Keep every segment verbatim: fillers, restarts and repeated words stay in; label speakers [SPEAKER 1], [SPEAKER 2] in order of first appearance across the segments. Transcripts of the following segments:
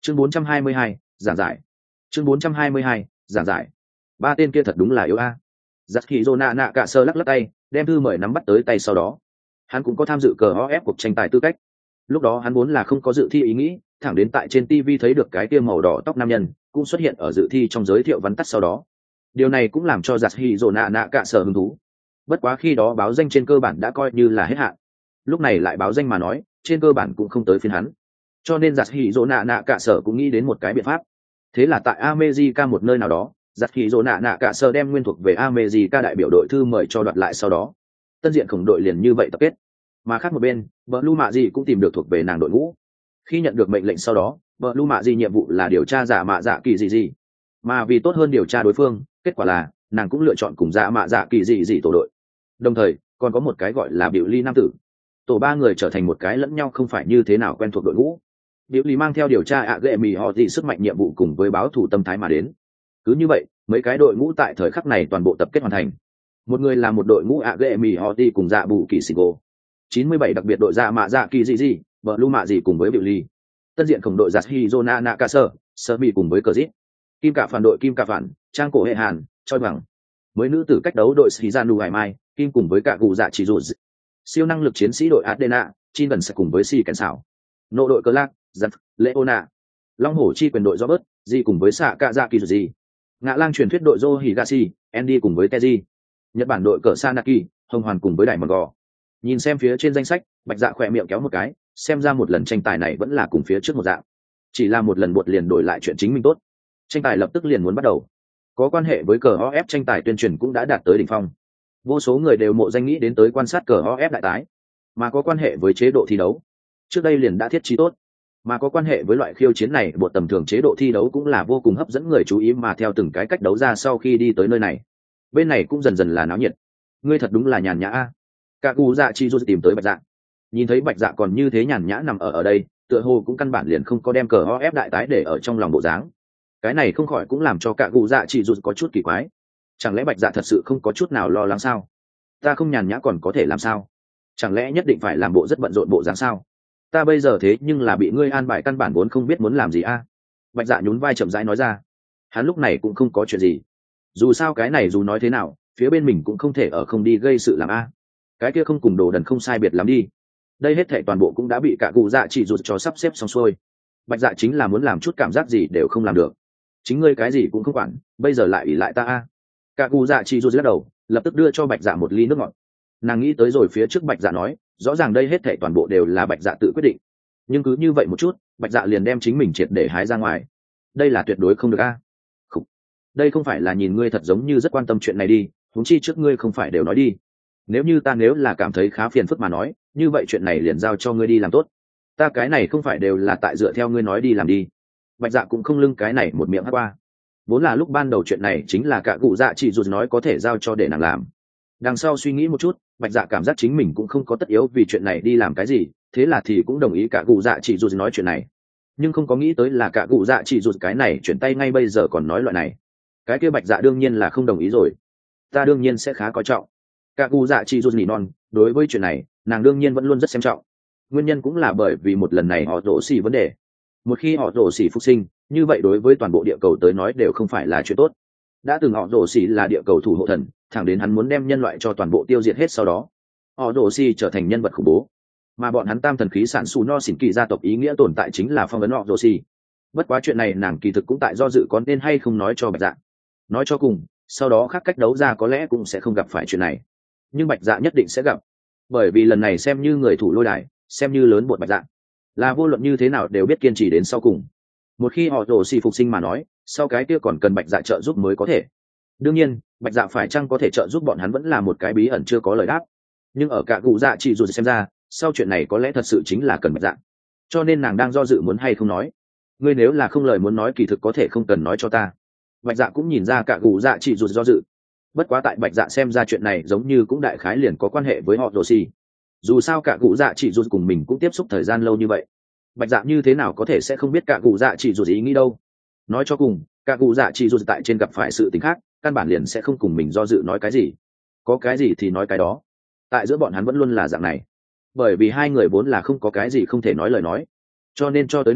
[SPEAKER 1] chương bốn trăm hai mươi hai, giảng giải chương bốn trăm hai mươi hai, giảng giải ba tên kia thật đúng là yếu a. Giặc hỉ rồ nạ nạ cả sơ lắc lắc tay, đem thư mời nắm bắt tới tay. Sau đó hắn cũng có tham dự cờ o ép cuộc tranh tài tư cách. Lúc đó hắn vốn là không có dự thi ý nghĩ, thẳng đến tại trên tv thấy được cái kia màu đỏ tóc nam nhân cũng xuất hiện ở dự thi trong giới thiệu vắn tắt. Sau đó điều này cũng làm cho giặc hỉ rồ nạ nạ cả sơ hứng thú. Bất quá khi đó báo danh trên cơ bản đã coi như là hết hạn, lúc này lại báo danh mà nói trên cơ bản cũng không tới phiên hắn, cho nên giặc hỉ rồ nạ nạ cả sở cũng nghĩ đến một cái biện pháp. Thế là tại America một nơi nào đó, giặc hỉ rồ nạ nạ cả sở đem nguyên thuộc về America đại biểu đội thư mời cho đoạt lại. Sau đó tân diện khổng đội liền như vậy tập kết. Mà khác một bên, Blue Mạ Dị cũng tìm được thuộc về nàng đội ngũ. Khi nhận được mệnh lệnh sau đó, Blue Mạ Dị nhiệm vụ là điều tra giả mạ dạ kỳ dị dị, mà vì tốt hơn điều tra đối phương, kết quả là nàng cũng lựa chọn cùng giả mạ dạ kỳ dị dị tổ đội. Đồng thời còn có một cái gọi là biểu ly nam tử, tổ ba người trở thành một cái lẫn nhau không phải như thế nào quen thuộc đội ngũ. Biểu ly mang theo điều tra ạ ghệ mì họ dị sức mạnh nhiệm vụ cùng với báo thủ tâm thái mà đến. Cứ như vậy mấy cái đội ngũ tại thời khắc này toàn bộ tập kết hoàn thành. Một người là một đội ngũ ạ ghệ mì họ dị cùng dạ bù kỳ xì gô, chín mươi bảy đặc biệt đội dạ mạ dạ kỳ dị dị, vợ lu mạ dị cùng với biểu ly, tân diện khổng đội giặt hizona nakasa sơ mi cùng với cờ dít, kim cả phản đội kim cả phản trang cổ hệ hàn choi bằng, mới nữ tử cách đấu đội shizanu hải mai kim cùng với cả cụ dạ chỉ dù, siêu năng lực chiến sĩ đội adena chin gần sẽ cùng với si kèn xảo, nộ đội cơ lạc giặt leona, long hổ chi quyền đội robert di cùng với xạ cạ dạ kỳ dù gì, ngạ lang truyền thuyết đội jo higashi andy cùng với teji, nhật bản đội cờ sanaki hồng hoàn cùng với đại mòn gò. Nhìn xem phía trên danh sách, bạch dạ khỏe miệng kéo một cái, xem ra một lần tranh tài này vẫn là cùng phía trước một dạng, chỉ là một lần buột liền đổi lại chuyện chính mình tốt. Tranh tài lập tức liền muốn bắt đầu. Có quan hệ với cờ o ép tranh tài tuyên truyền cũng đã đạt tới đỉnh phong, vô số người đều mộ danh nghĩ đến tới quan sát cờ o ép đại tái. Mà có quan hệ với chế độ thi đấu, trước đây liền đã thiết trí tốt. Mà có quan hệ với loại khiêu chiến này, bộ tầm thường chế độ thi đấu cũng là vô cùng hấp dẫn người chú ý. Mà theo từng cái cách đấu ra sau khi đi tới nơi này, bên này cũng dần dần là náo nhiệt. Ngươi thật đúng là nhàn nhã a. Cả cụ dạ chi du tìm tới bạch dạ, nhìn thấy bạch dạ còn như thế nhàn nhã nằm ở ở đây, tựa hồ cũng căn bản liền không có đem cờ o ép đại tái để ở trong lòng bộ dáng. Cái này không khỏi cũng làm cho cả cụ dạ chi du có chút kỳ quái. Chẳng lẽ bạch dạ thật sự không có chút nào lo lắng sao? Ta không nhàn nhã còn có thể làm sao? Chẳng lẽ nhất định phải làm bộ rất bận rộn bộ dáng sao? Ta bây giờ thế nhưng là bị ngươi an bài căn bản vốn không biết muốn làm gì a. Bạch dạ nhún vai chậm rãi nói ra. Hắn lúc này cũng không có chuyện gì. Dù sao cái này dù nói thế nào, phía bên mình cũng không thể ở không đi gây sự làm a. Cái kia không cùng đồ đần không sai biệt lắm đi. Đây hết thảy toàn bộ cũng đã bị cả cụ dạ chỉ rụt cho sắp xếp xong xuôi. Bạch dạ chính là muốn làm chút cảm giác gì đều không làm được. Chính ngươi cái gì cũng không quản, bây giờ lại ỷ lại ta a. Cả cụ dạ chỉ rụt lắc đầu, lập tức đưa cho bạch dạ một ly nước ngọt. Nàng nghĩ tới rồi phía trước bạch dạ nói, rõ ràng đây hết thảy toàn bộ đều là bạch dạ tự quyết định, nhưng cứ như vậy một chút, bạch dạ liền đem chính mình triệt để hái ra ngoài. Đây là tuyệt đối không được a. Khủ. Đây không phải là nhìn ngươi thật giống như rất quan tâm chuyện này đi, huống chi trước ngươi không phải đều nói đi. Nếu như ta nếu là cảm thấy khá phiền phức mà nói, như vậy chuyện này liền giao cho ngươi đi làm tốt. Ta cái này không phải đều là tại dựa theo ngươi nói đi làm đi. Bạch dạ cũng không lưng cái này một miệng hát qua. Vốn là lúc ban đầu chuyện này chính là cả cụ dạ chỉ dù nói có thể giao cho để nàng làm. Đằng sau suy nghĩ một chút, bạch dạ cảm giác chính mình cũng không có tất yếu vì chuyện này đi làm cái gì, thế là thì cũng đồng ý cả cụ dạ chỉ dù nói chuyện này. Nhưng không có nghĩ tới là cả cụ dạ chỉ dù cái này chuyển tay ngay bây giờ còn nói loại này. Cái kia bạch dạ đương nhiên là không đồng ý rồi. Ta đương nhiên sẽ khá coi trọng. Cả cụ dạ chỉ dù nỉ non, đối với chuyện này, nàng đương nhiên vẫn luôn rất xem trọng. Nguyên nhân cũng là bởi vì một lần này họ rổ xỉ vấn đề. Một khi họ rổ xỉ phục sinh, như vậy đối với toàn bộ địa cầu tới nói đều không phải là chuyện tốt. Đã từng họ rổ xỉ là địa cầu thủ hộ thần, thẳng đến hắn muốn đem nhân loại cho toàn bộ tiêu diệt hết, sau đó họ rổ xỉ trở thành nhân vật khủng bố. Mà bọn hắn tam thần khí sản xù no xỉn kỳ gia tộc ý nghĩa tồn tại chính là phong ấn họ rổ xỉ. Bất quá chuyện này nàng kỳ thực cũng tại do dự có nên hay không nói cho bạch dạ. Nói cho cùng, sau đó khác cách đấu ra có lẽ cũng sẽ không gặp phải chuyện này, nhưng bạch dạ nhất định sẽ gặp, bởi vì lần này xem như người thủ lôi đài, xem như lớn bột bạch dạ là vô luận như thế nào đều biết kiên trì đến sau cùng. Một khi họ rổ xì phục sinh mà nói, sau cái kia còn cần bạch dạ trợ giúp mới có thể. Đương nhiên bạch dạ phải chăng có thể trợ giúp bọn hắn vẫn là một cái bí ẩn chưa có lời đáp, nhưng ở cả cụ dạ chỉ dù xem ra sau chuyện này có lẽ thật sự chính là cần bạch dạ, cho nên nàng đang do dự muốn hay không nói. Ngươi nếu là không lời muốn nói kỳ thực có thể không cần nói cho ta. Bạch dạ cũng nhìn ra cả cụ dạ chỉ dù do dự. Bất quá tại bạch dạ xem ra chuyện này giống như cũng đại khái liền có quan hệ với họ rồ xì. Dù sao cả cụ dạ chỉ dù cùng mình cũng tiếp xúc thời gian lâu như vậy, bạch dạ như thế nào có thể sẽ không biết cả cụ dạ chỉ dù ý nghĩ đâu. Nói cho cùng, cả cụ dạ chỉ dù tại trên gặp phải sự tình khác, căn bản liền sẽ không cùng mình do dự nói cái gì, có cái gì thì nói cái đó. Tại giữa bọn hắn vẫn luôn là dạng này, bởi vì hai người vốn là không có cái gì không thể nói lời nói, cho nên cho tới nay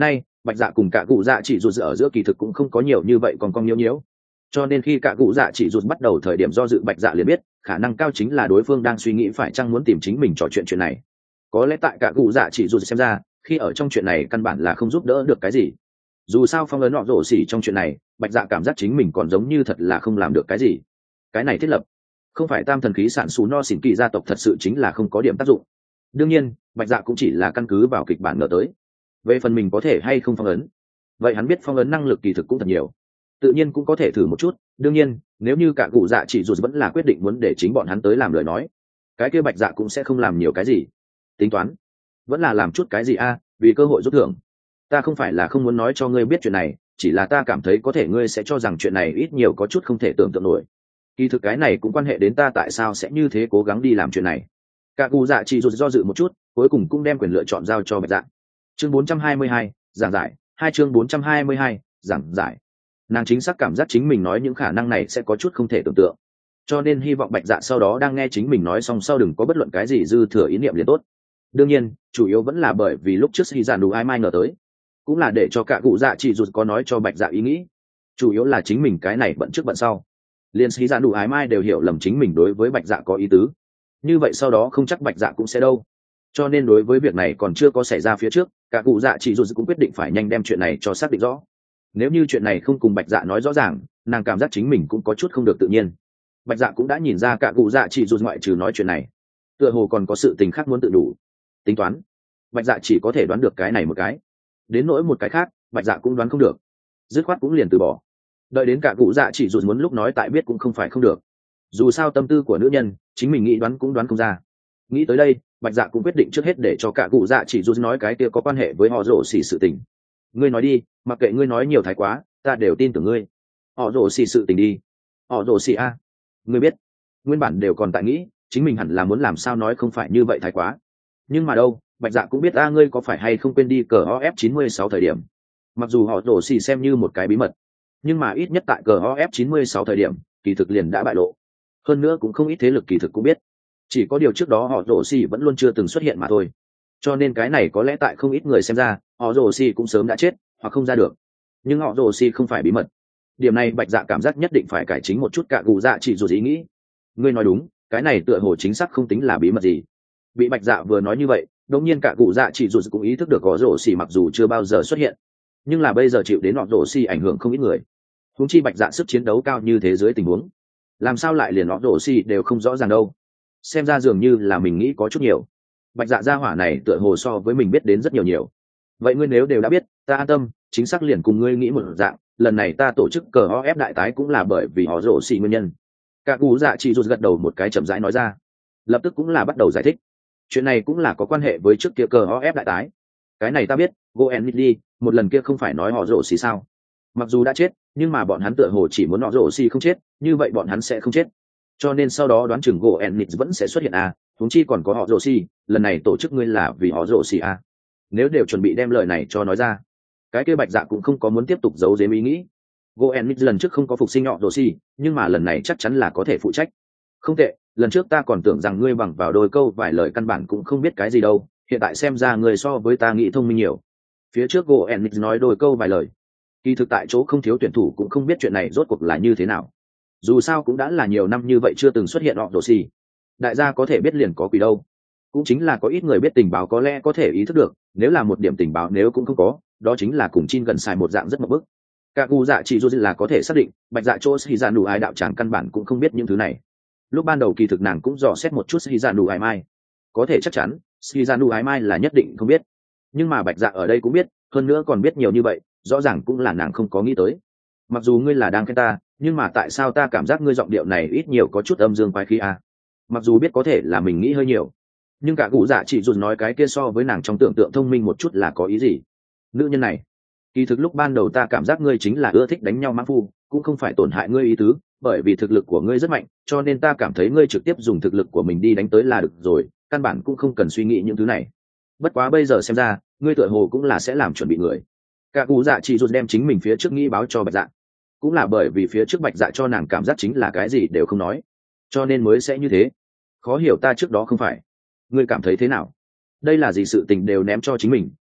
[SPEAKER 1] bạch dạ cùng cả cụ dạ chỉ rụt ở giữa kỳ thực cũng không có nhiều như vậy còn cong nhiễu nhiễu, cho nên khi cả cụ dạ chỉ rụt bắt đầu thời điểm do dự, bạch dạ liền biết khả năng cao chính là đối phương đang suy nghĩ phải chăng muốn tìm chính mình trò chuyện chuyện này. Có lẽ tại cả cụ dạ chỉ rụt xem ra, khi ở trong chuyện này căn bản là không giúp đỡ được cái gì. Dù sao phong ấn họ rổ xỉ trong chuyện này, bạch dạ cảm giác chính mình còn giống như thật là không làm được cái gì. Cái này thiết lập không phải tam thần khí sản xù no xỉn kỳ gia tộc thật sự chính là không có điểm tác dụng. Đương nhiên bạch dạ cũng chỉ là căn cứ vào kịch bản ngờ tới. Về phần mình có thể hay không phong ấn, vậy hắn biết phong ấn năng lực kỳ thực cũng thật nhiều, tự nhiên cũng có thể thử một chút. Đương nhiên nếu như cả cụ dạ chỉ dù vẫn là quyết định muốn để chính bọn hắn tới làm lời nói, cái kia bạch dạ cũng sẽ không làm nhiều cái gì. Tính toán vẫn là làm chút cái gì a, vì cơ hội rút thưởng. Ta không phải là không muốn nói cho ngươi biết chuyện này, chỉ là ta cảm thấy có thể ngươi sẽ cho rằng chuyện này ít nhiều có chút không thể tưởng tượng nổi. Kỳ thực cái này cũng quan hệ đến ta tại sao sẽ như thế cố gắng đi làm chuyện này. Cả cụ dạ chỉ dù do dự một chút, cuối cùng cũng đem quyền lựa chọn giao cho bạch dạ. Chương bốn trăm hai mươi hai, giảng giải. Hai chương bốn trăm hai mươi hai, giảng giải. Nàng chính xác cảm giác chính mình nói những khả năng này sẽ có chút không thể tưởng tượng, cho nên hy vọng bạch dạ sau đó đang nghe chính mình nói xong sau đừng có bất luận cái gì dư thừa ý niệm liền tốt. Đương nhiên chủ yếu vẫn là bởi vì lúc trước khi giản đủ ai mai ngờ tới, cũng là để cho cả cụ dạ chỉ dù có nói cho bạch dạ ý nghĩ. Chủ yếu là chính mình cái này bận trước bận sau, liền sĩ dạ đủ ái mai đều hiểu lầm chính mình đối với bạch dạ có ý tứ, như vậy sau đó không chắc bạch dạ cũng sẽ đâu. Cho nên đối với việc này còn chưa có xảy ra phía trước, cả cụ dạ chỉ dù cũng quyết định phải nhanh đem chuyện này cho xác định rõ. Nếu như chuyện này không cùng bạch dạ nói rõ ràng, nàng cảm giác chính mình cũng có chút không được tự nhiên. Bạch dạ cũng đã nhìn ra cả cụ dạ chỉ dù ngoại trừ nói chuyện này, tựa hồ còn có sự tình khác muốn tự đủ. Tính toán bạch dạ chỉ có thể đoán được cái này một cái, đến nỗi một cái khác bạch dạ cũng đoán không được, dứt khoát cũng liền từ bỏ. Đợi đến cả cụ dạ chỉ dù muốn lúc nói tại biết cũng không phải không được, dù sao tâm tư của nữ nhân chính mình nghĩ đoán cũng đoán không ra. Nghĩ tới đây bạch dạ cũng quyết định trước hết để cho cả cụ dạ chỉ dù nói cái kia có quan hệ với họ rổ xỉ sự tình. Ngươi nói đi, mặc kệ ngươi nói nhiều thái quá ta đều tin tưởng ngươi. Họ rổ xỉ sự tình đi. Họ rổ xỉ a, ngươi biết nguyên bản đều còn tại nghĩ chính mình hẳn là muốn làm sao nói không phải như vậy thái quá, nhưng mà đâu bạch dạ cũng biết a, ngươi có phải hay không quên đi cờ o ép chín mươi sáu thời điểm. Mặc dù họ rổ xỉ xem như một cái bí mật, nhưng mà ít nhất tại cờ o ép chín mươi sáu thời điểm kỳ thực liền đã bại lộ. Hơn nữa cũng không ít thế lực kỳ thực cũng biết, chỉ có điều trước đó họ rổ xỉ vẫn luôn chưa từng xuất hiện mà thôi. Cho nên cái này có lẽ tại không ít người xem ra họ rổ xỉ cũng sớm đã chết hoặc không ra được, nhưng họ rổ xỉ không phải bí mật. Điểm này bạch dạ cảm giác nhất định phải cải chính một chút cả cụ dạ chỉ dù ý nghĩ. Ngươi nói đúng, cái này tựa hồ chính xác không tính là bí mật gì. Bị bạch dạ vừa nói như vậy, đột nhiên cả cụ dạ chỉ dù cũng ý thức được họ rổ xỉ mặc dù chưa bao giờ xuất hiện, nhưng là bây giờ chịu đến họ rổ xỉ ảnh hưởng không ít người. Huống chi bạch dạ sức chiến đấu cao như thế dưới tình huống, làm sao lại liền họ rổ xỉ đều không rõ ràng đâu. Xem ra dường như là mình nghĩ có chút nhiều. Bạch dạ gia hỏa này tựa hồ so với mình biết đến rất nhiều nhiều. Vậy ngươi nếu đều đã biết, ta an tâm, chính xác liền cùng ngươi nghĩ một dạng, lần này ta tổ chức cờ o ép đại tái cũng là bởi vì họ rổ xỉ nguyên nhân. Cả cụ dạ chỉ rụt gật đầu một cái chậm rãi nói ra, lập tức cũng là bắt đầu giải thích. Chuyện này cũng là có quan hệ với trước kia cờ o ép đại tái. Cái này ta biết, Goen Nidli, một lần kia không phải nói họ rổ xỉ sao? Mặc dù đã chết, nhưng mà bọn hắn tựa hồ chỉ muốn họ rổ xỉ không chết, như vậy bọn hắn sẽ không chết. Cho nên sau đó đoán chừng Goen Nidli vẫn sẽ xuất hiện à, huống chi còn có họ rổ xỉ, lần này tổ chức ngươi là vì họ rổ xỉ à? Nếu đều chuẩn bị đem lời này cho nói ra, cái kia bạch dạ cũng không có muốn tiếp tục giấu giếm ý nghĩ. Goen Nidli lần trước không có phục sinh họ rổ xỉ, nhưng mà lần này chắc chắn là có thể phụ trách. Không tệ, lần trước ta còn tưởng rằng ngươi bằng vào đôi câu vài lời căn bản cũng không biết cái gì đâu, hiện tại xem ra ngươi so với ta nghĩ thông minh nhiều. Phía trước Goen Nidli nói đôi câu vài lời, kỳ thực tại chỗ không thiếu tuyển thủ cũng không biết chuyện này rốt cuộc là như thế nào. Dù sao cũng đã là nhiều năm như vậy chưa từng xuất hiện họ rổ xỉ, đại gia có thể biết liền có quỷ đâu. Cũng chính là có ít người biết tình báo có lẽ có thể ý thức được, nếu là một điểm tình báo nếu cũng không có, đó chính là cùng chin gần xài một dạng rất mập bức. Cả cụ dạ chỉ dù là có thể xác định bạch dạ chỗ sĩ dạ đủ ai đạo tràng căn bản cũng không biết những thứ này. Lúc ban đầu kỳ thực nàng cũng dò xét một chút sĩ dạ đủ ai mai, có thể chắc chắn sĩ dạ đủ ai mai là nhất định không biết, nhưng mà bạch dạ ở đây cũng biết, hơn nữa còn biết nhiều như vậy, rõ ràng cũng là nàng không có nghĩ tới. Mặc dù ngươi là đang khen ta, nhưng mà tại sao ta cảm giác ngươi giọng điệu này ít nhiều có chút âm dương quái khí à? Mặc dù biết có thể là mình nghĩ hơi nhiều, nhưng cả cụ dạ chỉ dù nói cái kia so với nàng trong tưởng tượng thông minh một chút là có ý gì? Nữ nhân này kỳ thực lúc ban đầu ta cảm giác ngươi chính là ưa thích đánh nhau mãng phu, cũng không phải tổn hại ngươi ý tứ, bởi vì thực lực của ngươi rất mạnh, cho nên ta cảm thấy ngươi trực tiếp dùng thực lực của mình đi đánh tới là được rồi, căn bản cũng không cần suy nghĩ những thứ này. Bất quá bây giờ xem ra ngươi tựa hồ cũng là sẽ làm chuẩn bị người. Cả cụ dạ chỉ dù đem chính mình phía trước nghĩ báo cho bạch dạ, cũng là bởi vì phía trước bạch dạ cho nàng cảm giác chính là cái gì đều không nói, cho nên mới sẽ như thế. Khó hiểu ta trước đó không phải. Ngươi cảm thấy thế nào? Đây là gì sự tình đều ném cho chính mình,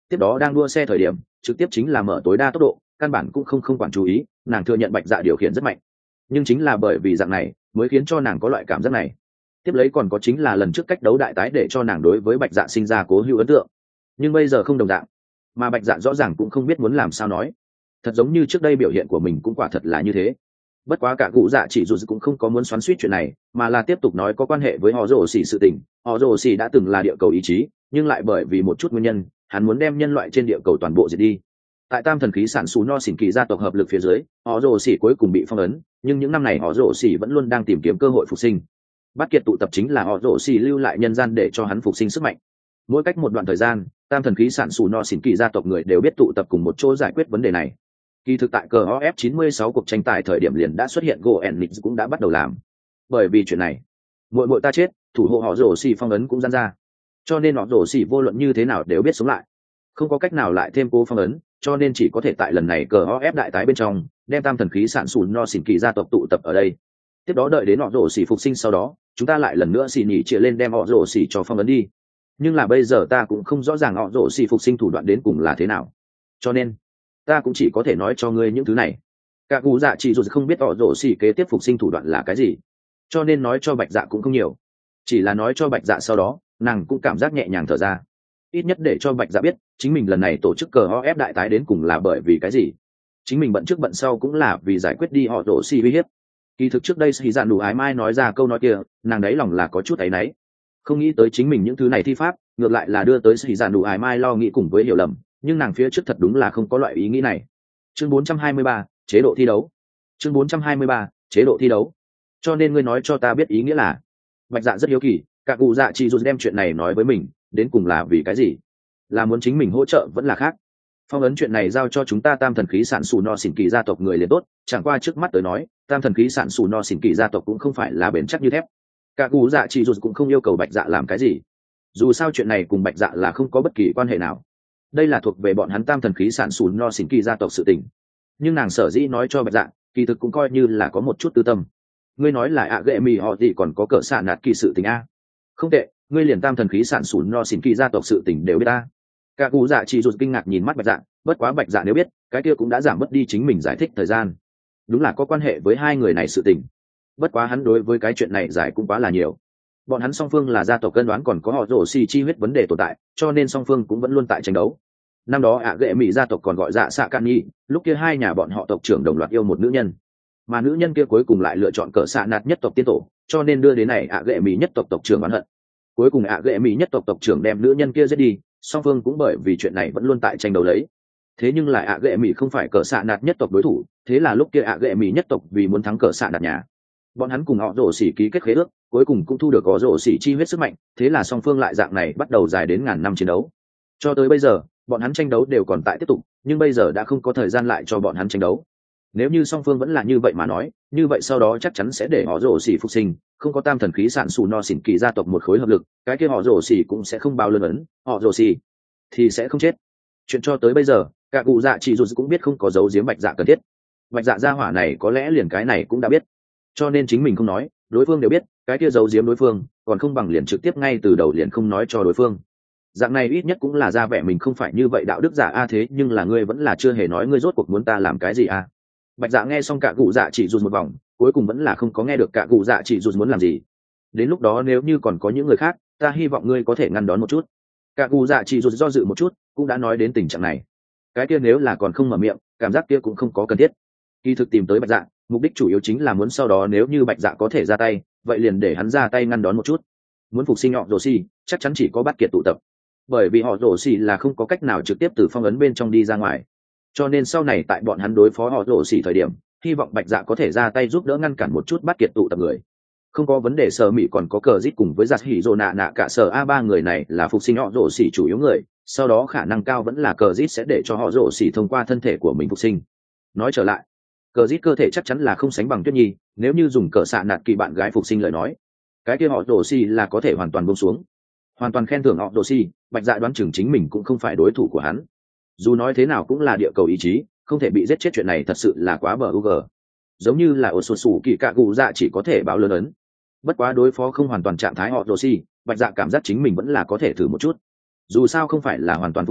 [SPEAKER 1] tiếp đó đang đua xe thời điểm trực tiếp chính là mở tối đa tốc độ, căn bản cũng không không quản chú ý. Nàng thừa nhận bạch dạ điều khiển rất mạnh, nhưng chính là bởi vì dạng này mới khiến cho nàng có loại cảm giác này. Tiếp lấy còn có chính là lần trước cách đấu đại tái để cho nàng đối với bạch dạ sinh ra cố hữu ấn tượng, nhưng bây giờ không đồng dạng, mà bạch dạ rõ ràng cũng không biết muốn làm sao nói. Thật giống như trước đây biểu hiện của mình cũng quả thật là như thế. Bất quá cả cụ dạ chỉ dù cũng không có muốn xoắn xuýt chuyện này, mà là tiếp tục nói có quan hệ với họ rồ xỉ sự tình. Họ rồ xỉ đã từng là địa cầu ý chí, nhưng lại bởi vì một chút nguyên nhân hắn muốn đem nhân loại trên địa cầu toàn bộ diệt đi. Tại tam thần khí sản xù no xỉn kỳ gia tộc hợp lực phía dưới, họ rồ xỉ cuối cùng bị phong ấn, nhưng những năm này họ rồ xỉ vẫn luôn đang tìm kiếm cơ hội phục sinh. Bắt kiệt tụ tập chính là họ rồ xỉ lưu lại nhân gian để cho hắn phục sinh sức mạnh. Mỗi cách một đoạn thời gian, tam thần khí sản xù no xỉn kỳ gia tộc người đều biết tụ tập cùng một chỗ giải quyết vấn đề này. Kỳ thực tại cờ o ép chín mươi sáu cuộc tranh tài thời điểm liền đã xuất hiện Goenix cũng đã bắt đầu làm. Bởi vì chuyện này, muội muội ta chết, thủ hộ họ rồ xỉ phong ấn cũng gian ra, cho nên họ rồ xỉ vô luận như thế nào đều biết sống lại, không có cách nào lại thêm cố phong ấn, cho nên chỉ có thể tại lần này cờ o ép đại tái bên trong đem tam thần khí sản sùn no xỉn kỳ gia tộc tụ tập ở đây. Tiếp đó đợi đến họ rồ xỉ phục sinh sau đó, chúng ta lại lần nữa xỉ nhỉ chia lên đem họ rồ xỉ cho phong ấn đi. Nhưng là bây giờ ta cũng không rõ ràng họ rồ xỉ phục sinh thủ đoạn đến cùng là thế nào, cho nên ta cũng chỉ có thể nói cho ngươi những thứ này. Cả cụ dạ chỉ dù không biết họ rồ xỉ kế tiếp phục sinh thủ đoạn là cái gì, cho nên nói cho bạch dạ cũng không nhiều, chỉ là nói cho bạch dạ sau đó nàng cũng cảm giác nhẹ nhàng thở ra, ít nhất để cho bạch dạ biết chính mình lần này tổ chức cờ o ép đại tái đến cùng là bởi vì cái gì. Chính mình bận trước bận sau cũng là vì giải quyết đi họ rồ xỉ uy hiếp. Kỳ thực trước đây sĩ dạn đủ ái mai nói ra câu nói kia, nàng đấy lòng là có chút áy náy, không nghĩ tới chính mình những thứ này thi pháp ngược lại là đưa tới sĩ dạn đủ ái mai lo nghĩ cùng với hiểu lầm, nhưng nàng phía trước thật đúng là không có loại ý nghĩ này. Chương bốn trăm hai mươi ba, chế độ thi đấu. Chương bốn trăm hai mươi ba, chế độ thi đấu. Cho nên ngươi nói cho ta biết ý nghĩa là. Bạch dạ rất hiếu kỳ, cả cụ dạ chỉ dù đem chuyện này nói với mình đến cùng là vì cái gì, là muốn chính mình hỗ trợ vẫn là khác. Phong ấn chuyện này giao cho chúng ta tam thần khí sản xù no xỉn kỳ gia tộc người liền tốt, chẳng qua trước mắt tới nói tam thần khí sản xù no xỉn kỳ gia tộc cũng không phải là bền chắc như thép. Cả cụ dạ chỉ dù cũng không yêu cầu bạch dạ làm cái gì, dù sao chuyện này cùng bạch dạ là không có bất kỳ quan hệ nào, đây là thuộc về bọn hắn tam thần khí sản xù no xỉn kỳ gia tộc sự tình. Nhưng nàng sở dĩ nói cho bạch dạ kỳ thực cũng coi như là có một chút tư tâm. Ngươi nói là ạ ghệ mì họ gì còn có cỡ xạ nạt kỳ sự tình a? Không tệ, ngươi liền tam thần khí sản xù no xỉn kỳ gia tộc sự tình đều biết ta. Cả cụ dạ chỉ dù kinh ngạc nhìn mắt bạch dạ, bất quá bạch dạ nếu biết cái kia cũng đã giảm mất đi chính mình giải thích thời gian, đúng là có quan hệ với hai người này sự tình. Bất quá hắn đối với cái chuyện này giải cũng quá là nhiều. Bọn hắn song phương là gia tộc cân đoán còn có họ rồ xì chi huyết vấn đề tồn tại, cho nên song phương cũng vẫn luôn tại tranh đấu. Năm đó ạ ghệ mỹ gia tộc còn gọi dạ xạ can nhi, lúc kia hai nhà bọn họ tộc trưởng đồng loạt yêu một nữ nhân, mà nữ nhân kia cuối cùng lại lựa chọn cỡ xạ nạt nhất tộc tiên tổ, cho nên đưa đến này ạ ghệ mỹ nhất tộc tộc trưởng oán hận. Cuối cùng ạ ghệ mỹ nhất tộc tộc trưởng đem nữ nhân kia giết đi, song phương cũng bởi vì chuyện này vẫn luôn tại tranh đấu lấy. Thế nhưng lại ạ ghệ mỹ không phải cỡ xạ nạt nhất tộc đối thủ, thế là lúc kia ạ ghệ mỹ nhất tộc vì muốn thắng cỡ xạ nạt nhà, bọn hắn cùng họ rồ xỉ ký kết khế ước, cuối cùng cũng thu được có rồ xỉ chi huyết sức mạnh, thế là song phương lại dạng này bắt đầu dài đến ngàn năm chiến đấu. Cho tới bây giờ bọn hắn tranh đấu đều còn tại tiếp tục, nhưng bây giờ đã không có thời gian lại cho bọn hắn tranh đấu. Nếu như song phương vẫn là như vậy mà nói, như vậy sau đó chắc chắn sẽ để họ rồ xỉ phục sinh, không có tam thần khí sản xù no xỉn kỳ gia tộc một khối hợp lực, cái kia họ rồ xỉ cũng sẽ không bao lớn ấn, họ rồ xỉ thì sẽ không chết. Chuyện cho tới bây giờ cả cụ dạ chỉ dù cũng biết không có dấu giếm bạch dạ cần thiết. Bạch dạ gia hỏa này có lẽ liền cái này cũng đã biết, cho nên chính mình không nói, đối phương đều biết, cái kia giấu giếm đối phương còn không bằng liền trực tiếp ngay từ đầu liền không nói cho đối phương. Dạng này ít nhất cũng là ra vẻ mình không phải như vậy đạo đức giả a. Thế nhưng là ngươi vẫn là chưa hề nói ngươi rốt cuộc muốn ta làm cái gì a. Bạch dạ nghe xong cả cụ dạ chỉ rụt một vòng, cuối cùng vẫn là không có nghe được cả cụ dạ chỉ rụt muốn làm gì. Đến lúc đó nếu như còn có những người khác, ta hy vọng ngươi có thể ngăn đón một chút. Cả cụ dạ chỉ rụt do dự một chút, cũng đã nói đến tình trạng này, cái kia nếu là còn không mở miệng, cảm giác kia cũng không có cần thiết. Kỳ thực tìm tới bạch dạ mục đích chủ yếu chính là muốn sau đó nếu như bạch dạ có thể ra tay, vậy liền để hắn ra tay ngăn đón một chút. Muốn phục sinh họ rồ xì chắc chắn chỉ có bắt kiệt tụ tập, bởi vì họ rồ xì là không có cách nào trực tiếp từ phong ấn bên trong đi ra ngoài, cho nên sau này tại bọn hắn đối phó họ rồ xì thời điểm, hy vọng bạch dạ có thể ra tay giúp đỡ ngăn cản một chút bắt kiệt tụ tập người. Không có vấn đề, sở mỹ còn có cờ rít cùng với giặt hỉ rồ nạ nạ cả sở a ba người này là phục sinh họ rồ xì chủ yếu người, sau đó khả năng cao vẫn là cờ rít sẽ để cho họ rồ xì thông qua thân thể của mình phục sinh. Nói trở lại, cờ rít cơ thể chắc chắn là không sánh bằng Tuyết Nhi, nếu như dùng cờ xạ nạt kỳ bạn gái phục sinh lời nói, cái kia họ rồ xì là có thể hoàn toàn buông xuống, hoàn toàn khen thưởng họ rồ xì. Bạch dạ đoán chừng chính mình cũng không phải đối thủ của hắn, dù nói thế nào cũng là địa cầu ý chí, không thể bị giết chết chuyện này thật sự là quá bờ u gờ, giống như là ổ sột sủ kỳ cạ cụ dạ chỉ có thể báo lớn ấn. Bất quá đối phó không hoàn toàn trạng thái họ rồ xì, bạch dạ cảm giác chính mình vẫn là có thể thử một chút, dù sao không phải là hoàn toàn phục sinh,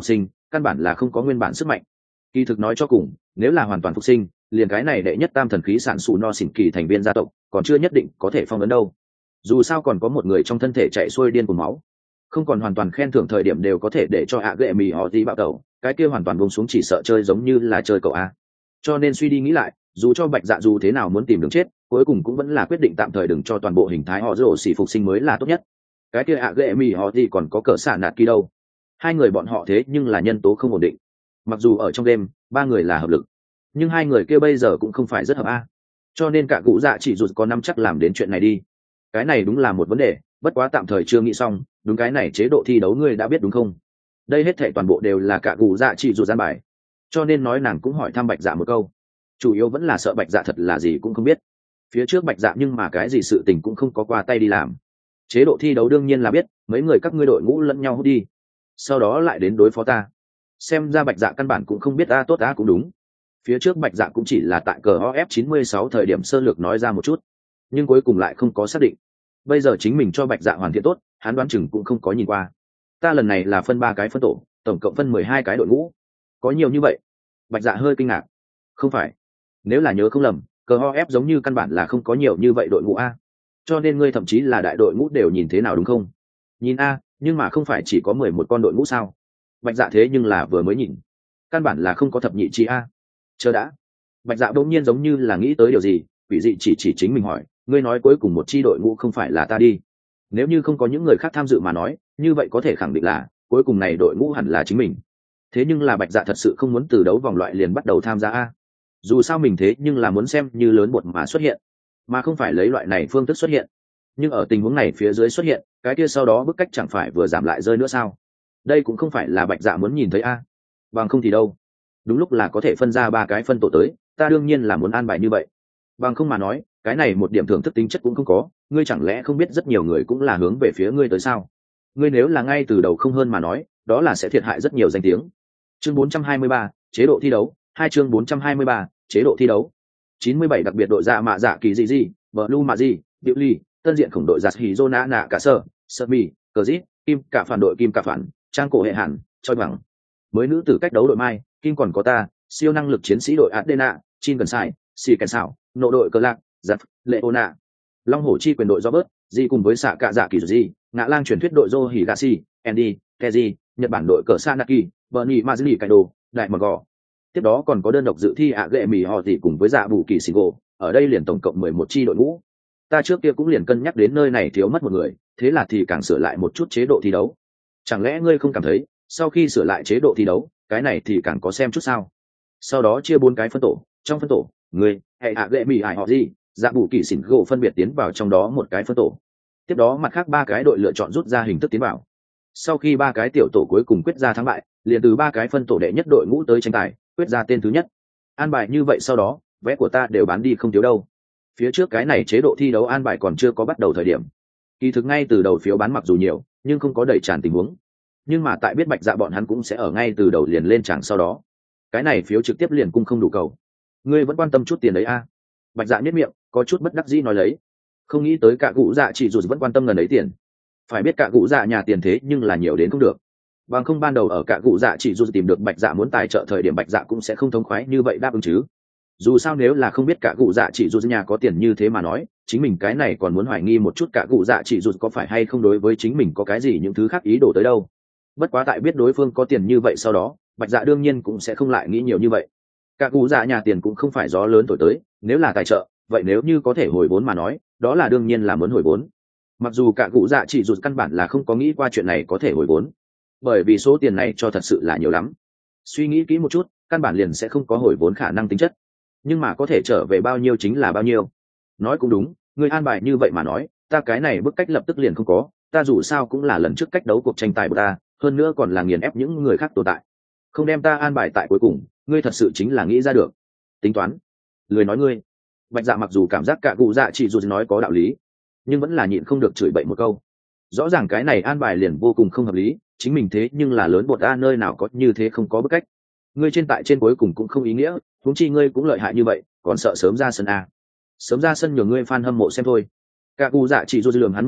[SPEAKER 1] căn bản là không có nguyên bản sức mạnh. Kỳ thực nói cho cùng, nếu là hoàn toàn phục sinh, liền cái này đệ nhất tam thần khí sản sủ no xỉn kỳ thành viên gia tộc còn chưa nhất định có thể phong ấn đâu. Dù sao còn có một người trong thân thể chạy xuôi điên cuồng máu, không còn hoàn toàn khen thưởng thời điểm đều có thể để cho ạ ghệ mì họ gì bạo tẩu, cái kia hoàn toàn buông xuống chỉ sợ chơi giống như là chơi cậu a. Cho nên suy đi nghĩ lại, dù cho bạch dạ dù thế nào muốn tìm đường chết, cuối cùng cũng vẫn là quyết định tạm thời đừng cho toàn bộ hình thái họ rổ xỉ phục sinh mới là tốt nhất. Cái kia ạ ghệ mì họ gì còn có cỡ xả nạt kỳ đâu, hai người bọn họ thế nhưng là nhân tố không ổn định. Mặc dù ở trong đêm ba người là hợp lực, nhưng hai người kia bây giờ cũng không phải rất hợp a, cho nên cả cụ dạ chỉ rụt có năm chắc làm đến chuyện này đi. Cái này đúng là một vấn đề, bất quá tạm thời chưa nghĩ xong. Đúng, cái này chế độ thi đấu ngươi đã biết đúng không? Đây hết thảy toàn bộ đều là cả cụ dạ chỉ rụt gian bài, cho nên nói nàng cũng hỏi thăm bạch dạ một câu, chủ yếu vẫn là sợ bạch dạ thật là gì cũng không biết. Phía trước bạch dạ nhưng mà cái gì sự tình cũng không có qua tay đi làm. Chế độ thi đấu đương nhiên là biết, mấy người các ngươi đội ngũ lẫn nhau hút đi, sau đó lại đến đối phó ta. Xem ra bạch dạ căn bản cũng không biết ta tốt ta cũng đúng. Phía trước bạch dạ cũng chỉ là tại cờ o ép chín mươi sáu thời điểm sơ lược nói ra một chút, nhưng cuối cùng lại không có xác định. Bây giờ chính mình cho bạch dạ hoàn thiện tốt, hắn đoán chừng cũng không có nhìn qua. Ta lần này là phân ba cái phân tổ, tổng cộng phân mười hai cái đội ngũ. Có nhiều như vậy? Bạch dạ hơi kinh ngạc. Không phải, nếu là nhớ không lầm, cờ o ép giống như căn bản là không có nhiều như vậy đội ngũ a. Cho nên ngươi thậm chí là đại đội ngũ đều nhìn thế nào đúng không? Nhìn a, nhưng mà không phải chỉ có mười một con đội ngũ sao? Bạch dạ thế nhưng là vừa mới nhìn, căn bản là không có thập nhị chi a. Chờ đã. Bạch dạ đột nhiên giống như là nghĩ tới điều gì, quỷ dị chỉ chỉ chính mình hỏi, ngươi nói cuối cùng một chi đội ngũ không phải là ta đi? Nếu như không có những người khác tham dự mà nói, như vậy có thể khẳng định là cuối cùng này đội ngũ hẳn là chính mình. Thế nhưng là bạch dạ thật sự không muốn từ đấu vòng loại liền bắt đầu tham gia a. Dù sao mình thế nhưng là muốn xem như lớn bột mà xuất hiện, mà không phải lấy loại này phương thức xuất hiện. Nhưng ở tình huống này phía dưới xuất hiện, cái kia sau đó bức cách chẳng phải vừa giảm lại rơi nữa sao? Đây cũng không phải là bạch dạ muốn nhìn thấy a. Bằng không thì đâu. Đúng lúc là có thể phân ra ba cái phân tổ tới, ta đương nhiên là muốn an bài như vậy. Bằng không mà nói, cái này một điểm thưởng thức tính chất cũng không có, ngươi chẳng lẽ không biết rất nhiều người cũng là hướng về phía ngươi tới sao? Ngươi nếu là ngay từ đầu không hơn mà nói, đó là sẽ thiệt hại rất nhiều danh tiếng. Chương bốn trăm hai mươi ba, chế độ thi đấu, hai chương bốn trăm hai mươi ba, chế độ thi đấu. chín mươi bảy đặc biệt đội dạ mạ dạ kỳ dị dị, Blue Mạ Dị, Diệu Ly, tân diện khổng đội giặt hỉ Zona nạ cả sơ, sơ mi, cờ dít, kim cả phản đội kim cả phản, trang cổ hệ hẳn, choi bằng. Mới nữ tử cách đấu đội mai, kim còn có ta, siêu năng lực chiến sĩ đội Adena, Chin gần sai, xì kèn xảo, nộ đội cờ lạc, giặt, Leona. Long hổ chi quyền đội Robert, Di cùng với xạ cạ dạ kỳ dị, ngã lang truyền thuyết đội Joe Higashi, Andy, Keiji, Nhật Bản đội cờ Sanaki, Bernie Mazli Kaido, Đại Mật Gò. Tiếp đó còn có đơn độc dự thi ạ gệ mì họ tỷ cùng với dạ bù kỳ Shingo, ở đây liền tổng cộng mười một chi đội ngũ. Ta trước kia cũng liền cân nhắc đến nơi này thiếu mất một người, thế là thì càng sửa lại một chút chế độ thi đấu. Chẳng lẽ ngươi không cảm thấy, sau khi sửa lại chế độ thi đấu, cái này thì càng có xem chút sao? Sau đó chia bốn cái phân tổ, trong phân tổ, ngươi, hệ ạ gệ mì ải họ gì, dạ bù kỳ Shingo phân biệt tiến vào trong đó một cái phân tổ. Tiếp đó mặt khác ba cái đội lựa chọn rút ra hình thức tiến vào. Sau khi ba cái tiểu tổ cuối cùng quyết ra thắng bại, liền từ ba cái phân tổ đệ nhất đội ngũ tới tranh tài, quyết ra tên thứ nhất. An bài như vậy sau đó, vé của ta đều bán đi không thiếu đâu. Phía trước cái này chế độ thi đấu an bài còn chưa có bắt đầu thời điểm, kỳ thực ngay từ đầu phiếu bán mặc dù nhiều, nhưng không có đẩy tràn tình huống. Nhưng mà tại biết bạch dạ bọn hắn cũng sẽ ở ngay từ đầu liền lên tràng sau đó, cái này phiếu trực tiếp liền cung không đủ cầu. Ngươi vẫn quan tâm chút tiền đấy a? À? Bạch dạ nhếch miệng, có chút bất đắc dĩ nói lấy. Không nghĩ tới cả cụ dạ chỉ dù vẫn quan tâm ngần ấy tiền. Phải biết cả cụ dạ nhà tiền thế nhưng là nhiều đến không được. Bằng không ban đầu ở cả cụ dạ chỉ dù tìm được bạch dạ muốn tài trợ thời điểm bạch dạ cũng sẽ không thống khoái như vậy đáp ứng chứ. Dù sao nếu là không biết cả cụ dạ chỉ dù nhà có tiền như thế mà nói, chính mình cái này còn muốn hoài nghi một chút cả cụ dạ chỉ dù có phải hay không đối với chính mình có cái gì những thứ khác ý đồ tới đâu. Bất quá tại biết đối phương có tiền như vậy sau đó, bạch dạ đương nhiên cũng sẽ không lại nghĩ nhiều như vậy. Cả cụ dạ nhà tiền cũng không phải gió lớn thổi tới, nếu là tài trợ, vậy nếu như có thể hồi vốn mà nói, đó là đương nhiên là muốn hồi vốn. Mặc dù cả cụ dạ chỉ dù căn bản là không có nghĩ qua chuyện này có thể hồi vốn, bởi vì số tiền này cho thật sự là nhiều lắm. Suy nghĩ kỹ một chút, căn bản liền sẽ không có hồi vốn khả năng tính chất. Nhưng mà có thể trở về bao nhiêu chính là bao nhiêu. Nói cũng đúng, người an bài như vậy mà nói, ta cái này bức cách lập tức liền không có, ta dù sao cũng là lần trước cách đấu cuộc tranh tài của ta, hơn nữa còn là nghiền ép những người khác tồn tại. Không đem ta an bài tại cuối cùng, ngươi thật sự chính là nghĩ ra được. Tính toán. Lười nói ngươi. Bạch dạ mặc dù cảm giác cả cụ dạ chỉ dù nói có đạo lý, nhưng vẫn là nhịn không được chửi bậy một câu. Rõ ràng cái này an bài liền vô cùng không hợp lý, chính mình thế nhưng là lớn bột a nơi nào có như thế không có bức cách. Ngươi trên tại trên cuối cùng cũng không ý nghĩa, huống chi ngươi cũng lợi hại như vậy, còn sợ sớm ra sân a. Sớm ra sân nhường ngươi fan hâm mộ xem thôi. Cả cụ dạ chỉ dù lường hắn một cái,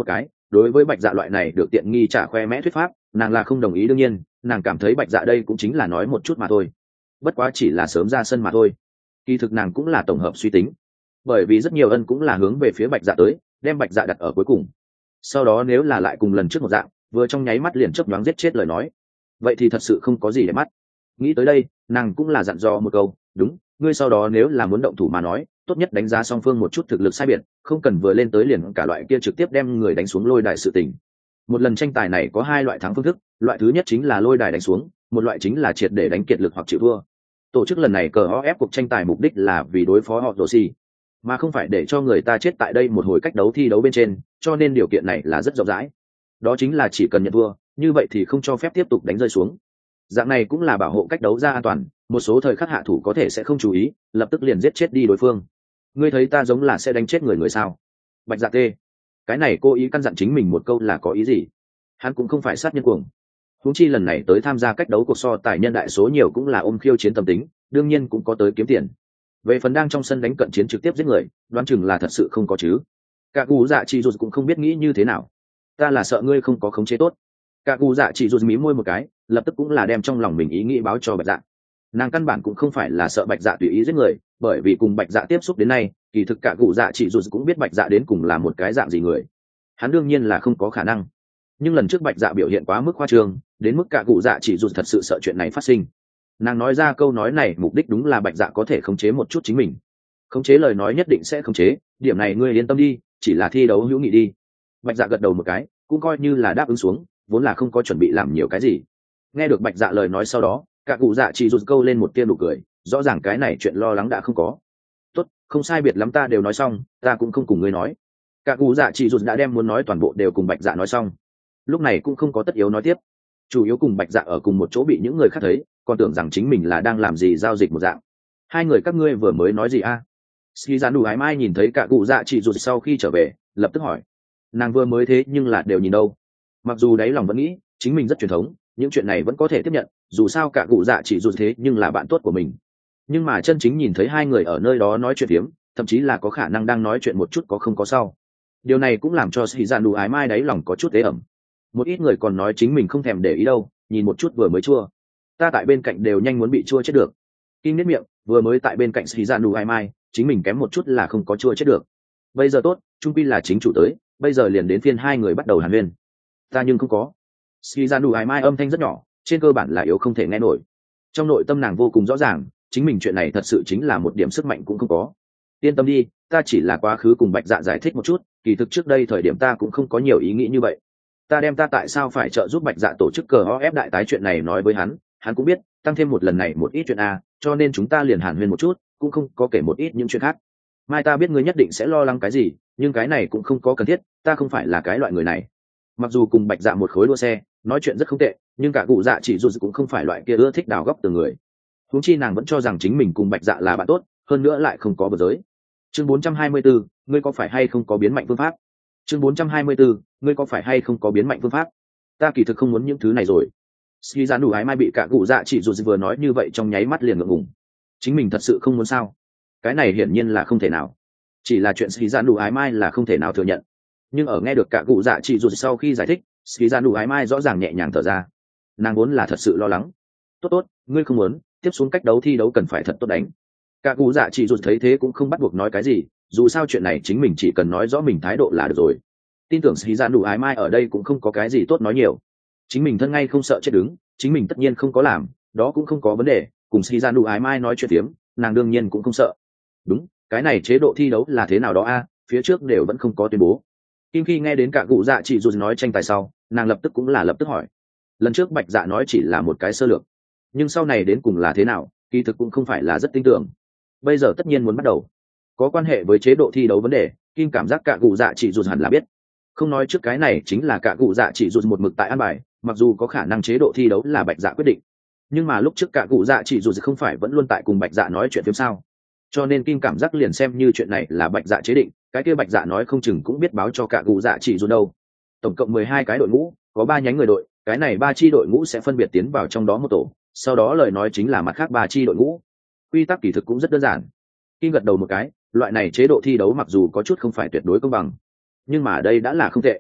[SPEAKER 1] đối với bạch dạ loại này được tiện nghi trả khoe mẽ thuyết pháp nàng là không đồng ý. đương nhiên nàng cảm thấy bạch dạ đây cũng chính là nói một chút mà thôi, bất quá chỉ là sớm ra sân mà thôi. Kỳ thực nàng cũng là tổng hợp suy tính, bởi vì rất nhiều ân cũng là hướng về phía bạch dạ tới, đem bạch dạ đặt ở cuối cùng, sau đó nếu là lại cùng lần trước một dạng vừa trong nháy mắt liền chớp nhoáng giết chết lời nói, vậy thì thật sự không có gì để mắt. Nghĩ tới đây nàng cũng là dặn dò một câu, đúng, ngươi sau đó nếu là muốn động thủ mà nói, tốt nhất đánh giá song phương một chút thực lực sai biệt, không cần vừa lên tới liền cả loại kia trực tiếp đem người đánh xuống lôi đài sự tình. Một lần tranh tài này có hai loại thắng phương thức, loại thứ nhất chính là lôi đài đánh xuống, một loại chính là triệt để đánh kiệt lực hoặc chịu thua. Tổ chức lần này cờ o ép cuộc tranh tài mục đích là vì đối phó họ Rossi, mà không phải để cho người ta chết tại đây một hồi cách đấu thi đấu bên trên, cho nên điều kiện này là rất rộng rãi. Đó chính là chỉ cần nhận thua, như vậy thì không cho phép tiếp tục đánh rơi xuống. Dạng này cũng là bảo hộ cách đấu ra an toàn, một số thời khắc hạ thủ có thể sẽ không chú ý, lập tức liền giết chết đi đối phương. Ngươi thấy ta giống là sẽ đánh chết người người sao? Bạch Dạ tê, cái này cô ý căn dặn chính mình một câu là có ý gì? Hắn cũng không phải sát nhân cuồng. Huống chi lần này tới tham gia cách đấu cuộc so tài nhân đại số nhiều cũng là ôm khiêu chiến tâm tính, đương nhiên cũng có tới kiếm tiền. Về phần đang trong sân đánh cận chiến trực tiếp giết người, đoán chừng là thật sự không có chứ. Cả cú dạ chỉ dù cũng không biết nghĩ như thế nào. Ta là sợ ngươi không có khống chế tốt. Cả cú dạ chỉ dù mí môi một cái, lập tức cũng là đem trong lòng mình ý nghĩ báo cho Bạch Dạ. Nàng căn bản cũng không phải là sợ Bạch Dạ tùy ý giết người, bởi vì cùng Bạch Dạ tiếp xúc đến nay, kỳ thực cả cú dạ chỉ dù cũng biết Bạch Dạ đến cùng là một cái dạng gì người. Hắn đương nhiên là không có khả năng. Nhưng lần trước Bạch Dạ biểu hiện quá mức khoa trương, đến mức cả cú dạ chỉ dù thật sự sợ chuyện này phát sinh. Nàng nói ra câu nói này mục đích đúng là Bạch Dạ có thể khống chế một chút chính mình. Khống chế lời nói nhất định sẽ khống chế, điểm này ngươi yên tâm đi, chỉ là thi đấu hữu nghị đi. Bạch Dạ gật đầu một cái, cũng coi như là đáp ứng xuống, vốn là không có chuẩn bị làm nhiều cái gì. Nghe được Bạch Dạ lời nói sau đó, cả cụ dạ chỉ rụt câu lên một tia nụ cười, rõ ràng cái này chuyện lo lắng đã không có. Tốt, không sai biệt lắm, ta đều nói xong, ta cũng không cùng ngươi nói. Cả cụ dạ chỉ rụt đã đem muốn nói toàn bộ đều cùng Bạch Dạ nói xong, lúc này cũng không có tất yếu nói tiếp, chủ yếu cùng Bạch Dạ ở cùng một chỗ bị những người khác thấy, còn tưởng rằng chính mình là đang làm gì giao dịch một dạng. Hai người các ngươi vừa mới nói gì a? À? Ski Giản Đủ Ái Mai nhìn thấy cả cụ dạ chỉ rụt sau khi trở về, lập tức hỏi. Nàng vừa mới thế nhưng là đều nhìn đâu. Mặc dù đáy lòng vẫn nghĩ chính mình rất truyền thống, những chuyện này vẫn có thể tiếp nhận, dù sao cả cụ dạ chỉ rụt thế nhưng là bạn tốt của mình. Nhưng mà chân chính nhìn thấy hai người ở nơi đó nói chuyện tiếm, thậm chí là có khả năng đang nói chuyện một chút có không có sau. Điều này cũng làm cho Ski Giản Đủ Ái Mai đáy lòng có chút ế ẩm. Một ít người còn nói chính mình không thèm để ý đâu, nhìn một chút vừa mới chua. Ta tại bên cạnh đều nhanh muốn bị chua chết được. Kim nét miệng, vừa mới tại bên cạnh Ski Giản Đủ Ái Mai, chính mình kém một chút là không có chua chết được. Bây giờ tốt, trung pi là chính chủ tới, bây giờ liền đến phiên hai người bắt đầu hàn huyên. Ta nhưng không có. Ski Giản Đủ Ái Mai âm thanh rất nhỏ, trên cơ bản là yếu không thể nghe nổi. Trong nội tâm nàng vô cùng rõ ràng, chính mình chuyện này thật sự chính là một điểm sức mạnh cũng không có. Yên tâm đi, ta chỉ là quá khứ cùng Bạch Dạ giải thích một chút, kỳ thực trước đây thời điểm ta cũng không có nhiều ý nghĩ như vậy. Ta đem ta tại sao phải trợ giúp Bạch Dạ tổ chức cờ o ép đại tái chuyện này nói với hắn, hắn cũng biết, tăng thêm một lần này một ít chuyện a, cho nên chúng ta liền hàn huyên một chút, cũng không có kể một ít những chuyện khác. Mai ta biết ngươi nhất định sẽ lo lắng cái gì, nhưng cái này cũng không có cần thiết, ta không phải là cái loại người này. Mặc dù cùng Bạch Dạ một khối đua xe, nói chuyện rất không tệ, nhưng cả cụ dạ chỉ dù cũng không phải loại kia ưa thích đào góc từ người. Huống chi nàng vẫn cho rằng chính mình cùng Bạch Dạ là bạn tốt, hơn nữa lại không có bờ giới. Chương bốn trăm hai mươi bốn, ngươi có phải hay không có biến mạnh phương pháp? Chương bốn trăm hai mươi bốn, ngươi có phải hay không có biến mạnh phương pháp? Ta kỳ thực không muốn những thứ này rồi. Ski Giản Đủ Ái Mai bị cả cụ dạ chỉ dù vừa nói như vậy trong nháy mắt liền ngượng ngùng. Chính mình thật sự không muốn sao? Cái này hiển nhiên là không thể nào. Chỉ là chuyện Ski Giản Đủ Ái Mai là không thể nào thừa nhận. Nhưng ở nghe được cả cụ dạ chỉ dù sau khi giải thích, Ski Giản Đủ Ái Mai rõ ràng nhẹ nhàng thở ra. Nàng vốn là thật sự lo lắng. Tốt tốt, ngươi không muốn, tiếp xuống cách đấu thi đấu cần phải thật tốt đánh. Cả cụ dạ chỉ dù thấy thế cũng không bắt buộc nói cái gì, dù sao chuyện này chính mình chỉ cần nói rõ mình thái độ là được rồi. Tin tưởng Ski Giản Đủ Ái Mai ở đây cũng không có cái gì tốt nói nhiều. Chính mình thân ngay không sợ chết đứng, chính mình tất nhiên không có làm, đó cũng không có vấn đề. Cùng Ski Giản Đủ Ái Mai nói chuyện tiếm, nàng đương nhiên cũng không sợ. Đúng, cái này chế độ thi đấu là thế nào đó a, phía trước đều vẫn không có tuyên bố. Kim khi nghe đến cả cụ dạ chỉ dù nói tranh tài sau, nàng lập tức cũng là lập tức hỏi. Lần trước Bạch Dạ nói chỉ là một cái sơ lược, nhưng sau này đến cùng là thế nào, kỳ thực cũng không phải là rất tin tưởng. Bây giờ tất nhiên muốn bắt đầu, có quan hệ với chế độ thi đấu vấn đề, Kim cảm giác cả cụ dạ chỉ dù hẳn là biết. Không nói trước cái này chính là cả cụ dạ chỉ dù một mực tại an bài, mặc dù có khả năng chế độ thi đấu là Bạch Dạ quyết định, nhưng mà lúc trước cả cụ dạ chỉ dù không phải vẫn luôn tại cùng Bạch Dạ nói chuyện phiếm sao? Cho nên Kim cảm giác liền xem như chuyện này là Bạch Dạ chế định, cái kia Bạch Dạ nói không chừng cũng biết báo cho cả cụ dạ chỉ dù đâu. Tổng cộng mười hai cái đội ngũ, có ba nhánh người đội, cái này ba chi đội ngũ sẽ phân biệt tiến vào trong đó một tổ, sau đó lời nói chính là mặt khác ba chi đội ngũ. Quy tắc kỳ thực cũng rất đơn giản. Kim gật đầu một cái, loại này chế độ thi đấu mặc dù có chút không phải tuyệt đối công bằng, nhưng mà đây đã là không tệ.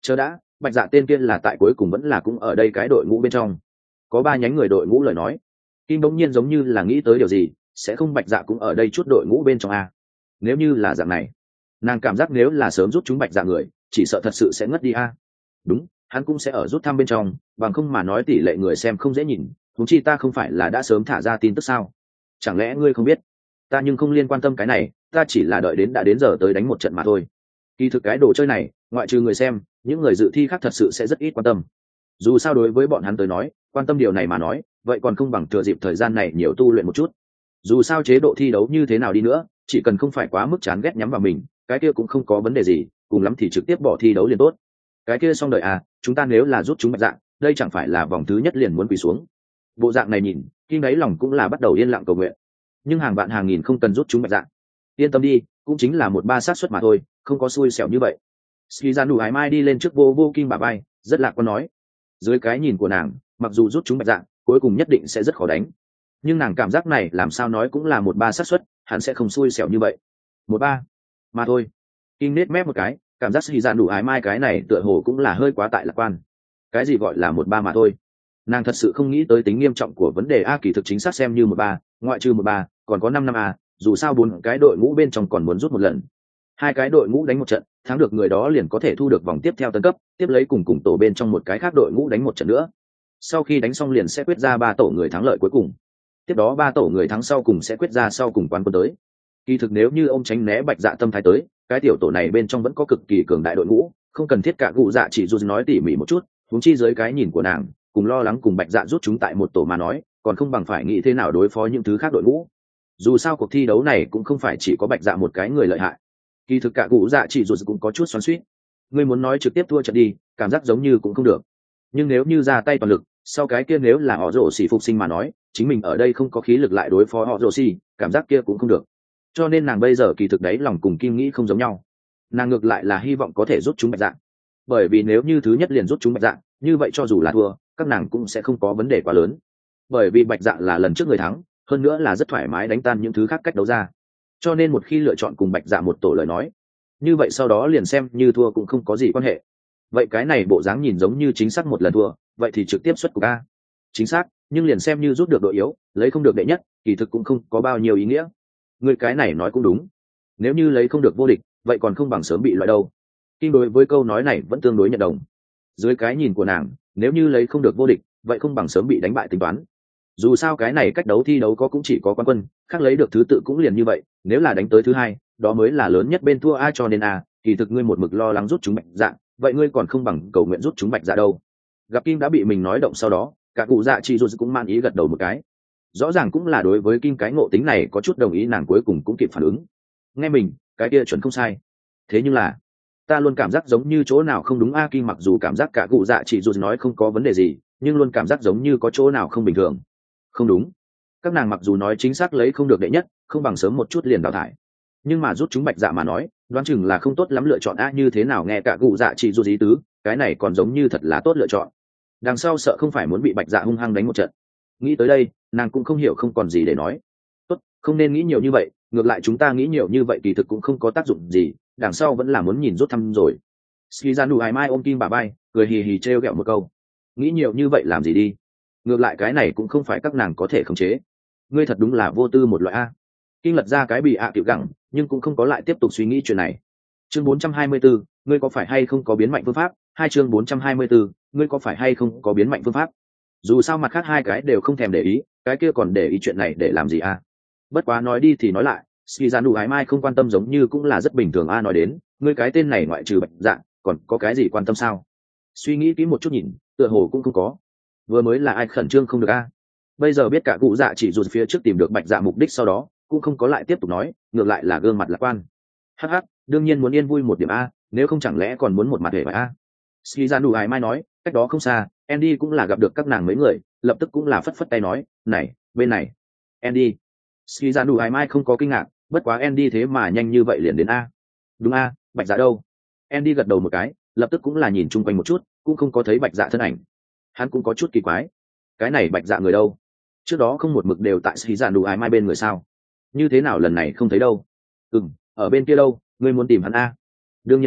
[SPEAKER 1] Chờ đã, bạch dạ tên kia là tại cuối cùng vẫn là cũng ở đây cái đội ngũ bên trong. Có ba nhánh người đội ngũ lời nói. Kim bỗng nhiên giống như là nghĩ tới điều gì, sẽ không bạch dạ cũng ở đây chút đội ngũ bên trong a. Nếu như là dạng này, nàng cảm giác nếu là sớm rút chúng bạch dạ người, chỉ sợ thật sự sẽ ngất đi a. Đúng, hắn cũng sẽ ở rút thăm bên trong, bằng không mà nói tỷ lệ người xem không dễ nhìn, huống chi ta không phải là đã sớm thả ra tin tức sao? Chẳng lẽ ngươi không biết? Ta nhưng không liên quan tâm cái này, ta chỉ là đợi đến đã đến giờ tới đánh một trận mà thôi. Kỳ thực cái đồ chơi này, ngoại trừ người xem, những người dự thi khác thật sự sẽ rất ít quan tâm. Dù sao đối với bọn hắn tới nói, quan tâm điều này mà nói, vậy còn không bằng thừa dịp thời gian này nhiều tu luyện một chút. Dù sao chế độ thi đấu như thế nào đi nữa, chỉ cần không phải quá mức chán ghét nhắm vào mình, cái kia cũng không có vấn đề gì, cùng lắm thì trực tiếp bỏ thi đấu liền tốt. Cái kia xong đời à, chúng ta nếu là rút chúng bạch dạng, đây chẳng phải là vòng thứ nhất liền muốn quỳ xuống. Bộ dạng này nhìn, Kim đáy lòng cũng là bắt đầu yên lặng cầu nguyện. Nhưng hàng vạn hàng nghìn không cần rút chúng bạch dạng. Yên tâm đi, cũng chính là một ba xác suất mà thôi, không có xui xẻo như vậy. Ski ra đủ ái mai đi lên trước vô vô Kim bà bay, rất lạc quan nói. Dưới cái nhìn của nàng, mặc dù rút chúng bạch dạng, cuối cùng nhất định sẽ rất khó đánh. Nhưng nàng cảm giác này làm sao nói cũng là một ba xác suất, hắn sẽ không xui xẻo như vậy. Một ba, mà thôi. Kim nết mép một cái, cảm giác Ski ra đủ ái mai cái này tựa hồ cũng là hơi quá tại lạc quan. Cái gì gọi là một ba mà thôi? Nàng thật sự không nghĩ tới tính nghiêm trọng của vấn đề a, kỳ thực chính xác xem như một ba, ngoại trừ một ba, còn có năm năm a, dù sao bốn cái đội ngũ bên trong còn muốn rút một lần. Hai cái đội ngũ đánh một trận, thắng được người đó liền có thể thu được vòng tiếp theo tấn cấp, tiếp lấy cùng cùng tổ bên trong một cái khác đội ngũ đánh một trận nữa. Sau khi đánh xong liền sẽ quyết ra ba tổ người thắng lợi cuối cùng. Tiếp đó ba tổ người thắng sau cùng sẽ quyết ra sau cùng quán quân tới. Kỳ thực nếu như ông tránh né bạch dạ tâm thái tới, cái tiểu tổ này bên trong vẫn có cực kỳ cường đại đội ngũ, không cần thiết cả cụ dạ chỉ dù nói tỉ mỉ một chút, huống chi dưới cái nhìn của nàng, cùng lo lắng cùng bạch dạ rút chúng tại một tổ mà nói, còn không bằng phải nghĩ thế nào đối phó những thứ khác đội ngũ. Dù sao cuộc thi đấu này cũng không phải chỉ có bạch dạ một cái người lợi hại. Kỳ thực cả cụ dạ chỉ dù cũng có chút xoắn xuýt. Ngươi muốn nói trực tiếp thua trận đi, cảm giác giống như cũng không được. Nhưng nếu như ra tay toàn lực, sau cái kia nếu là họ rổ xỉ phục sinh mà nói, chính mình ở đây không có khí lực lại đối phó họ rổ xỉ, cảm giác kia cũng không được. Cho nên nàng bây giờ kỳ thực đấy lòng cùng Kim nghĩ không giống nhau. Nàng ngược lại là hy vọng có thể rút chúng bạch dạ. Bởi vì nếu như thứ nhất liền rút chúng bạch dạ, như vậy cho dù là thua, các nàng cũng sẽ không có vấn đề quá lớn. Bởi vì bạch dạ là lần trước người thắng, hơn nữa là rất thoải mái đánh tan những thứ khác cách đấu ra. Cho nên một khi lựa chọn cùng bạch dạ một tổ lời nói, như vậy sau đó liền xem như thua cũng không có gì quan hệ. Vậy cái này bộ dáng nhìn giống như chính xác một lần thua, vậy thì trực tiếp xuất cục a. Chính xác, nhưng liền xem như rút được đội yếu, lấy không được đệ nhất, kỳ thực cũng không có bao nhiêu ý nghĩa. Người cái này nói cũng đúng. Nếu như lấy không được vô địch, vậy còn không bằng sớm bị loại đâu. Kim đối với câu nói này vẫn tương đối nhận đồng. Dưới cái nhìn của nàng, nếu như lấy không được vô địch, vậy không bằng sớm bị đánh bại tính toán. Dù sao cái này cách đấu thi đấu có cũng chỉ có quán quân, khác lấy được thứ tự cũng liền như vậy, nếu là đánh tới thứ hai, đó mới là lớn nhất bên thua ai, cho nên a, kỳ thực ngươi một mực lo lắng rút chúng bạch dạ, vậy ngươi còn không bằng cầu nguyện rút chúng bạch dạ đâu. Gặp Kim đã bị mình nói động sau đó, cả cụ dạ chị dù cũng man ý gật đầu một cái. Rõ ràng cũng là đối với Kim cái ngộ tính này có chút đồng ý, nàng cuối cùng cũng kịp phản ứng. Nghe mình, cái kia chuẩn không sai. Thế nhưng là, ta luôn cảm giác giống như chỗ nào không đúng a. Kim mặc dù cảm giác cả cụ dạ chị dù nói không có vấn đề gì, nhưng luôn cảm giác giống như có chỗ nào không bình thường. Không đúng. Các nàng mặc dù nói chính xác lấy không được đệ nhất, không bằng sớm một chút liền đào thải. Nhưng mà rút chúng bạch dạ mà nói, đoán chừng là không tốt lắm lựa chọn a. Như thế nào nghe cả cụ dạ chị dù ý tứ, cái này còn giống như thật là tốt lựa chọn. Đằng sau sợ không phải muốn bị bạch dạ hung hăng đánh một trận. Nghĩ tới đây, nàng cũng không hiểu không còn gì để nói. Tốt, không nên nghĩ nhiều như vậy, ngược lại chúng ta nghĩ nhiều như vậy kỳ thực cũng không có tác dụng gì, đằng sau vẫn là muốn nhìn rút thăm rồi. Skizanu hai mai ôm Kim bà bay, cười hì hì trêu ghẹo một câu. Nghĩ nhiều như vậy làm gì đi? Ngược lại cái này cũng không phải các nàng có thể khống chế. Ngươi thật đúng là vô tư một loại a. Kim lật ra cái bị ạ à tiểu gẳng, nhưng cũng không có lại tiếp tục suy nghĩ chuyện này. Chương bốn trăm hai mươi bốn, ngươi có phải hay không có biến mạnh phương pháp? Hai chương bốn trăm hai mươi bốn, ngươi có phải hay không có biến mạnh phương pháp? Dù sao mặt khác hai cái đều không thèm để ý, cái kia còn để ý chuyện này để làm gì a? Bất quá nói đi thì nói lại, Skizanu Ái Mai không quan tâm giống như cũng là rất bình thường a. Nói đến, ngươi cái tên này ngoại trừ bạch dạ, còn có cái gì quan tâm sao? Suy nghĩ kỹ một chút nhìn, tựa hồ cũng không có. Vừa mới là ai khẩn trương không được a? Bây giờ biết cả cụ dạ chỉ dù phía trước tìm được bạch dạ mục đích sau đó, cũng không có lại tiếp tục nói, ngược lại là gương mặt lạc quan. Hắc hắc, đương nhiên muốn yên vui một điểm a, nếu không chẳng lẽ còn muốn một mặt hề phải a? Skizanu Ái Mai nói, cách đó không xa, Andy cũng là gặp được các nàng mấy người, lập tức cũng là phất phất tay nói, này, bên này. Andy. Skizanu Ái Mai không có kinh ngạc, bất quá Andy thế mà nhanh như vậy liền đến a. Đúng a, bạch dạ đâu? Andy gật đầu một cái, lập tức cũng là nhìn chung quanh một chút, cũng không có thấy bạch dạ thân ảnh. Hắn cũng có chút kỳ quái. Cái này bạch dạ người đâu? Trước đó không một mực đều tại Skizanu Ái Mai bên người sao? Như thế nào lần này không thấy đâu? Ừm, ở bên kia đâu, ngươi muốn tìm hắn a? Đương nhiên a,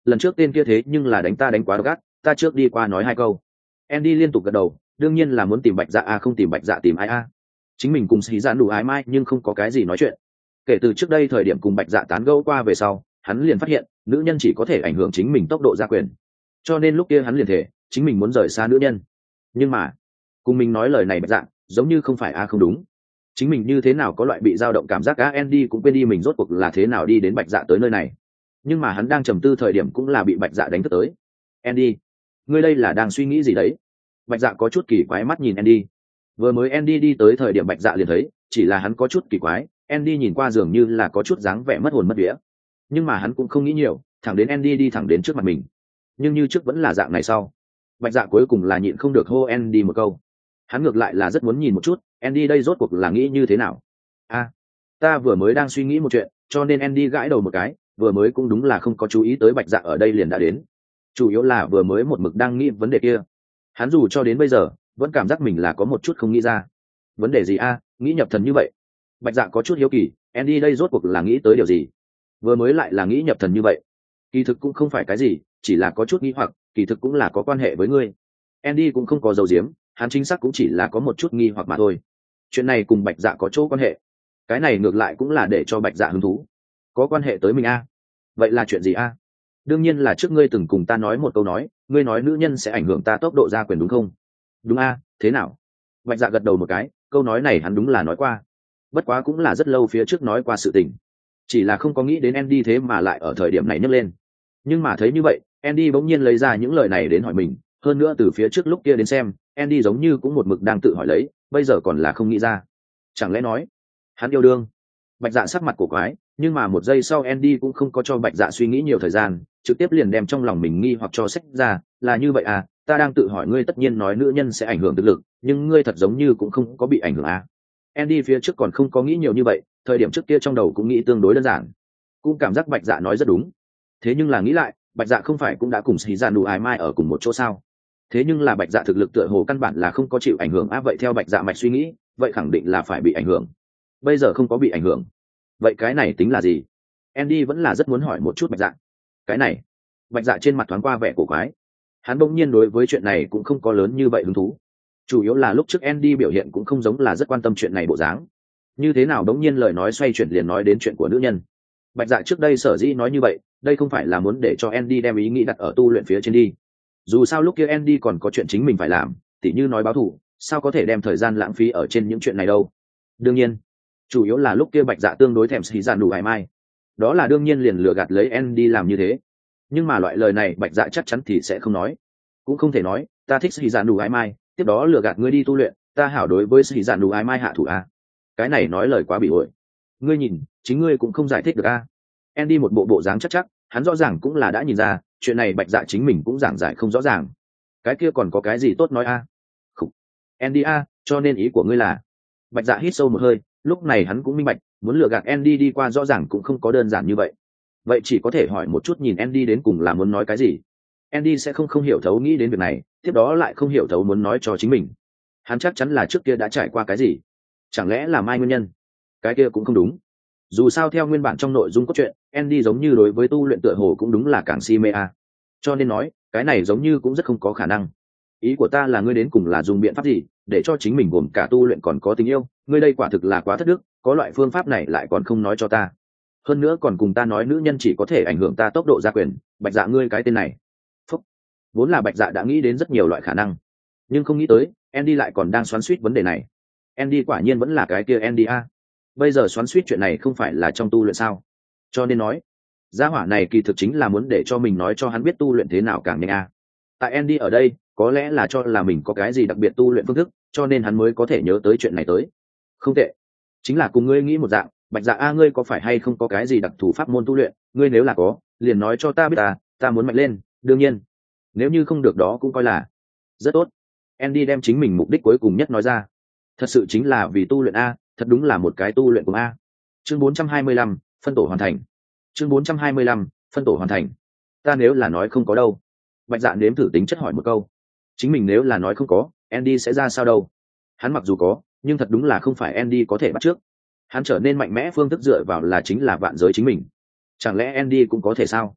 [SPEAKER 1] lần trước tên kia thế nhưng là đánh ta đánh quá gắt, ta trước đi qua nói hai câu. Andy liên tục gật đầu, đương nhiên là muốn tìm Bạch Dạ a, không tìm Bạch Dạ tìm ai a. Chính mình cùng xí dạ đủ ái mai nhưng không có cái gì nói chuyện. Kể từ trước đây thời điểm cùng Bạch Dạ tán gẫu qua về sau, hắn liền phát hiện nữ nhân chỉ có thể ảnh hưởng chính mình tốc độ gia quyền, cho nên lúc kia hắn liền thể chính mình muốn rời xa nữ nhân. Nhưng mà cùng mình nói lời này Bạch Dạ giống như không phải a không đúng, chính mình như thế nào có loại bị dao động cảm giác. A Andy cũng quên đi mình rốt cuộc là thế nào đi đến Bạch Dạ tới nơi này, nhưng mà hắn đang trầm tư thời điểm cũng là bị Bạch Dạ đánh thức tới. Andy, ngươi đây là đang suy nghĩ gì đấy? Bạch Dạ có chút kỳ quái mắt nhìn Andy. Vừa mới Andy đi tới thời điểm Bạch Dạ liền thấy, chỉ là hắn có chút kỳ quái, Andy nhìn qua dường như là có chút dáng vẻ mất hồn mất vía, nhưng mà hắn cũng không nghĩ nhiều, thẳng đến Andy đi thẳng đến trước mặt mình. Nhưng như trước vẫn là dạng này sau. Bạch Dạ cuối cùng là nhịn không được hô Andy một câu. Hắn ngược lại là rất muốn nhìn một chút Andy đây rốt cuộc là nghĩ như thế nào. A, à, ta vừa mới đang suy nghĩ một chuyện, cho nên Andy gãi đầu một cái, vừa mới cũng đúng là không có chú ý tới Bạch Dạ ở đây liền đã đến. Chủ yếu là vừa mới một mực đang nghĩ vấn đề kia. Hắn dù cho đến bây giờ vẫn cảm giác mình là có một chút không nghĩ ra. Vấn đề gì a? À, nghĩ nhập thần như vậy. Bạch Dạ có chút hiếu kỳ, Andy đây rốt cuộc là nghĩ tới điều gì? Vừa mới lại là nghĩ nhập thần như vậy. Kỳ thực cũng không phải cái gì, chỉ là có chút nghi hoặc, kỳ thực cũng là có quan hệ với ngươi. Andy cũng không có dấu diếm, hắn chính xác cũng chỉ là có một chút nghi hoặc mà thôi. Chuyện này cùng Bạch Dạ có chỗ quan hệ. Cái này ngược lại cũng là để cho Bạch Dạ hứng thú. Có quan hệ tới mình a? À? Vậy là chuyện gì a? À? Đương nhiên là trước ngươi từng cùng ta nói một câu nói, ngươi nói nữ nhân sẽ ảnh hưởng ta tốc độ gia quyền đúng không? Đúng a, à, thế nào? Bạch Dạ gật đầu một cái, câu nói này hắn đúng là nói qua. Bất quá cũng là rất lâu phía trước nói qua sự tình. Chỉ là không có nghĩ đến Andy thế mà lại ở thời điểm này nhấc lên. Nhưng mà thấy như vậy, Andy bỗng nhiên lấy ra những lời này đến hỏi mình, hơn nữa từ phía trước lúc kia đến xem, Andy giống như cũng một mực đang tự hỏi lấy, bây giờ còn là không nghĩ ra. Chẳng lẽ nói, hắn yêu đương? Bạch Dạ sắc mặt cổ quái, nhưng mà một giây sau Andy cũng không có cho Bạch Dạ suy nghĩ nhiều thời gian, trực tiếp liền đem trong lòng mình nghi hoặc cho sách ra, là như vậy à, ta đang tự hỏi ngươi tất nhiên nói nữ nhân sẽ ảnh hưởng thực lực, nhưng ngươi thật giống như cũng không có bị ảnh hưởng à. Andy phía trước còn không có nghĩ nhiều như vậy, thời điểm trước kia trong đầu cũng nghĩ tương đối đơn giản, cũng cảm giác Bạch Dạ nói rất đúng. Thế nhưng là nghĩ lại, Bạch Dạ không phải cũng đã cùng Sĩ Dạ Nụ Ái Mai ở cùng một chỗ sao? Thế nhưng là Bạch Dạ thực lực tựa hồ căn bản là không có chịu ảnh hưởng á, vậy theo Bạch Dạ mạch suy nghĩ, vậy khẳng định là phải bị ảnh hưởng. Bây giờ không có bị ảnh hưởng, vậy cái này tính là gì? Andy vẫn là rất muốn hỏi một chút Bạch Dạ. Cái này, Bạch Dạ trên mặt thoáng qua vẻ cổ quái. Hắn bỗng nhiên đối với chuyện này cũng không có lớn như vậy hứng thú. Chủ yếu là lúc trước Andy biểu hiện cũng không giống là rất quan tâm chuyện này bộ dáng. Như thế nào bỗng nhiên lời nói xoay chuyển liền nói đến chuyện của nữ nhân. Bạch Dạ trước đây sở dĩ nói như vậy, đây không phải là muốn để cho Andy đem ý nghĩ đặt ở tu luyện phía trên đi. Dù sao lúc kia Andy còn có chuyện chính mình phải làm, tỉ như nói báo thù, sao có thể đem thời gian lãng phí ở trên những chuyện này đâu. Đương nhiên, chủ yếu là lúc kia Bạch Dạ tương đối thèm Sĩ Dạ Nụ Ái Mai. Đó là đương nhiên liền lừa gạt lấy Andy làm như thế. Nhưng mà loại lời này Bạch Dạ chắc chắn thì sẽ không nói. Cũng không thể nói, ta thích Sĩ Dạ Nụ Ái Mai, tiếp đó lừa gạt ngươi đi tu luyện, ta hảo đối với Sĩ Dạ Nụ Ái Mai hạ thủ a. Cái này nói lời quá bị ổi. Ngươi nhìn, chính ngươi cũng không giải thích được a. Andy một bộ bộ dáng chắc chắc, hắn rõ ràng cũng là đã nhìn ra, chuyện này Bạch Dạ chính mình cũng giảng giải không rõ ràng. Cái kia còn có cái gì tốt nói a? À? Khủ. Andy a, cho nên ý của ngươi là? Bạch Dạ hít sâu một hơi, lúc này hắn cũng minh bạch, muốn lừa gạt Andy đi qua rõ ràng cũng không có đơn giản như vậy. Vậy chỉ có thể hỏi một chút nhìn Andy đến cùng là muốn nói cái gì. Andy sẽ không không hiểu thấu nghĩ đến việc này, tiếp đó lại không hiểu thấu muốn nói cho chính mình. Hắn chắc chắn là trước kia đã trải qua cái gì. Chẳng lẽ là mai nguyên nhân? Cái kia cũng không đúng. Dù sao theo nguyên bản trong nội dung cốt truyện, Andy giống như đối với tu luyện tựa hồ cũng đúng là càng si mê a. Cho nên nói, cái này giống như cũng rất không có khả năng. Ý của ta là ngươi đến cùng là dùng biện pháp gì để cho chính mình gồm cả tu luyện còn có tình yêu, ngươi đây quả thực là quá thất đức, có loại phương pháp này lại còn không nói cho ta. Hơn nữa còn cùng ta nói nữ nhân chỉ có thể ảnh hưởng ta tốc độ gia quyền, Bạch Dạ ngươi cái tên này. Phúc. Vốn là Bạch Dạ đã nghĩ đến rất nhiều loại khả năng, nhưng không nghĩ tới, Andy lại còn đang xoắn xuýt vấn đề này. Andy quả nhiên vẫn là cái kia Andy a. Bây giờ xoắn xuýt chuyện này không phải là trong tu luyện sao? Cho nên nói, gia hỏa này kỳ thực chính là muốn để cho mình nói cho hắn biết tu luyện thế nào càng nhanh a. Tại Andy ở đây, có lẽ là cho là mình có cái gì đặc biệt tu luyện phương thức, cho nên hắn mới có thể nhớ tới chuyện này tới. Không tệ, chính là cùng ngươi nghĩ một dạng, Bạch Dạ a, ngươi có phải hay không có cái gì đặc thù pháp môn tu luyện, ngươi nếu là có, liền nói cho ta biết ta, ta muốn mạnh lên, đương nhiên, nếu như không được đó cũng coi là rất tốt. Andy đem chính mình mục đích cuối cùng nhất nói ra. Thật sự chính là vì tu luyện a, thật đúng là một cái tu luyện của a. Chương bốn trăm hai mươi lăm, phân tổ hoàn thành. Chương bốn trăm hai mươi lăm, phân tổ hoàn thành. Ta nếu là nói không có đâu. Bạch Dạ nếm thử tính chất hỏi một câu. Chính mình nếu là nói không có, Andy sẽ ra sao đâu? Hắn mặc dù có, nhưng thật đúng là không phải Andy có thể bắt trước. Hắn trở nên mạnh mẽ phương thức dựa vào là chính là vạn giới chính mình. Chẳng lẽ Andy cũng có thể sao?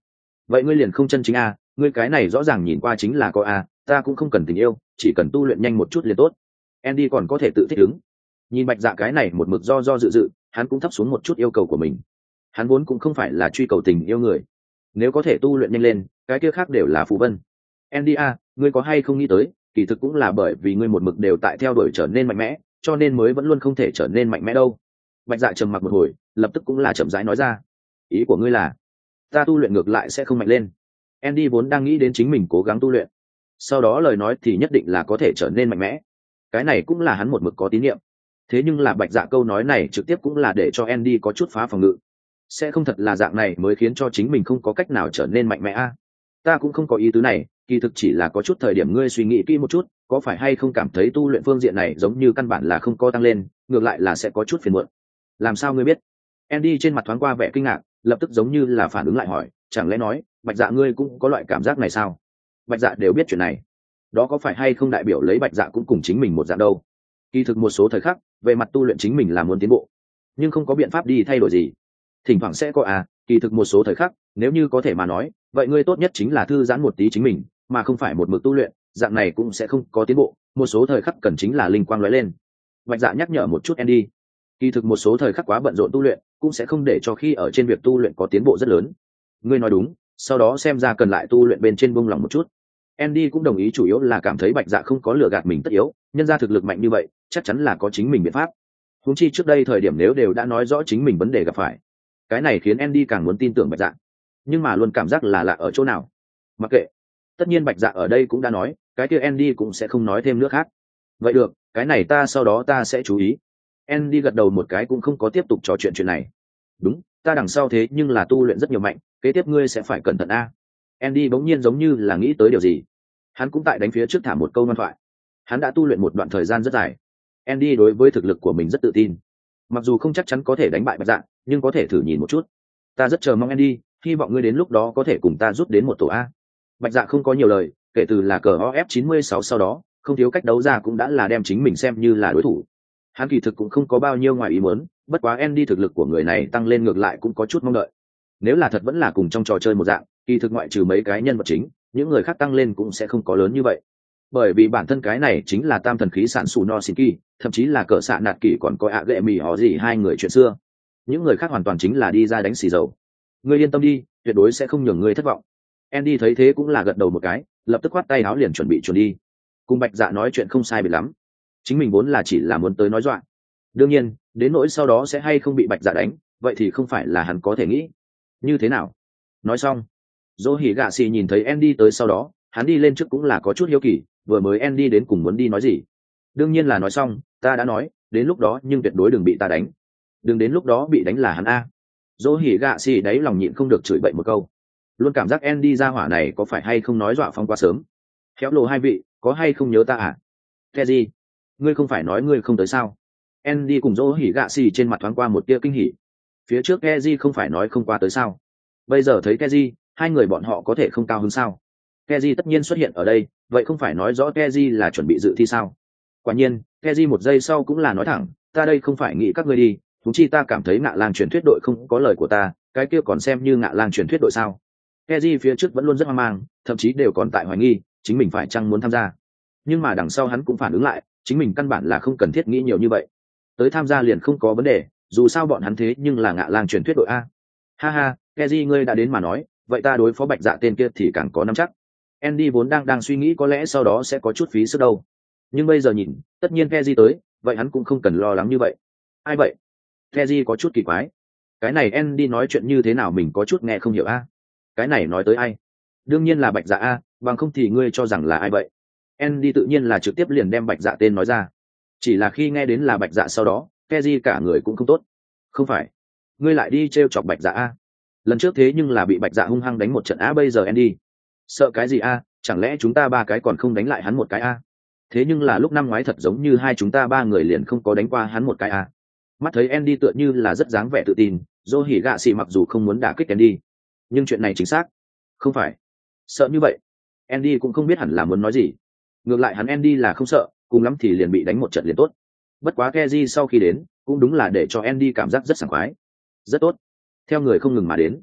[SPEAKER 1] vậy ngươi liền không chân chính a, ngươi cái này rõ ràng nhìn qua chính là có a, ta cũng không cần tình yêu, chỉ cần tu luyện nhanh một chút liền tốt. Andy còn có thể tự thích ứng. Nhìn bạch dạ cái này một mực do do dự dự, hắn cũng thấp xuống một chút yêu cầu của mình. Hắn vốn cũng không phải là truy cầu tình yêu người, nếu có thể tu luyện nhanh lên, cái kia khác đều là phù vân. Andy a, ngươi có hay không nghĩ tới, kỳ thực cũng là bởi vì ngươi một mực đều tại theo đuổi trở nên mạnh mẽ, cho nên mới vẫn luôn không thể trở nên mạnh mẽ đâu. Bạch dạ trầm mặc một hồi, lập tức cũng là chậm rãi nói ra. Ý của ngươi là ta tu luyện ngược lại sẽ không mạnh lên? Andy vốn đang nghĩ đến chính mình cố gắng tu luyện, sau đó lời nói thì nhất định là có thể trở nên mạnh mẽ, cái này cũng là hắn một mực có tín nhiệm. Thế nhưng là bạch dạ câu nói này trực tiếp cũng là để cho Andy có chút phá phòng ngự. Sẽ không thật là dạng này mới khiến cho chính mình không có cách nào trở nên mạnh mẽ a? Ta cũng không có ý tứ này, kỳ thực chỉ là có chút thời điểm ngươi suy nghĩ kỹ một chút, có phải hay không cảm thấy tu luyện phương diện này giống như căn bản là không có tăng lên, ngược lại là sẽ có chút phiền muộn. Làm sao ngươi biết? Andy trên mặt thoáng qua vẻ kinh ngạc, lập tức giống như là phản ứng lại hỏi, chẳng lẽ nói bạch dạ ngươi cũng có loại cảm giác này sao? Bạch dạ đều biết chuyện này, đó có phải hay không đại biểu lấy bạch dạ cũng cùng chính mình một dạng đâu? Kỳ thực một số thời khắc về mặt tu luyện chính mình là muốn tiến bộ, nhưng không có biện pháp đi thay đổi gì, thỉnh thoảng sẽ có à. Kỳ thực một số thời khắc nếu như có thể mà nói, vậy ngươi tốt nhất chính là thư giãn một tí chính mình, mà không phải một mực tu luyện, dạng này cũng sẽ không có tiến bộ. Một số thời khắc cần chính là linh quang lóe lên. Bạch dạ nhắc nhở một chút Andy. Kỳ thực một số thời khắc quá bận rộn tu luyện cũng sẽ không để cho khi ở trên việc tu luyện có tiến bộ rất lớn. Ngươi nói đúng, sau đó xem ra cần lại tu luyện bên trên buông lòng một chút. Andy cũng đồng ý, chủ yếu là cảm thấy bạch dạ không có lừa gạt mình tất yếu, nhân ra thực lực mạnh như vậy chắc chắn là có chính mình biện pháp. Huống chi trước đây thời điểm nếu đều đã nói rõ chính mình vấn đề gặp phải, cái này khiến Andy càng muốn tin tưởng bạch dạ, nhưng mà luôn cảm giác là lạ ở chỗ nào. Mặc kệ, tất nhiên bạch dạ ở đây cũng đã nói, cái kia Andy cũng sẽ không nói thêm nữa khác. Vậy được, cái này ta sau đó ta sẽ chú ý. Andy gật đầu một cái, cũng không có tiếp tục trò chuyện chuyện này. Đúng, ta đằng sau thế nhưng là tu luyện rất nhiều mạnh, kế tiếp ngươi sẽ phải cẩn thận a. Andy bỗng nhiên giống như là nghĩ tới điều gì, hắn cũng tại đánh phía trước thả một câu ngoan thoại. Hắn đã tu luyện một đoạn thời gian rất dài, Andy đối với thực lực của mình rất tự tin, mặc dù không chắc chắn có thể đánh bại bạch dạ, nhưng có thể thử nhìn một chút. Ta rất chờ mong Andy, hy vọng ngươi đến lúc đó có thể cùng ta rút đến một tổ a. Bạch dạ không có nhiều lời, kể từ là cờ o ép chín mươi sáu sau đó không thiếu cách đấu ra cũng đã là đem chính mình xem như là đối thủ. Hắn kỳ thực cũng không có bao nhiêu ngoài ý muốn, bất quá Andy thực lực của người này tăng lên ngược lại cũng có chút mong đợi. Nếu là thật vẫn là cùng trong trò chơi một dạng, kỳ thực ngoại trừ mấy cái nhân vật chính, những người khác tăng lên cũng sẽ không có lớn như vậy. Bởi vì bản thân cái này chính là tam thần khí sản sù no xin kỳ, thậm chí là cỡ xạ nạt kỳ còn có ạ gệ mì họ gì hai người chuyện xưa. Những người khác hoàn toàn chính là đi ra đánh xì dầu. Ngươi yên tâm đi, tuyệt đối sẽ không nhường ngươi thất vọng. Andy thấy thế cũng là gật đầu một cái, lập tức khoát tay áo liền chuẩn bị chuẩn đi. Cùng bạch dạ nói chuyện không sai biệt lắm, chính mình vốn là chỉ là muốn tới nói dọa. Đương nhiên đến nỗi sau đó sẽ hay không bị bạch dạ đánh, vậy thì không phải là hắn có thể nghĩ. Như thế nào? Nói xong, dô hỉ gạ xì nhìn thấy Andy tới sau đó, hắn đi lên trước cũng là có chút hiếu kỳ, vừa mới Andy đến cùng muốn đi nói gì. Đương nhiên là nói xong, ta đã nói đến lúc đó nhưng tuyệt đối đừng bị ta đánh, đừng đến lúc đó bị đánh là hắn a. Dô hỉ gạ xì đáy lòng nhịn không được chửi bậy một câu, luôn cảm giác Andy ra hỏa này có phải hay không nói dọa phong quá sớm. Khéo lộ hai vị có hay không nhớ ta à? Keji, ngươi không phải nói ngươi không tới sao? Andy cùng dô hỉ gạ xì trên mặt thoáng qua một tia kinh hỉ. Phía trước Keji không phải nói không qua tới sao? Bây giờ thấy Keji, hai người bọn họ có thể không cao hứng sao? Keji tất nhiên xuất hiện ở đây, vậy không phải nói rõ Keji là chuẩn bị dự thi sao? Quả nhiên, Keji một giây sau cũng là nói thẳng, ta đây không phải nghĩ các ngươi đi, thúng chi ta cảm thấy ngạ lang truyền thuyết đội không có lời của ta, cái kia còn xem như ngạ lang truyền thuyết đội sao? Keji phía trước vẫn luôn rất hoang mang, thậm chí đều còn tại hoài nghi chính mình phải chăng muốn tham gia. Nhưng mà đằng sau hắn cũng phản ứng lại, chính mình căn bản là không cần thiết nghĩ nhiều như vậy. Tới tham gia liền không có vấn đề, dù sao bọn hắn thế nhưng là ngạ lang truyền thuyết đội a. Ha ha, Keji ngươi đã đến mà nói, vậy ta đối phó bạch dạ tên kia thì càng có nắm chắc. Andy vốn đang đang suy nghĩ có lẽ sau đó sẽ có chút phí sức đâu. Nhưng bây giờ nhìn, tất nhiên Keji tới, vậy hắn cũng không cần lo lắng như vậy. Ai vậy? Keji có chút kỳ quái. Cái này Andy nói chuyện như thế nào mình có chút nghe không hiểu a. Cái này nói tới ai? Đương nhiên là bạch dạ a, bằng không thì ngươi cho rằng là ai vậy? Andy tự nhiên là trực tiếp liền đem bạch dạ tên nói ra. Chỉ là khi nghe đến là bạch dạ sau đó, Keji cả người cũng không tốt. Không phải, ngươi lại đi trêu chọc bạch dạ a? Lần trước thế nhưng là bị bạch dạ hung hăng đánh một trận á, bây giờ Andy sợ cái gì a? Chẳng lẽ chúng ta ba cái còn không đánh lại hắn một cái a? Thế nhưng là lúc năm ngoái thật giống như hai chúng ta ba người liền không có đánh qua hắn một cái a. Mắt thấy Andy tựa như là rất dáng vẻ tự tin, dô hỉ gạ xì mặc dù không muốn đả kích Andy, nhưng chuyện này chính xác không phải sợ như vậy. Andy cũng không biết hẳn là muốn nói gì, ngược lại hắn Andy là không sợ, cùng lắm thì liền bị đánh một trận liền tốt. Bất quá Keji sau khi đến cũng đúng là để cho Andy cảm giác rất sảng khoái. Rất tốt, theo người không ngừng mà đến.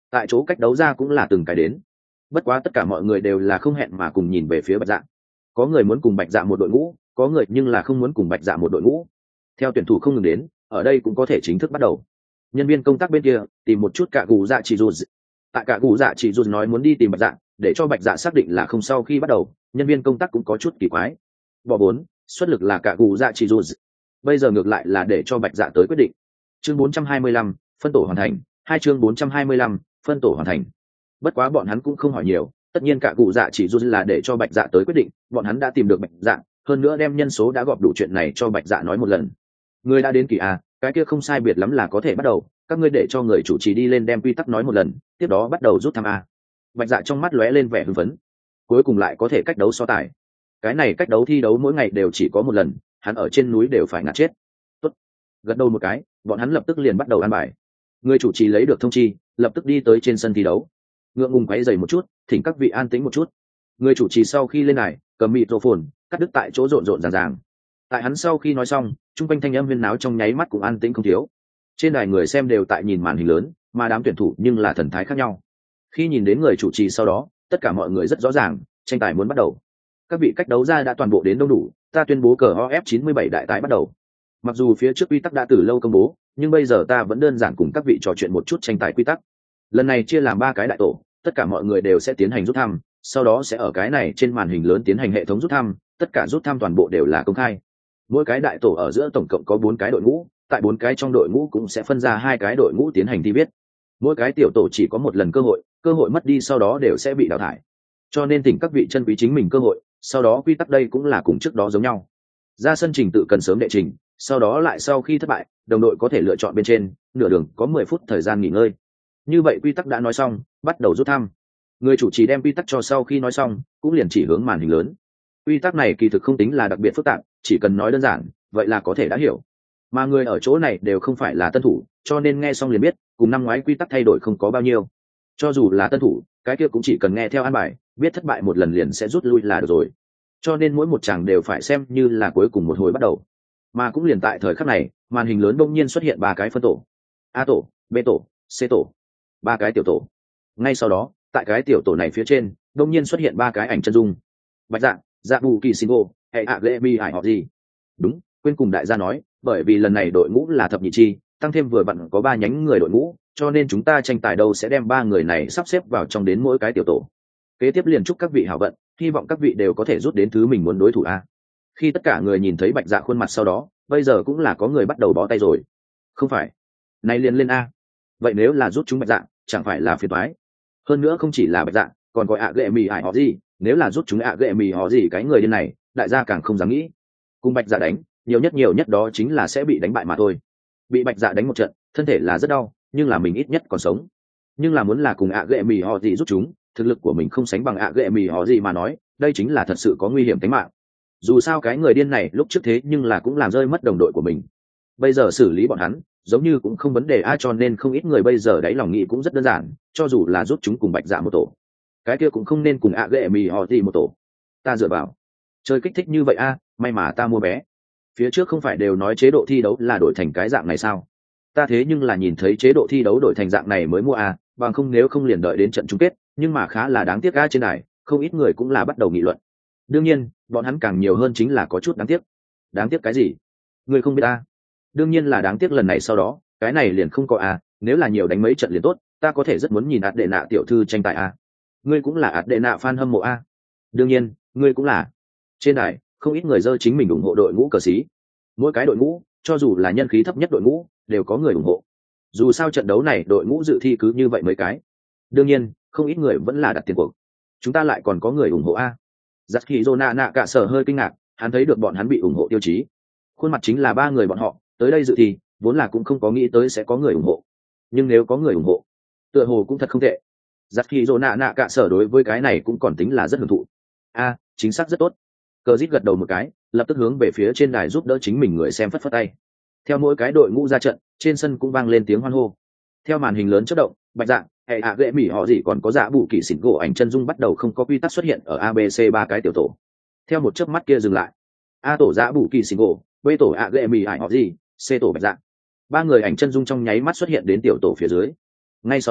[SPEAKER 1] tại chỗ cách đấu ra cũng là từng cái đến. Bất quá tất cả mọi người đều là không hẹn mà cùng nhìn về phía Bạch Dạ. Có người muốn cùng Bạch Dạ một đội ngũ, có người nhưng là không muốn cùng Bạch Dạ một đội ngũ. Theo tuyển thủ không ngừng đến, ở đây cũng có thể chính thức bắt đầu. Nhân viên công tác bên kia tìm một chút cả gù dạ chỉ dù tại cả gù dạ chỉ dù nói muốn đi tìm Bạch Dạ để cho Bạch Dạ xác định là không. Sau khi bắt đầu, nhân viên công tác cũng có chút kỳ quái. Bỏ bốn, xuất lực là cả gù dạ chỉ dù, bây giờ ngược lại là để cho Bạch Dạ tới quyết định. Chương bốn trăm hai mươi lăm, phân tổ hoàn thành. Hai chương bốn trăm hai mươi lăm, phân tổ hoàn thành. Bất quá bọn hắn cũng không hỏi nhiều, tất nhiên cả cụ dạ chỉ dù là để cho Bạch Dạ tới quyết định, bọn hắn đã tìm được Bạch Dạ, hơn nữa đem nhân số đã gọp đủ chuyện này cho Bạch Dạ nói một lần. Người đã đến kỳ à, cái kia không sai biệt lắm là có thể bắt đầu, các ngươi để cho người chủ trì đi lên đem quy tắc nói một lần, tiếp đó bắt đầu rút thăm a. Bạch Dạ trong mắt lóe lên vẻ hưng phấn, cuối cùng lại có thể cách đấu so tài. Cái này cách đấu thi đấu mỗi ngày đều chỉ có một lần, hắn ở trên núi đều phải ngạt chết. Tốt, gật đầu một cái, bọn hắn lập tức liền bắt đầu ăn bài. Người chủ trì lấy được thông chi, lập tức đi tới trên sân thi đấu. Ngượng ngùng quấy rầy một chút, thỉnh các vị an tĩnh một chút. Người chủ trì sau khi lên này, cầm microphone, cắt đứt tại chỗ rộn rộn ràng ràng. Tại hắn sau khi nói xong, trung quanh thanh âm huyên náo trong nháy mắt cũng an tĩnh không thiếu. Trên đài người xem đều tại nhìn màn hình lớn, mà đám tuyển thủ nhưng là thần thái khác nhau. Khi nhìn đến người chủ trì sau đó, tất cả mọi người rất rõ ràng, tranh tài muốn bắt đầu. Các vị cách đấu ra đã toàn bộ đến đông đủ, ta tuyên bố cờ o ép chín mươi bảy đại tái bắt đầu. Mặc dù phía trước quy tắc đã từ lâu công bố, nhưng bây giờ ta vẫn đơn giản cùng các vị trò chuyện một chút tranh tài quy tắc. Lần này chia làm ba cái đại tổ, tất cả mọi người đều sẽ tiến hành rút thăm, sau đó sẽ ở cái này trên màn hình lớn tiến hành hệ thống rút thăm, tất cả rút thăm toàn bộ đều là công khai. Mỗi cái đại tổ ở giữa tổng cộng có bốn cái đội ngũ, tại bốn cái trong đội ngũ cũng sẽ phân ra hai cái đội ngũ tiến hành thi viết. Mỗi cái tiểu tổ chỉ có một lần cơ hội, cơ hội mất đi sau đó đều sẽ bị đào thải. Cho nên thỉnh các vị chân quý chính mình cơ hội, sau đó quy tắc đây cũng là cùng trước đó giống nhau. Ra sân trình tự cần sớm đệ trình, sau đó lại sau khi thất bại, đồng đội có thể lựa chọn bên trên, nửa đường có mười phút thời gian nghỉ ngơi. Như vậy quy tắc đã nói xong, bắt đầu rút thăm. Người chủ trì đem quy tắc cho sau khi nói xong, cũng liền chỉ hướng màn hình lớn. Quy tắc này kỳ thực không tính là đặc biệt phức tạp, chỉ cần nói đơn giản, vậy là có thể đã hiểu. Mà người ở chỗ này đều không phải là tân thủ, cho nên nghe xong liền biết, cùng năm ngoái quy tắc thay đổi không có bao nhiêu. Cho dù là tân thủ, cái kia cũng chỉ cần nghe theo an bài, biết thất bại một lần liền sẽ rút lui là được rồi. Cho nên mỗi một chàng đều phải xem như là cuối cùng một hồi bắt đầu. Mà cũng liền tại thời khắc này, màn hình lớn bỗng nhiên xuất hiện ba cái phân tổ: A tổ, B tổ, C tổ, ba cái tiểu tổ. Ngay sau đó, tại cái tiểu tổ này phía trên, bỗng nhiên xuất hiện ba cái ảnh chân dung. Bạch Dạ, Dạ Bù Kỳ Sinh Ngô, hệ hạ lệ mi hải họ gì? Đúng, quên cùng đại gia nói, bởi vì lần này đội ngũ là thập nhị chi, tăng thêm vừa vặn có ba nhánh người đội ngũ, cho nên chúng ta tranh tài đâu sẽ đem ba người này sắp xếp vào trong đến mỗi cái tiểu tổ. Kế tiếp liền chúc các vị hảo vận, hy vọng các vị đều có thể rút đến thứ mình muốn đối thủ a. Khi tất cả người nhìn thấy Bạch Dạ khuôn mặt sau đó, bây giờ cũng là có người bắt đầu bó tay rồi. Không phải, này liền lên a. Vậy nếu là rút chúng Bạch Dạ, chẳng phải là phiền toái. Hơn nữa không chỉ là Bạch Dạ, còn gọi ạ ghệ mì hải họ gì, nếu là rút chúng ạ ghệ mì họ gì cái người điên này, đại gia càng không dám nghĩ. Cùng Bạch Dạ đánh, nhiều nhất nhiều nhất đó chính là sẽ bị đánh bại mà thôi. Bị Bạch Dạ đánh một trận, thân thể là rất đau, nhưng là mình ít nhất còn sống. Nhưng là muốn là cùng ạ ghệ mì họ gì rút chúng, thực lực của mình không sánh bằng ạ ghệ mì họ gì mà nói, đây chính là thật sự có nguy hiểm tính mạng. Dù sao cái người điên này lúc trước thế nhưng là cũng làm rơi mất đồng đội của mình. Bây giờ xử lý bọn hắn, giống như cũng không vấn đề ai, cho nên không ít người bây giờ đáy lòng nghĩ cũng rất đơn giản, cho dù là rút chúng cùng Bạch Dạ một tổ, cái kia cũng không nên cùng ạ ghệ mì họ gì một tổ. Ta dựa vào chơi kích thích như vậy a, may mà ta mua vé. Phía trước không phải đều nói chế độ thi đấu là đổi thành cái dạng này sao? Ta thế nhưng là nhìn thấy chế độ thi đấu đổi thành dạng này mới mua a, bằng không nếu không liền đợi đến trận chung kết. Nhưng mà khá là đáng tiếc a, trên này không ít người cũng là bắt đầu nghị luận. Đương nhiên bọn hắn càng nhiều hơn chính là có chút đáng tiếc. Đáng tiếc cái gì? Người không biết a? Đương nhiên là đáng tiếc lần này sau đó cái này liền không có a. Nếu là nhiều đánh mấy trận liền tốt, ta có thể rất muốn nhìn ạt đệ nạ tiểu thư tranh tài a. Ngươi cũng là ạt đệ nạ fan hâm mộ a? Đương nhiên ngươi cũng là. Trên đài không ít người dơ chính mình ủng hộ đội ngũ cờ xí. Mỗi cái đội ngũ, cho dù là nhân khí thấp nhất đội ngũ, đều có người ủng hộ. Dù sao trận đấu này đội ngũ dự thi cứ như vậy mấy cái. Đương nhiên không ít người vẫn là đặt tiền cuộc. Chúng ta lại còn có người ủng hộ a. Giặc Hỉ Dô nạ nạ cả sở hơi kinh ngạc, hắn thấy được bọn hắn bị ủng hộ tiêu chí. Khuôn mặt chính là ba người bọn họ, tới đây dự thi, vốn là cũng không có nghĩ tới sẽ có người ủng hộ. Nhưng nếu có người ủng hộ, tựa hồ cũng thật không tệ. Giặc Hỉ Dô nạ nạ cả sở đối với cái này cũng còn tính là rất hưởng thụ. A, chính xác rất tốt. Cờ Dít gật đầu một cái, lập tức hướng về phía trên đài giúp đỡ chính mình người xem phất phất tay. Theo mỗi cái đội ngũ ra trận, trên sân cũng vang lên tiếng hoan hô. Theo màn hình lớn chớp động, Bạch Dạ, hệ hạ ghệ mỉ họ gì còn có Dạ Bù Kỳ xỉn gỗ ảnh chân dung bắt đầu không có quy tắc xuất hiện ở a bê xê ba cái tiểu tổ. Theo một chớp mắt kia dừng lại, A tổ Dạ Bù Kỳ xỉn gỗ, B tổ ạ ghệ mỉ hải họ gì, C tổ Bạch Dạ. Ba người ảnh chân dung trong nháy mắt xuất hiện đến tiểu tổ phía dưới. Ngay sau đó,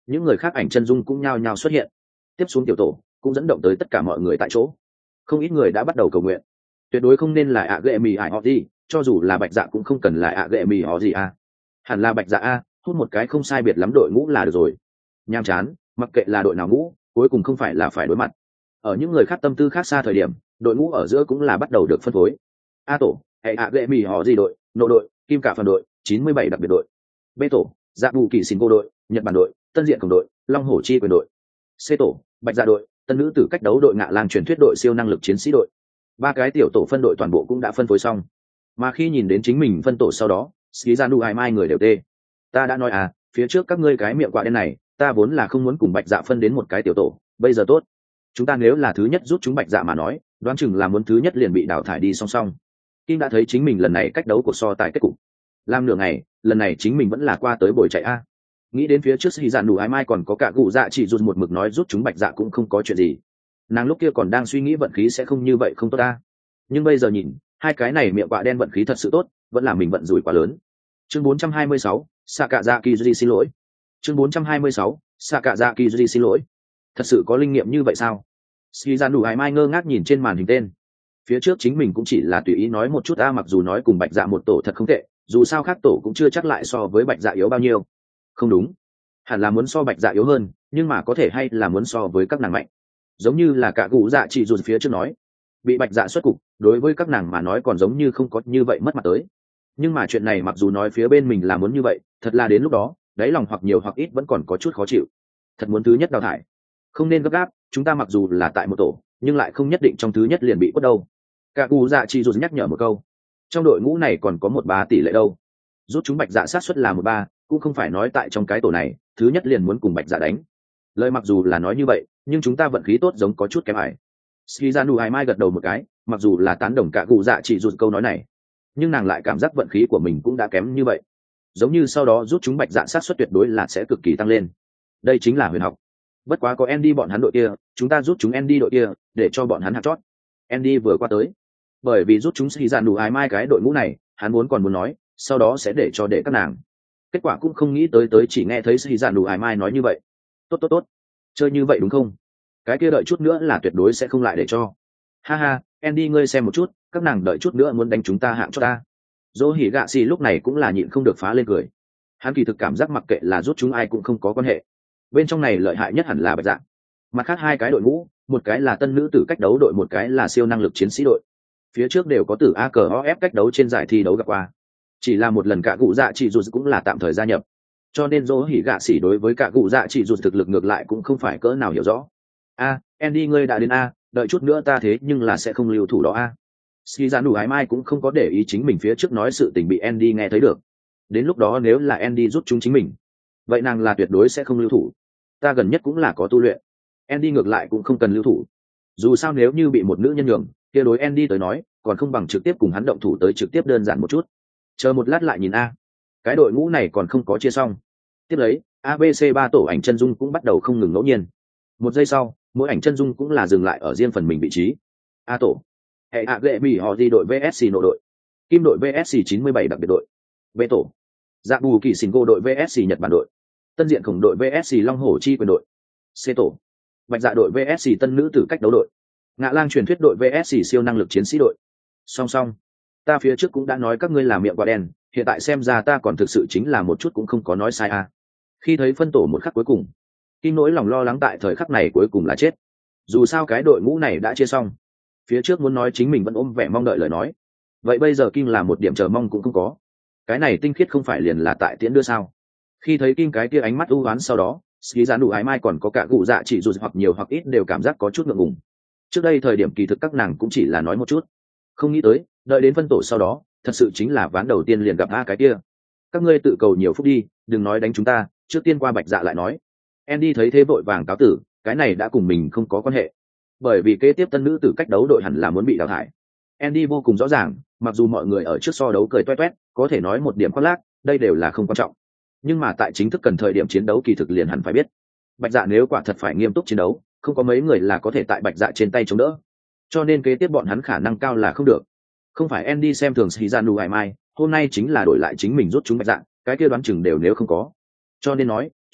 [SPEAKER 1] những người khác ảnh chân dung cũng nhao nhao xuất hiện. Tiếp xuống tiểu tổ cũng dẫn động tới tất cả mọi người tại chỗ, không ít người đã bắt đầu cầu nguyện. Tuyệt đối không nên là ạ ghệ mì ải họ gì, cho dù là bạch dạ cũng không cần là ạ ghệ mì họ gì a, hẳn là bạch dạ a, hút một cái không sai biệt lắm đội ngũ là được rồi. Nham chán, mặc kệ là đội nào ngũ, cuối cùng không phải là phải đối mặt. Ở những người khác tâm tư khác xa thời điểm, đội ngũ ở giữa cũng là bắt đầu được phân phối. A tổ, hệ ạ ghệ mì họ gì đội, nộ đội, kim cả phần đội, chín mươi bảy đặc biệt đội. B tổ, dạ bù kỳ xin cô đội, nhật bản đội, tân diện cộng đội, long hổ chi quyền đội. C tổ, bạch dạ đội, tân nữ tử cách đấu đội, ngạ lang truyền thuyết đội, siêu năng lực chiến sĩ đội. Ba cái tiểu tổ phân đội toàn bộ cũng đã phân phối xong, mà khi nhìn đến chính mình phân tổ sau đó, ski ra nu hai mai người đều tê. Ta đã nói à, phía trước các ngươi cái miệng quạ đen này, ta vốn là không muốn cùng bạch dạ phân đến một cái tiểu tổ, bây giờ tốt, chúng ta nếu là thứ nhất rút chúng bạch dạ mà nói, đoán chừng là muốn thứ nhất liền bị đào thải đi song song. Kim đã thấy chính mình lần này cách đấu của so tài kết cục, làm nửa ngày, lần này chính mình vẫn là qua tới bồi chạy a. Nghĩ đến phía trước ski ra nu hai mai còn có cả cụ dạ chỉ rút một mực nói rút chúng bạch dạ cũng không có chuyện gì, nàng lúc kia còn đang suy nghĩ vận khí sẽ không như vậy không tốt ta, nhưng bây giờ nhìn hai cái này miệng quạ đen vận khí thật sự tốt, vẫn là mình vận rủi quá lớn. Chương bốn trăm hai mươi sáu, Sakazaki Yuri xin lỗi. Chương bốn trăm hai mươi sáu, Sakazaki Yuri xin lỗi. Thật sự có linh nghiệm như vậy sao? Shizanu Hải Mai ngơ ngác nhìn trên màn hình tên. Phía trước chính mình cũng chỉ là tùy ý nói một chút a, mặc dù nói cùng Bạch Dạ một tổ thật không tệ, dù sao khác tổ cũng chưa chắc lại so với Bạch Dạ yếu bao nhiêu. Không đúng, hẳn là muốn so Bạch Dạ yếu hơn, nhưng mà có thể hay là muốn so với các nàng mạnh. Giống như là cả cụ dạ chỉ dù phía trước nói, bị Bạch Dạ xuất cục, đối với các nàng mà nói còn giống như không có như vậy mất mặt tới. Nhưng mà chuyện này mặc dù nói phía bên mình là muốn như vậy, thật là đến lúc đó đáy lòng hoặc nhiều hoặc ít vẫn còn có chút khó chịu. Thật muốn thứ nhất đào thải, không nên gấp gáp, chúng ta mặc dù là tại một tổ nhưng lại không nhất định trong thứ nhất liền bị quất đâu. Cả cụ dạ chỉ dù nhắc nhở một câu, trong đội ngũ này còn có một ba tỷ lệ đâu, rút chúng Bạch Dạ sát suất là một ba, cũng không phải nói tại trong cái tổ này thứ nhất liền muốn cùng Bạch Dạ đánh. Lời mặc dù là nói như vậy, nhưng chúng ta vận khí tốt giống có chút kém ải. Shizanu Hai Mai gật đầu một cái, mặc dù là tán đồng cả cụ dạ chỉ rụt câu nói này, nhưng nàng lại cảm giác vận khí của mình cũng đã kém như vậy, giống như sau đó rút chúng Bạch Dạ sát suất tuyệt đối là sẽ cực kỳ tăng lên. Đây chính là huyền học. Bất quá có Andy bọn hắn đội kia, chúng ta rút chúng Andy đội kia để cho bọn hắn hạt chót. Andy vừa qua tới, bởi vì rút chúng Shizanu Hai Mai cái đội ngũ này, hắn muốn còn muốn nói, sau đó sẽ để cho để các nàng. Kết quả cũng không nghĩ tới tới chỉ nghe thấy Shizanu Hai Mai nói như vậy. Tốt tốt tốt, chơi như vậy đúng không? Cái kia đợi chút nữa là tuyệt đối sẽ không lại để cho. Ha ha, Andy ngươi xem một chút, các nàng đợi chút nữa muốn đánh chúng ta hạng cho ta. Dỗ hỉ gạ xì lúc này cũng là nhịn không được phá lên cười. Hắn kỳ thực cảm giác mặc kệ là rút chúng ai cũng không có quan hệ. Bên trong này lợi hại nhất hẳn là Bạch Dạ. Mặt khác hai cái đội ngũ, một cái là tân nữ tử cách đấu đội, một cái là siêu năng lực chiến sĩ đội. Phía trước đều có tử a cờ o ép cách đấu trên giải thi đấu gặp qua. Chỉ là một lần cả cụ dạ chỉ dù cũng là tạm thời gia nhập. Cho nên dỗ hỉ gạ xì đối với cả cụ dạ chỉ dù thực lực ngược lại cũng không phải cỡ nào hiểu rõ. A, Andy ngươi đã đến a, đợi chút nữa ta thế nhưng là sẽ không lưu thủ đó a. Shizanu Hai Mai cũng không có để ý chính mình phía trước nói sự tình bị Andy nghe thấy được. Đến lúc đó nếu là Andy rút chúng chính mình, vậy nàng là tuyệt đối sẽ không lưu thủ. Ta gần nhất cũng là có tu luyện. Andy ngược lại cũng không cần lưu thủ. Dù sao nếu như bị một nữ nhân nhường, kia đối Andy tới nói, còn không bằng trực tiếp cùng hắn động thủ tới trực tiếp đơn giản một chút. Chờ một lát lại nhìn a. Cái đội ngũ này còn không có chia xong. Tiếp lấy, a bê xê ba tổ ảnh chân dung cũng bắt đầu không ngừng ngẫu nhiên. Một giây sau, mỗi ảnh chân dung cũng là dừng lại ở riêng phần mình vị trí. A tổ, hệ ạ ghệ mỹ họ gì đội vê ét xê nội đội, kim đội vê ét xê chín mươi bảy đặc biệt đội. B tổ, dạ bù kỳ xin cô đội vê ét xê nhật bản đội, tân diện khổng đội vê ét xê long hổ chi quyền đội. C tổ, bạch dạ đội vê ét xê tân nữ tử cách đấu đội, ngạ lang truyền thuyết đội vê ét xê siêu năng lực chiến sĩ đội. Song song, ta phía trước cũng đã nói các ngươi làm miệng quả đen, hiện tại xem ra ta còn thực sự chính là một chút cũng không có nói sai à. Khi thấy phân tổ một khắc cuối cùng, Kim nỗi lòng lo lắng tại thời khắc này cuối cùng là chết. Dù sao cái đội ngũ này đã chia xong, phía trước muốn nói chính mình vẫn ôm vẻ mong đợi lời nói, vậy bây giờ Kim là một điểm chờ mong cũng không có. Cái này tinh khiết không phải liền là tại tiễn đưa sao? Khi thấy Kim cái kia ánh mắt u ám sau đó, Ski Giá Đủ Ái Mai còn có cả cụ dạ chỉ dù hoặc nhiều hoặc ít đều cảm giác có chút ngượng ngùng. Trước đây thời điểm kỳ thực các nàng cũng chỉ là nói một chút, không nghĩ tới đợi đến phân tổ sau đó, thật sự chính là ván đầu tiên liền gặp a cái kia. Các ngươi tự cầu nhiều phúc đi, đừng nói đánh chúng ta, trước tiên qua Bạch Dạ lại nói. Andy thấy thế vội vàng cáo tử, cái này đã cùng mình không có quan hệ, bởi vì kế tiếp tân nữ tử cách đấu đội hẳn là muốn bị đào thải. Andy vô cùng rõ ràng, mặc dù mọi người ở trước so đấu cười toét toét, có thể nói một điểm khoác lác, đây đều là không quan trọng. Nhưng mà tại chính thức cần thời điểm chiến đấu kỳ thực liền hẳn phải biết, Bạch Dạ nếu quả thật phải nghiêm túc chiến đấu, không có mấy người là có thể tại Bạch Dạ trên tay chống đỡ. Cho nên kế tiếp bọn hắn khả năng cao là không được. Không phải Andy xem thường Shizanu Hải Mai, hôm nay chính là đổi lại chính mình rút chúng Bạch Dạ, cái kia đoán chừng đều nếu không có. Cho nên nói,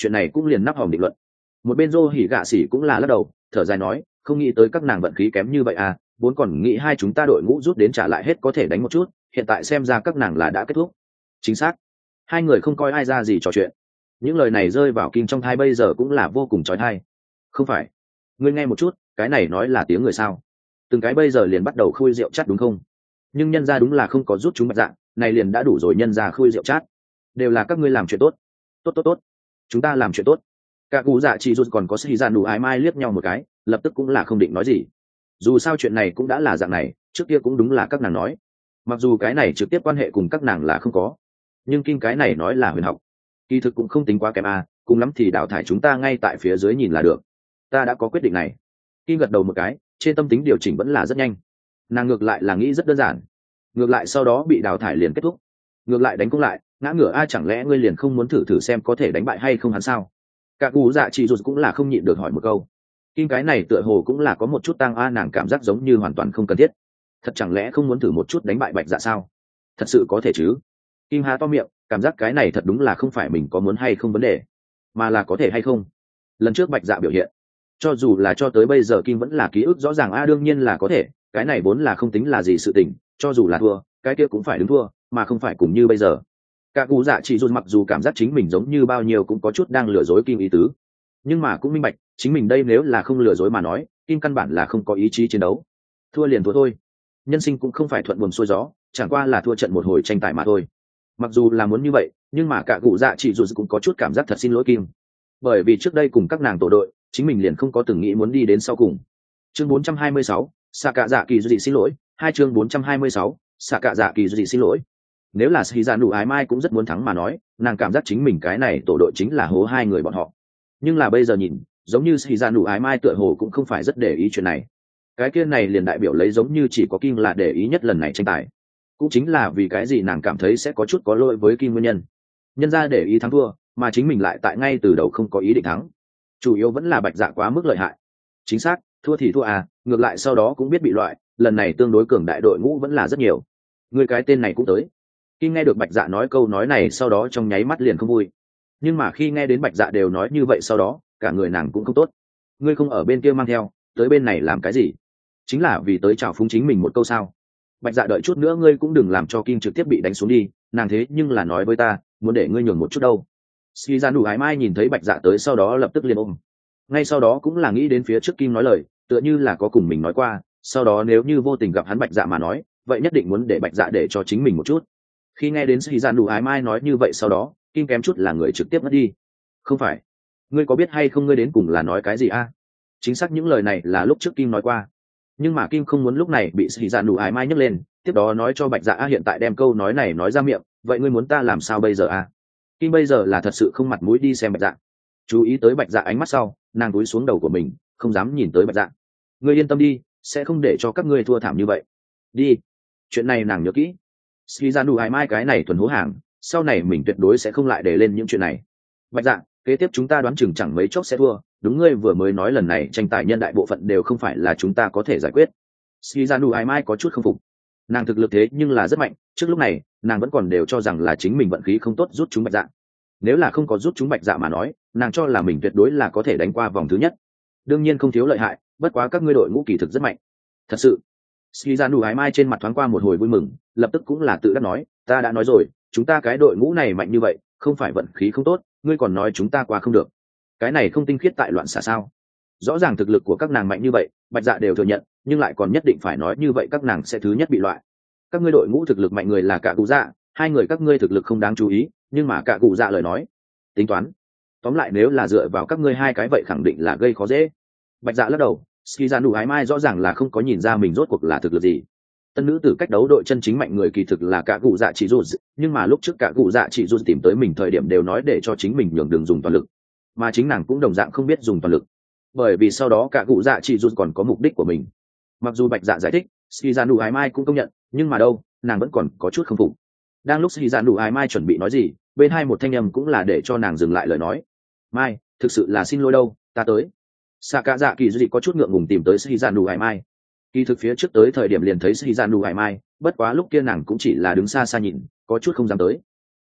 [SPEAKER 1] chuyện này cũng liền nắp hòm định luận. Một bên Dô Hỉ Gạ Sĩ cũng là lắc đầu thở dài nói, không nghĩ tới các nàng vận khí kém như vậy à, vốn còn nghĩ hai chúng ta đội ngũ rút đến trả lại hết có thể đánh một chút, hiện tại xem ra các nàng là đã kết thúc. Chính xác. Hai người không coi ai ra gì trò chuyện. Những lời này rơi vào Kim trong thai bây giờ cũng là vô cùng chói tai. Không phải, ngươi nghe một chút, cái này nói là tiếng người sao? Từng cái bây giờ liền bắt đầu khui rượu chát đúng không? Nhưng nhân ra đúng là không có rút chúng bạch dạng, này liền đã đủ rồi, nhân ra khui rượu chát. Đều là các ngươi làm chuyện tốt. Tốt tốt tốt. Chúng ta làm chuyện tốt. Cả cụ dạ chỉ rút còn có sĩ giàn đủ ái mai liếc nhau một cái, lập tức cũng là không định nói gì. Dù sao chuyện này cũng đã là dạng này, trước kia cũng đúng là các nàng nói. Mặc dù cái này trực tiếp quan hệ cùng các nàng là không có, nhưng Kim cái này nói là huyền học, kỳ thực cũng không tính quá kém à, cùng lắm thì đào thải chúng ta ngay tại phía dưới nhìn là được. Ta đã có quyết định này. Kim gật đầu một cái, trên tâm tính điều chỉnh vẫn là rất nhanh. Nàng ngược lại là nghĩ rất đơn giản, ngược lại sau đó bị đào thải liền kết thúc, ngược lại đánh cũng lại ngã ngửa a, chẳng lẽ ngươi liền không muốn thử thử xem có thể đánh bại hay không hắn sao? Cả cụ dạ chị rụt cũng là không nhịn được hỏi một câu. Kim cái này tựa hồ cũng là có một chút tang a, nàng cảm giác giống như hoàn toàn không cần thiết. Thật chẳng lẽ không muốn thử một chút đánh bại bạch dạ sao? Thật sự có thể chứ? Kim há to miệng, cảm giác cái này thật đúng là không phải mình có muốn hay không vấn đề, mà là có thể hay không. Lần trước bạch dạ biểu hiện, cho dù là cho tới bây giờ Kim vẫn là ký ức rõ ràng a, đương nhiên là có thể, cái này vốn là không tính là gì sự tình, cho dù là thua, cái kia cũng phải đứng thua, mà không phải cùng như bây giờ. Cả cụ dạ chỉ rụt mặc dù cảm giác chính mình giống như bao nhiêu cũng có chút đang lừa dối Kim ý tứ, nhưng mà cũng minh bạch, chính mình đây nếu là không lừa dối mà nói, Kim căn bản là không có ý chí chiến đấu. Thua liền thua thôi, nhân sinh cũng không phải thuận buồm xuôi gió, chẳng qua là thua trận một hồi tranh tài mà thôi. Mặc dù là muốn như vậy, nhưng mà cả cụ dạ chỉ rụt cũng có chút cảm giác thật xin lỗi Kim, bởi vì trước đây cùng các nàng tổ đội, chính mình liền không có từng nghĩ muốn đi đến sau cùng. Chương bốn trăm hai mươi sáu, xạ cạ dạ kỳ dị xin lỗi. Hai chương bốn trăm hai mươi sáu, xạ cạ dạ kỳ dị xin lỗi. Nếu là sĩ giàn đủ ái mai cũng rất muốn thắng mà nói, nàng cảm giác chính mình cái này tổ đội chính là hố hai người bọn họ. Nhưng là bây giờ nhìn, giống như sĩ giàn đủ ái mai tựa hồ cũng không phải rất để ý chuyện này. Cái kia này liền đại biểu lấy giống như chỉ có Kim là để ý nhất lần này tranh tài. Cũng chính là vì cái gì nàng cảm thấy sẽ có chút có lỗi với Kim nguyên nhân. Nhân ra để ý thắng thua, mà chính mình lại tại ngay từ đầu không có ý định thắng. Chủ yếu vẫn là bạch dạ quá mức lợi hại. Chính xác, thua thì thua à, ngược lại sau đó cũng biết bị loại, lần này tương đối cường đại đội ngũ vẫn là rất nhiều. Người cái tên này cũng tới. Kim nghe được bạch dạ nói câu nói này sau đó trong nháy mắt liền không vui. Nhưng mà khi nghe đến bạch dạ đều nói như vậy sau đó, cả người nàng cũng không tốt. Ngươi không ở bên kia mang theo, tới bên này làm cái gì? Chính là vì tới chào phúng chính mình một câu sao? Bạch dạ đợi chút nữa ngươi cũng đừng làm cho Kim trực tiếp bị đánh xuống đi, nàng thế nhưng là nói với ta, muốn để ngươi nhường một chút đâu. Ski ra đủ ái mai nhìn thấy bạch dạ tới sau đó lập tức liền ôm. Ngay sau đó cũng là nghĩ đến phía trước Kim nói lời, tựa như là có cùng mình nói qua, sau đó nếu như vô tình gặp hắn bạch dạ mà nói, vậy nhất định muốn để bạch dạ để cho chính mình một chút. Khi nghe đến Ski ra đủ ái mai nói như vậy sau đó, Kim kém chút là người trực tiếp mất đi. Không phải, ngươi có biết hay không ngươi đến cùng là nói cái gì a? À? Chính xác những lời này là lúc trước Kim nói qua, nhưng mà Kim không muốn lúc này bị Ski ra đủ ái mai nhấc lên, tiếp đó nói cho bạch dạ a hiện tại đem câu nói này nói ra miệng, vậy ngươi muốn ta làm sao bây giờ a? À? Kim bây giờ là thật sự không mặt mũi đi xem bạch dạ. Chú ý tới bạch dạ ánh mắt sau, nàng cúi xuống đầu của mình, không dám nhìn tới bạch dạ. Ngươi yên tâm đi, sẽ không để cho các ngươi thua thảm như vậy. Đi, chuyện này nàng nhớ kỹ. Ski ra đủ ái mai cái này thuần hố hàng, sau này mình tuyệt đối sẽ không lại để lên những chuyện này. Bạch dạ, kế tiếp chúng ta đoán chừng chẳng mấy chốc sẽ thua, đúng ngươi vừa mới nói lần này tranh tài nhân đại bộ phận đều không phải là chúng ta có thể giải quyết. Ski ra đủ ái mai có chút không phục. Nàng thực lực thế nhưng là rất mạnh, trước lúc này nàng vẫn còn đều cho rằng là chính mình vận khí không tốt rút chúng bạch dạ. Nếu là không có rút chúng bạch dạ mà nói, nàng cho là mình tuyệt đối là có thể đánh qua vòng thứ nhất. Đương nhiên không thiếu lợi hại, bất quá các ngươi đội ngũ kỳ thực rất mạnh. Thật sự. Ski ra đủ ái mai trên mặt thoáng qua một hồi vui mừng, lập tức cũng là tự đắc nói, ta đã nói rồi, chúng ta cái đội ngũ này mạnh như vậy, không phải vận khí không tốt, ngươi còn nói chúng ta qua không được. Cái này không tinh khiết tại loạn xả sao? Rõ ràng thực lực của các nàng mạnh như vậy, bạch dạ đều thừa nhận, nhưng lại còn nhất định phải nói như vậy các nàng sẽ thứ nhất bị loại. Các ngươi đội ngũ thực lực mạnh người là cả cụ dạ, hai người các ngươi thực lực không đáng chú ý, nhưng mà cả cụ dạ lời nói, tính toán. Tóm lại nếu là dựa vào các ngươi hai cái vậy khẳng định là gây khó dễ. Bạch dạ lắc đầu, Ski ra đủ ái mai rõ ràng là không có nhìn ra mình rốt cuộc là thực lực gì. Tân nữ tử cách đấu đội chân chính mạnh người kỳ thực là cả cụ dạ chỉ rụt, nhưng mà lúc trước cả cụ dạ chỉ rụt tìm tới mình thời điểm đều nói để cho chính mình nhường đường dùng toàn lực, mà chính nàng cũng đồng dạng không biết dùng toàn lực, bởi vì sau đó cả cụ dạ chỉ rụt còn có mục đích của mình. Mặc dù bạch dạ giải thích, Ski ra đủ ái mai cũng công nhận, nhưng mà đâu, nàng vẫn còn có chút không phục. Đang lúc Ski ra đủ ái mai chuẩn bị nói gì, bên hai một thanh âm cũng là để cho nàng dừng lại lời nói. Mai, thực sự là xin lỗi đâu, ta tới. Xạ cả dạ kỳ dị có chút ngượng ngùng tìm tới Ski ra đủ ái mai. Kỳ thực phía trước tới thời điểm liền thấy Ski ra đủ ái mai, bất quá lúc kia nàng cũng chỉ là đứng xa xa nhìn, có chút không dám tới.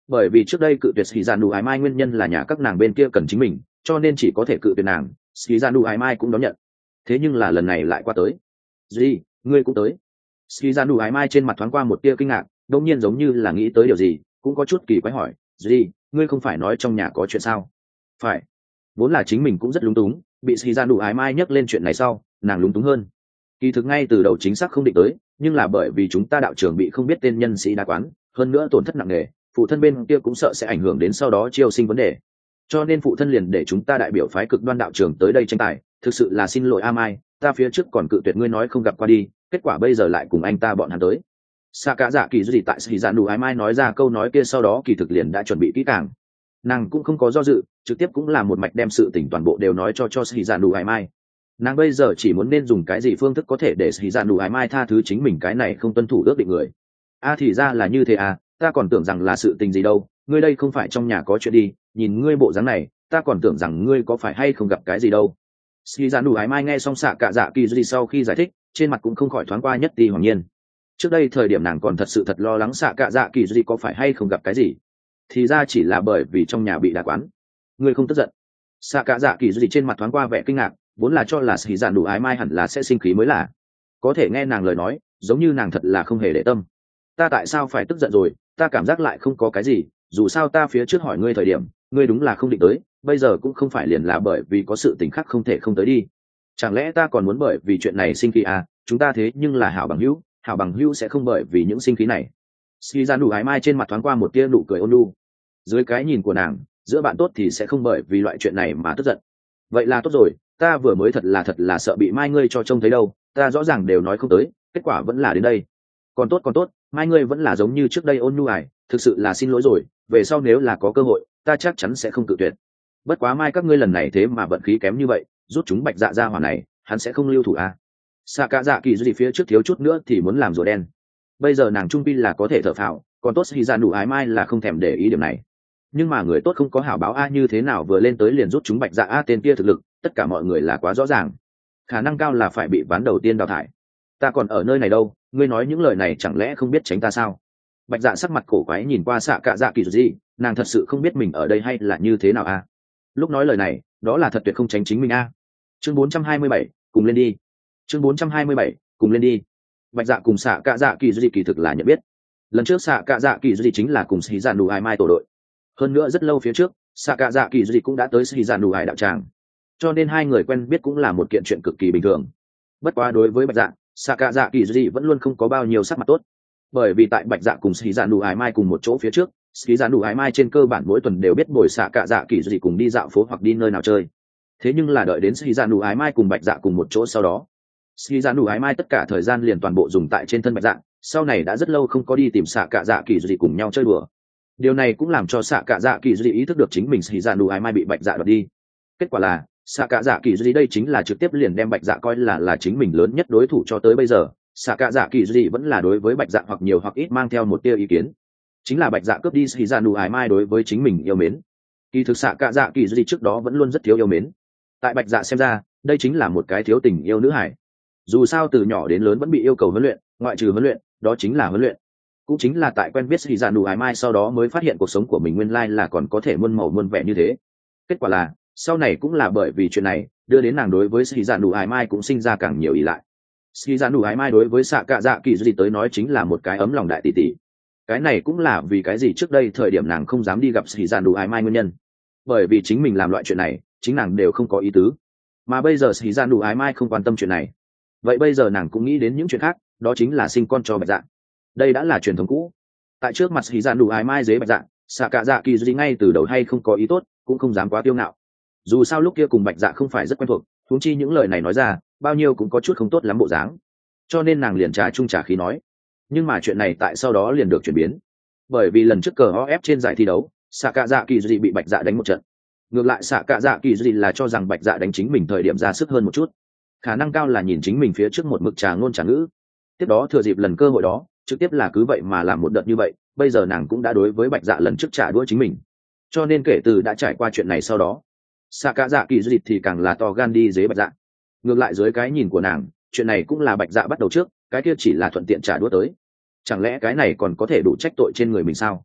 [SPEAKER 1] bởi vì trước đây cự tuyệt hì dạ nụ ái mai nguyên nhân là nhà các nàng bên kia cần chính mình, cho nên chỉ có thể cự tuyệt nàng. Hì dạ nụ ái mai cũng đón nhận. Thế nhưng là lần này lại qua tới. Gì, ngươi cũng tới? Hì dạ nụ ái mai trên mặt thoáng qua một tia kinh ngạc, đột nhiên giống như là nghĩ tới điều gì, cũng có chút kỳ quái hỏi, gì, ngươi không phải nói trong nhà có chuyện sao? Phải. Vốn là chính mình cũng rất lúng túng, bị Hì dạ nụ ái mai nhắc lên chuyện này sau, nàng lúng túng hơn. Kỳ thực ngay từ đầu chính xác không định tới, nhưng là bởi vì chúng ta đạo trưởng bị không biết tên nhân sĩ đá quán, hơn nữa tổn thất nặng nề, phụ thân bên kia cũng sợ sẽ ảnh hưởng đến sau đó chiêu sinh vấn đề, cho nên phụ thân liền để chúng ta đại biểu phái cực đoan đạo trưởng tới đây tranh tài. Thực sự là xin lỗi A Mai, ta phía trước còn cự tuyệt ngươi nói không gặp qua đi, kết quả bây giờ lại cùng anh ta bọn hắn tới. Xạ cả dạ kỳ gì tại Hỉ Dạ Nụ Ái Mai nói ra câu nói kia sau đó kỳ thực liền đã chuẩn bị kỹ càng, nàng cũng không có do dự, trực tiếp cũng là một mạch đem sự tình toàn bộ đều nói cho cho Hỉ Dạ Nụ Ái Mai. Nàng bây giờ chỉ muốn nên dùng cái gì phương thức có thể để Hỉ Dạ Nụ Ái Mai tha thứ chính mình cái này không tuân thủ ước định người. A à, thì ra là như thế à, ta còn tưởng rằng là sự tình gì đâu, ngươi đây không phải trong nhà có chuyện đi, nhìn ngươi bộ dáng này, ta còn tưởng rằng ngươi có phải hay không gặp cái gì đâu. Hỉ Dạ Nụ Ái Mai nghe xong xạ cả dạ kỳ gì sau khi giải thích, trên mặt cũng không khỏi thoáng qua nhất ti hoàng nhiên. Trước đây thời điểm nàng còn thật sự thật lo lắng xạ cả dạ kỳ gì có phải hay không gặp cái gì, thì ra chỉ là bởi vì trong nhà bị đá quán. Ngươi không tức giận? Xạ cả dạ kỳ gì trên mặt thoáng qua vẻ kinh ngạc, vốn là cho là Hỉ Dạ Nụ Ái Mai hẳn là sẽ sinh khí mới là, có thể nghe nàng lời nói giống như nàng thật là không hề để tâm. Ta tại sao phải tức giận rồi, ta cảm giác lại không có cái gì, dù sao ta phía trước hỏi ngươi thời điểm ngươi đúng là không định tới, bây giờ cũng không phải liền là bởi vì có sự tình khác không thể không tới đi. Chẳng lẽ ta còn muốn bởi vì chuyện này sinh khí à? Chúng ta thế nhưng là hảo bằng hữu, hảo bằng hữu sẽ không bởi vì những sinh khí này. Hỉ Dạ Nụ Ái Mai trên mặt thoáng qua một tia nụ cười ôn nhu, dưới cái nhìn của nàng giữa bạn tốt thì sẽ không bởi vì loại chuyện này mà tức giận. Vậy là tốt rồi, ta vừa mới thật là thật là sợ bị Mai ngươi cho trông thấy đâu, ta rõ ràng đều nói không tới, kết quả vẫn là đến đây. Còn tốt còn tốt, Mai ngươi vẫn là giống như trước đây ôn nhu ải, thực sự là xin lỗi rồi, về sau nếu là có cơ hội ta chắc chắn sẽ không cự tuyệt. Bất quá Mai các ngươi lần này thế mà vận khí kém như vậy, rút chúng Bạch Dạ ra hỏa này hắn sẽ không lưu thủ à? Xạ cả dạ kỳ gì phía trước thiếu chút nữa thì muốn làm rùa đen, bây giờ nàng trung pi là có thể thở phào, còn tốt Hỉ Dạ Nụ Ái Mai là không thèm để ý điểm này. Nhưng mà người tốt không có hảo báo a, như thế nào vừa lên tới liền rút chúng Bạch Dạ a, tên kia thực lực tất cả mọi người là quá rõ ràng, khả năng cao là phải bị ván đầu tiên đào thải. Ta còn ở nơi này đâu, ngươi nói những lời này chẳng lẽ không biết tránh ta sao? Bạch Dạ sắc mặt cổ quái nhìn qua xạ cả dạ kỳ gì, nàng thật sự không biết mình ở đây hay là như thế nào a. Lúc nói lời này đó là thật tuyệt không tránh chính mình a. Chương bốn trăm hai mươi bảy, cùng lên đi. Chương bốn trăm hai mươi bảy, cùng lên đi. Bạch Dạ cùng xạ cả dạ kỳ gì kỳ thực là nhận biết, lần trước xạ cả dạ kỳ gì chính là cùng Hỉ Dạ Nụ Ái Mai tổ đội, hơn nữa rất lâu phía trước xạ cả dạ kỳ gì cũng đã tới Hỉ Dạ Nụ Ái đạo tràng, cho nên hai người quen biết cũng là một kiện chuyện cực kỳ bình thường. Bất quá đối với Bạch Dạ, xạ cả dạ kỳ gì vẫn luôn không có bao nhiêu sắc mặt tốt, bởi vì tại Bạch Dạ cùng Hỉ Dạ Nụ Ái Mai cùng một chỗ phía trước, Hỉ Dạ Nụ Ái Mai trên cơ bản mỗi tuần đều biết bồi xạ cả dạ kỳ gì cùng đi dạo phố hoặc đi nơi nào chơi. Thế nhưng là đợi đến Hỉ Dạ Nụ Ái Mai cùng Bạch Dạ cùng một chỗ sau đó, Hỉ Dạ Nụ Ái Mai tất cả thời gian liền toàn bộ dùng tại trên thân Bạch Dạ, sau này đã rất lâu không có đi tìm xạ cả dạ kỳ gì cùng nhau chơi đùa. Điều này cũng làm cho xạ cả dạ kỳ gì ý thức được chính mình Hỉ Dạ Nụ Ái Mai bị Bạch Dạ đoạt đi. Kết quả là xạ cả dạ kỳ gì đây chính là trực tiếp liền đem Bạch Dạ coi là là chính mình lớn nhất đối thủ cho tới bây giờ. Xạ cả dạ kỳ gì vẫn là đối với Bạch Dạ hoặc nhiều hoặc ít mang theo một tia ý kiến, chính là Bạch Dạ cướp đi Hỉ Dạ Nụ Ái Mai đối với chính mình yêu mến. Kỳ thực xạ cả dạ kỳ gì trước đó vẫn luôn rất thiếu yêu mến, tại Bạch Dạ xem ra đây chính là một cái thiếu tình yêu nữ hải. Dù sao từ nhỏ đến lớn vẫn bị yêu cầu huấn luyện, ngoại trừ huấn luyện đó chính là huấn luyện. Cũng chính là tại quen biết Hỉ Dạ Nụ Ái Mai sau đó mới phát hiện cuộc sống của mình nguyên lai là còn có thể muôn màu muôn vẻ như thế. Kết quả là sau này cũng là bởi vì chuyện này đưa đến nàng đối với Hỉ Dạ Nụ Ái Mai cũng sinh ra càng nhiều ý lại. Hỉ Dạ Nụ Ái Mai đối với xạ cả dạ kỳ gì tới nói chính là một cái ấm lòng đại tỷ tỷ. Cái này cũng là vì cái gì trước đây thời điểm nàng không dám đi gặp Hỉ Dạ Nụ Ái Mai nguyên nhân, bởi vì chính mình làm loại chuyện này chính nàng đều không có ý tứ, mà bây giờ Hỉ Dạ Nụ Ái Mai không quan tâm chuyện này, vậy bây giờ nàng cũng nghĩ đến những chuyện khác, đó chính là sinh con cho Bạch Dạ. Đây đã là truyền thống cũ. Tại trước mặt Hỉ Dạ Nụ Ái Mai dế Bạch Dạ, xạ cả dạ kỳ gì ngay từ đầu hay không có ý tốt, cũng không dám quá tiêu ngạo. Dù sao lúc kia cùng Bạch Dạ không phải rất quen thuộc, huống chi những lời này nói ra bao nhiêu cũng có chút không tốt lắm bộ dáng, cho nên nàng liền trà chung trà khí nói. Nhưng mà chuyện này tại sau đó liền được chuyển biến, bởi vì lần trước cờ o ép trên giải thi đấu, xạ cả dạ kỳ gì bị Bạch Dạ đánh một trận. Ngược lại xạ cả dạ kỳ gì là cho rằng Bạch Dạ đánh chính mình thời điểm ra sức hơn một chút, khả năng cao là nhìn chính mình phía trước một mực trà ngôn trà ngữ, tiếp đó thừa dịp lần cơ hội đó trực tiếp là cứ vậy mà làm một đợt như vậy. Bây giờ nàng cũng đã đối với Bạch Dạ lần trước trả đũa chính mình, cho nên kể từ đã trải qua chuyện này sau đó, xạ cả dạ kỳ dịt thì càng là to gan đi dế Bạch Dạ. Ngược lại dưới cái nhìn của nàng, chuyện này cũng là Bạch Dạ bắt đầu trước, cái kia chỉ là thuận tiện trả đũa tới. Chẳng lẽ cái này còn có thể đủ trách tội trên người mình sao?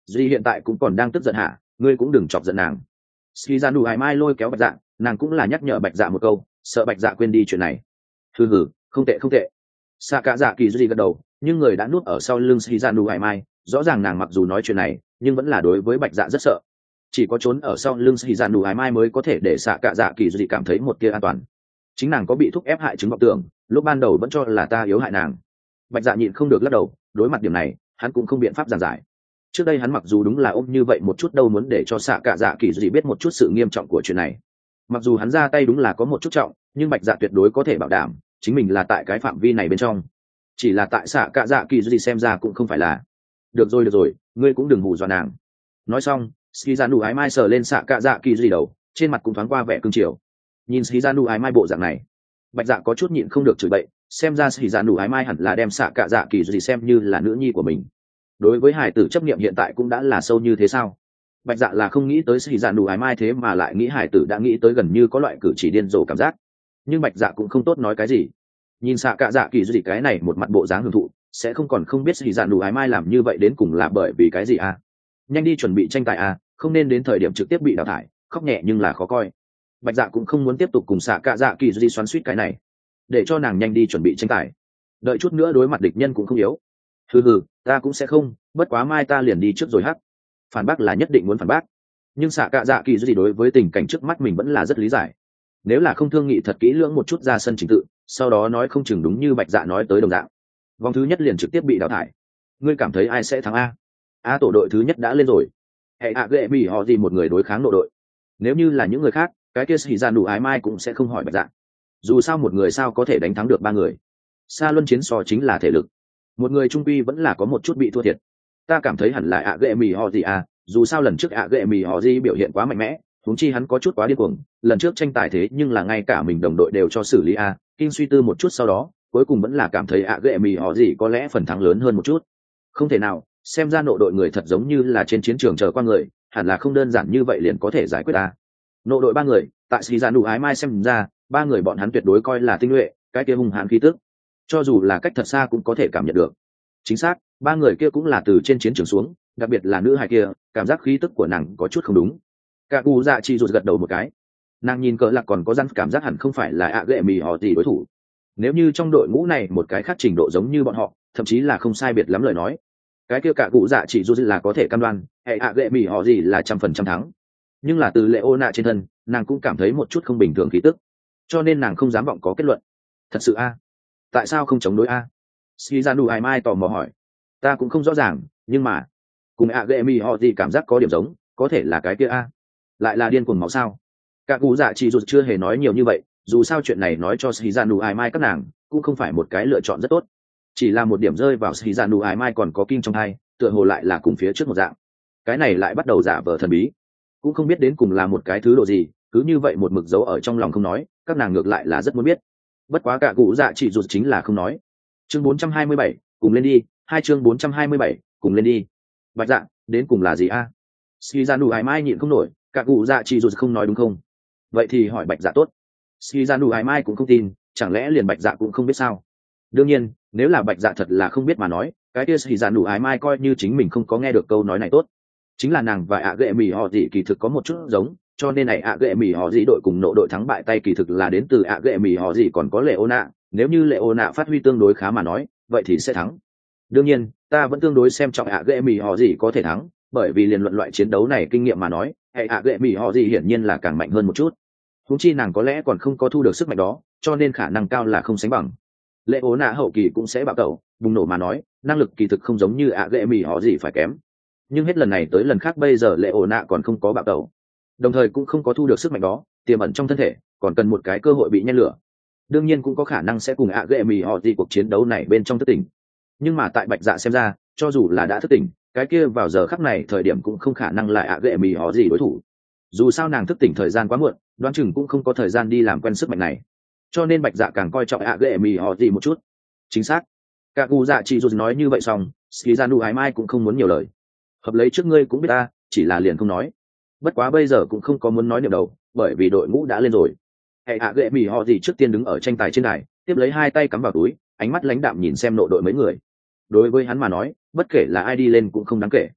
[SPEAKER 1] duy hiện tại cũng còn đang tức giận hả? Ngươi cũng đừng chọc giận nàng. Ski ra đủ hải mai lôi kéo bạch dạ, nàng cũng là nhắc nhở bạch dạ một câu, sợ bạch dạ quên đi chuyện này. Hừ hừ, không tệ không tệ. Xạ cả dạ kỳ duy gật đầu, nhưng người đã nuốt ở sau lưng Ski ra đủ hải mai, rõ ràng nàng mặc dù nói chuyện này, nhưng vẫn là đối với bạch dạ rất sợ. Chỉ có trốn ở sau lưng Ski ra đủ hải mai mới có thể để xạ cả dạ kỳ duy cảm thấy một tia an toàn. Chính nàng có bị thúc ép hại chứng vọng tưởng, lúc ban đầu vẫn cho là ta yếu hại nàng. Bạch dạ nhịn không được lắc đầu, đối mặt điểm này, hắn cũng không biện pháp giảng giải. Trước đây hắn mặc dù đúng là ôm như vậy một chút đâu muốn để cho xạ cả dạ kỳ duy biết một chút sự nghiêm trọng của chuyện này. Mặc dù hắn ra tay đúng là có một chút trọng, nhưng bạch dạ tuyệt đối có thể bảo đảm chính mình là tại cái phạm vi này bên trong. Chỉ là tại xạ cả dạ kỳ duy xem ra cũng không phải là. Được rồi được rồi, ngươi cũng đừng hù dọa nàng. Nói xong, Skizanu ái mai sờ lên xạ cả dạ kỳ duy đầu, trên mặt cũng thoáng qua vẻ cương triều. Nhìn Skizanu ái mai bộ dạng này, bạch dạ có chút nhịn không được chửi bậy, xem ra Skizanu ái mai hẳn là đem xạ cả dạ kỳ duy xem như là nữ nhi của mình. Đối với hải tử chấp niệm hiện tại cũng đã là sâu như thế sao? Bạch dạ là không nghĩ tới sĩ dạ nụ ái mai thế mà lại nghĩ hải tử đã nghĩ tới gần như có loại cử chỉ điên rồ cảm giác. Nhưng bạch dạ cũng không tốt nói cái gì. Nhìn xạ cả dạ kỳ duy cái này một mặt bộ dáng hưởng thụ, sẽ không còn không biết sĩ dạ nụ ái mai làm như vậy đến cùng là bởi vì cái gì à? Nhanh đi chuẩn bị tranh tài à, không nên đến thời điểm trực tiếp bị đào thải, khóc nhẹ nhưng là khó coi. Bạch dạ cũng không muốn tiếp tục cùng xạ cả dạ kỳ duy xoắn suýt cái này, để cho nàng nhanh đi chuẩn bị tranh tài. Đợi chút nữa đối mặt địch nhân cũng không yếu. Hừ hừ, ta cũng sẽ không, bất quá mai ta liền đi trước rồi hắc. Phản bác là nhất định muốn phản bác, nhưng xạ cạ dạ kỳ duy đối với tình cảnh trước mắt mình vẫn là rất lý giải. Nếu là không thương nghị thật kỹ lưỡng một chút ra sân trình tự, sau đó nói không chừng đúng như bạch dạ nói tới đồng dạng, vòng thứ nhất liền trực tiếp bị đào thải. Ngươi cảm thấy ai sẽ thắng a? A tổ đội thứ nhất đã lên rồi, hệ ạ ghệ bị họ gì một người đối kháng nội đội. Nếu như là những người khác, cái kia xì ra đủ ái mai cũng sẽ không hỏi bạch dạ. Dù sao một người sao có thể đánh thắng được ba người? Xa luân chiến so chính là thể lực, một người trung quy vẫn là có một chút bị thua thiệt. Ta cảm thấy hẳn là ạ ghệ mì họ gì à, dù sao lần trước ạ ghệ mì họ gì biểu hiện quá mạnh mẽ, huống chi hắn có chút quá điên cuồng, lần trước tranh tài thế nhưng là ngay cả mình đồng đội đều cho xử lý a. Kinh suy tư một chút sau đó, cuối cùng vẫn là cảm thấy ạ ghệ mì họ gì có lẽ phần thắng lớn hơn một chút. Không thể nào, xem ra nội đội người thật giống như là trên chiến trường chờ qua người, hẳn là không đơn giản như vậy liền có thể giải quyết ta. Nội đội ba người, tại xì ra đủ ái mai xem ra, ba người bọn hắn tuyệt đối coi là tinh nhuệ, cái kia hung hãn khí tức, cho dù là cách thật xa cũng có thể cảm nhận được. Chính xác, ba người kia cũng là từ trên chiến trường xuống, đặc biệt là nữ hài kia, cảm giác khí tức của nàng có chút không đúng. Cả cụ dạ chỉ rụt gật đầu một cái, nàng nhìn cỡ lạc còn có răn cảm giác hẳn không phải là ạ ghệ mì họ gì đối thủ. Nếu như trong đội ngũ này một cái khác trình độ giống như bọn họ, thậm chí là không sai biệt lắm lời nói, cái kia cả cụ dạ chỉ rụt là có thể cam đoan hệ ạ ghệ mì họ gì là trăm phần trăm thắng. Nhưng là từ lệ ô nạ trên thân, nàng cũng cảm thấy một chút không bình thường khí tức, cho nên nàng không dám vọng có kết luận. Thật sự a? Tại sao không chống đối a? Skizanu ai mai tò mò hỏi. Ta cũng không rõ ràng, nhưng mà cùng ạ ghệ mì họ gì cảm giác có điểm giống, có thể là cái kia a. Lại là điên cuồng máu sao? Cả cụ dạ chỉ rụt chưa hề nói nhiều như vậy, dù sao chuyện này nói cho Skizanu ai mai các nàng cũng không phải một cái lựa chọn rất tốt. Chỉ là một điểm rơi vào Skizanu ai mai còn có kinh trong hai, tựa hồ lại là cùng phía trước một dạng. Cái này lại bắt đầu giả vờ thần bí, cũng không biết đến cùng là một cái thứ độ gì, cứ như vậy một mực giấu ở trong lòng không nói, các nàng ngược lại là rất muốn biết. Bất quá cả cụ dạ chỉ rụt chính là không nói. Chương bốn trăm hai mươi bảy, cùng lên đi, hai chương bốn trăm hai mươi bảy, cùng lên đi. Bạch dạ, đến cùng là gì a? Skizanu ai mai nhịn không nổi, cả cụ dạ chỉ rụt không nói đúng không? Vậy thì hỏi bạch dạ tốt. Skizanu ai mai cũng không tin, chẳng lẽ liền bạch dạ cũng không biết sao? Đương nhiên, nếu là bạch dạ thật là không biết mà nói, cái kia Skizanu ai mai coi như chính mình không có nghe được câu nói này tốt. Chính là nàng và ạ ghệ mì họ gì kỳ thực có một chút giống, cho nên này ạ ghệ mì họ gì đội cùng nộ đội thắng bại tay kỳ thực là đến từ ạ ghệ mì họ gì còn có lệ ô nạ. Nếu như lệ ô nạ phát huy tương đối khá mà nói, vậy thì sẽ thắng. Đương nhiên, ta vẫn tương đối xem trọng ạ ghệ mì họ gì có thể thắng, bởi vì liền luận loại chiến đấu này kinh nghiệm mà nói, hệ ạ ghệ mì họ gì hiển nhiên là càng mạnh hơn một chút. Huống chi nàng có lẽ còn không có thu được sức mạnh đó, cho nên khả năng cao là không sánh bằng. Lệ ô nạ hậu kỳ cũng sẽ bạo tẩu, bùng nổ mà nói, năng lực kỳ thực không giống như ạ ghệ mì họ gì phải kém. Nhưng hết lần này tới lần khác bây giờ lệ ổ nạ còn không có bạo tẩu, đồng thời cũng không có thu được sức mạnh đó, tiềm ẩn trong thân thể còn cần một cái cơ hội bị nhen lửa. Đương nhiên cũng có khả năng sẽ cùng ạ ghệ mì họ gì cuộc chiến đấu này bên trong thức tỉnh. Nhưng mà tại bạch dạ xem ra, cho dù là đã thức tỉnh, cái kia vào giờ khắc này thời điểm cũng không khả năng lại ạ ghệ mì họ gì đối thủ. Dù sao nàng thức tỉnh thời gian quá muộn, đoán chừng cũng không có thời gian đi làm quen sức mạnh này, cho nên bạch dạ càng coi trọng ạ ghệ mì họ gì một chút. Chính xác, cả cụ dạ chỉ dù nói như vậy xong, Skizanu ái mai cũng không muốn nhiều lời. Hợp lấy trước ngươi cũng biết ta, chỉ là liền không nói. Bất quá bây giờ cũng không có muốn nói niệm đầu, bởi vì đội ngũ đã lên rồi. Hệ hạ ghệ mì họ gì trước tiên đứng ở tranh tài trên đài, tiếp lấy hai tay cắm vào túi, ánh mắt lãnh đạm nhìn xem nội đội mấy người. Đối với hắn mà nói, bất kể là ai đi lên cũng không đáng kể.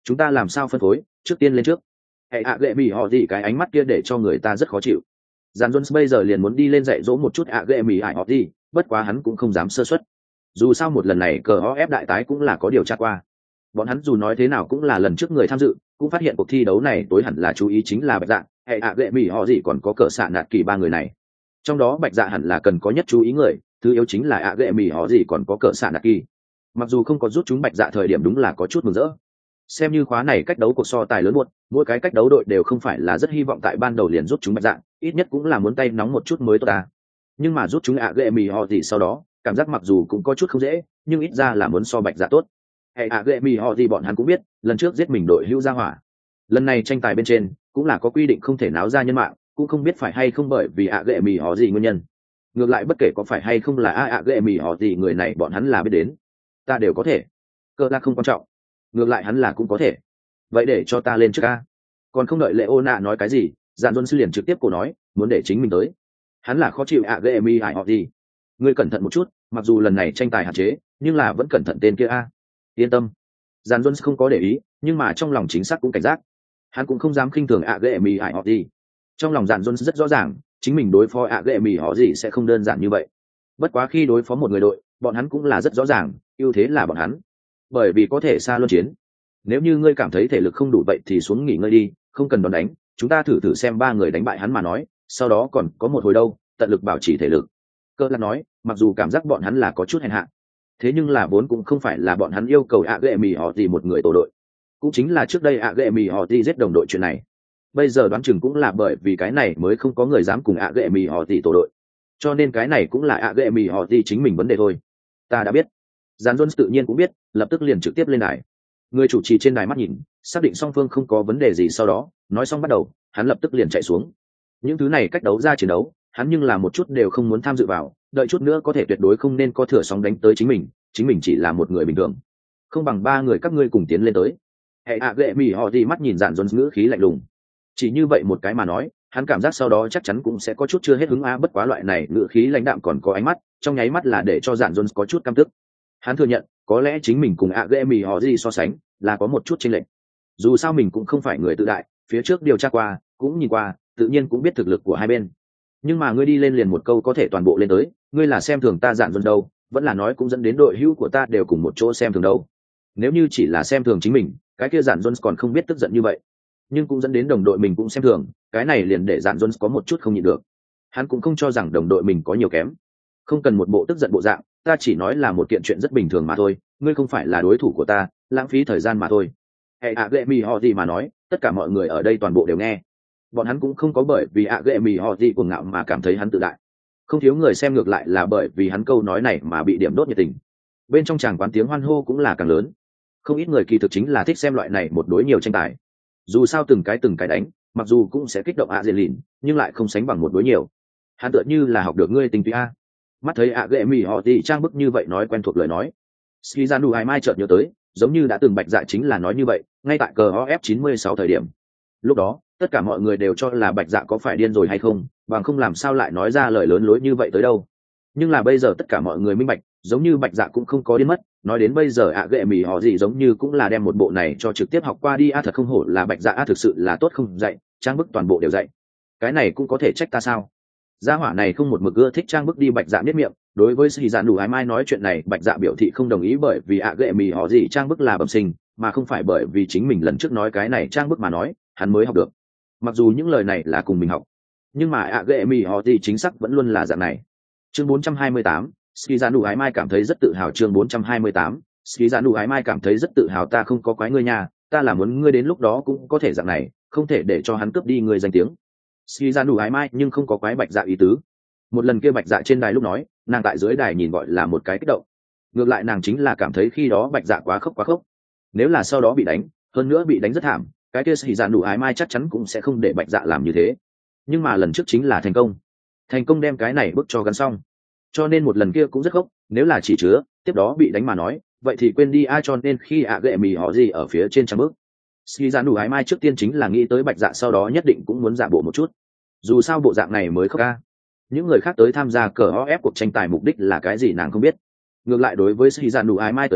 [SPEAKER 1] chúng ta làm sao phân phối, trước tiên lên trước. Hệ ạ ghệ mỹ họ gì cái ánh mắt kia để cho người ta rất khó chịu. Dàn Jones bây giờ liền muốn đi lên dạy dỗ một chút ạ ghệ mỹ hại họ gì, bất quá hắn cũng không dám sơ suất. Dù sao một lần này cờ o ép đại tái cũng là có điều tra qua. Bọn hắn dù nói thế nào cũng là lần trước người tham dự, cũng phát hiện cuộc thi đấu này tối hẳn là chú ý chính là Bạch Dạ, hệ ạ ghệ mỹ họ gì còn có cờ xạ nạt kỳ ba người này. Trong đó Bạch Dạ hẳn là cần có nhất chú ý người, thứ yếu chính là ạ ghệ mỹ họ gì còn có cờ xạ nạt kỳ. Mặc dù không có rút chúng Bạch Dạ thời điểm đúng là có chút mừng rỡ. Xem như khóa này cách đấu cuộc so tài lớn muộn, mỗi cái cách đấu đội đều không phải là rất hy vọng tại ban đầu liền rút chúng Bạch Dạ, ít nhất cũng là muốn tay nóng một chút mới tốt ta. Nhưng mà rút chúng ạ ghệ mỹ họ gì sau đó, cảm giác mặc dù cũng có chút không dễ, nhưng ít ra là muốn so Bạch Dạ tốt. Hệ ạ ghệ mỹ họ gì bọn hắn cũng biết, lần trước giết mình đội hữu ra hỏa. Lần này tranh tài bên trên cũng là có quy định không thể náo ra nhân mạng, cũng không biết phải hay không bởi vì ạ ghệ mỹ họ gì nguyên nhân. Ngược lại bất kể có phải hay không là ạ ghệ mỹ họ gì người này bọn hắn là biết đến, ta đều có thể. Cơ là không quan trọng, ngược lại hắn là cũng có thể. Vậy để cho ta lên trước a. Còn không đợi lệ ô nạ nói cái gì, Dàn Jones liền trực tiếp cổ nói muốn để chính mình tới. Hắn là khó chịu ạ ghệ mỹ họ gì. Ngươi cẩn thận một chút, mặc dù lần này tranh tài hạn chế nhưng là vẫn cẩn thận tên kia a. Yên tâm. Dàn Jones không có để ý, nhưng mà trong lòng chính xác cũng cảnh giác. Hắn cũng không dám khinh thường ạ ghệ mỹ họ gì. Trong lòng Dàn Jones rất rõ ràng, chính mình đối phó ạ ghệ mỹ họ gì sẽ không đơn giản như vậy. Bất quá khi đối phó một người đội, bọn hắn cũng là rất rõ ràng, ưu thế là bọn hắn, bởi vì có thể xa luân chiến. Nếu như ngươi cảm thấy thể lực không đủ vậy thì xuống nghỉ ngơi đi, không cần đón đánh, chúng ta thử thử xem ba người đánh bại hắn mà nói, sau đó còn có một hồi đâu, tận lực bảo trì thể lực. Cơ lạc nói, mặc dù cảm giác bọn hắn là có chút hèn hạ, thế nhưng là vốn cũng không phải là bọn hắn yêu cầu ạ ghệ mì họ gì một người tổ đội, cũng chính là trước đây ạ ghệ mì họ gì giết đồng đội chuyện này, bây giờ đoán chừng cũng là bởi vì cái này mới không có người dám cùng ạ ghệ mì họ gì tổ đội, cho nên cái này cũng là ạ ghệ mì họ gì chính mình vấn đề thôi. Ta đã biết. Dàn Jones tự nhiên cũng biết, lập tức liền trực tiếp lên đài. Người chủ trì trên đài mắt nhìn, xác định song phương không có vấn đề gì, sau đó nói xong bắt đầu, hắn lập tức liền chạy xuống. Những thứ này cách đấu ra chiến đấu, hắn nhưng là một chút đều không muốn tham dự vào, đợi chút nữa có thể tuyệt đối không nên có thừa sóng đánh tới chính mình, chính mình chỉ là một người bình thường, không bằng ba người các ngươi cùng tiến lên tới. Hệ ạ ghệ mì họ gì mắt nhìn Dàn Jones ngữ khí lạnh lùng. Chỉ như vậy một cái mà nói, hắn cảm giác sau đó chắc chắn cũng sẽ có chút chưa hết hứng a, bất quá loại này ngữ khí lãnh đạm còn có ánh mắt, trong nháy mắt là để cho Dàn Jones có chút căm tức. Hắn thừa nhận, có lẽ chính mình cùng ạ ghệ mì họ gì so sánh là có một chút chênh lệch. Dù sao mình cũng không phải người tự đại, phía trước điều tra qua, cũng nhìn qua, tự nhiên cũng biết thực lực của hai bên. Nhưng mà ngươi đi lên liền một câu có thể toàn bộ lên tới, ngươi là xem thường ta Dàn Jones đâu, vẫn là nói cũng dẫn đến đội hữu của ta đều cùng một chỗ xem thường đâu. Nếu như chỉ là xem thường chính mình, cái kia Dàn Jones còn không biết tức giận như vậy, nhưng cũng dẫn đến đồng đội mình cũng xem thường, cái này liền để Dàn Jones có một chút không nhịn được. Hắn cũng không cho rằng đồng đội mình có nhiều kém, không cần một bộ tức giận bộ dạng, ta chỉ nói là một kiện chuyện rất bình thường mà thôi, ngươi không phải là đối thủ của ta, lãng phí thời gian mà thôi. Hệ ạ ghệ mì họ gì mà nói, tất cả mọi người ở đây toàn bộ đều nghe. Bọn hắn cũng không có bởi vì ạ ghệ mì họ gì cuồng ngạo mà cảm thấy hắn tự đại, không thiếu người xem ngược lại là bởi vì hắn câu nói này mà bị điểm đốt nhiệt tình. Bên trong tràng quán tiếng hoan hô cũng là càng lớn, không ít người kỳ thực chính là thích xem loại này một đối nhiều tranh tài. Dù sao từng cái từng cái đánh, mặc dù cũng sẽ kích động ạ dễ lìn, nhưng lại không sánh bằng một đối nhiều. Hắn tựa như là học được ngươi tình túy a. Mắt thấy ạ ghệ mì họ thì trang bức như vậy nói quen thuộc lời nói, Skizanu hai mai chợt nhớ tới, giống như đã từng Bạch Dạ chính là nói như vậy, ngay tại cờ o ép chín mươi sáu thời điểm. Lúc đó, tất cả mọi người đều cho là Bạch Dạ có phải điên rồi hay không, bằng không làm sao lại nói ra lời lớn lối như vậy tới đâu. Nhưng là bây giờ tất cả mọi người minh bạch, giống như Bạch Dạ cũng không có điên mất, nói đến bây giờ ạ ghệ mì họ gì giống như cũng là đem một bộ này cho trực tiếp học qua đi a, thật không hổ là Bạch Dạ a, thực sự là tốt không dạy, trang bức toàn bộ đều dạy. Cái này cũng có thể trách ta sao? Gia hỏa này không một mực ưa thích trang bức đi Bạch Dạ biết miệng, đối với sĩ dạ đủ ái mai nói chuyện này Bạch Dạ biểu thị không đồng ý, bởi vì ạ ghệ mì họ gì trang bức là bẩm sinh, mà không phải bởi vì chính mình lần trước nói cái này trang bức mà nói hắn mới học được. Mặc dù những lời này là cùng mình học, nhưng mà ạ ghệ mì họ gì chính xác vẫn luôn là dạng này. Chương bốn trăm hai mươi tám, sĩ dạ đủ ái mai cảm thấy rất tự hào. Chương bốn trăm hai mươi tám, sĩ dạ đủ ái mai cảm thấy rất tự hào. Ta không có quái ngươi nha, ta là muốn ngươi đến lúc đó cũng có thể dạng này, không thể để cho hắn cướp đi người danh tiếng. Sĩ dạ đủ ái mai nhưng không có quái Bạch Dạ ý tứ. Một lần kia Bạch Dạ trên đài lúc nói, nàng tại dưới đài nhìn gọi là một cái kích động, ngược lại nàng chính là cảm thấy khi đó Bạch Dạ quá khốc quá khốc, nếu là sau đó bị đánh, hơn nữa bị đánh rất thảm, cái kia sĩ dạ đủ ái mai chắc chắn cũng sẽ không để Bạch Dạ làm như thế. Nhưng mà lần trước chính là thành công, thành công đem cái này bước cho gắn xong, cho nên một lần kia cũng rất khốc, nếu là chỉ chứa tiếp đó bị đánh mà nói, vậy thì quên đi ai. Cho nên khi ạ ghệ mì họ gì ở phía trên trăm bước, sĩ dạ đủ ái mai trước tiên chính là nghĩ tới Bạch Dạ, sau đó nhất định cũng muốn giả bộ một chút, dù sao bộ dạng này mới khóc ca. Những người khác tới tham gia cờ o ép cuộc tranh tài mục đích là cái gì nàng không biết, ngược lại đối với sĩ dạ đủ ái mai tới nói,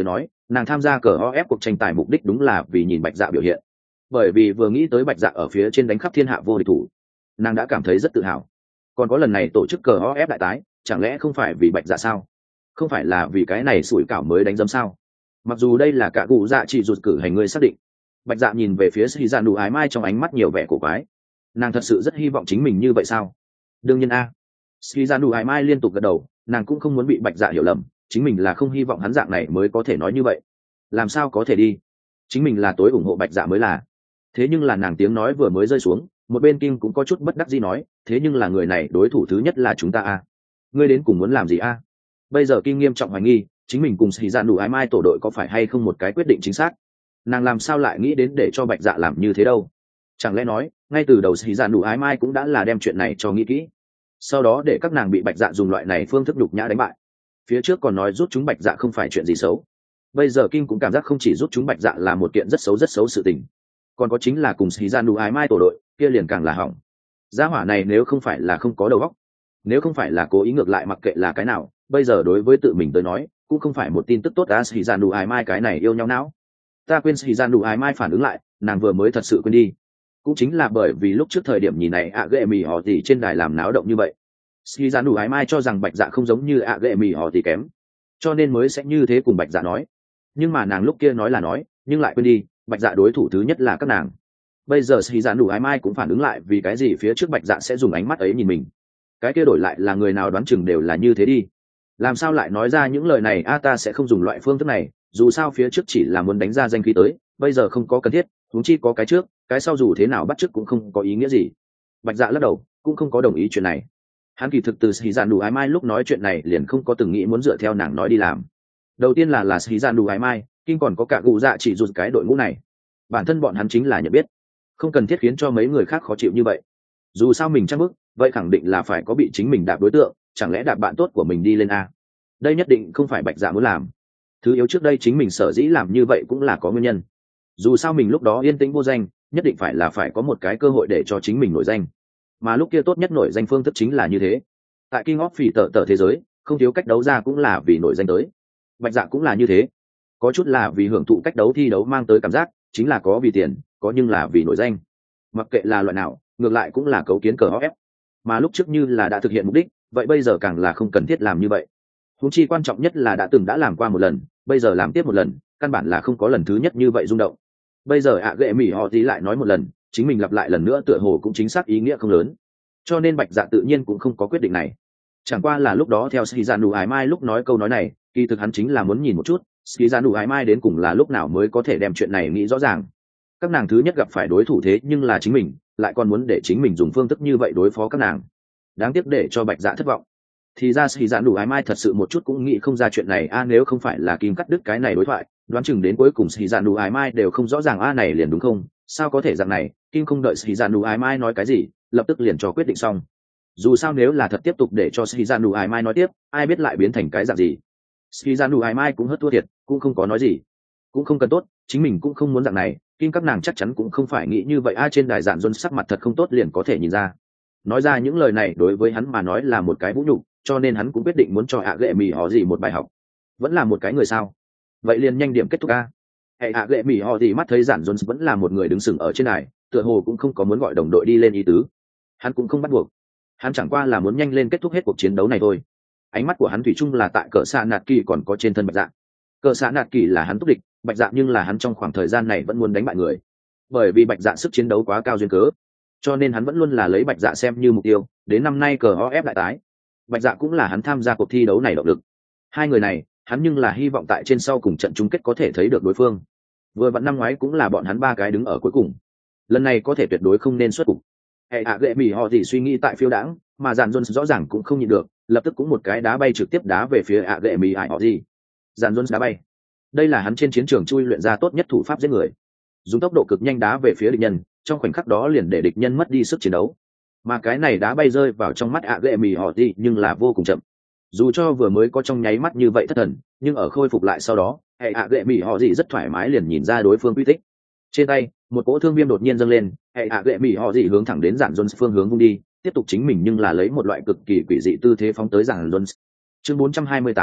[SPEAKER 1] nàng tham gia cờ o ép cuộc tranh tài mục đích đúng là vì nhìn bạch dạ biểu hiện, bởi vì vừa nghĩ tới bạch dạ ở phía trên đánh khắp thiên hạ vô địch thủ, nàng đã cảm thấy rất tự hào. Còn có lần này tổ chức cờ o ép đại tái, chẳng lẽ không phải vì bạch dạ sao? Không phải là vì cái này sủi cảo mới đánh dấm sao? Mặc dù đây là cả cụ dạ chỉ rụt cử hành người xác định. Bạch dạ nhìn về phía sĩ dạ nụ ái mai trong ánh mắt nhiều vẻ cổ quái. Nàng thật sự rất hy vọng chính mình như vậy sao? Đương nhiên a. Sĩ dạ nụ ái mai liên tục gật đầu, nàng cũng không muốn bị bạch dạ hiểu lầm, chính mình là không hy vọng hắn dạng này mới có thể nói như vậy. Làm sao có thể đi? Chính mình là tối ủng hộ bạch dạ mới là. Thế nhưng là nàng tiếng nói vừa mới rơi xuống, một bên Kim cũng có chút bất đắc dĩ nói, thế nhưng là người này đối thủ thứ nhất là chúng ta a. Ngươi đến cùng muốn làm gì a? Bây giờ Kim nghiêm trọng hoài nghi, chính mình cùng sĩ dạ nụ ái mai tổ đội có phải hay không một cái quyết định chính xác. Nàng làm sao lại nghĩ đến để cho bạch dạ làm như thế đâu? Chẳng lẽ nói ngay từ đầu sĩ dạ nụ ái mai cũng đã là đem chuyện này cho nghĩ kỹ, sau đó để các nàng bị bạch dạ dùng loại này phương thức nhục nhã đánh bại. Phía trước còn nói rút chúng bạch dạ không phải chuyện gì xấu, bây giờ Kim cũng cảm giác không chỉ rút chúng bạch dạ là một kiện rất xấu rất xấu sự tình, còn có chính là cùng sĩ dạ nụ ái mai tổ đội kia liền càng là hỏng. Gia hỏa này nếu không phải là không có đầu óc, nếu không phải là cố ý ngược lại mặc kệ là cái nào, bây giờ đối với tự mình tới nói cũng không phải một tin tức tốt. Đã sĩ dạ nụ ái mai cái này yêu nhau não. Ta quên sĩ dạ nụ ái mai phản ứng lại, nàng vừa mới thật sự quên đi. Cũng chính là bởi vì lúc trước thời điểm nhìn này ạ ghệ mì họ gì trên đài làm náo động như vậy, sĩ dạ nụ ái mai cho rằng bạch dạ không giống như ạ ghệ mì họ gì kém, cho nên mới sẽ như thế cùng bạch dạ nói. Nhưng mà nàng lúc kia nói là nói, nhưng lại quên đi bạch dạ đối thủ thứ nhất là các nàng. Bây giờ sĩ dạ nụ ái mai cũng phản ứng lại vì cái gì phía trước bạch dạ sẽ dùng ánh mắt ấy nhìn mình, cái kia đổi lại là người nào đoán chừng đều là như thế đi. Làm sao lại nói ra những lời này a? Ta sẽ không dùng loại phương thức này, dù sao phía trước chỉ là muốn đánh ra danh khí tới, bây giờ không có cần thiết, huống chi có cái trước cái sau dù thế nào bắt chước cũng không có ý nghĩa gì. Bạch dạ lắc đầu, cũng không có đồng ý chuyện này. Hắn kỳ thực từ sĩ dạ nụ ái mai lúc nói chuyện này liền không có từng nghĩ muốn dựa theo nàng nói đi làm. Đầu tiên là là sĩ dạ nụ ái mai, Kim còn có cả cụ dạ chỉ rụt cái đội ngũ này, bản thân bọn hắn chính là nhận biết, không cần thiết khiến cho mấy người khác khó chịu như vậy. Dù sao mình chắc bức, vậy khẳng định là phải có bị chính mình đạp đối tượng, chẳng lẽ đạp bạn tốt của mình đi lên a? Đây nhất định không phải bạch dạ muốn làm. Thứ yếu trước đây chính mình sở dĩ làm như vậy cũng là có nguyên nhân. Dù sao mình lúc đó yên tĩnh vô danh, nhất định phải là phải có một cái cơ hội để cho chính mình nổi danh, mà lúc kia tốt nhất nổi danh phương thức chính là như thế. Tại King of Phỉ tờ tờ thế giới không thiếu cách đấu ra cũng là vì nổi danh tới, bạch dạ cũng là như thế, có chút là vì hưởng thụ cách đấu thi đấu mang tới cảm giác, chính là có vì tiền, có nhưng là vì nổi danh. Mặc kệ là loại nào, ngược lại cũng là cấu kiến cờ ép, mà lúc trước như là đã thực hiện mục đích, vậy bây giờ càng là không cần thiết làm như vậy. Huống chi quan trọng nhất là đã từng đã làm qua một lần, bây giờ làm tiếp một lần, căn bản là không có lần thứ nhất như vậy rung động. Bây giờ ạ ghệ mỹ họ tí lại nói một lần, chính mình lặp lại lần nữa tựa hồ cũng chính xác ý nghĩa không lớn, cho nên bạch dạ tự nhiên cũng không có quyết định này. Chẳng qua là lúc đó theo sĩ dạ nụ ái mai lúc nói câu nói này, kỳ thực hắn chính là muốn nhìn một chút sĩ dạ nụ ái mai đến cùng là lúc nào mới có thể đem chuyện này nghĩ rõ ràng. Các nàng thứ nhất gặp phải đối thủ thế nhưng là chính mình, lại còn muốn để chính mình dùng phương thức như vậy đối phó các nàng, đáng tiếc để cho bạch dạ thất vọng. Thì ra sĩ dạ nụ ái mai thật sự một chút cũng nghĩ không ra chuyện này a. Nếu không phải là Kim cắt đứt cái này đối thoại, đoán chừng đến cuối cùng sĩ dạ nụ ái mai đều không rõ ràng a này liền đúng không? Sao có thể dạng này? Kim không đợi sĩ dạ nụ ái mai nói cái gì, lập tức liền cho quyết định xong. Dù sao nếu là thật tiếp tục để cho sĩ dạ nụ ái mai nói tiếp, ai biết lại biến thành cái dạng gì. Sĩ dạ nụ ái mai cũng hất thua thiệt, cũng không có nói gì, cũng không cần tốt, chính mình cũng không muốn dạng này. Kim các nàng chắc chắn cũng không phải nghĩ như vậy a. Trên đài dạn John sắc mặt thật không tốt liền có thể nhìn ra, nói ra những lời này đối với hắn mà nói là một cái vũ nhục, cho nên hắn cũng quyết định muốn cho ạ ghệ mì họ gì một bài học. Vẫn là một cái người sao? Vậy liền nhanh điểm kết thúc a. Hệ ạ ghệ mì họ gì mắt thấy dạn John vẫn là một người đứng sừng ở trên đài, tựa hồ cũng không có muốn gọi đồng đội đi lên ý tứ. Hắn cũng không bắt buộc, hắn chẳng qua là muốn nhanh lên kết thúc hết cuộc chiến đấu này thôi. Ánh mắt của hắn thủy chung là tại cỡ xạ nạt kỳ còn có trên thân bạch dạ. Cỡ xạ nạt kỳ là hắn túc địch, bạch dạ nhưng là hắn trong khoảng thời gian này vẫn muốn đánh bại người, bởi vì bạch dạ sức chiến đấu quá cao duyên cớ, cho nên hắn vẫn luôn là lấy bạch dạ xem như mục tiêu. Đến năm nay cờ o ép đại tái, bạch dạ cũng là hắn tham gia cuộc thi đấu này động lực. Hai người này hắn nhưng là hy vọng tại trên sau cùng trận chung kết có thể thấy được đối phương. Vừa vặn năm ngoái cũng là bọn hắn ba cái đứng ở cuối cùng, lần này có thể tuyệt đối không nên xuất cục. Hệ hạ ghệ mỹ họ thì suy nghĩ tại phiêu đãng, mà dàn Jones rõ ràng cũng không nhịn được, lập tức cũng một cái đá bay trực tiếp đá về phía hạ ghệ mỹ họ gì. Dàn Jones đá bay, đây là hắn trên chiến trường chui luyện ra tốt nhất thủ pháp giết người, dùng tốc độ cực nhanh đá về phía địch nhân, trong khoảnh khắc đó liền để địch nhân mất đi sức chiến đấu. Mà cái này đá bay rơi vào trong mắt ạ ghệ mì họ gì nhưng là vô cùng chậm. Dù cho vừa mới có trong nháy mắt như vậy thất thần, nhưng ở khôi phục lại sau đó, hệ ạ ghệ mì họ gì rất thoải mái liền nhìn ra đối phương quy tích. Trên tay một cỗ thương viêm đột nhiên dâng lên, hệ ạ ghệ mì họ gì hướng thẳng đến dàn Jones phương hướng vung đi, tiếp tục chính mình nhưng là lấy một loại cực kỳ quỷ dị tư thế phóng tới dàn Jones. Chương bốn trăm hai mươi tám,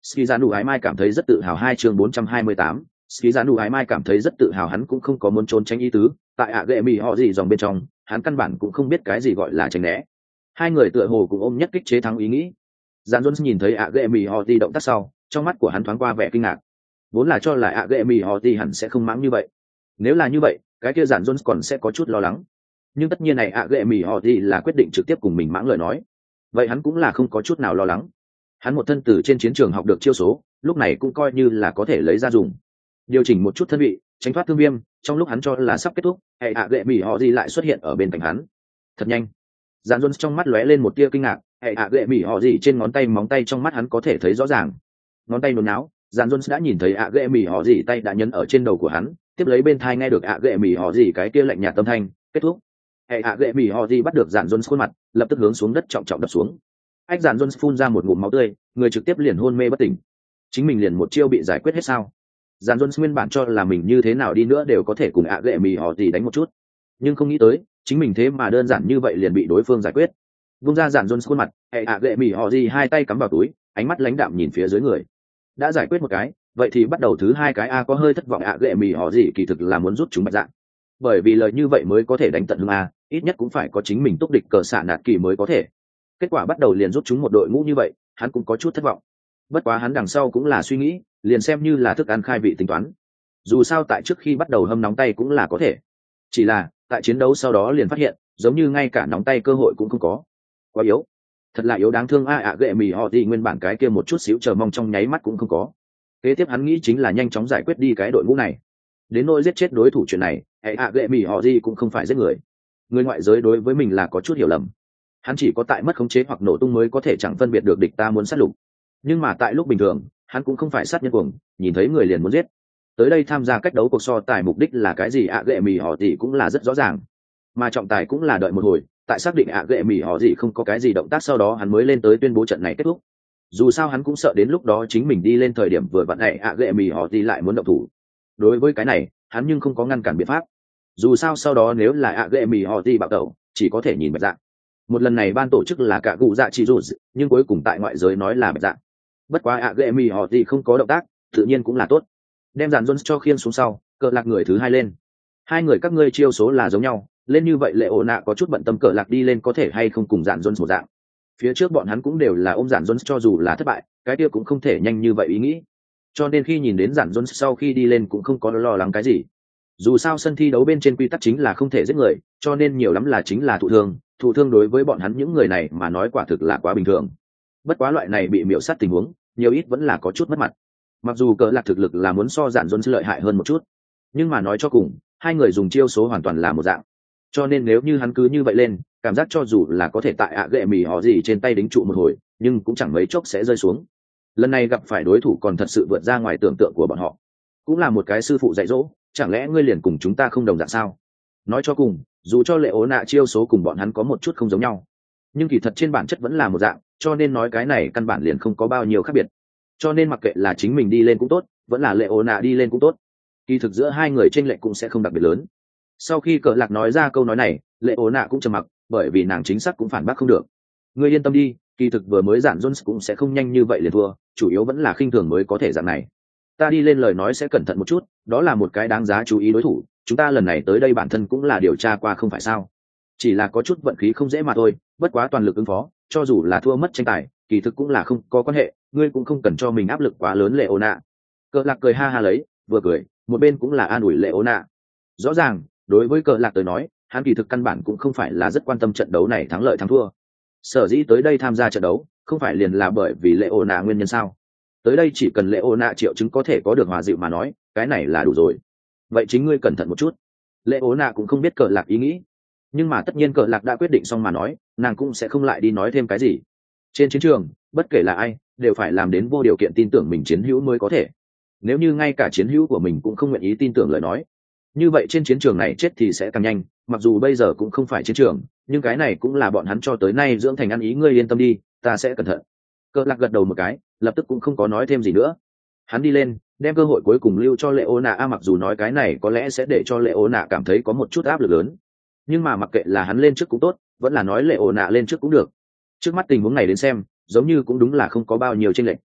[SPEAKER 1] ski ra nụ ái mai cảm thấy rất tự hào. Hai chương bốn trăm hai mươi tám, ski ra nụ ái mai cảm thấy rất tự hào. Hắn cũng không có muốn trốn tránh ý tứ, tại ạ ghệ mì họ gì dòng bên trong hắn căn bản cũng không biết cái gì gọi là tránh né. Hai người tựa hồ cũng ôm nhất kích chế thắng ý nghĩ. Dàn Jones nhìn thấy ạ ghệ mì họ gì động tác sau, trong mắt của hắn thoáng qua vẻ kinh ngạc. Vốn là cho là ạ ghệ mì họ gì hẳn sẽ không mắng như vậy, nếu là như vậy cái kia Dàn Jones còn sẽ có chút lo lắng. Nhưng tất nhiên này ạ ghệ mì họ gì là quyết định trực tiếp cùng mình mắng lời nói, vậy hắn cũng là không có chút nào lo lắng. Hắn một thân từ trên chiến trường học được chiêu số, lúc này cũng coi như là có thể lấy ra dùng, điều chỉnh một chút thân vị, tránh thoát thương viêm. Trong lúc hắn cho là sắp kết thúc, hệ ạ ghệ mì họ gì lại xuất hiện ở bên cạnh hắn. Thật nhanh. Dàn Jones trong mắt lóe lên một tia kinh ngạc. Hệ ạ ghệ mì họ gì trên ngón tay móng tay trong mắt hắn có thể thấy rõ ràng. Ngón tay nôn náo, Dàn Jones đã nhìn thấy ạ ghệ mì họ gì tay đã nhấn ở trên đầu của hắn, tiếp lấy bên thai nghe được ạ ghệ mì họ gì cái kia lạnh nhạt tâm thanh, kết thúc. Hệ ạ ghệ mì họ gì bắt được Dàn Jones khuôn mặt, lập tức hướng xuống đất trọng trọng đập xuống. Ách Dàn Jones phun ra một ngụm máu tươi, người trực tiếp liền hôn mê bất tỉnh. Chính mình liền một chiêu bị giải quyết hết sao? Dàn Jones nguyên bản cho là mình như thế nào đi nữa đều có thể cùng ạ ghệ mì họ gì đánh một chút, nhưng không nghĩ tới chính mình thế mà đơn giản như vậy liền bị đối phương giải quyết. Vung ra Dàn Jones khuôn mặt, hệ ạ ghệ mì họ gì hai tay cắm vào túi, ánh mắt lãnh đạm nhìn phía dưới người. Đã giải quyết một cái, vậy thì bắt đầu thứ hai cái. A có hơi thất vọng, ạ ghệ mì họ gì kỳ thực là muốn rút chúng bạch dạng, bởi vì lời như vậy mới có thể đánh tận hương A, ít nhất cũng phải có chính mình túc địch cờ xạ nạt kỳ mới có thể. Kết quả bắt đầu liền rút chúng một đội ngũ như vậy, hắn cũng có chút thất vọng. Bất quá hắn đằng sau cũng là suy nghĩ, liền xem như là thức ăn khai vị tính toán, dù sao tại trước khi bắt đầu hâm nóng tay cũng là có thể. Chỉ là tại chiến đấu sau đó liền phát hiện giống như ngay cả nóng tay cơ hội cũng không có, quá yếu, thật là yếu đáng thương. A ạ ghệ mì họ thì nguyên bản cái kia một chút xíu chờ mong trong nháy mắt cũng không có. Kế tiếp hắn nghĩ chính là nhanh chóng giải quyết đi cái đội ngũ này, đến nỗi giết chết đối thủ chuyện này, hệ ạ ghệ mì họ gì cũng không phải giết người. Người ngoại giới đối với mình là có chút hiểu lầm, hắn chỉ có tại mất khống chế hoặc nổ tung mới có thể chẳng phân biệt được địch ta muốn sát lục, nhưng mà tại lúc bình thường hắn cũng không phải sát nhân cuồng, nhìn thấy người liền muốn giết. Tới đây tham gia cách đấu cuộc so tài mục đích là cái gì, ạ ghệ mì họ gì cũng là rất rõ ràng, mà trọng tài cũng là đợi một hồi, tại xác định ạ ghệ mì họ gì không có cái gì động tác sau đó hắn mới lên tới tuyên bố trận này kết thúc. Dù sao hắn cũng sợ đến lúc đó chính mình đi lên thời điểm vừa vặn này ạ ghệ mì họ gì lại muốn động thủ. Đối với cái này hắn nhưng không có ngăn cản biện pháp, dù sao sau đó nếu là ạ ghệ mì họ gì bạo tẩu chỉ có thể nhìn bạch dạng. Một lần này ban tổ chức là cả cụ dạ chỉ rụt, nhưng cuối cùng tại ngoại giới nói là bạch dạng. Bất quá ạ ghệ mì họ gì không có động tác, tự nhiên cũng là tốt. Đem Dàn Jones cho khiêng xuống sau, cờ lạc người thứ hai lên. Hai người các ngươi chiêu số là giống nhau, lên như vậy lệ ổ nạ có chút bận tâm cờ lạc đi lên có thể hay không cùng Dàn Jones một dạng. Phía trước bọn hắn cũng đều là ôm Dàn Jones, cho dù là thất bại cái kia cũng không thể nhanh như vậy ý nghĩ, cho nên khi nhìn đến Dàn Jones sau khi đi lên cũng không có lo lắng cái gì. Dù sao sân thi đấu bên trên quy tắc chính là không thể giết người, cho nên nhiều lắm là chính là thụ thương. Thụ thương đối với bọn hắn những người này mà nói quả thực là quá bình thường. Bất quá loại này bị miểu sát tình huống nhiều ít vẫn là có chút mất mặt. Mặc dù cờ lạc thực lực là muốn so Dàn Jones lợi hại hơn một chút, nhưng mà nói cho cùng hai người dùng chiêu số hoàn toàn là một dạng, cho nên nếu như hắn cứ như vậy lên, cảm giác cho dù là có thể tại ạ ghệ mì họ gì trên tay đính trụ một hồi, nhưng cũng chẳng mấy chốc sẽ rơi xuống. Lần này gặp phải đối thủ còn thật sự vượt ra ngoài tưởng tượng của bọn họ, cũng là một cái sư phụ dạy dỗ. Chẳng lẽ ngươi liền cùng chúng ta không đồng dạng sao? Nói cho cùng dù cho lệ ố nạ chiêu số cùng bọn hắn có một chút không giống nhau, nhưng kỳ thật trên bản chất vẫn là một dạng, cho nên nói cái này căn bản liền không có bao nhiêu khác biệt. Cho nên mặc kệ là chính mình đi lên cũng tốt, vẫn là lệ ố nạ đi lên cũng tốt, kỳ thực giữa hai người chênh lệch cũng sẽ không đặc biệt lớn. Sau khi cờ lạc nói ra câu nói này, lệ ố nạ cũng trầm mặc, bởi vì nàng chính xác cũng phản bác không được. Ngươi yên tâm đi, kỳ thực vừa mới Dàn Jones cũng sẽ không nhanh như vậy liền thua, chủ yếu vẫn là khinh thường mới có thể dạng này. Ta đi lên lời nói sẽ cẩn thận một chút, đó là một cái đáng giá chú ý đối thủ, chúng ta lần này tới đây bản thân cũng là điều tra qua không phải sao, chỉ là có chút vận khí không dễ mà thôi. Bất quá toàn lực ứng phó, cho dù là thua mất tranh tài kỳ thực cũng là không có quan hệ, ngươi cũng không cần cho mình áp lực quá lớn. Lệ ố nạ cờ lạc cười ha ha lấy, vừa cười một bên cũng là an ủi lệ ố nạ. Rõ ràng đối với cờ lạc tới nói, hắn kỳ thực căn bản cũng không phải là rất quan tâm trận đấu này thắng lợi thắng thua. Sở dĩ tới đây tham gia trận đấu không phải liền là bởi vì lệ ố nạ nguyên nhân sao? Tới đây chỉ cần lệ ố nạ triệu chứng có thể có được hòa dịu mà nói, cái này là đủ rồi. Vậy chính ngươi cẩn thận một chút. Lệ ố nạ cũng không biết cờ lạc ý nghĩ, nhưng mà tất nhiên cờ lạc đã quyết định xong mà nói, nàng cũng sẽ không lại đi nói thêm cái gì. Trên chiến trường bất kể là ai đều phải làm đến vô điều kiện tin tưởng mình chiến hữu mới có thể. Nếu như ngay cả chiến hữu của mình cũng không nguyện ý tin tưởng lời nói, như vậy trên chiến trường này chết thì sẽ càng nhanh. Mặc dù bây giờ cũng không phải chiến trường, nhưng cái này cũng là bọn hắn cho tới nay dưỡng thành ăn ý. Ngươi yên tâm đi, ta sẽ cẩn thận. Cờ lạc gật đầu một cái, lập tức cũng không có nói thêm gì nữa. Hắn đi lên đem cơ hội cuối cùng lưu cho lệ ố nạ. A mặc dù nói cái này có lẽ sẽ để cho lệ ố nạ cảm thấy có một chút áp lực lớn, nhưng mà mặc kệ là hắn lên trước cũng tốt, vẫn là nói lệ ố nạ lên trước cũng được. Trước mắt tình huống này đến xem, giống như cũng đúng là không có bao nhiêu chênh lệch.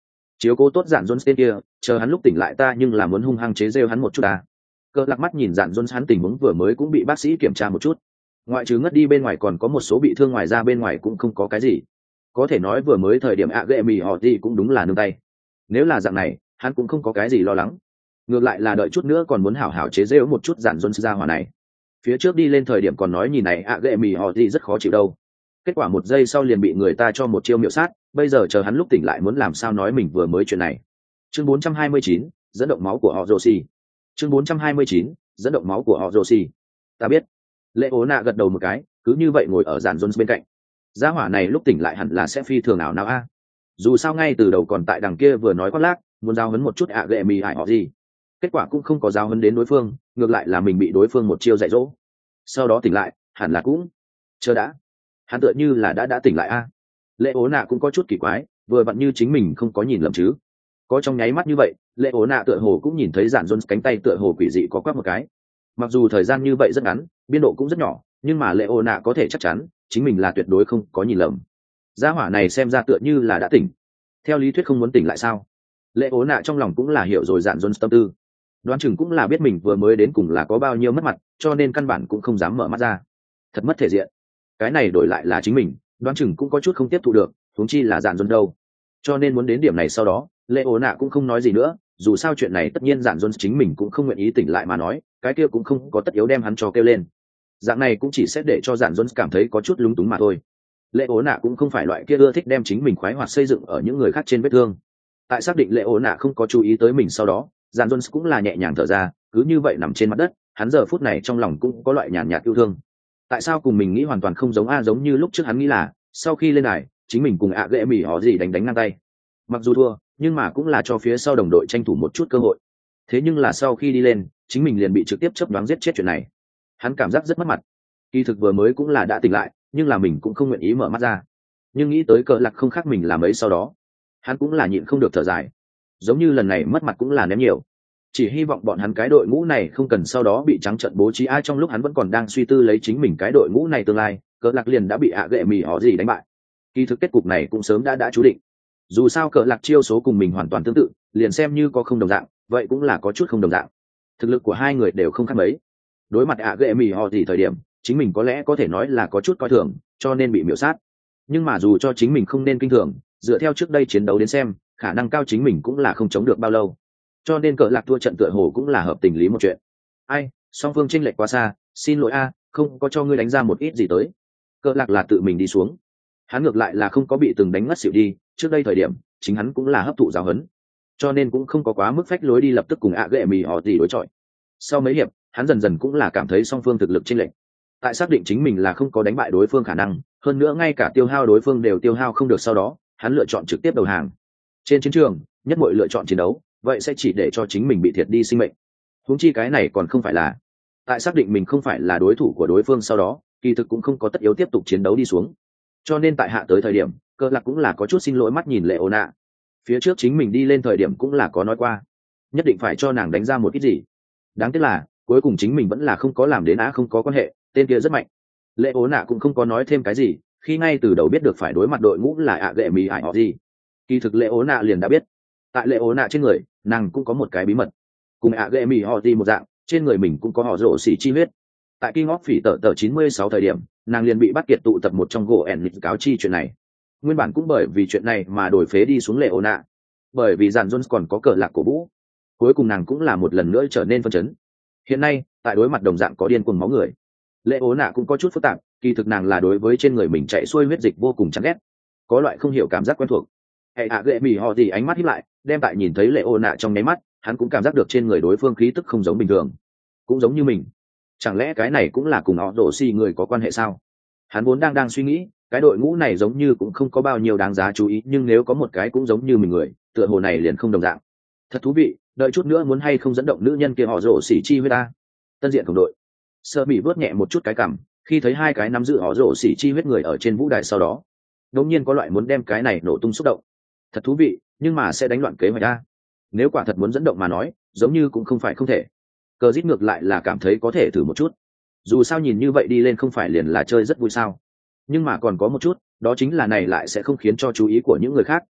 [SPEAKER 1] chiếu cố tốt dạn Jones tên kia, chờ hắn lúc tỉnh lại ta nhưng là muốn hung hăng chế rêu hắn một chút à. Cờ lạc mắt nhìn dạn Jones, hắn tình huống vừa mới cũng bị bác sĩ kiểm tra một chút, ngoại trừ ngất đi bên ngoài còn có một số bị thương, ngoài ra bên ngoài cũng không có cái gì. Có thể nói vừa mới thời điểm ạ ghệ mì họ gì cũng đúng là nương tay. Nếu là dạng này hắn cũng không có cái gì lo lắng, ngược lại là đợi chút nữa còn muốn hảo hảo chế rêu một chút dạn Jones ra hỏa này. Phía trước đi lên thời điểm còn nói nhìn này ạ ghệ mì họ gì rất khó chịu đâu, kết quả một giây sau liền bị người ta cho một chiêu miệu sát, bây giờ chờ hắn lúc tỉnh lại muốn làm sao nói mình vừa mới chuyện này. Chương bốn trăm hai mươi chín, dẫn động máu của họ Roshi. Chương bốn trăm hai mươi chín, dẫn động máu của họ Roshi. Ta biết. Lệ ố nạ gật đầu một cái, cứ như vậy ngồi ở dàn Jones bên cạnh. Gia hỏa này lúc tỉnh lại hẳn là sẽ phi thường nào nào a. Dù sao ngay từ đầu còn tại đằng kia vừa nói quát lác, muốn giao hấn một chút ạ ghệ mì hại họ gì. Kết quả cũng không có giao hấn đến đối phương, ngược lại là mình bị đối phương một chiêu dạy dỗ. Sau đó tỉnh lại, hẳn là cũng chờ đã. Hắn tựa như là đã đã tỉnh lại a. Lệ ố nạ cũng có chút kỳ quái, vừa vặn như chính mình không có nhìn lầm chứ. Có trong nháy mắt như vậy, lệ ố nạ tựa hồ cũng nhìn thấy dàn Jones cánh tay tựa hồ quỷ dị có quắc một cái. Mặc dù thời gian như vậy rất ngắn, biên độ cũng rất nhỏ, nhưng mà lệ ố nạ có thể chắc chắn chính mình là tuyệt đối không có nhìn lầm. Gia hỏa này xem ra tựa như là đã tỉnh. Theo lý thuyết không muốn tỉnh lại sao? Lệ ố nạ trong lòng cũng là hiểu rồi dàn Jones tâm tư, đoán chừng cũng là biết mình vừa mới đến cùng là có bao nhiêu mất mặt, cho nên căn bản cũng không dám mở mắt ra. Thật mất thể diện. Cái này đổi lại là chính mình, đoán chừng cũng có chút không tiếp thu được, huống chi là dàn Jones đâu. Cho nên muốn đến điểm này sau đó, lệ ố nạ cũng không nói gì nữa, dù sao chuyện này tất nhiên dàn Jones chính mình cũng không nguyện ý tỉnh lại mà nói, cái kia cũng không có tất yếu đem hắn cho kêu lên. Dạng này cũng chỉ sẽ để cho dàn Jones cảm thấy có chút lúng túng mà thôi. Lệ ố nạ cũng không phải loại kia ưa thích đem chính mình khoái hoạt xây dựng ở những người khác trên vết thương. Tại xác định lệ ố nạ không có chú ý tới mình sau đó, dàn Jones cũng là nhẹ nhàng thở ra, cứ như vậy nằm trên mặt đất, hắn giờ phút này trong lòng cũng có loại nhàn nhạt yêu thương. Tại sao cùng mình nghĩ hoàn toàn không giống a? Giống như lúc trước hắn nghĩ là sau khi lên đài chính mình cùng ạ ghệ mỉ họ gì đánh đánh ngang tay, mặc dù thua nhưng mà cũng là cho phía sau đồng đội tranh thủ một chút cơ hội. Thế nhưng là sau khi đi lên chính mình liền bị trực tiếp chấp đoán giết chết, chuyện này hắn cảm giác rất mất mặt. Kỳ thực vừa mới cũng là đã tỉnh lại, nhưng là mình cũng không nguyện ý mở mắt ra. Nhưng nghĩ tới cờ lạc không khác mình làm ấy, sau đó hắn cũng là nhịn không được thở dài. Giống như lần này mất mặt cũng là ném nhiều, chỉ hy vọng bọn hắn cái đội ngũ này không cần sau đó bị trắng trợn bố trí. Ai trong lúc hắn vẫn còn đang suy tư lấy chính mình cái đội ngũ này tương lai, cờ lạc liền đã bị ạ ghệ mì họ gì đánh bại. Kỳ thực kết cục này cũng sớm đã đã chú định. Dù sao cờ lạc chiêu số cùng mình hoàn toàn tương tự, liền xem như có không đồng dạng, vậy cũng là có chút không đồng dạng. Thực lực của hai người đều không khác mấy. Đối mặt ạ ghệ mì họ gì thời điểm, chính mình có lẽ có thể nói là có chút coi thường, cho nên bị miểu sát. Nhưng mà dù cho chính mình không nên kinh thường, dựa theo trước đây chiến đấu đến xem, khả năng cao chính mình cũng là không chống được bao lâu. Cho nên cờ lạc thua trận tựa hồ cũng là hợp tình lý một chuyện. Ai, song phương chênh lệch quá xa, xin lỗi a, không có cho ngươi đánh ra một ít gì tới. Cờ lạc là tự mình đi xuống, hắn ngược lại là không có bị từng đánh ngất xỉu đi, trước đây thời điểm chính hắn cũng là hấp thụ giáo huấn, cho nên cũng không có quá mức phách lối đi lập tức cùng ạ ghệ mì họ gì đối chọi. Sau mấy hiệp hắn dần dần cũng là cảm thấy song phương thực lực chênh lệch, tại xác định chính mình là không có đánh bại đối phương khả năng, hơn nữa ngay cả tiêu hao đối phương đều tiêu hao không được, sau đó hắn lựa chọn trực tiếp đầu hàng. Trên chiến trường nhất mọi lựa chọn chiến đấu, vậy sẽ chỉ để cho chính mình bị thiệt đi sinh mệnh, huống chi cái này còn không phải là. Tại xác định mình không phải là đối thủ của đối phương sau đó, kỳ thực cũng không có tất yếu tiếp tục chiến đấu đi xuống. Cho nên tại hạ tới thời điểm, Cờ lạc cũng là có chút xin lỗi mắt nhìn lệ ô nạ. Phía trước chính mình đi lên thời điểm cũng là có nói qua, nhất định phải cho nàng đánh ra một ít gì. Đáng tiếc là cuối cùng chính mình vẫn là không có làm đến. Á không có quan hệ, tên kia rất mạnh. Lệ ố nạ cũng không có nói thêm cái gì, khi ngay từ đầu biết được phải đối mặt đội ngũ là ạ ghệ mì ải họ gì. Kỳ thực lệ ố nạ liền đã biết, tại lệ ố nạ trên người nàng cũng có một cái bí mật, cùng ạ ghệ mì họ gì một dạng, trên người mình cũng có họ rổ xỉ chi huyết. Tại King of Phỉ tờ tờ chín mươi sáu thời điểm, nàng liền bị bắt kiệt tụ tập một trong gỗ ẻn lịch cáo chi chuyện này. Nguyên bản cũng bởi vì chuyện này mà đổi phế đi xuống lệ ố nạ, bởi vì dàn Jones còn có cờ lạc cổ vũ, cuối cùng nàng cũng là một lần nữa trở nên phân chấn. Hiện nay tại đối mặt đồng dạng có điên cuồng máu người, lệ ố nạ cũng có chút phức tạp. Kỳ thực nàng là đối với trên người mình chạy xuôi huyết dịch vô cùng chán ghét, có loại không hiểu cảm giác quen thuộc. Hệ hạ ghệ mì họ thì ánh mắt híp lại, đem tại nhìn thấy lệ ố nạ trong nháy mắt, hắn cũng cảm giác được trên người đối phương khí tức không giống bình thường, cũng giống như mình. Chẳng lẽ cái này cũng là cùng họ đổ xì người có quan hệ sao? Hắn vốn đang đang suy nghĩ, cái đội ngũ này giống như cũng không có bao nhiêu đáng giá chú ý, nhưng nếu có một cái cũng giống như mình người, tựa hồ này liền không đồng dạng. Thật thú vị, đợi chút nữa muốn hay không dẫn động nữ nhân kia họ rổ xỉ chi với ta. Tân diện đồng đội sợ bị vớt nhẹ một chút cái cằm, khi thấy hai cái nắm giữ họ rổ xỉ chi huyết người ở trên vũ đài sau đó, đột nhiên có loại muốn đem cái này nổ tung xúc động. Thật thú vị, nhưng mà sẽ đánh loạn kế hoạch a. Nếu quả thật muốn dẫn động mà nói, giống như cũng không phải không thể. Cờ rít ngược lại là cảm thấy có thể thử một chút, dù sao nhìn như vậy đi lên không phải liền là chơi rất vui sao. Nhưng mà còn có một chút, đó chính là này lại sẽ không khiến cho chú ý của những người khác,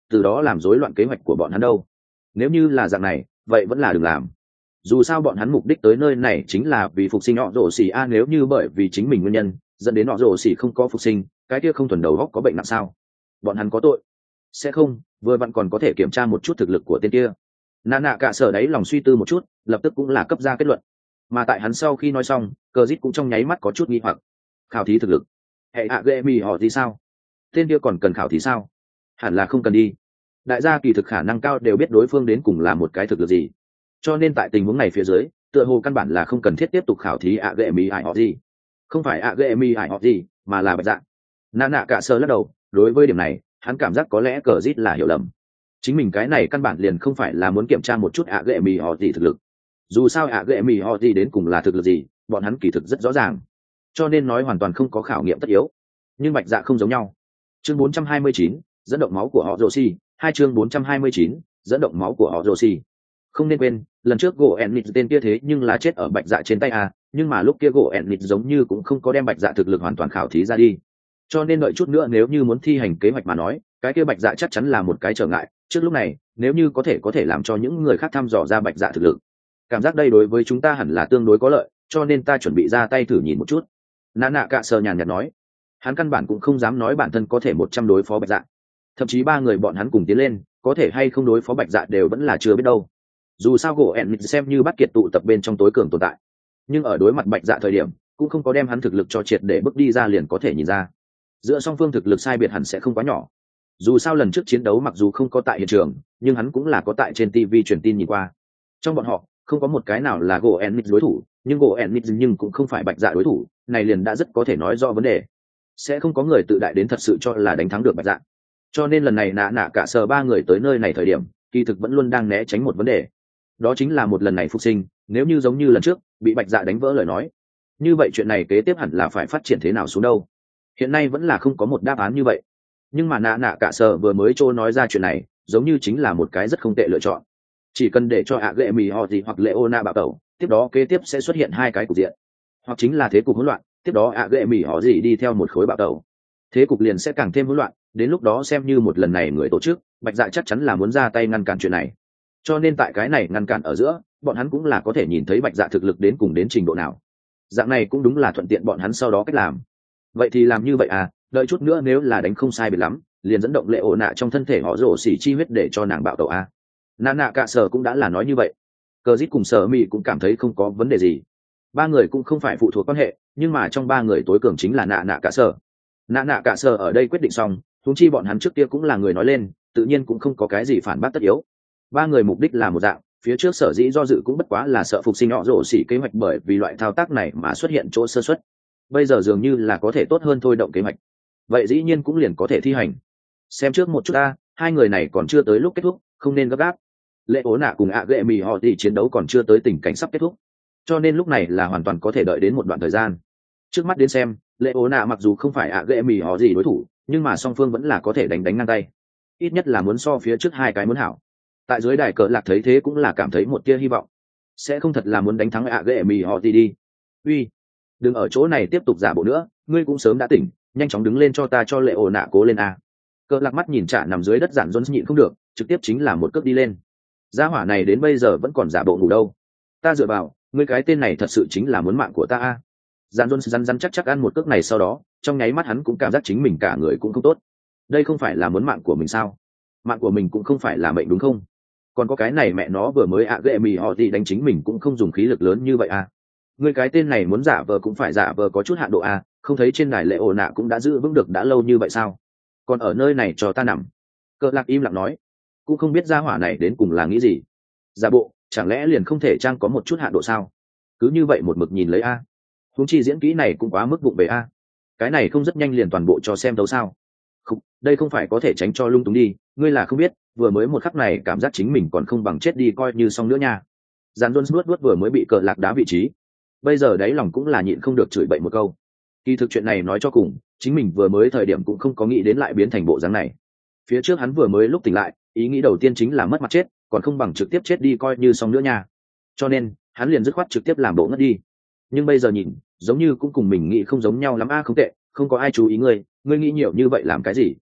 [SPEAKER 1] từ đó làm rối loạn kế hoạch của bọn hắn đâu. Nếu như là dạng này vậy vẫn là đừng làm. Dù sao bọn hắn mục đích tới nơi này chính là vì phục sinh họ rổ xỉ a, nếu như bởi vì chính mình nguyên nhân dẫn đến họ rổ xỉ không có phục sinh, cái kia không thuần đầu góc có bệnh nặng sao? Bọn hắn có tội? Sẽ không, vừa vặn còn có thể kiểm tra một chút thực lực của tên kia. Nạ nạ cả sở đấy lòng suy tư một chút, lập tức cũng là cấp ra kết luận. Mà tại hắn sau khi nói xong, cờ dít cũng trong nháy mắt có chút nghi hoặc. Khảo thí thực lực? Hệ ạ ghê mì họ thì sao? Tên kia còn cần khảo thí sao? Hẳn là không cần đi. Đại gia kỳ thực khả năng cao đều biết đối phương đến cùng là một cái thực lực gì, cho nên tại tình huống này phía dưới tựa hồ căn bản là không cần thiết tiếp tục khảo thí ạ ghệ mì ải họ gì. Không phải ạ ghệ mì ải họ gì mà là bạch dạ. Nạ nạ cả sơ lắc đầu, đối với điểm này hắn cảm giác có lẽ cờ rít là hiểu lầm. Chính mình cái này căn bản liền không phải là muốn kiểm tra một chút ạ ghệ mì họ gì thực lực. Dù sao ạ ghệ mì họ gì đến cùng là thực lực gì bọn hắn kỳ thực rất rõ ràng, cho nên nói hoàn toàn không có khảo nghiệm tất yếu. Nhưng bạch dạ không giống nhau. Chương bốn trăm hai mươi chín, dẫn động máu của họ rồ xì. Hai chương bốn trăm hai mươi chín, dẫn động máu của họ rồ xì. Không nên quên lần trước gỗ ennit tên kia thế nhưng là chết ở bạch dạ trên tay a, nhưng mà lúc kia gỗ ennit giống như cũng không có đem bạch dạ thực lực hoàn toàn khảo thí ra đi, cho nên đợi chút nữa nếu như muốn thi hành kế hoạch mà nói cái kia bạch dạ chắc chắn là một cái trở ngại. Trước lúc này nếu như có thể có thể làm cho những người khác thăm dò ra bạch dạ thực lực, cảm giác đây đối với chúng ta hẳn là tương đối có lợi, cho nên ta chuẩn bị ra tay thử nhìn một chút. Nã nạ cạ sờ nhàn nhạt nói. Hắn căn bản cũng không dám nói bản thân có thể một trăm đối phó bạch dạ, thậm chí ba người bọn hắn cùng tiến lên có thể hay không đối phó bạch dạ đều vẫn là chưa biết đâu. Dù sao gỗ ẹn xem như bắt kiệt tụ tập bên trong tối cường tồn tại, nhưng ở đối mặt bạch dạ thời điểm cũng không có đem hắn thực lực cho triệt để bước đi ra, liền có thể nhìn ra giữa song phương thực lực sai biệt hẳn sẽ không quá nhỏ. Dù sao lần trước chiến đấu mặc dù không có tại hiện trường, nhưng hắn cũng là có tại trên tv truyền tin nhìn qua. Trong bọn họ không có một cái nào là gỗ ẹn đối thủ, nhưng gỗ ẹn nhưng cũng không phải bạch dạ đối thủ, này liền đã rất có thể nói rõ vấn đề. Sẽ không có người tự đại đến thật sự cho là đánh thắng được bạch dạ. Cho nên lần này nạ nạ cả sờ ba người tới nơi này thời điểm kỳ thực vẫn luôn đang né tránh một vấn đề, đó chính là một lần này phục sinh nếu như giống như lần trước bị bạch dạ đánh vỡ lời nói, như vậy chuyện này kế tiếp hẳn là phải phát triển thế nào xuống đâu. Hiện nay vẫn là không có một đáp án như vậy, nhưng mà nạ nạ cả sờ vừa mới trô nói ra chuyện này giống như chính là một cái rất không tệ lựa chọn. Chỉ cần để cho ạ ghệ mì họ gì hoặc Leona bạo tẩu, tiếp đó kế tiếp sẽ xuất hiện hai cái cục diện, hoặc chính là thế cục hỗn loạn, tiếp đó ạ ghệ mì họ gì đi theo một khối bạo tẩu, thế cục liền sẽ càng thêm hỗn loạn. Đến lúc đó xem như một lần này người tổ chức bạch dạ chắc chắn là muốn ra tay ngăn cản chuyện này, cho nên tại cái này ngăn cản ở giữa bọn hắn cũng là có thể nhìn thấy bạch dạ thực lực đến cùng đến trình độ nào. Dạng này cũng đúng là thuận tiện bọn hắn sau đó cách làm. Vậy thì làm như vậy à, đợi chút nữa nếu là đánh không sai biệt lắm liền dẫn động lệ ổ nạ trong thân thể họ rổ xỉ chi huyết để cho nàng bạo tẩu à. Nạ nạ cả sở cũng đã là nói như vậy. Cờ dít cùng sở mỹ cũng cảm thấy không có vấn đề gì. Ba người cũng không phải phụ thuộc quan hệ, nhưng mà trong ba người tối cường chính là nạ nạ cả sở. Nạ nạ cả sở ở đây quyết định xong, huống chi bọn hắn trước kia cũng là người nói lên, tự nhiên cũng không có cái gì phản bác tất yếu. Ba người mục đích là một dạng, phía trước sở dĩ do dự cũng bất quá là sợ phục sinh họ rổ xỉ kế hoạch bởi vì loại thao tác này mà xuất hiện chỗ sơ suất. Bây giờ dường như là có thể tốt hơn thôi động kế hoạch, vậy dĩ nhiên cũng liền có thể thi hành. Xem trước một chút ta, hai người này còn chưa tới lúc kết thúc, không nên gấp gáp. Lệ ố nạ cùng ạ ghệ mì họ thì chiến đấu còn chưa tới tình cảnh sắp kết thúc, cho nên lúc này là hoàn toàn có thể đợi đến một đoạn thời gian. Trước mắt đến xem, lệ ố nạ mặc dù không phải ạ ghệ mì họ gì đối thủ, nhưng mà song phương vẫn là có thể đánh đánh ngang tay, ít nhất là muốn so phía trước hai cái muốn hảo. Tại dưới đài cờ lạc thấy thế cũng là cảm thấy một tia hy vọng, sẽ không thật là muốn đánh thắng ạ ghệ mì họ gì đi. Uy, đừng ở chỗ này tiếp tục giả bộ nữa, ngươi cũng sớm đã tỉnh, nhanh chóng đứng lên cho ta cho lệ ổ nạ cố lên a. Cờ lạc mắt nhìn trả nằm dưới đất giản Jones nhịn không được, trực tiếp chính là một cước đi lên. Gia hỏa này đến bây giờ vẫn còn giả bộ ngủ đâu. Ta dựa vào, ngươi cái tên này thật sự chính là muốn mạng của ta a. Giản Jones rắn rắn chắc chắc ăn một cước này, sau đó trong nháy mắt hắn cũng cảm giác chính mình cả người cũng không tốt. Đây không phải là muốn mạng của mình sao? Mạng của mình cũng không phải là mệnh đúng không? Còn có cái này mẹ nó vừa mới ạ ghệ mì họ gì đánh chính mình cũng không dùng khí lực lớn như vậy à? Ngươi cái tên này muốn giả vờ cũng phải giả vờ có chút hạn độ à? Không thấy trên đài lệ ổ nạ cũng đã giữ vững được đã lâu như vậy sao? Còn ở nơi này cho ta nằm. Cờ lạc im lặng nói, cũng không biết gia hỏa này đến cùng là nghĩ gì. Giả bộ chẳng lẽ liền không thể trang có một chút hạn độ sao? Cứ như vậy một mực nhìn lấy a. Huống chi diễn kỹ này cũng quá mức bụng bề a. Cái này không rất nhanh liền toàn bộ cho xem đâu sao? Không, đây không phải có thể tránh cho lung túng đi, ngươi là không biết, vừa mới một khắc này cảm giác chính mình còn không bằng chết đi coi như xong nữa nha. Giàn Jones nuốt nuốt vừa mới bị cờ lạc đá vị trí, bây giờ đáy lòng cũng là nhịn không được chửi bậy một câu. Kỳ thực chuyện này nói cho cùng, chính mình vừa mới thời điểm cũng không có nghĩ đến lại biến thành bộ dáng này. Phía trước hắn vừa mới lúc tỉnh lại, ý nghĩ đầu tiên chính là mất mặt chết, còn không bằng trực tiếp chết đi coi như xong nữa nha. Cho nên hắn liền dứt khoát trực tiếp làm bộ ngất đi. Nhưng bây giờ nhìn, giống như cũng cùng mình nghĩ không giống nhau lắm a. Không tệ, không có ai chú ý ngươi, ngươi nghĩ nhiều như vậy làm cái gì?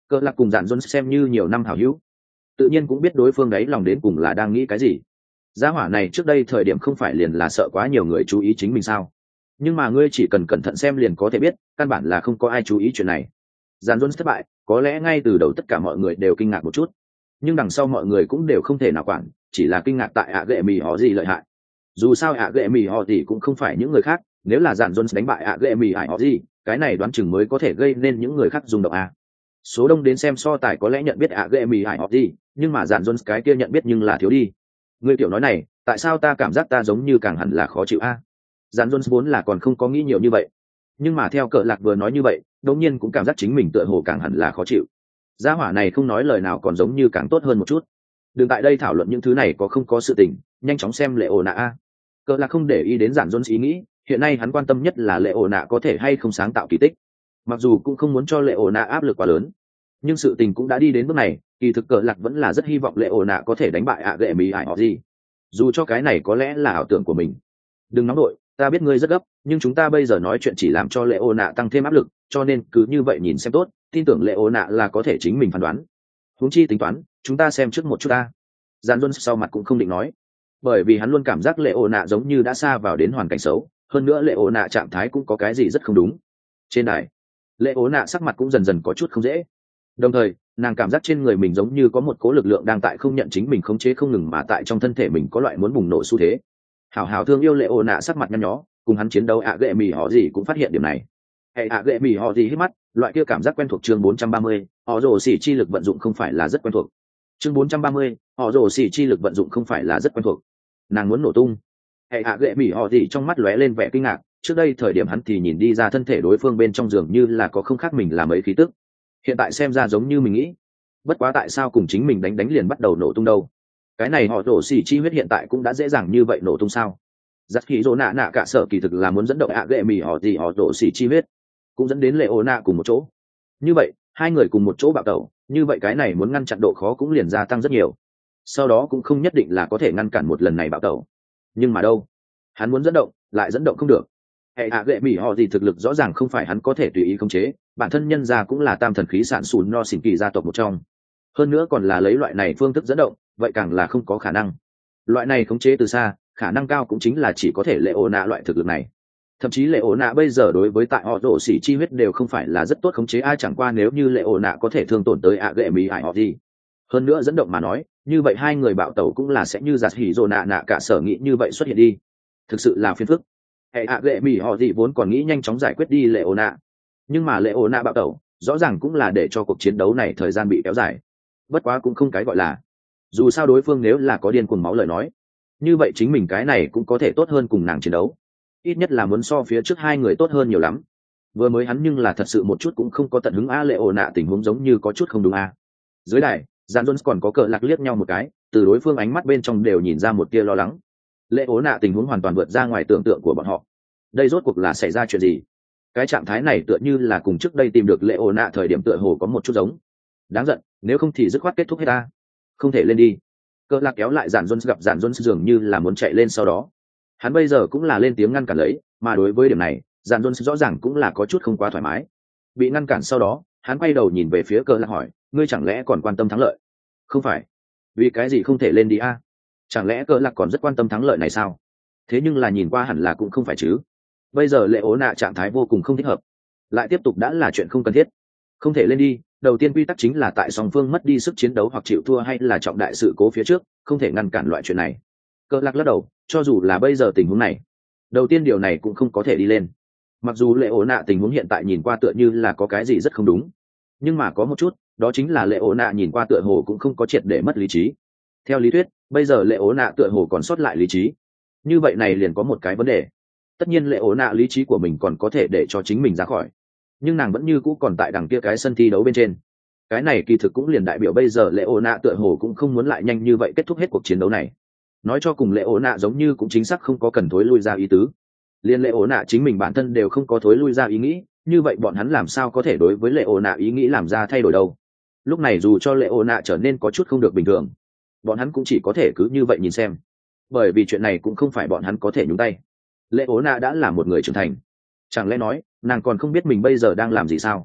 [SPEAKER 1] Cờ lạc cùng dạn dôn xem như nhiều năm hảo hữu, tự nhiên cũng biết đối phương đấy lòng đến cùng là đang nghĩ cái gì. Gia hỏa này trước đây thời điểm không phải liền là sợ quá nhiều người chú ý chính mình sao? Nhưng mà ngươi chỉ cần cẩn thận xem liền có thể biết, căn bản là không có ai chú ý chuyện này. Dàn Jones thất bại, có lẽ ngay từ đầu tất cả mọi người đều kinh ngạc một chút, nhưng đằng sau mọi người cũng đều không thể nào quản, chỉ là kinh ngạc tại ạ ghệ mì họ gì lợi hại. Dù sao ạ ghệ mì họ gì cũng không phải những người khác, nếu là Dàn Jones đánh bại ạ ghệ mì họ gì, cái này đoán chừng mới có thể gây nên những người khác rung động a. Số đông đến xem so tài có lẽ nhận biết ạ ghệ mì họ gì, nhưng mà Dàn Jones cái kia nhận biết nhưng là thiếu đi. Ngươi tiểu nói này, tại sao ta cảm giác ta giống như càng hẳn là khó chịu a? Dàn Jones vốn là còn không có nghĩ nhiều như vậy, nhưng mà theo Cờ Lạc vừa nói như vậy, đột nhiên cũng cảm giác chính mình tựa hồ càng hẳn là khó chịu. Gia hỏa này không nói lời nào còn giống như càng tốt hơn một chút. Đừng tại đây thảo luận những thứ này có không có sự tình, nhanh chóng xem Lệ Ổ Nạ a. Cờ Lạc không để ý đến Dàn Jones ý nghĩ, hiện nay hắn quan tâm nhất là Lệ Ổ Nạ có thể hay không sáng tạo kỳ tích. Mặc dù cũng không muốn cho Lệ Ổ Nạ áp lực quá lớn, nhưng sự tình cũng đã đi đến bước này, kỳ thực Cờ Lạc vẫn là rất hy vọng Lệ Ổ Nạ có thể đánh bại ạ ghệ mỹ ải họ gì. Dù cho cái này có lẽ là ảo tưởng của mình. Đừng nóng đội, ta biết ngươi rất gấp, nhưng chúng ta bây giờ nói chuyện chỉ làm cho Lệ Ổ Nạ tăng thêm áp lực, cho nên cứ như vậy nhìn xem tốt, tin tưởng Lệ Ổ Nạ là có thể chính mình phán đoán. Huống chi tính toán, chúng ta xem trước một chút ta. Dàn Jones sau mặt cũng không định nói, bởi vì hắn luôn cảm giác Lệ Ổ Nạ giống như đã xa vào đến hoàn cảnh xấu, hơn nữa Lệ Ổ Nạ trạng thái cũng có cái gì rất không đúng. Trên đài, Lệ Ổ Nạ sắc mặt cũng dần dần có chút không dễ. Đồng thời, nàng cảm giác trên người mình giống như có một cố lực lượng đang tại không nhận chính mình khống chế không ngừng mà tại trong thân thể mình có loại muốn bùng nổ xu thế. Hảo hảo thương yêu Lệ Ổ Nạ sắc mặt nhăn nhó, cùng hắn chiến đấu ạ ghệ mì họ gì cũng phát hiện điểm này. Hệ ạ ghệ mì họ gì hít mắt, loại kia cảm giác quen thuộc. Chương bốn trăm ba mươi, họ rồ xỉ chi lực vận dụng không phải là rất quen thuộc. Chương bốn trăm ba mươi, họ rồ xỉ chi lực vận dụng không phải là rất quen thuộc. Nàng muốn nổ tung. Hệ ạ ghệ mì họ gì trong mắt lóe lên vẻ kinh ngạc, trước đây thời điểm hắn thì nhìn đi ra thân thể đối phương bên trong giường như là có không khác mình là mấy khí tức. Hiện tại xem ra giống như mình nghĩ. Bất quá tại sao cùng chính mình đánh đánh liền bắt đầu nổ tung đâu? Cái này họ rồ xỉ chi huyết hiện tại cũng đã dễ dàng như vậy nổ tung sao? Giặc khí rồ nạ nạ cả sở kỳ thực là muốn dẫn động ạ ghệ mì họ gì họ rồ xỉ chi huyết, cũng dẫn đến Lệ Ổ Nạ cùng một chỗ. Như vậy hai người cùng một chỗ bạo tẩu, như vậy cái này muốn ngăn chặn độ khó cũng liền gia tăng rất nhiều. Sau đó cũng không nhất định là có thể ngăn cản một lần này bạo tẩu. Nhưng mà đâu, hắn muốn dẫn động lại dẫn động không được. Hệ ạ ghệ mì họ gì thực lực rõ ràng không phải hắn có thể tùy ý khống chế, bản thân nhân gia cũng là tam thần khí sản sùn no xỉn kỳ gia tộc một trong, hơn nữa còn là lấy loại này phương thức dẫn động, vậy càng là không có khả năng. Loại này khống chế từ xa, khả năng cao cũng chính là chỉ có thể Lệ Ổ Nạ loại thực lực này. Thậm chí Lệ Ổ Nạ bây giờ đối với tại họ rồ xỉ chi huyết đều không phải là rất tốt khống chế, ai chẳng qua nếu như Lệ Ổ Nạ có thể thương tổn tới ạ ghệ mì ải họ gì, hơn nữa dẫn động mà nói, như vậy hai người bạo tẩu cũng là sẽ như giặt hỉ rồ nạ nạ cả sở nghĩ như vậy xuất hiện đi. Thực sự là phiền phức. Hệ ạ ghệ mì họ gì vốn còn nghĩ nhanh chóng giải quyết đi Lệ Ổ Nạ, nhưng mà Lệ Ổ Nạ bạo tẩu rõ ràng cũng là để cho cuộc chiến đấu này thời gian bị kéo dài. Bất quá cũng không cái gọi là, dù sao đối phương nếu là có điên cuồng máu lời nói, như vậy chính mình cái này cũng có thể tốt hơn cùng nàng chiến đấu, ít nhất là muốn so phía trước hai người tốt hơn nhiều lắm. Vừa mới hắn nhưng là thật sự một chút cũng không có tận hứng a. Lệ Ổ Nạ tình huống giống như có chút không đúng a. Dưới đài, Dàn Jones còn có Cờ Lạc liếc nhau một cái, từ đối phương ánh mắt bên trong đều nhìn ra một tia lo lắng. Lệ Ổ Nạ tình huống hoàn toàn vượt ra ngoài tưởng tượng của bọn họ. Đây rốt cuộc là xảy ra chuyện gì? Cái trạng thái này tựa như là cùng trước đây tìm được Lệ Ổ Nạ thời điểm tựa hồ có một chút giống. Đáng giận, nếu không thì dứt khoát kết thúc hết ta. Không thể lên đi. Cờ Lạc kéo lại Dàn Jones, gặp Dàn Jones dường như là muốn chạy lên, sau đó hắn bây giờ cũng là lên tiếng ngăn cản lấy, mà đối với điểm này Dàn Jones rõ ràng cũng là có chút không quá thoải mái. Bị ngăn cản sau đó, hắn quay đầu nhìn về phía Cờ Lạc hỏi, ngươi chẳng lẽ còn quan tâm thắng lợi? Không phải. Vì cái gì không thể lên đi a? Chẳng lẽ Cờ Lạc còn rất quan tâm thắng lợi này sao? Thế nhưng là nhìn qua hẳn là cũng không phải chứ. Bây giờ Lệ Ổ Nạ trạng thái vô cùng không thích hợp, lại tiếp tục đã là chuyện không cần thiết. Không thể lên đi, đầu tiên quy tắc chính là tại song phương mất đi sức chiến đấu hoặc chịu thua hay là trọng đại sự cố phía trước, không thể ngăn cản loại chuyện này. Cờ Lạc lắc đầu, cho dù là bây giờ tình huống này, đầu tiên điều này cũng không có thể đi lên. Mặc dù Lệ Ổ Nạ tình huống hiện tại nhìn qua tựa như là có cái gì rất không đúng, nhưng mà có một chút, đó chính là Lệ Ổ Nạ nhìn qua tựa hồ cũng không có triệt để mất lý trí. Theo lý thuyết, bây giờ Lệ Ổ Nạ tựa hồ còn sót lại lý trí. Như vậy này liền có một cái vấn đề. Tất nhiên Lệ Ổ Nạ lý trí của mình còn có thể để cho chính mình ra khỏi, nhưng nàng vẫn như cũ còn tại đằng kia cái sân thi đấu bên trên. Cái này kỳ thực cũng liền đại biểu bây giờ Lệ Ổ Nạ tựa hồ cũng không muốn lại nhanh như vậy kết thúc hết cuộc chiến đấu này. Nói cho cùng Lệ Ổ Nạ giống như cũng chính xác không có cần thối lui ra ý tứ. Liên Lệ Ổ Nạ chính mình bản thân đều không có thối lui ra ý nghĩ, như vậy bọn hắn làm sao có thể đối với Lệ Ổ Nạ ý nghĩ làm ra thay đổi đâu? Lúc này dù cho Lệ Ổ Nạ trở nên có chút không được bình thường, bọn hắn cũng chỉ có thể cứ như vậy nhìn xem, bởi vì chuyện này cũng không phải bọn hắn có thể nhúng tay. Lệ Ổ Nạ đã là một người trưởng thành, chẳng lẽ nói nàng còn không biết mình bây giờ đang làm gì sao?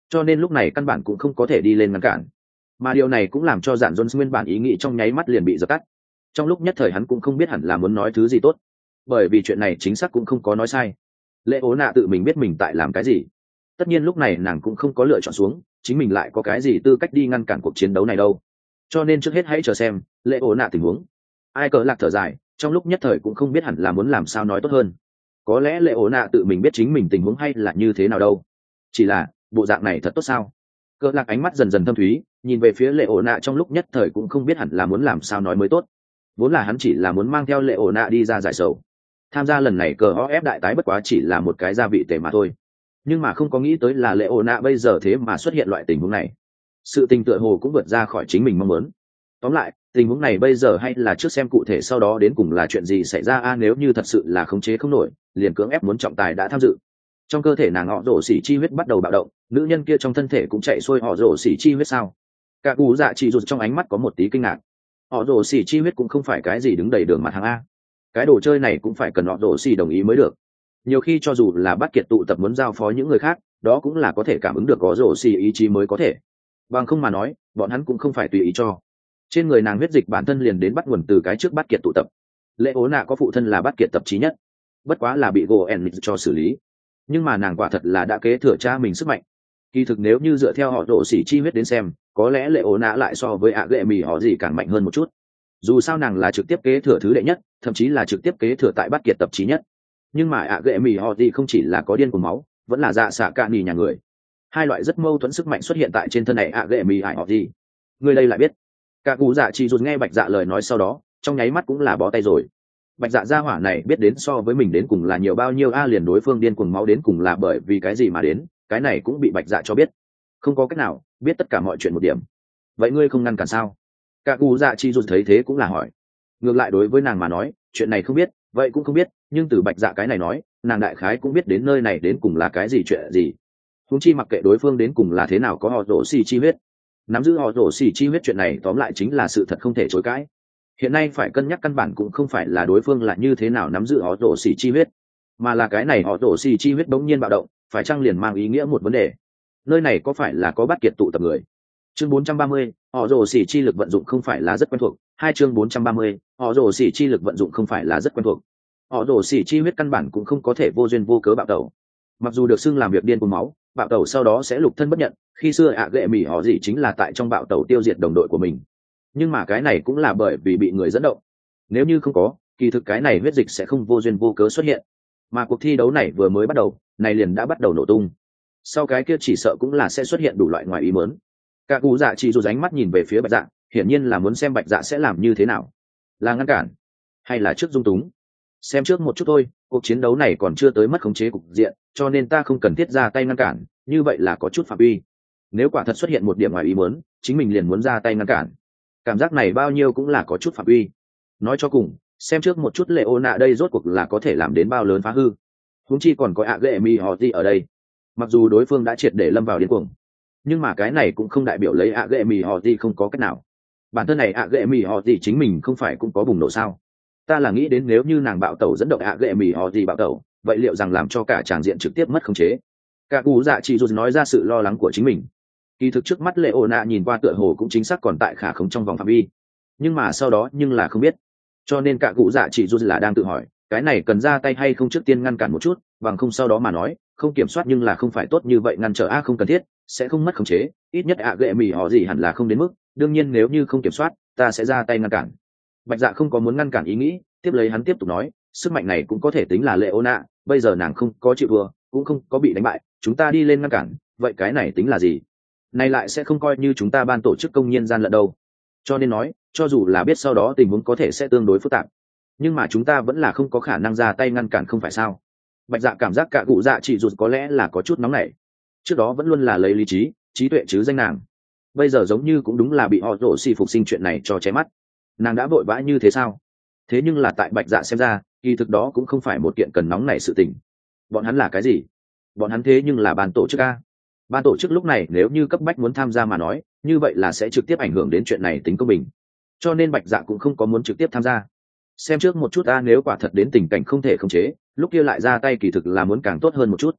[SPEAKER 1] cho nên lúc này căn bản cũng không có thể đi lên ngăn cản. Mà điều này cũng làm cho Dạn Jones nguyên bản ý nghĩ trong nháy mắt liền bị dập tắt. Trong lúc nhất thời hắn cũng không biết hẳn là muốn nói thứ gì tốt, bởi vì chuyện này chính xác cũng không có nói sai. Lệ ố nạ tự mình biết mình tại làm cái gì, tất nhiên lúc này nàng cũng không có lựa chọn xuống, chính mình lại có cái gì tư cách đi ngăn cản cuộc chiến đấu này đâu. Cho nên trước hết hãy chờ xem lệ ố nạ tình huống. Ai cờ lạc thở dài, trong lúc nhất thời cũng không biết hẳn là muốn làm sao nói tốt hơn. Có lẽ lệ ố nạ tự mình biết chính mình tình huống hay là như thế nào đâu, chỉ là bộ dạng này thật tốt sao? Cờ lạc ánh mắt dần dần thâm thúy, nhìn về phía lệ ố nạ, trong lúc nhất thời cũng không biết hẳn là muốn làm sao nói mới tốt. Vốn là hắn chỉ là muốn mang theo lệ ố nạ đi ra giải sầu, tham gia lần này cờ o ép đại tái bất quá chỉ là một cái gia vị tệ mà thôi, nhưng mà không có nghĩ tới là lệ ố nạ bây giờ thế mà xuất hiện loại tình huống này. Sự tình tựa hồ cũng vượt ra khỏi chính mình mong muốn. Tóm lại tình huống này bây giờ hay là trước xem cụ thể sau đó đến cùng là chuyện gì xảy ra a. Nếu như thật sự là khống chế không nổi, liền cưỡng ép muốn trọng tài đã tham dự. Trong cơ thể nàng họ rổ xỉ chi huyết bắt đầu bạo động, nữ nhân kia trong thân thể cũng chạy xuôi họ rổ xỉ chi huyết sao? Cả cú dạ chỉ rụt trong ánh mắt có một tí kinh ngạc. Họ rổ xỉ chi huyết cũng không phải cái gì đứng đầy đường mặt hàng a, cái đồ chơi này cũng phải cần họ rổ xỉ đồng ý mới được. Nhiều khi cho dù là bắt kiệt tụ tập muốn giao phó những người khác, đó cũng là có thể cảm ứng được có rổ xỉ ý chí mới có thể, bằng không mà nói bọn hắn cũng không phải tùy ý cho. Trên người nàng huyết dịch bản thân liền đến bắt nguồn từ cái trước bắt kiệt tụ tập. Lệ ố nạ có phụ thân là bắt kiệt tập trí nhất, bất quá là bị Goen cho xử lý, nhưng mà nàng quả thật là đã kế thừa cha mình sức mạnh. Kỳ thực nếu như dựa theo họ độ xỉ chi huyết đến xem, có lẽ lệ ố nạ lại so với ạ ghệ mì họ gì càng mạnh hơn một chút. Dù sao nàng là trực tiếp kế thừa thứ đệ nhất, thậm chí là trực tiếp kế thừa tại bắt kiệt tập trí nhất. Nhưng mà ạ ghệ mì họ gì không chỉ là có điên cuồng máu, vẫn là dạ xạ cạn nỉ nhà người. Hai loại rất mâu thuẫn sức mạnh xuất hiện tại trên thân này ạ ghệ mì họ gì. Người đây lại biết. Cả cụ dạ chỉ rụt nghe bạch dạ lời nói sau đó, trong nháy mắt cũng là bó tay rồi. Bạch dạ gia hỏa này biết đến so với mình đến cùng là nhiều bao nhiêu a, liền đối phương điên cuồng máu đến cùng là bởi vì cái gì mà đến, cái này cũng bị bạch dạ cho biết. Không có cách nào biết tất cả mọi chuyện một điểm. Vậy ngươi không ngăn cản sao? Cả cụ dạ chi rụt thấy thế cũng là hỏi. Ngược lại đối với nàng mà nói, chuyện này không biết vậy cũng không biết, nhưng từ bạch dạ cái này nói, nàng đại khái cũng biết đến nơi này đến cùng là cái gì chuyện gì. Huống chi mặc kệ đối phương đến cùng là thế nào, có họ rổ xì chi huyết, nắm giữ họ rổ xì chi huyết, chuyện này tóm lại chính là sự thật không thể chối cãi. Hiện nay phải cân nhắc căn bản cũng không phải là đối phương là như thế nào nắm giữ họ rổ xì chi huyết, mà là cái này họ rổ xì chi huyết bỗng nhiên bạo động, phải chăng liền mang ý nghĩa một vấn đề: nơi này có phải là có bắt kiệt tụ tập người? Chương bốn trăm ba mươi, họ rổ xì chi lực vận dụng không phải là rất quen thuộc. Hai chương bốn trăm ba mươi, họ rổ xì chi lực vận dụng không phải là rất quen thuộc. Họ rổ xì chi huyết căn bản cũng không có thể vô duyên vô cớ bạo tẩu. Mặc dù được xưng làm việc điên cuồng máu, bạo tẩu sau đó sẽ lục thân bất nhận, khi xưa ạ ghệ mỉ họ gì chính là tại trong bạo tẩu tiêu diệt đồng đội của mình, nhưng mà cái này cũng là bởi vì bị người dẫn động. Nếu như không có, kỳ thực cái này huyết dịch sẽ không vô duyên vô cớ xuất hiện, mà cuộc thi đấu này vừa mới bắt đầu, này liền đã bắt đầu nổ tung. Sau cái kia chỉ sợ cũng là sẽ xuất hiện đủ loại ngoài ý muốn. Cả cụ dạ chỉ dù ánh mắt nhìn về phía bạch dạ, hiển nhiên là muốn xem bạch dạ sẽ làm như thế nào, là ngăn cản hay là trước dung túng. Xem trước một chút thôi, cuộc chiến đấu này còn chưa tới mất khống chế cục diện, cho nên ta không cần thiết ra tay ngăn cản, như vậy là có chút phạm vi. Nếu quả thật xuất hiện một điểm ngoài ý muốn, chính mình liền muốn ra tay ngăn cản, cảm giác này bao nhiêu cũng là có chút phạm vi. Nói cho cùng, xem trước một chút lệ ô nạ đây rốt cuộc là có thể làm đến bao lớn phá hư. Huống chi còn có ạ ghệ mi họ gì ở đây. Mặc dù đối phương đã triệt để lâm vào điên cuồng, nhưng mà cái này cũng không đại biểu lấy ạ ghệ mi họ gì không có cách nào. Bản thân này ạ ghệ mi họ gì chính mình không phải cũng có bùng nổ sao? Ta là nghĩ đến nếu như nàng bạo tẩu dẫn động ạ ghệ mì họ gì bạo tẩu, vậy liệu rằng làm cho cả tràng diện trực tiếp mất khống chế. Cả cụ dạ chỉ rụt nói ra sự lo lắng của chính mình. Kỳ thực trước mắt lệ ổ nạ nhìn qua tựa hồ cũng chính xác còn tại khả khống trong vòng phạm vi, nhưng mà sau đó nhưng là không biết. Cho nên cả cụ dạ chỉ rụt là đang tự hỏi, cái này cần ra tay hay không trước tiên ngăn cản một chút, bằng không sau đó mà nói không kiểm soát nhưng là không phải tốt như vậy ngăn trở a, không cần thiết, sẽ không mất khống chế, ít nhất ạ ghệ mì họ gì hẳn là không đến mức. Đương nhiên nếu như không kiểm soát, ta sẽ ra tay ngăn cản. Bạch dạ không có muốn ngăn cản ý nghĩ, tiếp lấy hắn tiếp tục nói, sức mạnh này cũng có thể tính là lệ ô nạ, bây giờ nàng không có chịu thua, cũng không có bị đánh bại, chúng ta đi lên ngăn cản, vậy cái này tính là gì? Này lại sẽ không coi như chúng ta ban tổ chức công nhiên gian lận đâu. Cho nên nói, cho dù là biết sau đó tình huống có thể sẽ tương đối phức tạp, nhưng mà chúng ta vẫn là không có khả năng ra tay ngăn cản, không phải sao? Bạch dạ cảm giác cả cụ dạ chỉ rụt có lẽ là có chút nóng nảy. Trước đó vẫn luôn là lấy lý trí, trí tuệ chứ danh nàng, bây giờ giống như cũng đúng là bị họ rổ xì phục sinh chuyện này cho che mắt. Nàng đã vội vã như thế sao? Thế nhưng là tại bạch dạ xem ra, kỳ thực đó cũng không phải một kiện cần nóng này sự tình. Bọn hắn là cái gì? Bọn hắn thế nhưng là ban tổ chức a. Ban tổ chức lúc này nếu như cấp bách muốn tham gia mà nói, như vậy là sẽ trực tiếp ảnh hưởng đến chuyện này tính công bình. Cho nên bạch dạ cũng không có muốn trực tiếp tham gia. Xem trước một chút a, nếu quả thật đến tình cảnh không thể khống chế, lúc kia lại ra tay kỳ thực là muốn càng tốt hơn một chút.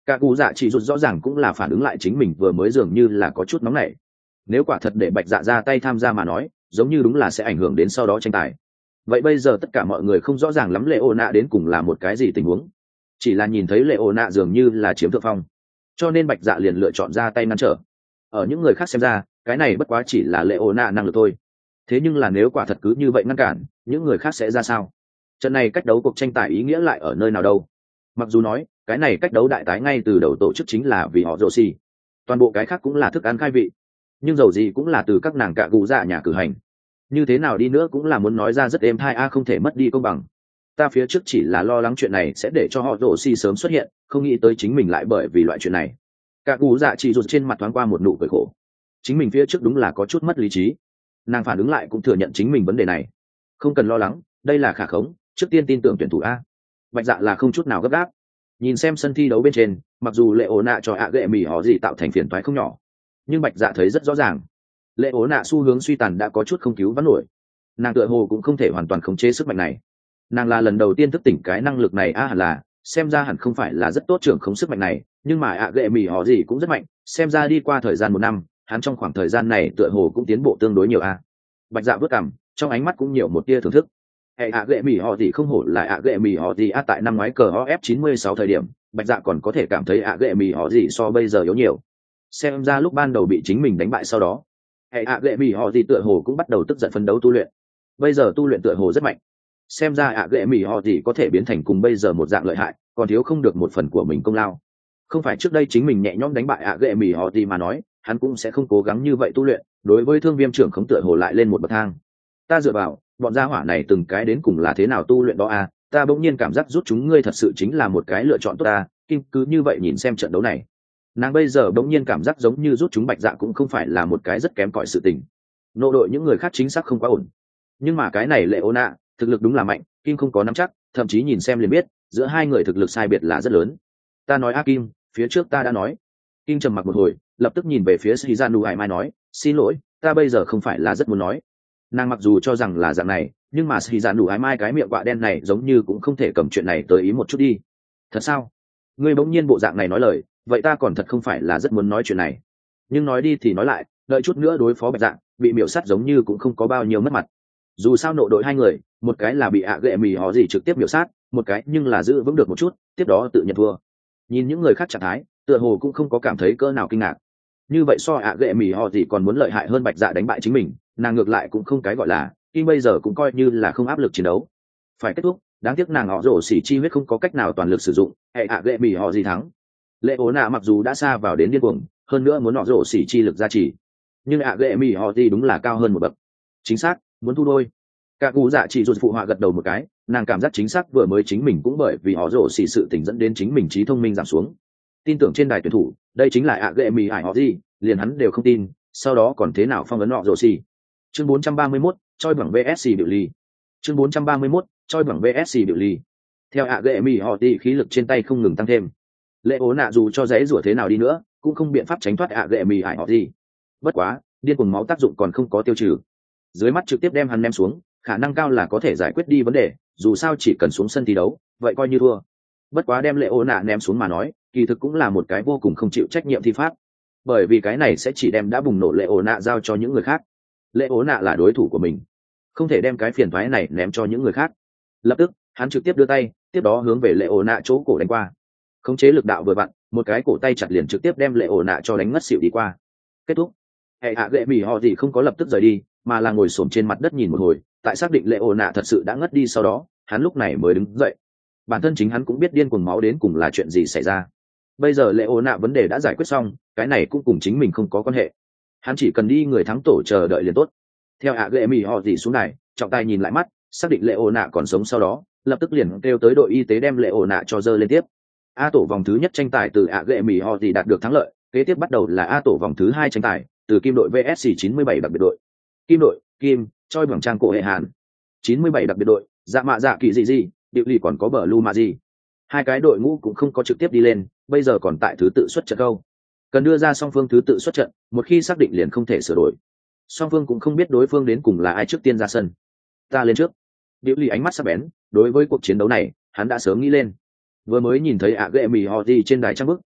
[SPEAKER 1] cả cụ dạ chỉ rụt rõ ràng cũng là phản ứng lại chính mình vừa mới dường như là có chút nóng nảy. Nếu quả thật để bạch dạ ra tay tham gia mà nói, giống như đúng là sẽ ảnh hưởng đến sau đó tranh tài. Vậy bây giờ tất cả mọi người không rõ ràng lắm lệ ổ nạ đến cùng là một cái gì tình huống, chỉ là nhìn thấy lệ ổ nạ dường như là chiếm thượng phong, cho nên bạch dạ liền lựa chọn ra tay ngăn trở. Ở những người khác xem ra, cái này bất quá chỉ là lệ ổ nạ năng lực thôi. Thế nhưng là nếu quả thật cứ như vậy ngăn cản, những người khác sẽ ra sao? Trận này cách đấu cuộc tranh tài ý nghĩa lại ở nơi nào đâu? Mặc dù nói cái này cách đấu đại tái ngay từ đầu tổ chức chính là vì họ rồ xì, toàn bộ cái khác cũng là thức ăn khai vị, nhưng dầu gì cũng là từ các nàng cạ gù dạ nhà cử hành, như thế nào đi nữa cũng là muốn nói ra rất êm thai a, không thể mất đi công bằng. Ta phía trước chỉ là lo lắng chuyện này sẽ để cho họ rồ xì sớm xuất hiện, không nghĩ tới chính mình lại bởi vì loại chuyện này. Cạ gù dạ chỉ rụt trên mặt thoáng qua một nụ cười khổ, chính mình phía trước đúng là có chút mất lý trí. Nàng phản ứng lại cũng thừa nhận chính mình vấn đề này, không cần lo lắng, đây là khả khống, trước tiên tin tưởng tuyển thủ a. Bạch dạ là không chút nào gấp gáp, nhìn xem sân thi đấu bên trên, mặc dù lệ ố nạ cho ạ ghệ mì họ gì tạo thành phiền toái không nhỏ, nhưng bạch dạ thấy rất rõ ràng lệ ố nạ xu hướng suy tàn đã có chút không cứu vãn nổi. Nàng tựa hồ cũng không thể hoàn toàn khống chế sức mạnh này. Nàng là lần đầu tiên thức tỉnh cái năng lực này a, à, hẳn là xem ra hẳn không phải là rất tốt trưởng khống sức mạnh này, nhưng mà ạ ghệ mì họ gì cũng rất mạnh, xem ra đi qua thời gian một năm, hắn trong khoảng thời gian này tựa hồ cũng tiến bộ tương đối nhiều a. Bạch dạ vớt cằm, trong ánh mắt cũng nhiều một tia thưởng thức. Hệ ạ ghệ mì họ gì không hổ là ạ ghệ mì họ gì a, tại năm ngoái cờ o ép chín mươi sáu thời điểm bạch dạ còn có thể cảm thấy ạ ghệ mì họ gì so bây giờ yếu nhiều. Xem ra lúc ban đầu bị chính mình đánh bại sau đó, hệ ạ ghệ mì họ gì tựa hồ cũng bắt đầu tức giận phấn đấu tu luyện, bây giờ tu luyện tựa hồ rất mạnh. Xem ra ạ ghệ mì họ gì có thể biến thành cùng bây giờ một dạng lợi hại, còn thiếu không được một phần của mình công lao. Không phải trước đây chính mình nhẹ nhõm đánh bại ạ ghệ mì họ gì mà nói, hắn cũng sẽ không cố gắng như vậy tu luyện. Đối với thương viêm trưởng khống tựa hồ lại lên một bậc thang. Ta dựa vào bọn gia hỏa này từng cái đến cùng là thế nào tu luyện đó à, ta bỗng nhiên cảm giác rút chúng ngươi thật sự chính là một cái lựa chọn tốt ta. Kim cứ như vậy nhìn xem trận đấu này, nàng bây giờ bỗng nhiên cảm giác giống như rút chúng bạch dạ cũng không phải là một cái rất kém cỏi sự tình. Nộ đội những người khác chính xác không quá ổn, nhưng mà cái này lệ ô nạ thực lực đúng là mạnh, Kim không có nắm chắc, thậm chí nhìn xem liền biết giữa hai người thực lực sai biệt là rất lớn. Ta nói a Kim, phía trước ta đã nói. Kim trầm mặc một hồi, lập tức nhìn về phía Shizanu Hải Mai nói, xin lỗi, ta bây giờ không phải là rất muốn nói. Nàng mặc dù cho rằng là dạng này, nhưng mà Shizanu Hải Mai cái miệng quạ đen này giống như cũng không thể cầm chuyện này tới ý một chút đi. Thật sao? Ngươi bỗng nhiên bộ dạng này nói lời, vậy ta còn thật không phải là rất muốn nói chuyện này. Nhưng nói đi thì nói lại, đợi chút nữa đối phó bạch dạng, bị miểu sát giống như cũng không có bao nhiêu mất mặt. Dù sao nộ đội hai người, một cái là bị ạ ghệ mì họ gì trực tiếp miểu sát, một cái nhưng là giữ vững được một chút, tiếp đó tự nhận thua. Nhìn những người khác trạng thái, tựa hồ cũng không có cảm thấy cỡ nào kinh ngạc. Như vậy so ạ ghệ mì họ gì còn muốn lợi hại hơn bạch dạ đánh bại chính mình, nàng ngược lại cũng không cái gọi là, Kim bây giờ cũng coi như là không áp lực chiến đấu. Phải kết thúc, đáng tiếc nàng họ rổ xỉ chi huyết không có cách nào toàn lực sử dụng, hệ ạ ghệ mì họ gì thắng. Lệ ố nạ mặc dù đã xa vào đến điên cuồng, hơn nữa muốn họ rổ xỉ chi lực gia trì, nhưng ạ ghệ mì họ gì đúng là cao hơn một bậc. Chính xác, muốn thu đôi. Cả cụ dạ chỉ rụt phụ họa gật đầu một cái, nàng cảm giác chính xác vừa mới chính mình cũng bởi vì họ rổ xỉ sự tình dẫn đến chính mình trí thông minh giảm xuống. Tin tưởng trên đài tuyển thủ, đây chính là ạ ghệ mì ải họ gì, liền hắn đều không tin, sau đó còn thế nào phong ấn họ rổ xỉ. Chương bốn trăm ba mươi mốt, choi bằng vê ét xê biểu ly. Chương bốn trăm ba mươi mốt, choi bằng vê ét xê biểu ly. Theo ạ ghệ mì họ gì khí lực trên tay không ngừng tăng thêm. Lệ ố nạ dù cho dễ rủa thế nào đi nữa, cũng không biện pháp tránh thoát ạ ghệ mì ải họ gì. Bất quá, điên cuồng máu tác dụng còn không có tiêu trừ. Dưới mắt trực tiếp đem hắn ném xuống, khả năng cao là có thể giải quyết đi vấn đề, dù sao chỉ cần xuống sân thi đấu, vậy coi như thua. Bất quá đem lệ ố nạ ném xuống mà nói, kỳ thực cũng là một cái vô cùng không chịu trách nhiệm thi pháp, bởi vì cái này sẽ chỉ đem đã bùng nổ lệ ố nạ giao cho những người khác. Lệ ố nạ là đối thủ của mình, không thể đem cái phiền toái này ném cho những người khác. Lập tức hắn trực tiếp đưa tay, tiếp đó hướng về lệ ố nạ chỗ cổ đánh qua, khống chế lực đạo vừa vặn, một cái cổ tay chặt liền trực tiếp đem lệ ố nạ cho đánh ngất xỉu đi qua. Kết thúc. Hệ hạ ghệ mì họ gì không có lập tức rời đi, mà là ngồi xổm trên mặt đất nhìn một hồi, tại xác định lệ ố nạ thật sự đã ngất đi sau đó, hắn lúc này mới đứng dậy. Bản thân chính hắn cũng biết điên cuồng máu đến cùng là chuyện gì xảy ra. Bây giờ lệ ố nạ vấn đề đã giải quyết xong, cái này cũng cùng chính mình không có quan hệ, hắn chỉ cần đi người thắng tổ chờ đợi liền tốt. Theo ạ ghệ mì họ gì xuống này, trọng tài nhìn lại mắt, xác định lệ ố nạ còn sống sau đó, lập tức liền kêu tới đội y tế đem lệ ố nạ cho dơ lên tiếp. A tổ vòng thứ nhất tranh tài từ ạ ghệ mì họ gì đạt được thắng lợi, kế tiếp bắt đầu là A tổ vòng thứ hai tranh tài, từ Kim đội vê ét xê chín mươi bảy đặc biệt đội. Kim đội, Kim, choi bằng trang cổ hệ hàn. chín mươi bảy đặc biệt đội, dạ mạ dạ kỳ gì gì, điệu lì còn có bờ lu mà gì. Hai cái đội ngũ cũng không có trực tiếp đi lên, bây giờ còn tại thứ tự xuất trận câu. Cần đưa ra song phương thứ tự xuất trận, một khi xác định liền không thể sửa đổi. Song phương cũng không biết đối phương đến cùng là ai trước tiên ra sân. Ta lên trước. Điệu lì ánh mắt sắc bén, đối với cuộc chiến đấu này, hắn đã sớm nghĩ lên. Vừa mới nhìn thấy ạ ghệ mì họ gì trên đài trang bức,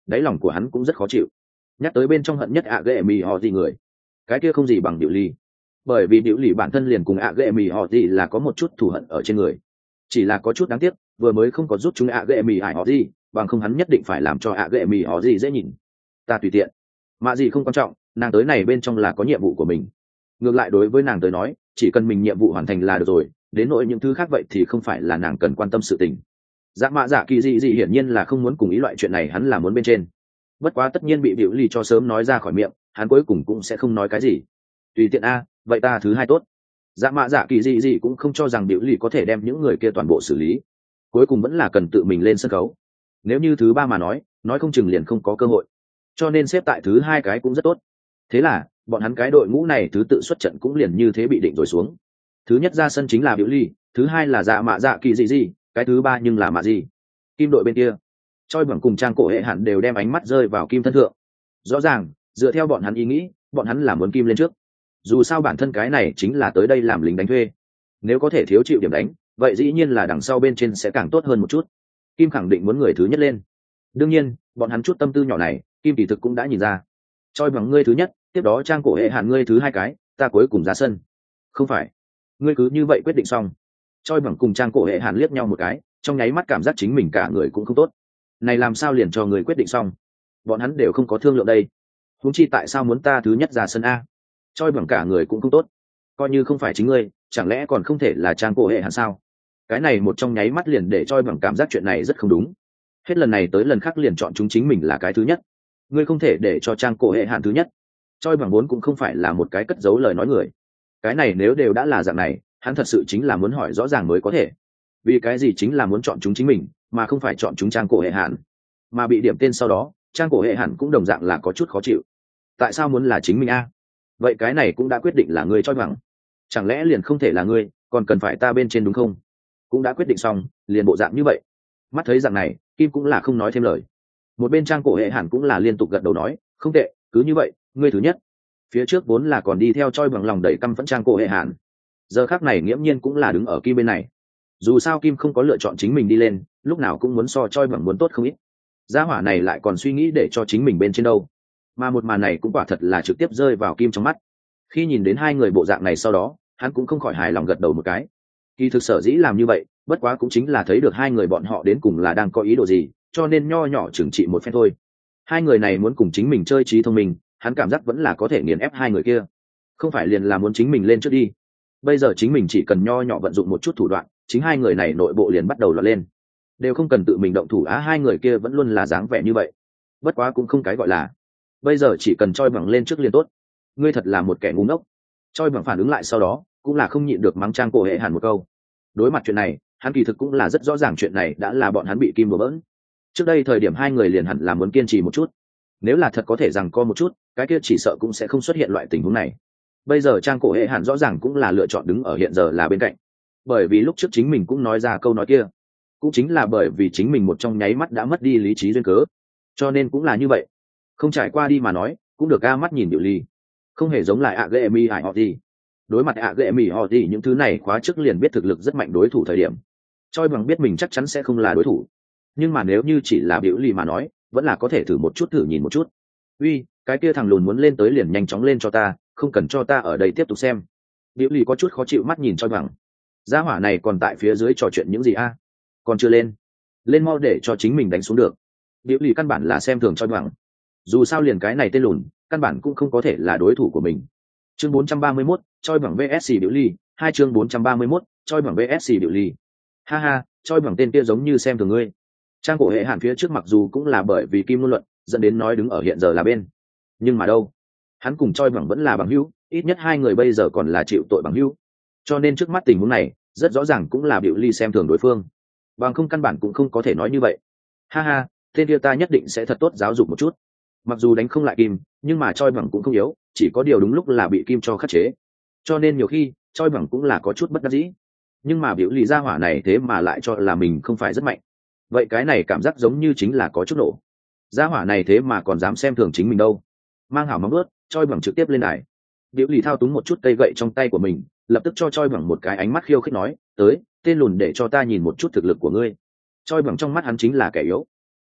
[SPEAKER 1] đáy lòng của hắn cũng rất khó chịu. Nhắc tới bên trong hận nhất ạ ghệ mì họ gì người, cái kia không gì bằng Diệu Ly, bởi vì Diệu Ly bản thân liền cùng ạ ghệ mì họ gì là có một chút thù hận ở trên người, chỉ là có chút đáng tiếc vừa mới không có giúp chúng ạ ghệ mì ải họ gì, bằng không hắn nhất định phải làm cho ạ ghệ mì họ gì dễ nhìn. Ta tùy tiện, mà gì không quan trọng, nàng tới này bên trong là có nhiệm vụ của mình. Ngược lại đối với nàng tới nói, chỉ cần mình nhiệm vụ hoàn thành là được rồi, đến nỗi những thứ khác vậy thì không phải là nàng cần quan tâm sự tình. Dạ mạ dạ kỳ dị dị hiển nhiên là không muốn cùng ý loại chuyện này, hắn là muốn bên trên. Bất quá tất nhiên bị Diệu Ly cho sớm nói ra khỏi miệng, hắn cuối cùng cũng sẽ không nói cái gì. Tùy tiện a, vậy ta thứ hai tốt. Dạ mạ dạ kỳ dị dị cũng không cho rằng Diệu Ly có thể đem những người kia toàn bộ xử lý, cuối cùng vẫn là cần tự mình lên sân khấu. Nếu như thứ ba mà nói, nói không chừng liền không có cơ hội, cho nên xếp tại thứ hai cái cũng rất tốt. Thế là bọn hắn cái đội ngũ này thứ tự xuất trận cũng liền như thế bị định rồi xuống. Thứ nhất ra sân chính là Diệu Ly, thứ hai là dạ mạ dạ kỳ dị dị, cái thứ ba nhưng là mạ gì. Kim đội bên kia, Choi bằng cùng Trang Cổ Hệ Hạn đều đem ánh mắt rơi vào Kim thân thượng. Rõ ràng dựa theo bọn hắn ý nghĩ, bọn hắn là muốn Kim lên trước. Dù sao bản thân cái này chính là tới đây làm lính đánh thuê, nếu có thể thiếu chịu điểm đánh, vậy dĩ nhiên là đằng sau bên trên sẽ càng tốt hơn một chút. Kim khẳng định muốn người thứ nhất lên. Đương nhiên bọn hắn chút tâm tư nhỏ này Kim kỳ thực cũng đã nhìn ra. Choi bằng ngươi thứ nhất, tiếp đó Trang Cổ Hệ Hạn ngươi thứ hai cái, ta cuối cùng ra sân. Không phải, ngươi cứ như vậy quyết định xong. Choi bằng cùng Trang Cổ Hệ Hạn liếc nhau một cái, trong nháy mắt cảm giác chính mình cả người cũng không tốt. Này làm sao liền cho người quyết định xong, bọn hắn đều không có thương lượng đây. Huống chi tại sao muốn ta thứ nhất ra sân a? Choi bằng cả người cũng không tốt, coi như không phải chính ngươi, chẳng lẽ còn không thể là Trang Cổ Hệ Hạn sao? Cái này một trong nháy mắt liền để Choi bằng cảm giác chuyện này rất không đúng. Hết lần này tới lần khác liền chọn chúng chính mình là cái thứ nhất. Ngươi không thể để cho Trang Cổ Hệ Hạn thứ nhất. Choi bằng vốn cũng không phải là một cái cất giấu lời nói người. Cái này nếu đều đã là dạng này, hắn thật sự chính là muốn hỏi rõ ràng mới có thể. Vì cái gì chính là muốn chọn chúng chính mình, mà không phải chọn chúng Trang Cổ Hệ Hạn. Mà bị điểm tên sau đó, Trang Cổ Hệ Hạn cũng đồng dạng là có chút khó chịu. Tại sao muốn là chính mình a? Vậy cái này cũng đã quyết định là ngươi Choi bằng. Chẳng lẽ liền không thể là ngươi, còn cần phải ta bên trên đúng không? Cũng đã quyết định xong, liền bộ dạng như vậy. Mắt thấy dạng này, Kim cũng là không nói thêm lời. Một bên Trang Cổ Hệ Hạn cũng là liên tục gật đầu nói, không tệ, cứ như vậy, ngươi thứ nhất. Phía trước vốn là còn đi theo Choi bằng lòng đẩy căm phẫn Trang Cổ Hệ Hạn, giờ khác này nghiễm nhiên cũng là đứng ở Kim bên này. Dù sao Kim không có lựa chọn chính mình đi lên, lúc nào cũng muốn so Choi bằng muốn tốt không ít. Gia hỏa này lại còn suy nghĩ để cho chính mình bên trên đâu. Mà một màn này cũng quả thật là trực tiếp rơi vào Kim trong mắt. Khi nhìn đến hai người bộ dạng này sau đó, hắn cũng không khỏi hài lòng gật đầu một cái. Kỳ thực sở dĩ làm như vậy, bất quá cũng chính là thấy được hai người bọn họ đến cùng là đang có ý đồ gì, cho nên nho nhỏ trừng trị một phen thôi. Hai người này muốn cùng chính mình chơi trí thông minh, hắn cảm giác vẫn là có thể nghiền ép hai người kia. Không phải liền là muốn chính mình lên trước đi. Bây giờ chính mình chỉ cần nho nhỏ vận dụng một chút thủ đoạn, chính hai người này nội bộ liền bắt đầu lọt lên, đều không cần tự mình động thủ á. Hai người kia vẫn luôn là dáng vẻ như vậy, bất quá cũng không cái gọi là, bây giờ chỉ cần Choi bằng lên trước liền tốt. Ngươi thật là một kẻ ngu ngốc. Choi bằng phản ứng lại sau đó cũng là không nhịn được mắng Trang Cổ Hệ Hạn một câu. Đối mặt chuyện này, hắn kỳ thực cũng là rất rõ ràng chuyện này đã là bọn hắn bị Kim đùa bỡn. Trước đây thời điểm hai người liền hẳn là muốn kiên trì một chút, nếu là thật có thể rằng co một chút, cái kia chỉ sợ cũng sẽ không xuất hiện loại tình huống này. Bây giờ Trang Cổ Hệ Hạn rõ ràng cũng là lựa chọn đứng ở hiện giờ là bên cạnh, bởi vì lúc trước chính mình cũng nói ra câu nói kia, cũng chính là bởi vì chính mình một trong nháy mắt đã mất đi lý trí duyên cớ, cho nên cũng là như vậy. Không trải qua đi mà nói, cũng được ga mắt nhìn Diệu Ly, không hề giống lại ạ ghệ mi hải họ gì. Đối mặt ạ ghệ mi họ gì những thứ này khóa trước liền biết thực lực rất mạnh đối thủ thời điểm, Choi bằng biết mình chắc chắn sẽ không là đối thủ, nhưng mà nếu như chỉ là Diệu Ly mà nói, vẫn là có thể thử một chút thử nhìn một chút. Uy, cái kia thằng lùn muốn lên tới liền nhanh chóng lên cho ta, không cần cho ta ở đây tiếp tục xem. Diệu Ly có chút khó chịu mắt nhìn Choi bằng. Gia hỏa này còn tại phía dưới trò chuyện những gì a? Còn chưa lên, lên mau để cho chính mình đánh xuống được. Diệu Ly căn bản là xem thường Choi bằng. Dù sao liền cái này tên lùn, căn bản cũng không có thể là đối thủ của mình. Chương bốn trăm ba mươi mốt, Choi bằng vs Diệu Ly, hai chương bốn trăm ba mươi mốt, Choi bằng vs Diệu Ly. Ha ha, Choi bằng tên kia giống như xem thường ngươi. Trang Cổ Hệ Hạn phía trước mặc dù cũng là bởi vì Kim ngôn luận dẫn đến nói đứng ở hiện giờ là bên, nhưng mà đâu, hắn cùng Choi bằng vẫn là bằng hữu, ít nhất hai người bây giờ còn là chịu tội bằng hữu, cho nên trước mắt tình huống này rất rõ ràng cũng là Diệu Ly xem thường đối phương, bằng không căn bản cũng không có thể nói như vậy. Ha ha, tên kia ta nhất định sẽ thật tốt giáo dục một chút. Mặc dù đánh không lại Kim, nhưng mà Choi bằng cũng không yếu, chỉ có điều đúng lúc là bị Kim cho khắc chế, cho nên nhiều khi Choi bằng cũng là có chút bất đắc dĩ. Nhưng mà Diệu Ly gia hỏa này thế mà lại cho là mình không phải rất mạnh, vậy cái này cảm giác giống như chính là có chút nổ. Gia hỏa này thế mà còn dám xem thường chính mình đâu. Mang hảo móng ướt, Choi bằng trực tiếp lên đài. Diệu Ly thao túng một chút cây gậy trong tay của mình, lập tức cho Choi bằng một cái ánh mắt khiêu khích nói, tới, tên lùn để cho ta nhìn một chút thực lực của ngươi. Choi bằng trong mắt hắn chính là kẻ yếu,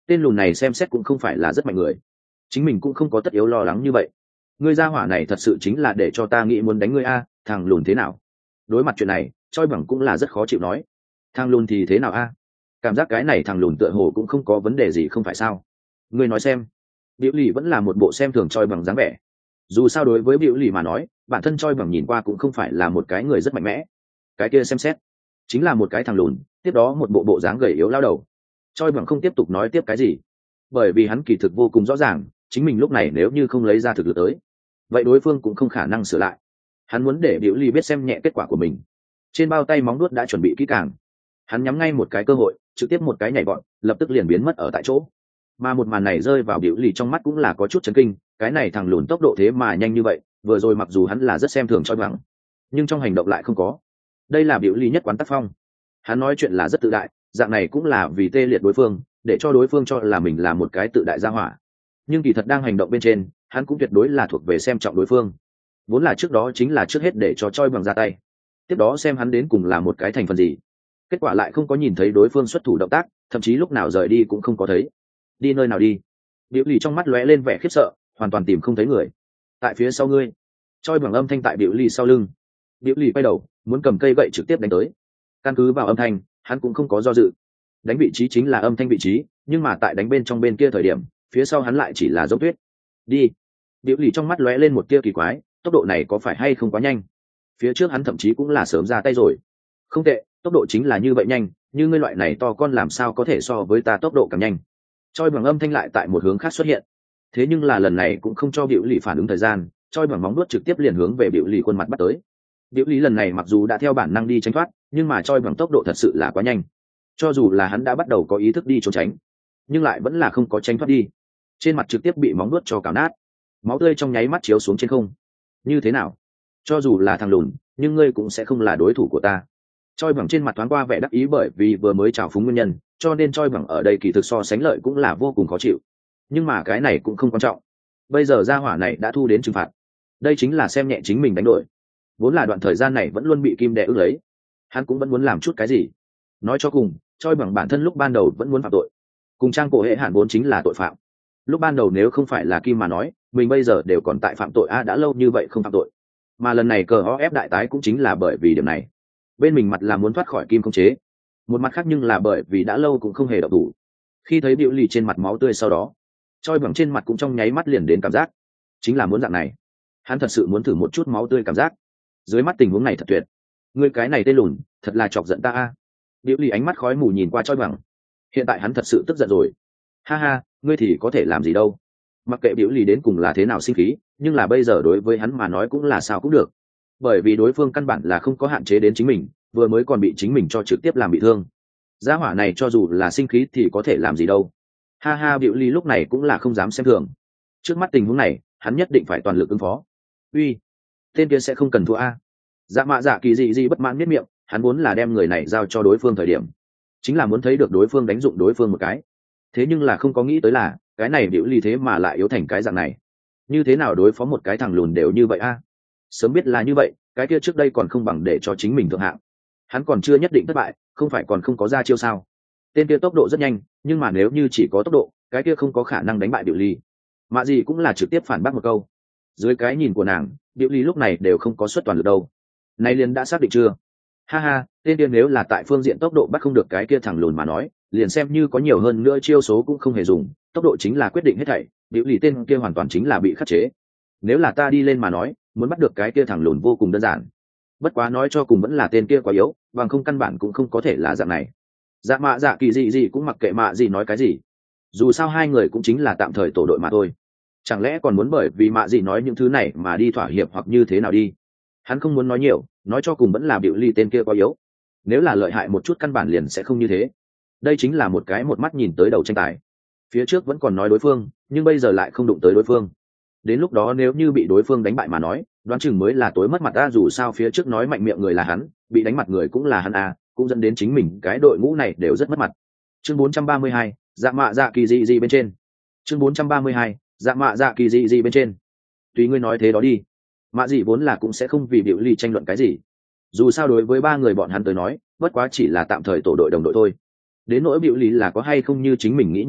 [SPEAKER 1] tên lùn này xem xét cũng không phải là rất mạnh người, chính mình cũng không có tất yếu lo lắng như vậy. Ngươi gia hỏa này thật sự chính là để cho ta nghĩ muốn đánh ngươi a. Thằng lùn thế nào? Đối mặt chuyện này choi bằng cũng là rất khó chịu nói. Thằng lùn thì thế nào a? Cảm giác cái này thằng lùn tựa hồ cũng không có vấn đề gì không phải sao? Ngươi nói xem. Biểu lì vẫn là một bộ xem thường choi bằng dáng vẻ. Dù sao đối với biểu lì mà nói, bản thân choi bằng nhìn qua cũng không phải là một cái người rất mạnh mẽ. Cái kia xem xét chính là một cái thằng lùn, tiếp đó một bộ bộ dáng gầy yếu lao đầu. Choi bằng không tiếp tục nói tiếp cái gì, bởi vì hắn kỳ thực vô cùng rõ ràng, chính mình lúc này nếu như không lấy ra thực lực tới, vậy đối phương cũng không khả năng sửa lại. Hắn muốn để biểu ly biết xem nhẹ kết quả của mình. Trên bao tay móng đuốt đã chuẩn bị kỹ càng, hắn nhắm ngay một cái cơ hội, trực tiếp một cái nhảy vọt, lập tức liền biến mất ở tại chỗ. Mà một màn này rơi vào biểu ly trong mắt cũng là có chút chấn kinh, cái này thằng lùn tốc độ thế mà nhanh như vậy, vừa rồi mặc dù hắn là rất xem thường Choi bằng, nhưng trong hành động lại không có. Đây là biểu ly nhất quán tác phong. Hắn nói chuyện là rất tự đại, dạng này cũng là vì tê liệt đối phương, để cho đối phương cho là mình là một cái tự đại gia hỏa. Nhưng kỳ thật đang hành động bên trên, hắn cũng tuyệt đối là thuộc về xem trọng đối phương. Vốn là trước đó chính là trước hết để cho Choi bằng ra tay, tiếp đó xem hắn đến cùng là một cái thành phần gì. Kết quả lại không có nhìn thấy đối phương xuất thủ động tác, thậm chí lúc nào rời đi cũng không có thấy. Đi nơi nào đi? Biểu lì trong mắt lóe lên vẻ khiếp sợ, hoàn toàn tìm không thấy người. Tại phía sau ngươi. Choi bằng âm thanh tại biểu lì sau lưng. Biểu lì quay đầu, muốn cầm cây gậy trực tiếp đánh tới. Căn cứ vào âm thanh, hắn cũng không có do dự. Đánh vị trí chính là âm thanh vị trí, nhưng mà tại đánh bên trong bên kia thời điểm, phía sau hắn lại chỉ là dấu tuyết. Đi. Biểu lì trong mắt lóe lên một tia kỳ quái, tốc độ này có phải hay không quá nhanh? Phía trước hắn thậm chí cũng là sớm ra tay rồi. Không tệ, tốc độ chính là như vậy nhanh, như ngươi loại này to con làm sao có thể so với ta tốc độ càng nhanh. Choi bằng âm thanh lại tại một hướng khác xuất hiện. Thế nhưng là lần này cũng không cho biểu lì phản ứng thời gian, Choi bằng móng vuốt trực tiếp liền hướng về biểu lì khuôn mặt bắt tới. Biểu lì lần này mặc dù đã theo bản năng đi tránh thoát, nhưng mà Choi bằng tốc độ thật sự là quá nhanh. Cho dù là hắn đã bắt đầu có ý thức đi trốn tránh, nhưng lại vẫn là không có tránh thoát đi. Trên mặt trực tiếp bị móng vuốt cho cào nát, máu tươi trong nháy mắt chiếu xuống trên không. Như thế nào? Cho dù là thằng lùn, nhưng ngươi cũng sẽ không là đối thủ của ta. Choi bằng trên mặt thoáng qua vẻ đắc ý, bởi vì vừa mới trào phúng nguyên nhân, cho nên Choi bằng ở đây kỳ thực so sánh lợi cũng là vô cùng khó chịu. Nhưng mà cái này cũng không quan trọng. Bây giờ gia hỏa này đã thu đến trừng phạt. Đây chính là xem nhẹ chính mình đánh đổi. Vốn là đoạn thời gian này vẫn luôn bị kim đè ức lấy, hắn cũng vẫn muốn làm chút cái gì. Nói cho cùng, Choi bằng bản thân lúc ban đầu vẫn muốn phạm tội. Cùng trang cổ hệ hạn vốn chính là tội phạm. Lúc ban đầu nếu không phải là kim mà nói, mình bây giờ đều còn tại phạm tội a, đã lâu như vậy không phạm tội. Mà lần này cờ o ép đại tái cũng chính là bởi vì điểm này. Bên mình mặt là muốn thoát khỏi kim khống chế, một mặt khác nhưng là bởi vì đã lâu cũng không hề động thủ. Khi thấy biểu lì trên mặt máu tươi sau đó, Choi bằng trên mặt cũng trong nháy mắt liền đến cảm giác, chính là muốn dạng này. Hắn thật sự muốn thử một chút máu tươi cảm giác. Dưới mắt tình huống này thật tuyệt. Ngươi cái này tên lùn, thật là chọc giận ta a. Biểu lì ánh mắt khói mù nhìn qua Choi bằng. Hiện tại hắn thật sự tức giận rồi. Ha ha, ngươi thì có thể làm gì đâu. Mặc kệ biểu lì đến cùng là thế nào sinh khí, nhưng là bây giờ đối với hắn mà nói cũng là sao cũng được. Bởi vì đối phương căn bản là không có hạn chế đến chính mình, vừa mới còn bị chính mình cho trực tiếp làm bị thương. Gia hỏa này cho dù là sinh khí thì có thể làm gì đâu. Ha ha, biểu lì lúc này cũng là không dám xem thường. Trước mắt tình huống này, hắn nhất định phải toàn lực ứng phó. Uy, tên kia sẽ không cần thua a. Dạ mạ dạ kỳ dị dị bất mãn miết miệng, hắn muốn là đem người này giao cho đối phương thời điểm, chính là muốn thấy được đối phương đánh dụng đối phương một cái. Thế nhưng là không có nghĩ tới là cái này biểu lì thế mà lại yếu thành cái dạng này. Như thế nào đối phó một cái thằng lùn đều như vậy a? Sớm biết là như vậy, cái kia trước đây còn không bằng để cho chính mình thượng hạng. Hắn còn chưa nhất định thất bại, không phải còn không có ra chiêu sao? Tên kia tốc độ rất nhanh, nhưng mà nếu như chỉ có tốc độ, cái kia không có khả năng đánh bại biểu lì. Mạ gì cũng là trực tiếp phản bác một câu. Dưới cái nhìn của nàng, biểu lì lúc này đều không có suất toàn lực đâu. Này liền đã xác định chưa? Ha ha, tên kia nếu là tại phương diện tốc độ bắt không được cái kia thằng lùn mà nói, liền xem như có nhiều hơn nữa chiêu số cũng không hề dùng, tốc độ chính là quyết định hết thảy, biểu lì tên kia hoàn toàn chính là bị khắc chế. Nếu là ta đi lên mà nói, muốn bắt được cái kia thằng lùn vô cùng đơn giản. Bất quá nói cho cùng vẫn là tên kia quá yếu, bằng không căn bản cũng không có thể là dạng này. Dạ mạ dạ kỳ dị dị cũng mặc kệ mạ gì nói cái gì. Dù sao hai người cũng chính là tạm thời tổ đội mà thôi. Chẳng lẽ còn muốn bởi vì mạ gì nói những thứ này mà đi thỏa hiệp hoặc như thế nào đi? Hắn không muốn nói nhiều, nói cho cùng vẫn là biểu ly tên kia quá yếu. Nếu là lợi hại một chút căn bản liền sẽ không như thế. Đây chính là một cái một mắt nhìn tới đầu tranh tài. Phía trước vẫn còn nói đối phương, nhưng bây giờ lại không đụng tới đối phương. Đến lúc đó nếu như bị đối phương đánh bại mà nói, đoán chừng mới là tối mất mặt ta, dù sao phía trước nói mạnh miệng người là hắn, bị đánh mặt người cũng là hắn à, cũng dẫn đến chính mình cái đội ngũ này đều rất mất mặt. Chương bốn trăm ba mươi hai, dạ mạ dạ kỳ dị dị bên trên. Chương bốn trăm ba mươi hai, dạ mạ dạ kỳ dị dị bên trên. Tùy ngươi nói thế đó đi. Mạ dị vốn là cũng sẽ không vì biểu ly tranh luận cái gì. Dù sao đối với ba người bọn hắn tới nói, bất quá chỉ là tạm thời tổ đội đồng đội thôi. Đến nỗi biểu ly là có hay không như chính mình nghĩ như vậy,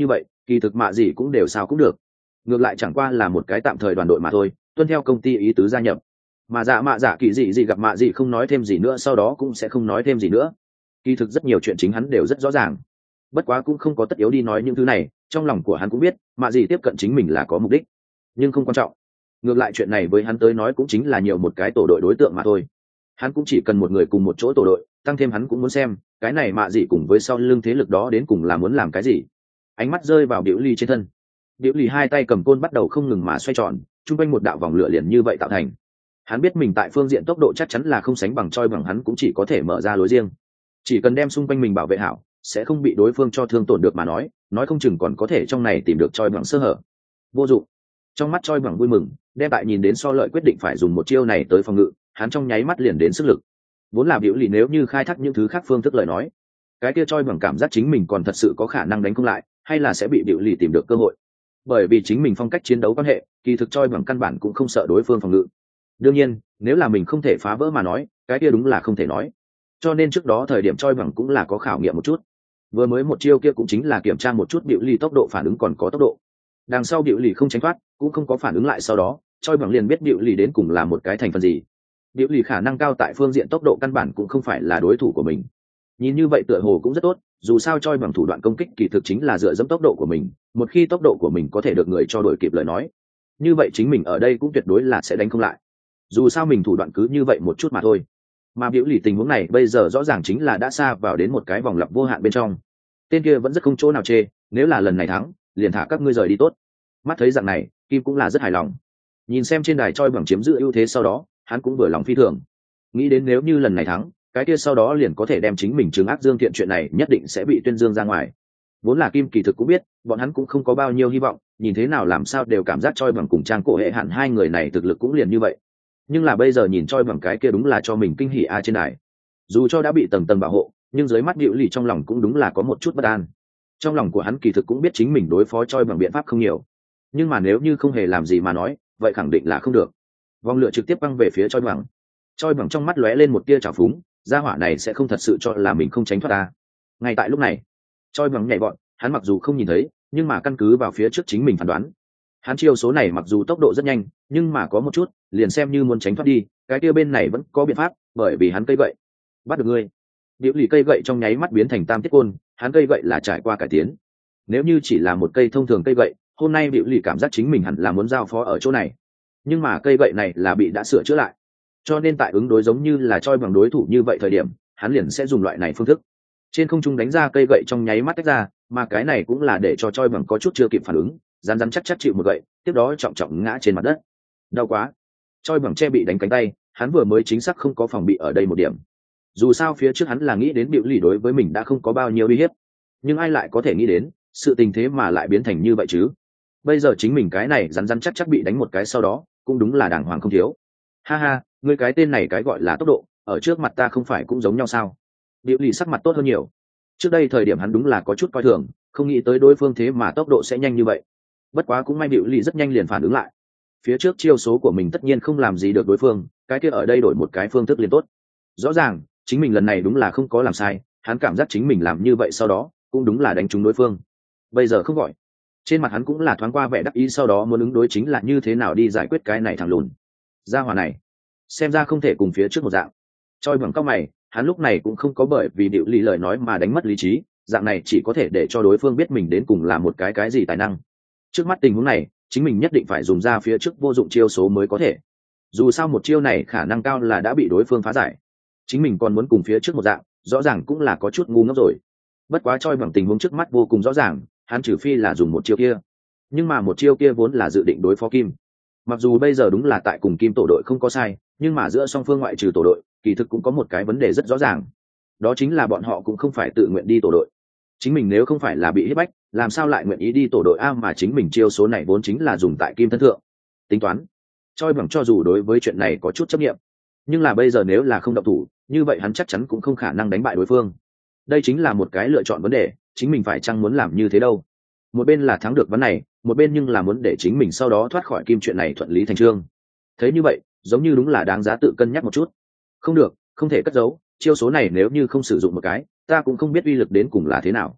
[SPEAKER 1] kỳ thực mạ gì cũng đều sao cũng được, ngược lại chẳng qua là một cái tạm thời đoàn đội mà thôi, tuân theo công ty ý tứ gia nhập. Mà dạ mạ dạ kỳ dị gì gặp mạ gì không nói thêm gì nữa, sau đó cũng sẽ không nói thêm gì nữa. Kỳ thực rất nhiều chuyện chính hắn đều rất rõ ràng, bất quá cũng không có tất yếu đi nói những thứ này. Trong lòng của hắn cũng biết mạ gì tiếp cận chính mình là có mục đích, nhưng không quan trọng. Ngược lại chuyện này với hắn tới nói cũng chính là nhiều một cái tổ đội đối tượng mà thôi. Hắn cũng chỉ cần một người cùng một chỗ tổ đội, tăng thêm hắn cũng muốn xem cái này mạ gì cùng với sau lưng thế lực đó đến cùng là muốn làm cái gì. Ánh mắt rơi vào Diệu Ly trên thân. Diệu Ly hai tay cầm côn bắt đầu không ngừng mà xoay tròn, trung quanh một đạo vòng lửa liền như vậy tạo thành. Hắn biết mình tại phương diện tốc độ chắc chắn là không sánh bằng Choi bằng, hắn cũng chỉ có thể mở ra lối riêng. Chỉ cần đem xung quanh mình bảo vệ hảo, sẽ không bị đối phương cho thương tổn được mà nói, nói không chừng còn có thể trong này tìm được Choi bằng sơ hở. Vô dụng. Trong mắt Choi bằng vui mừng, đem tại nhìn đến so lợi quyết định phải dùng một chiêu này tới phòng ngự, hắn trong nháy mắt liền đến sức lực. Vốn là biểu lì nếu như khai thác những thứ khác phương thức lời nói, cái kia Choi bằng cảm giác chính mình còn thật sự có khả năng đánh không lại, hay là sẽ bị biểu lì tìm được cơ hội. Bởi vì chính mình phong cách chiến đấu quan hệ, kỳ thực Choi bằng căn bản cũng không sợ đối phương phòng ngự. Đương nhiên, nếu là mình không thể phá vỡ mà nói, cái kia đúng là không thể nói. Cho nên trước đó thời điểm Choi bằng cũng là có khảo nghiệm một chút. Vừa mới một chiêu kia cũng chính là kiểm tra một chút biểu lì tốc độ phản ứng còn có tốc độ. Đằng sau biểu lì không tránh thoát, cũng không có phản ứng lại, sau đó Choi bằng liền biết biểu lì đến cùng là một cái thành phần gì. Biểu lì khả năng cao tại phương diện tốc độ căn bản cũng không phải là đối thủ của mình. Nhìn như vậy tựa hồ cũng rất tốt, dù sao Choi bằng thủ đoạn công kích kỳ thực chính là dựa dẫm tốc độ của mình, một khi tốc độ của mình có thể được người cho đổi kịp lời nói, như vậy chính mình ở đây cũng tuyệt đối là sẽ đánh không lại. Dù sao mình thủ đoạn cứ như vậy một chút mà thôi. Mà biểu lì tình huống này bây giờ rõ ràng chính là đã xa vào đến một cái vòng lặp vô hạn bên trong. Tên kia vẫn rất không chỗ nào chê, nếu là lần này thắng, liền thả các ngươi rời đi tốt. Mắt thấy dạng này, Kim cũng là rất hài lòng. Nhìn xem trên đài Choi bằng chiếm giữ ưu thế sau đó, hắn cũng vừa lòng phi thường. Nghĩ đến nếu như lần này thắng, cái kia sau đó liền có thể đem chính mình trừng ác dương thiện, chuyện này nhất định sẽ bị tuyên dương ra ngoài. Vốn là Kim kỳ thực cũng biết, bọn hắn cũng không có bao nhiêu hy vọng, nhìn thế nào làm sao đều cảm giác Choi bằng cùng Trang Cổ Hệ hẳn hai người này thực lực cũng liền như vậy. Nhưng là bây giờ nhìn Choi bằng cái kia đúng là cho mình kinh hỉ a trên đài. Dù cho đã bị tầng tầng bảo hộ, nhưng dưới mắt Diệu Lì trong lòng cũng đúng là có một chút bất an. Trong lòng của hắn kỳ thực cũng biết chính mình đối phó Choi bằng biện pháp không nhiều, nhưng mà nếu như không hề làm gì mà nói, vậy khẳng định là không được. Vòng lửa trực tiếp băng về phía Choi bằng. Choi bằng trong mắt lóe lên một tia trào phúng, gia hỏa này sẽ không thật sự cho là mình không tránh thoát ta. Ngay tại lúc này, Choi bằng nhảy vọt, hắn mặc dù không nhìn thấy, nhưng mà căn cứ vào phía trước chính mình phán đoán, hắn chiêu số này mặc dù tốc độ rất nhanh, nhưng mà có một chút, liền xem như muốn tránh thoát đi, cái kia bên này vẫn có biện pháp, bởi vì hắn cây gậy. Bắt được ngươi. Diệu Lì cây gậy trong nháy mắt biến thành tam tiết côn, hắn cây gậy là trải qua cải tiến. Nếu như chỉ là một cây thông thường cây gậy, hôm nay Diệu Lì cảm giác chính mình hẳn là muốn giao phó ở chỗ này. Nhưng mà cây gậy này là bị đã sửa chữa lại. Cho nên tại ứng đối giống như là Choi bằng đối thủ như vậy thời điểm, hắn liền sẽ dùng loại này phương thức. Trên không trung đánh ra cây gậy trong nháy mắt tách ra, mà cái này cũng là để cho Choi bằng có chút chưa kịp phản ứng, rắn rắn chắc chắc chịu một gậy, tiếp đó trọng trọng ngã trên mặt đất. Đau quá. Choi bằng che bị đánh cánh tay, hắn vừa mới chính xác không có phòng bị ở đây một điểm. Dù sao phía trước hắn là nghĩ đến Diệu Lì đối với mình đã không có bao nhiêu uy hiếp, nhưng ai lại có thể nghĩ đến sự tình thế mà lại biến thành như vậy chứ. Bây giờ chính mình cái này rắn rắn chắc chắc bị đánh một cái sau đó, cũng đúng là đàng hoàng không thiếu. Ha ha, ngươi cái tên này cái gọi là tốc độ, ở trước mặt ta không phải cũng giống nhau sao? Diệu Lì sắc mặt tốt hơn nhiều. Trước đây thời điểm hắn đúng là có chút coi thường, không nghĩ tới đối phương thế mà tốc độ sẽ nhanh như vậy. Bất quá cũng may Diệu Lì rất nhanh liền phản ứng lại. Phía trước chiêu số của mình tất nhiên không làm gì được đối phương, cái kia ở đây đổi một cái phương thức liền tốt. Rõ ràng, chính mình lần này đúng là không có làm sai, hắn cảm giác chính mình làm như vậy sau đó, cũng đúng là đánh trúng đối phương. Bây giờ không gọi. Trên mặt hắn cũng là thoáng qua vẻ đắc ý, sau đó muốn ứng đối chính là như thế nào đi giải quyết cái này thằng lùn. Gia hỏa này, xem ra không thể cùng phía trước một dạng. Choi bằng cao mày, hắn lúc này cũng không có bởi vì Diệu Lì lời nói mà đánh mất lý trí, dạng này chỉ có thể để cho đối phương biết mình đến cùng là một cái cái gì tài năng. Trước mắt tình huống này, chính mình nhất định phải dùng ra phía trước vô dụng chiêu số mới có thể. Dù sao một chiêu này khả năng cao là đã bị đối phương phá giải. Chính mình còn muốn cùng phía trước một dạng, rõ ràng cũng là có chút ngu ngốc rồi. Bất quá Choi bằng tình huống trước mắt vô cùng rõ ràng, hắn trừ phi là dùng một chiêu kia. Nhưng mà một chiêu kia vốn là dự định đối phó Kim. Mặc dù bây giờ đúng là tại cùng Kim tổ đội không có sai, nhưng mà giữa song phương ngoại trừ tổ đội, kỳ thực cũng có một cái vấn đề rất rõ ràng. Đó chính là bọn họ cũng không phải tự nguyện đi tổ đội. Chính mình nếu không phải là bị hiếp bách, làm sao lại nguyện ý đi tổ đội a, mà chính mình chiêu số này vốn chính là dùng tại Kim thân thượng. Tính toán, Choi bằng cho dù đối với chuyện này có chút chấp nghiệm, nhưng là bây giờ nếu là không động thủ, như vậy hắn chắc chắn cũng không khả năng đánh bại đối phương. Đây chính là một cái lựa chọn vấn đề, chính mình phải chăng muốn làm như thế đâu. Một bên là thắng được vấn này, một bên nhưng là muốn để chính mình sau đó thoát khỏi Kim, chuyện này thuận lý thành trương. Thấy như vậy, giống như đúng là đáng giá tự cân nhắc một chút. Không được, không thể cất giấu, chiêu số này nếu như không sử dụng một cái, ta cũng không biết uy lực đến cùng là thế nào.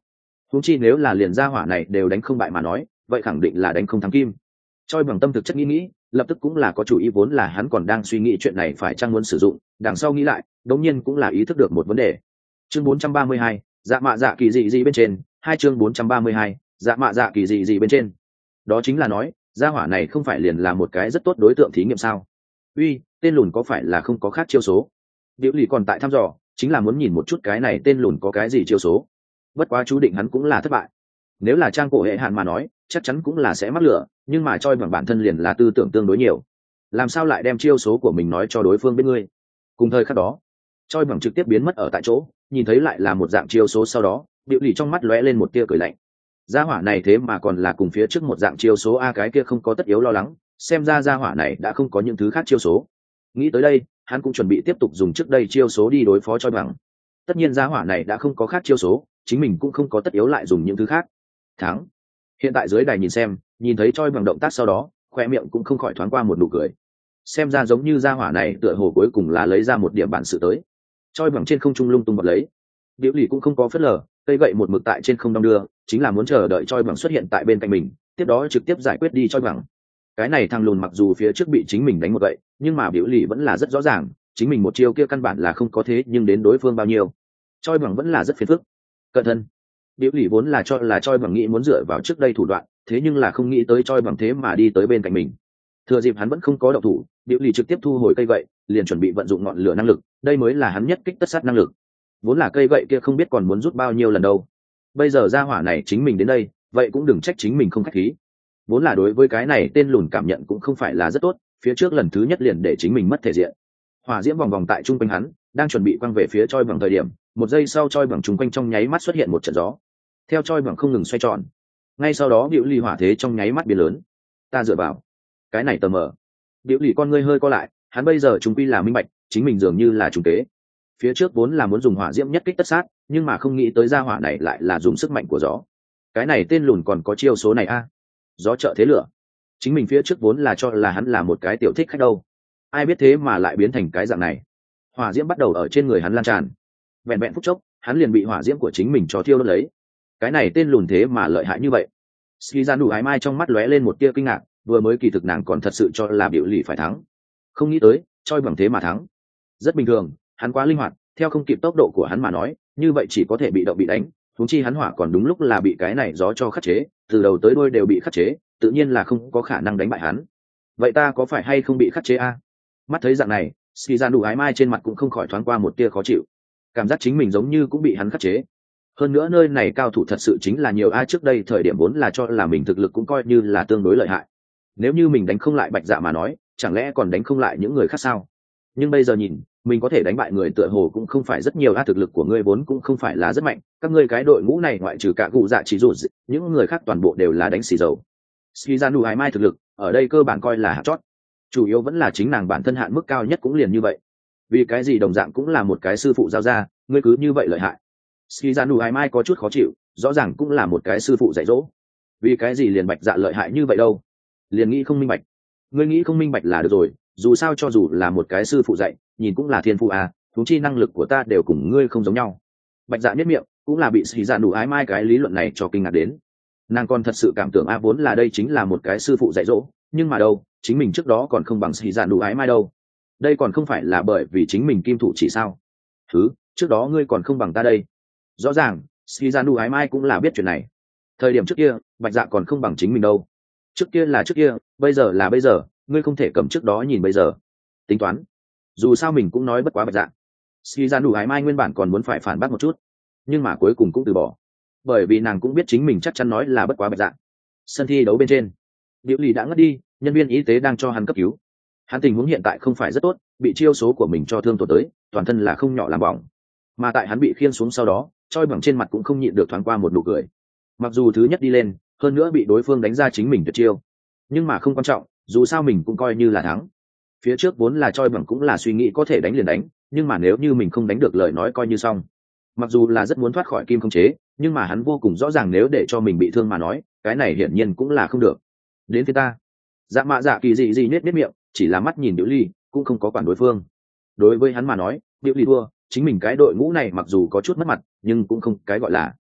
[SPEAKER 1] huống chi nếu là liền gia hỏa này đều đánh không bại mà nói vậy khẳng định là đánh không thắng kim. Choi bằng tâm thực chất nghĩ nghĩ lập tức cũng là có chủ ý, vốn là hắn còn đang suy nghĩ chuyện này phải chăng muốn sử dụng, đằng sau nghĩ lại đống nhiên cũng là ý thức được một vấn đề. Chương bốn trăm ba mươi hai, dạ mạ dạ kỳ dị dị bên trên. Hai chương bốn trăm ba mươi hai, dạ mạ dạ kỳ dị dị bên trên. Đó chính là nói gia hỏa này không phải liền là một cái rất tốt đối tượng thí nghiệm sao? Uy, tên lùn có phải là không có khác chiêu số? Diệu Lì còn tại thăm dò, chính là muốn nhìn một chút cái này tên lùn có cái gì chiêu số. Bất quá chú định hắn cũng là thất bại. Nếu là trang cổ hệ hạn mà nói chắc chắn cũng là sẽ mắc lửa, nhưng mà Choi bằng bản thân liền là tư tưởng tương đối nhiều, làm sao lại đem chiêu số của mình nói cho đối phương biết ngươi. Cùng thời khắc đó Choi bằng trực tiếp biến mất ở tại chỗ, nhìn thấy lại là một dạng chiêu số, sau đó Diệu Lì trong mắt lóe lên một tia cười lạnh. Gia hỏa này thế mà còn là cùng phía trước một dạng chiêu số a, cái kia không có tất yếu lo lắng, xem ra gia hỏa này đã không có những thứ khác chiêu số. Nghĩ tới đây hắn cũng chuẩn bị tiếp tục dùng trước đây chiêu số đi đối phó Choi bằng. Tất nhiên gia hỏa này đã không có khác chiêu số, chính mình cũng không có tất yếu lại dùng những thứ khác. Thắng. Hiện tại dưới đài nhìn xem, nhìn thấy Choi bằng động tác sau đó khoe miệng cũng không khỏi thoáng qua một nụ cười. Xem ra giống như gia hỏa này tựa hồ cuối cùng là lấy ra một điểm bản sự tới. Choi bằng trên không trung lung tung bật lấy, Diệu Lì cũng không có phớt lờ, cây gậy một mực tại trên không đong đưa, chính là muốn chờ đợi Choi bằng xuất hiện tại bên cạnh mình, tiếp đó trực tiếp giải quyết đi Choi bằng. Cái này thằng lùn mặc dù phía trước bị chính mình đánh một gậy, nhưng mà Diệu Lì vẫn là rất rõ ràng, chính mình một chiêu kia căn bản là không có thế nhưng đến đối phương bao nhiêu. Choi bằng vẫn là rất phiền phức. Cẩn thận. Diệu Lì vốn là cho là Choi bằng nghĩ muốn dựa vào trước đây thủ đoạn, thế nhưng là không nghĩ tới Choi bằng thế mà đi tới bên cạnh mình. Thừa dịp hắn vẫn không có động thủ, Diệu Lì trực tiếp thu hồi cây gậy, liền chuẩn bị vận dụng ngọn lửa năng lực, đây mới là hắn nhất kích tất sát năng lực. Vốn là cây gậy kia không biết còn muốn rút bao nhiêu lần đâu. Bây giờ ra hỏa này chính mình đến đây, vậy cũng đừng trách chính mình không khách khí. Vốn là đối với cái này tên lùn cảm nhận cũng không phải là rất tốt, phía trước lần thứ nhất liền để chính mình mất thể diện. Hỏa diễm vòng vòng tại trung quanh hắn, đang chuẩn bị quăng về phía Choi bằng thời điểm, một giây sau Choi bằng trung quanh trong nháy mắt xuất hiện một trận gió. Theo Choi bằng không ngừng xoay tròn, ngay sau đó Diệu Lì hỏa thế trong nháy mắt biến lớn. Ta dựa vào, cái này tờ mờ. Diệu Lì con ngươi hơi co lại, hắn bây giờ trung quy là minh bạch, chính mình dường như là trùng kế. Phía trước vốn là muốn dùng hỏa diễm nhất kích tất sát, nhưng mà không nghĩ tới gia hỏa này lại là dùng sức mạnh của gió. Cái này tên lùn còn có chiêu số này a? À? Gió trợ thế lửa. Chính mình phía trước vốn là cho là hắn là một cái tiểu thích khách đâu, ai biết thế mà lại biến thành cái dạng này. Hỏa diễm bắt đầu ở trên người hắn lan tràn, vẹn vẹn phút chốc hắn liền bị hỏa diễm của chính mình cho thiêu đốt lấy. Cái này tên lùn thế mà lợi hại như vậy. Ski ra đủ ái mai trong mắt lóe lên một tia kinh ngạc, vừa mới kỳ thực nàng còn thật sự cho là Diệu Lì phải thắng, không nghĩ tới Choi bằng thế mà thắng. Rất bình thường, hắn quá linh hoạt, theo không kịp tốc độ của hắn mà nói như vậy chỉ có thể bị động bị đánh, huống chi hắn hỏa còn đúng lúc là bị cái này gió cho khắc chế, từ đầu tới đuôi đều bị khắc chế, tự nhiên là không có khả năng đánh bại hắn. Vậy ta có phải hay không bị khắc chế a? Mắt thấy dạng này, Ski ra đủ ái mai trên mặt cũng không khỏi thoáng qua một tia khó chịu, cảm giác chính mình giống như cũng bị hắn khắc chế. Hơn nữa nơi này cao thủ thật sự chính là nhiều a, trước đây thời điểm vốn là cho là mình thực lực cũng coi như là tương đối lợi hại, nếu như mình đánh không lại Bạch Dạ mà nói chẳng lẽ còn đánh không lại những người khác sao? Nhưng bây giờ nhìn mình có thể đánh bại người tựa hồ cũng không phải rất nhiều a, thực lực của ngươi vốn cũng không phải là rất mạnh, các ngươi cái đội ngũ này ngoại trừ cả cụ dạ chỉ dù những người khác toàn bộ đều là đánh xì dầu. Skizanu Hải Mai thực lực ở đây cơ bản coi là hạt chót, chủ yếu vẫn là chính nàng bản thân hạn mức cao nhất cũng liền như vậy. Vì cái gì đồng dạng cũng là một cái sư phụ giao ra, ngươi cứ như vậy lợi hại. Skizanu Hải Mai có chút khó chịu, rõ ràng cũng là một cái sư phụ dạy dỗ, vì cái gì liền Bạch Dạ lợi hại như vậy đâu? Liền nghĩ không minh bạch. Ngươi nghĩ không minh bạch là được rồi, dù sao cho dù là một cái sư phụ dạy nhìn cũng là thiên phụ à, huống chi năng lực của ta đều cùng ngươi không giống nhau. Bạch Dạ nhếch miệng, cũng là bị Skizanu Hải Mai cái lý luận này cho kinh ngạc đến. Nàng còn thật sự cảm tưởng a vốn là đây chính là một cái sư phụ dạy dỗ, nhưng mà đâu chính mình trước đó còn không bằng xì dạn đủ ái mai đâu, đây còn không phải là bởi vì chính mình kim thủ chỉ sao? Thứ trước đó ngươi còn không bằng ta đây. Rõ ràng xì dạn đủ ái mai cũng là biết chuyện này, thời điểm trước kia Bạch Dạ còn không bằng chính mình đâu. Trước kia là trước kia, bây giờ là bây giờ, ngươi không thể cầm trước đó nhìn bây giờ tính toán. Dù sao mình cũng nói bất quá Bạch Dạ. Xì dạn đủ ái mai nguyên bản còn muốn phải phản bác một chút, nhưng mà cuối cùng cũng từ bỏ, bởi vì nàng cũng biết chính mình chắc chắn nói là bất quá Bạch Dạ. Sân thi đấu bên trên, Diệu Lì đã ngất đi, nhân viên y tế đang cho hắn cấp cứu. Hắn tình huống hiện tại không phải rất tốt, bị chiêu số của mình cho thương tổn tới, toàn thân là không nhỏ làm bỏng. Mà tại hắn bị khiêng xuống sau đó, Choi bằng trên mặt cũng không nhịn được thoáng qua một nụ cười. Mặc dù thứ nhất đi lên, hơn nữa bị đối phương đánh ra chính mình tuyệt chiêu, nhưng mà không quan trọng, dù sao mình cũng coi như là thắng. Phía trước vốn là Choi bằng cũng là suy nghĩ có thể đánh liền đánh, nhưng mà nếu như mình không đánh được lời nói coi như xong. Mặc dù là rất muốn thoát khỏi kim không chế, nhưng mà hắn vô cùng rõ ràng nếu để cho mình bị thương mà nói cái này hiển nhiên cũng là không được. Đến phía ta, dạ mạ dạ kỳ dị dị nết nết miệng, chỉ là mắt nhìn Diệu Ly, cũng không có quản đối phương. Đối với hắn mà nói Diệu Ly thua, chính mình cái đội ngũ này mặc dù có chút mất mặt nhưng cũng không cái gọi là.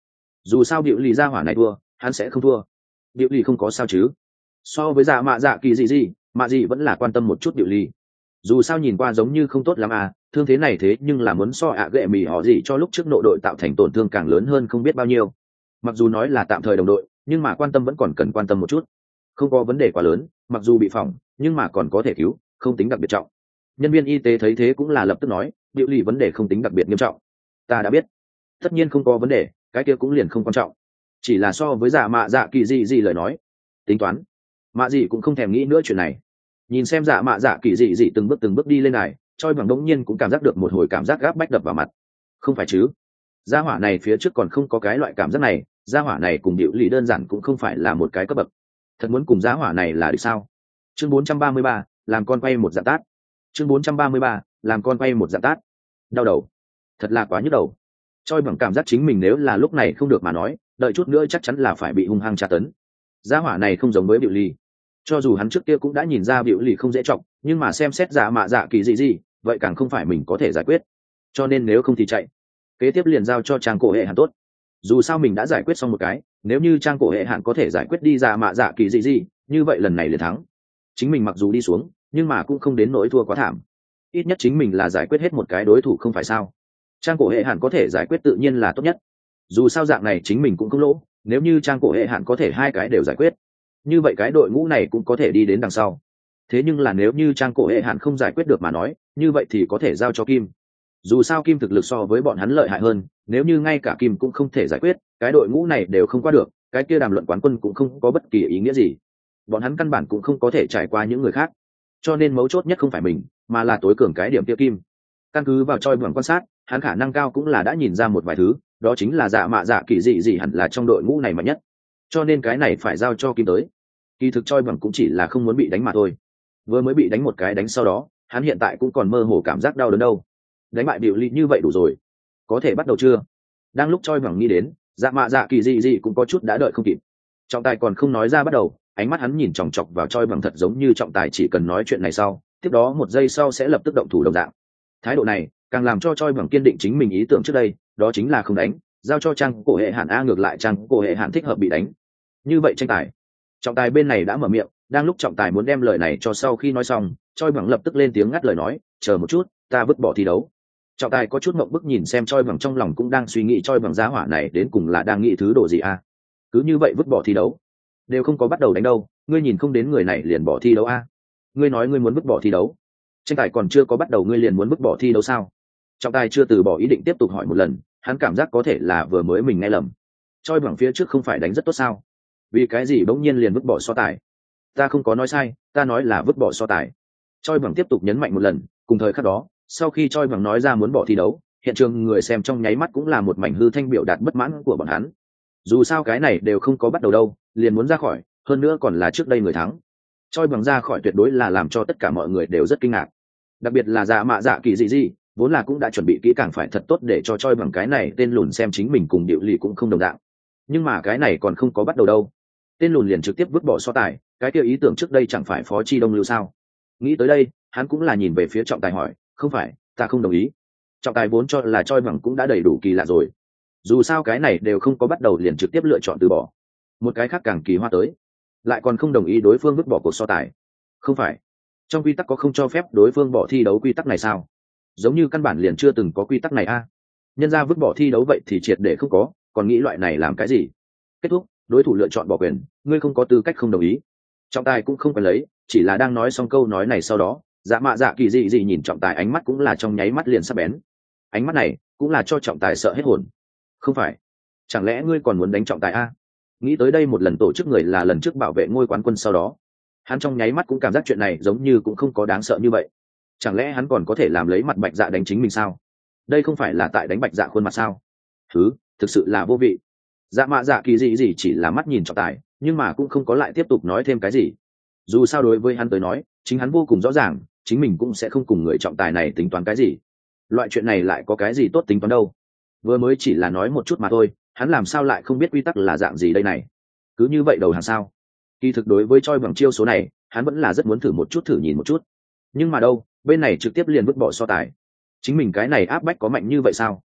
[SPEAKER 1] dù sao biểu lì ra hỏa này thua hắn sẽ không thua. Biểu lì không có sao chứ. So với dạ mạ dạ kỳ gì gì mạ gì vẫn là quan tâm một chút biểu lì, dù sao nhìn qua giống như không tốt lắm à, thương thế này thế nhưng là muốn so ạ à ghệ mì họ gì cho lúc trước nội đội tạo thành tổn thương càng lớn hơn không biết bao nhiêu. Mặc dù nói là tạm thời đồng đội nhưng mà quan tâm vẫn còn cần quan tâm một chút. Không có vấn đề quá lớn, mặc dù bị phỏng nhưng mà còn có thể cứu, không tính đặc biệt trọng. Nhân viên y tế thấy thế cũng là lập tức nói biểu lì vấn đề không tính đặc biệt nghiêm trọng. Ta đã biết, tất nhiên không có vấn đề, cái kia cũng liền không quan trọng, chỉ là so với dạ mạ dạ kỳ gì gì lời nói tính toán. Mạ gì cũng không thèm nghĩ nữa chuyện này. Nhìn xem dạ mạ dạ kỳ dị dị từng bước từng bước đi lên này, Choi bằng đống nhiên cũng cảm giác được một hồi cảm giác gáp bách đập vào mặt. Không phải chứ, gia hỏa này phía trước còn không có cái loại cảm giác này, gia hỏa này cùng điệu lì đơn giản cũng không phải là một cái cấp bậc. Thật muốn cùng gia hỏa này là được sao? Chương bốn trăm ba mươi ba, làm con quay một dạng tát. Chương bốn trăm ba mươi ba, làm con quay một dạng tát. Đau đầu, thật là quá nhức đầu. Choi bằng cảm giác chính mình nếu là lúc này không được mà nói, đợi chút nữa chắc chắn là phải bị hung hăng tra tấn. Gia hỏa này không giống với điệu lì, cho dù hắn trước kia cũng đã nhìn ra biểu lì không dễ trọng, nhưng mà xem xét dạ mạ dạ kỳ gì gì vậy càng không phải mình có thể giải quyết, cho nên nếu không thì chạy, kế tiếp liền giao cho trang cổ hệ hạn tốt. Dù sao mình đã giải quyết xong một cái, nếu như trang cổ hệ hạn có thể giải quyết đi dạ mạ dạ kỳ gì gì như vậy lần này liền thắng. Chính mình mặc dù đi xuống nhưng mà cũng không đến nỗi thua quá thảm, ít nhất chính mình là giải quyết hết một cái đối thủ không phải sao. Trang cổ hệ hạn có thể giải quyết tự nhiên là tốt nhất, dù sao dạng này chính mình cũng không lỗ. Nếu như trang cổ hệ hạn có thể hai cái đều giải quyết, như vậy cái đội ngũ này cũng có thể đi đến đằng sau. Thế nhưng là nếu như trang cổ hệ hạn không giải quyết được mà nói, như vậy thì có thể giao cho Kim. Dù sao Kim thực lực so với bọn hắn lợi hại hơn, nếu như ngay cả Kim cũng không thể giải quyết, cái đội ngũ này đều không qua được, cái kia đàm luận quán quân cũng không có bất kỳ ý nghĩa gì. Bọn hắn căn bản cũng không có thể trải qua những người khác, cho nên mấu chốt nhất không phải mình, mà là tối cường cái điểm kia Kim. Căn cứ vào Choi Bẩn quan sát, hắn khả năng cao cũng là đã nhìn ra một vài thứ, đó chính là dạ mạ dạ kỳ dị dị hẳn là trong đội ngũ này mạnh nhất, cho nên cái này phải giao cho Kim tới. Kỳ thực Choi Bẩn cũng chỉ là không muốn bị đánh mà thôi. Vừa mới bị đánh một cái đánh sau đó, hắn hiện tại cũng còn mơ hồ cảm giác đau đớn đâu. Đánh bại Biểu Ly như vậy đủ rồi, có thể bắt đầu chưa? Đang lúc Choi Bẩn nghĩ đến, dạ mạ dạ kỳ dị dị cũng có chút đã đợi không kịp. Trọng tài còn không nói ra bắt đầu, ánh mắt hắn nhìn chòng chọc vào Choi Bẩn thật giống như trọng tài chỉ cần nói chuyện này sau, tiếp đó một giây sau sẽ lập tức động thủ đồng dạng. Thái độ này càng làm cho Choi Bẩn kiên định chính mình ý tưởng trước đây, đó chính là không đánh, giao cho trang cổ hệ hạn a, ngược lại trang cổ hệ hạn thích hợp bị đánh. Như vậy tranh tài, trọng tài bên này đã mở miệng, đang lúc trọng tài muốn đem lời này cho sau khi nói xong, Choi Bẩn lập tức lên tiếng ngắt lời nói, chờ một chút, ta vứt bỏ thi đấu. Trọng tài có chút mộng bức nhìn xem Choi Bẩn, trong lòng cũng đang suy nghĩ Choi Bẩn giá hỏa này đến cùng là đang nghĩ thứ đồ gì a? Cứ như vậy vứt bỏ thi đấu, đều không có bắt đầu đánh đâu, ngươi nhìn không đến người này liền bỏ thi đấu a? Ngươi nói ngươi muốn vứt bỏ thi đấu, tranh tài còn chưa có bắt đầu ngươi liền muốn vứt bỏ thi đấu sao? Trọng tài chưa từ bỏ ý định tiếp tục hỏi một lần, hắn cảm giác có thể là vừa mới mình nghe lầm. Choi Bẩn phía trước không phải đánh rất tốt sao? Vì cái gì bỗng nhiên liền vứt bỏ so tài? Ta không có nói sai, ta nói là vứt bỏ so tài. Choi Bẩn tiếp tục nhấn mạnh một lần. Cùng thời khắc đó, sau khi Choi Bẩn nói ra muốn bỏ thi đấu, hiện trường người xem trong nháy mắt cũng là một mảnh hư thanh biểu đạt bất mãn của bọn hắn. Dù sao cái này đều không có bắt đầu đâu, liền muốn ra khỏi, hơn nữa còn là trước đây người thắng. Choi Bẩn ra khỏi tuyệt đối là làm cho tất cả mọi người đều rất kinh ngạc. Đặc biệt là dạ mạ dạ kỳ dị dị, vốn là cũng đã chuẩn bị kỹ càng phải thật tốt để cho Choi Bẩn cái này tên lùn xem chính mình cùng điệu lì cũng không đồng dạng. Nhưng mà cái này còn không có bắt đầu đâu, tên lùn liền trực tiếp vứt bỏ so tài, cái kia ý tưởng trước đây chẳng phải phó chi đông lưu sao? Nghĩ tới đây, hắn cũng là nhìn về phía trọng tài hỏi, không phải, ta không đồng ý. Trọng tài vốn cho là Choi Bẩn cũng đã đầy đủ kỳ lạ rồi, dù sao cái này đều không có bắt đầu liền trực tiếp lựa chọn từ bỏ. Một cái khác càng kỳ hoa tới, lại còn không đồng ý đối phương vứt bỏ cuộc so tài. Không phải, trong quy tắc có không cho phép đối phương bỏ thi đấu quy tắc này sao? Giống như căn bản liền chưa từng có quy tắc này a. Nhân ra vứt bỏ thi đấu vậy thì triệt để không có, còn nghĩ loại này làm cái gì? Kết thúc, đối thủ lựa chọn bỏ quyền, ngươi không có tư cách không đồng ý. Trọng tài cũng không phải lấy, chỉ là đang nói xong câu nói này sau đó, dạ mạ dạ kỳ dị dị nhìn trọng tài ánh mắt cũng là trong nháy mắt liền sắc bén. Ánh mắt này cũng là cho trọng tài sợ hết hồn. Không phải, chẳng lẽ ngươi còn muốn đánh trọng tài a? Nghĩ tới đây một lần tổ chức người là lần trước bảo vệ ngôi quán quân sau đó, hắn trong nháy mắt cũng cảm giác chuyện này giống như cũng không có đáng sợ như vậy. Chẳng lẽ hắn còn có thể làm lấy mặt bạch dạ đánh chính mình sao? Đây không phải là tại đánh bạch dạ khuôn mặt sao? Thứ, thực sự là vô vị. Dạ mạ dạ kỳ dị dị chỉ là mắt nhìn trọng tài, nhưng mà cũng không có lại tiếp tục nói thêm cái gì. Dù sao đối với hắn tới nói, chính hắn vô cùng rõ ràng, chính mình cũng sẽ không cùng người trọng tài này tính toán cái gì. Loại chuyện này lại có cái gì tốt tính toán đâu? Vừa mới chỉ là nói một chút mà thôi, hắn làm sao lại không biết quy tắc là dạng gì đây này? Cứ như vậy đầu hàng sao? Kỳ thực đối với Choi Bằng chiêu số này, hắn vẫn là rất muốn thử một chút thử nhìn một chút. Nhưng mà đâu, bên này trực tiếp liền vứt bỏ so tài. Chính mình cái này áp bách có mạnh như vậy sao?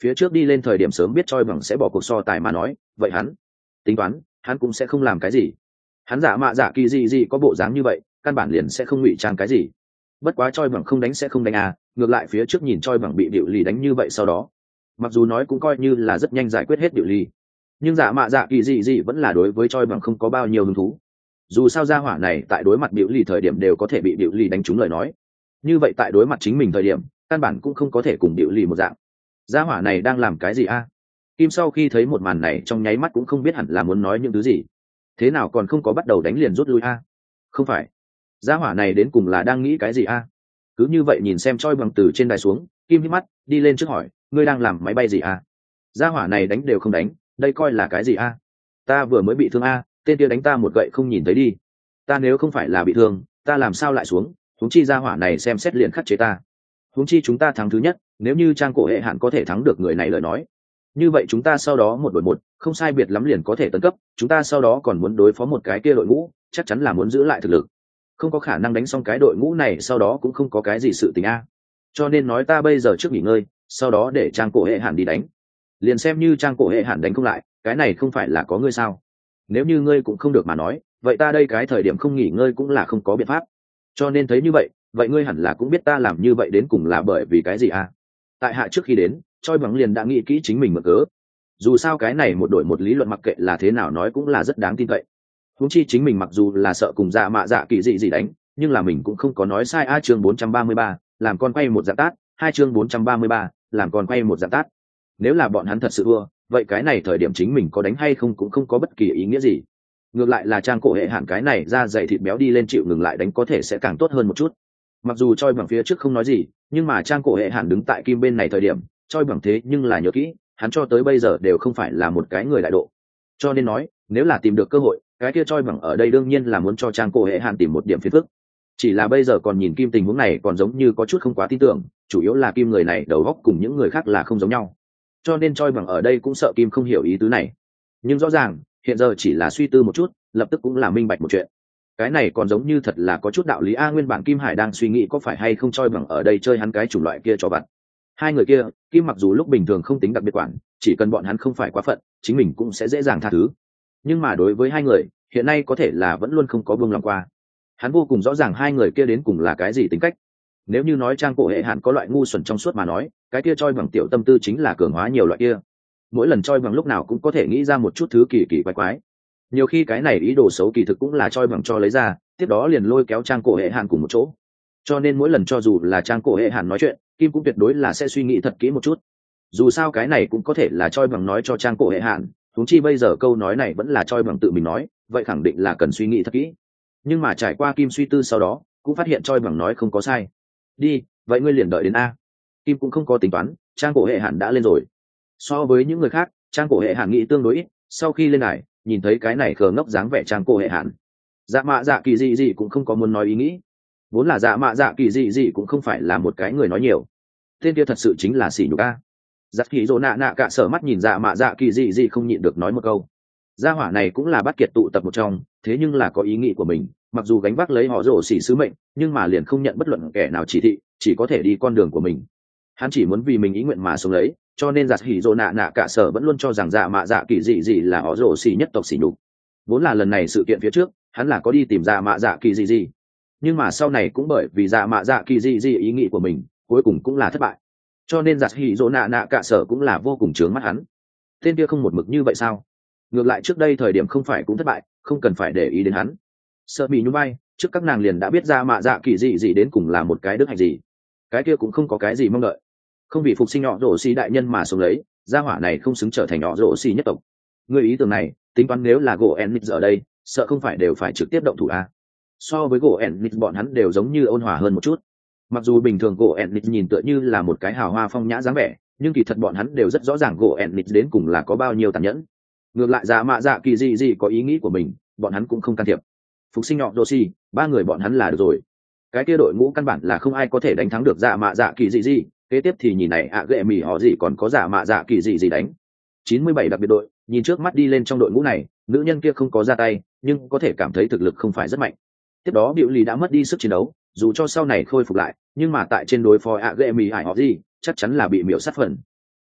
[SPEAKER 1] phía trước đi lên thời điểm sớm biết choi bằng sẽ bỏ cuộc so tài mà nói vậy hắn tính toán hắn cũng sẽ không làm cái gì. Hắn giả mạ giả kỳ gì gì có bộ dáng như vậy căn bản liền sẽ không ngụy trang cái gì. Bất quá choi bằng không đánh sẽ không đánh à, ngược lại phía trước nhìn choi bằng bị điệu lì đánh như vậy sau đó mặc dù nói cũng coi như là rất nhanh giải quyết hết điệu lì, nhưng giả mạ giả kỳ gì gì vẫn là đối với choi bằng không có bao nhiêu hứng thú. Dù sao gia hỏa này tại đối mặt điệu lì thời điểm đều có thể bị điệu lì đánh trúng lời nói, như vậy tại đối mặt chính mình thời điểm căn bản cũng không có thể cùng điệu lì một dạng. Gia hỏa này đang làm cái gì a? Kim sau khi thấy một màn này trong nháy mắt cũng không biết hẳn là muốn nói những thứ gì. Thế nào còn không có bắt đầu đánh liền rút lui a? Không phải, gia hỏa này đến cùng là đang nghĩ cái gì a? Cứ như vậy nhìn xem choi bằng từ trên đài xuống, Kim hít mắt đi lên trước hỏi, ngươi đang làm máy bay gì a? Gia hỏa này đánh đều không đánh, đây coi là cái gì a? Ta vừa mới bị thương a, tên kia đánh ta một gậy không nhìn thấy đi. Ta nếu không phải là bị thương, ta làm sao lại xuống? Huống chi gia hỏa này xem xét liền khắc chế ta. Huống chi chúng ta thắng thứ nhất, nếu như trang cổ hệ hạn có thể thắng được người này lời nói, như vậy chúng ta sau đó một đội một không sai biệt lắm liền có thể tấn cấp. Chúng ta sau đó còn muốn đối phó một cái kia đội ngũ, chắc chắn là muốn giữ lại thực lực, không có khả năng đánh xong cái đội ngũ này sau đó cũng không có cái gì sự tình a. Cho nên nói ta bây giờ trước nghỉ ngơi, sau đó để trang cổ hệ hạn đi đánh, liền xem như trang cổ hệ hạn đánh không lại, cái này không phải là có ngươi sao? Nếu như ngươi cũng không được mà nói, vậy ta đây cái thời điểm không nghỉ ngơi cũng là không có biện pháp. Cho nên thấy như vậy, vậy ngươi hẳn là cũng biết ta làm như vậy đến cùng là bởi vì cái gì à? Tại hạ trước khi đến, choi bằng liền đã nghĩ kỹ chính mình mượn cớ. Dù sao cái này một đội một lý luận mặc kệ là thế nào nói cũng là rất đáng tin cậy. Huống chi chính mình mặc dù là sợ cùng dạ mạ dạ kỳ dị gì đánh, nhưng là mình cũng không có nói sai a. Chương bốn trăm ba mươi ba, làm con quay một dạng tát. Hai chương bốn trăm ba mươi ba, làm con quay một dạng tát. Nếu là bọn hắn thật sự thua, vậy cái này thời điểm chính mình có đánh hay không cũng không có bất kỳ ý nghĩa gì. Ngược lại là trang cổ hệ hạn cái này ra dày thịt béo đi lên chịu ngừng lại đánh có thể sẽ càng tốt hơn một chút. Mặc dù choi bằng phía trước không nói gì, nhưng mà trang cổ hệ hạn đứng tại Kim bên này thời điểm choi bằng thế nhưng là nhớ kỹ, hắn cho tới bây giờ đều không phải là một cái người đại độ. Cho nên nói nếu là tìm được cơ hội, cái kia choi bằng ở đây đương nhiên là muốn cho trang cổ hệ hạn tìm một điểm phiền phức. Chỉ là bây giờ còn nhìn Kim tình huống này còn giống như có chút không quá tin tưởng, chủ yếu là Kim người này đầu óc cùng những người khác là không giống nhau, cho nên choi bằng ở đây cũng sợ Kim không hiểu ý tứ này. Nhưng rõ ràng hiện giờ chỉ là suy tư một chút, lập tức cũng là minh bạch một chuyện. Cái này còn giống như thật là có chút đạo lý a. Nguyên bản Kim Hải đang suy nghĩ có phải hay không choi bằng ở đây chơi hắn cái chủng loại kia cho vặt. Hai người kia, Kim mặc dù lúc bình thường không tính đặc biệt quản, chỉ cần bọn hắn không phải quá phận, chính mình cũng sẽ dễ dàng tha thứ. Nhưng mà đối với hai người, hiện nay có thể là vẫn luôn không có buông lòng qua. Hắn vô cùng rõ ràng hai người kia đến cùng là cái gì tính cách. Nếu như nói trang cổ hệ hạn có loại ngu xuẩn trong suốt mà nói, cái kia choi bằng tiểu tâm tư chính là cường hóa nhiều loại kia. Mỗi lần choi bằng lúc nào cũng có thể nghĩ ra một chút thứ kỳ kỳ quái quái. Nhiều khi cái này ý đồ xấu kỳ thực cũng là choi bằng cho lấy ra, tiếp đó liền lôi kéo trang cổ hệ hạn cùng một chỗ. Cho nên mỗi lần cho dù là trang cổ hệ hạn nói chuyện, Kim cũng tuyệt đối là sẽ suy nghĩ thật kỹ một chút. Dù sao cái này cũng có thể là choi bằng nói cho trang cổ hệ hạn, huống chi bây giờ câu nói này vẫn là choi bằng tự mình nói, vậy khẳng định là cần suy nghĩ thật kỹ. Nhưng mà trải qua Kim suy tư sau đó, cũng phát hiện choi bằng nói không có sai. Đi, vậy ngươi liền đợi đến a. Kim cũng không có tính toán, trang cổ hệ hạn đã lên rồi. So với những người khác, trang cổ hệ hạn nghĩ tương đối ít. Sau khi lên này nhìn thấy cái này khờ ngốc dáng vẻ trang cổ hệ hạn, dạ mạ dạ kỳ dị dị cũng không có muốn nói ý nghĩ. Vốn là dạ mạ dạ kỳ dị dị cũng không phải là một cái người nói nhiều, tên kia thật sự chính là xỉ nhục a. Giặc kỳ dỗ nạ nạ cả sở mắt nhìn dạ mạ dạ kỳ dị dị không nhịn được nói một câu. Gia hỏa này cũng là bắt kiệt tụ tập một trong, thế nhưng là có ý nghĩ của mình, mặc dù gánh vác lấy họ rổ xỉ sứ mệnh, nhưng mà liền không nhận bất luận kẻ nào chỉ thị, chỉ có thể đi con đường của mình. Hắn chỉ muốn vì mình ý nguyện mà sống lấy, cho nên giặc hỉ dỗ nạ nạ cả sở vẫn luôn cho rằng dạ mạ dạ kỳ dị dị là họ rổ xỉ nhất tộc xỉ nhục. Vốn là lần này sự kiện phía trước hắn là có đi tìm dạ mạ dạ kỳ dị dị, nhưng mà sau này cũng bởi vì dạ mạ dạ kỳ dị dị ý nghĩ của mình cuối cùng cũng là thất bại, cho nên giặc hỉ dỗ nạ nạ cả sở cũng là vô cùng chướng mắt hắn. Tên kia không một mực như vậy sao? Ngược lại trước đây thời điểm không phải cũng thất bại, không cần phải để ý đến hắn. Sợ bị nhún vai, trước các nàng liền đã biết ra mạ dạ kỳ dị dị đến cùng là một cái đức hạnh gì, cái kia cũng không có cái gì mong đợi. Không vì phục sinh nhỏ rổ xì đại nhân mà sống lấy, gia hỏa này không xứng trở thành nhỏ rổ xì nhất tộc. Người ý tưởng này tính toán nếu là gỗ ennis ở đây, sợ không phải đều phải trực tiếp động thủ a. So với gỗ ennis bọn hắn đều giống như ôn hòa hơn một chút. Mặc dù bình thường gỗ ennis nhìn tựa như là một cái hào hoa phong nhã dáng vẻ, nhưng kỳ thật bọn hắn đều rất rõ ràng gỗ ennis đến cùng là có bao nhiêu tàn nhẫn. Ngược lại dạ mạ dạ kỳ dị dị có ý nghĩ của mình, bọn hắn cũng không can thiệp. Phục sinh nhỏ rổ xì, ba người bọn hắn là được rồi. Cái kia đội ngũ căn bản là không ai có thể đánh thắng được dạ mạ dạ kỳ dị dị. Kế tiếp thì nhìn này ạ à, ghệ mì họ gì còn có giả mạ dạ kỳ gì gì đánh. chín mươi bảy đặc biệt đội, nhìn trước mắt đi lên trong đội ngũ này, nữ nhân kia không có ra tay, nhưng có thể cảm thấy thực lực không phải rất mạnh. Tiếp đó Diệu Lì đã mất đi sức chiến đấu, dù cho sau này khôi phục lại, nhưng mà tại trên đối phó ạ à, ghệ mì hải họ gì, chắc chắn là bị miểu sát phần.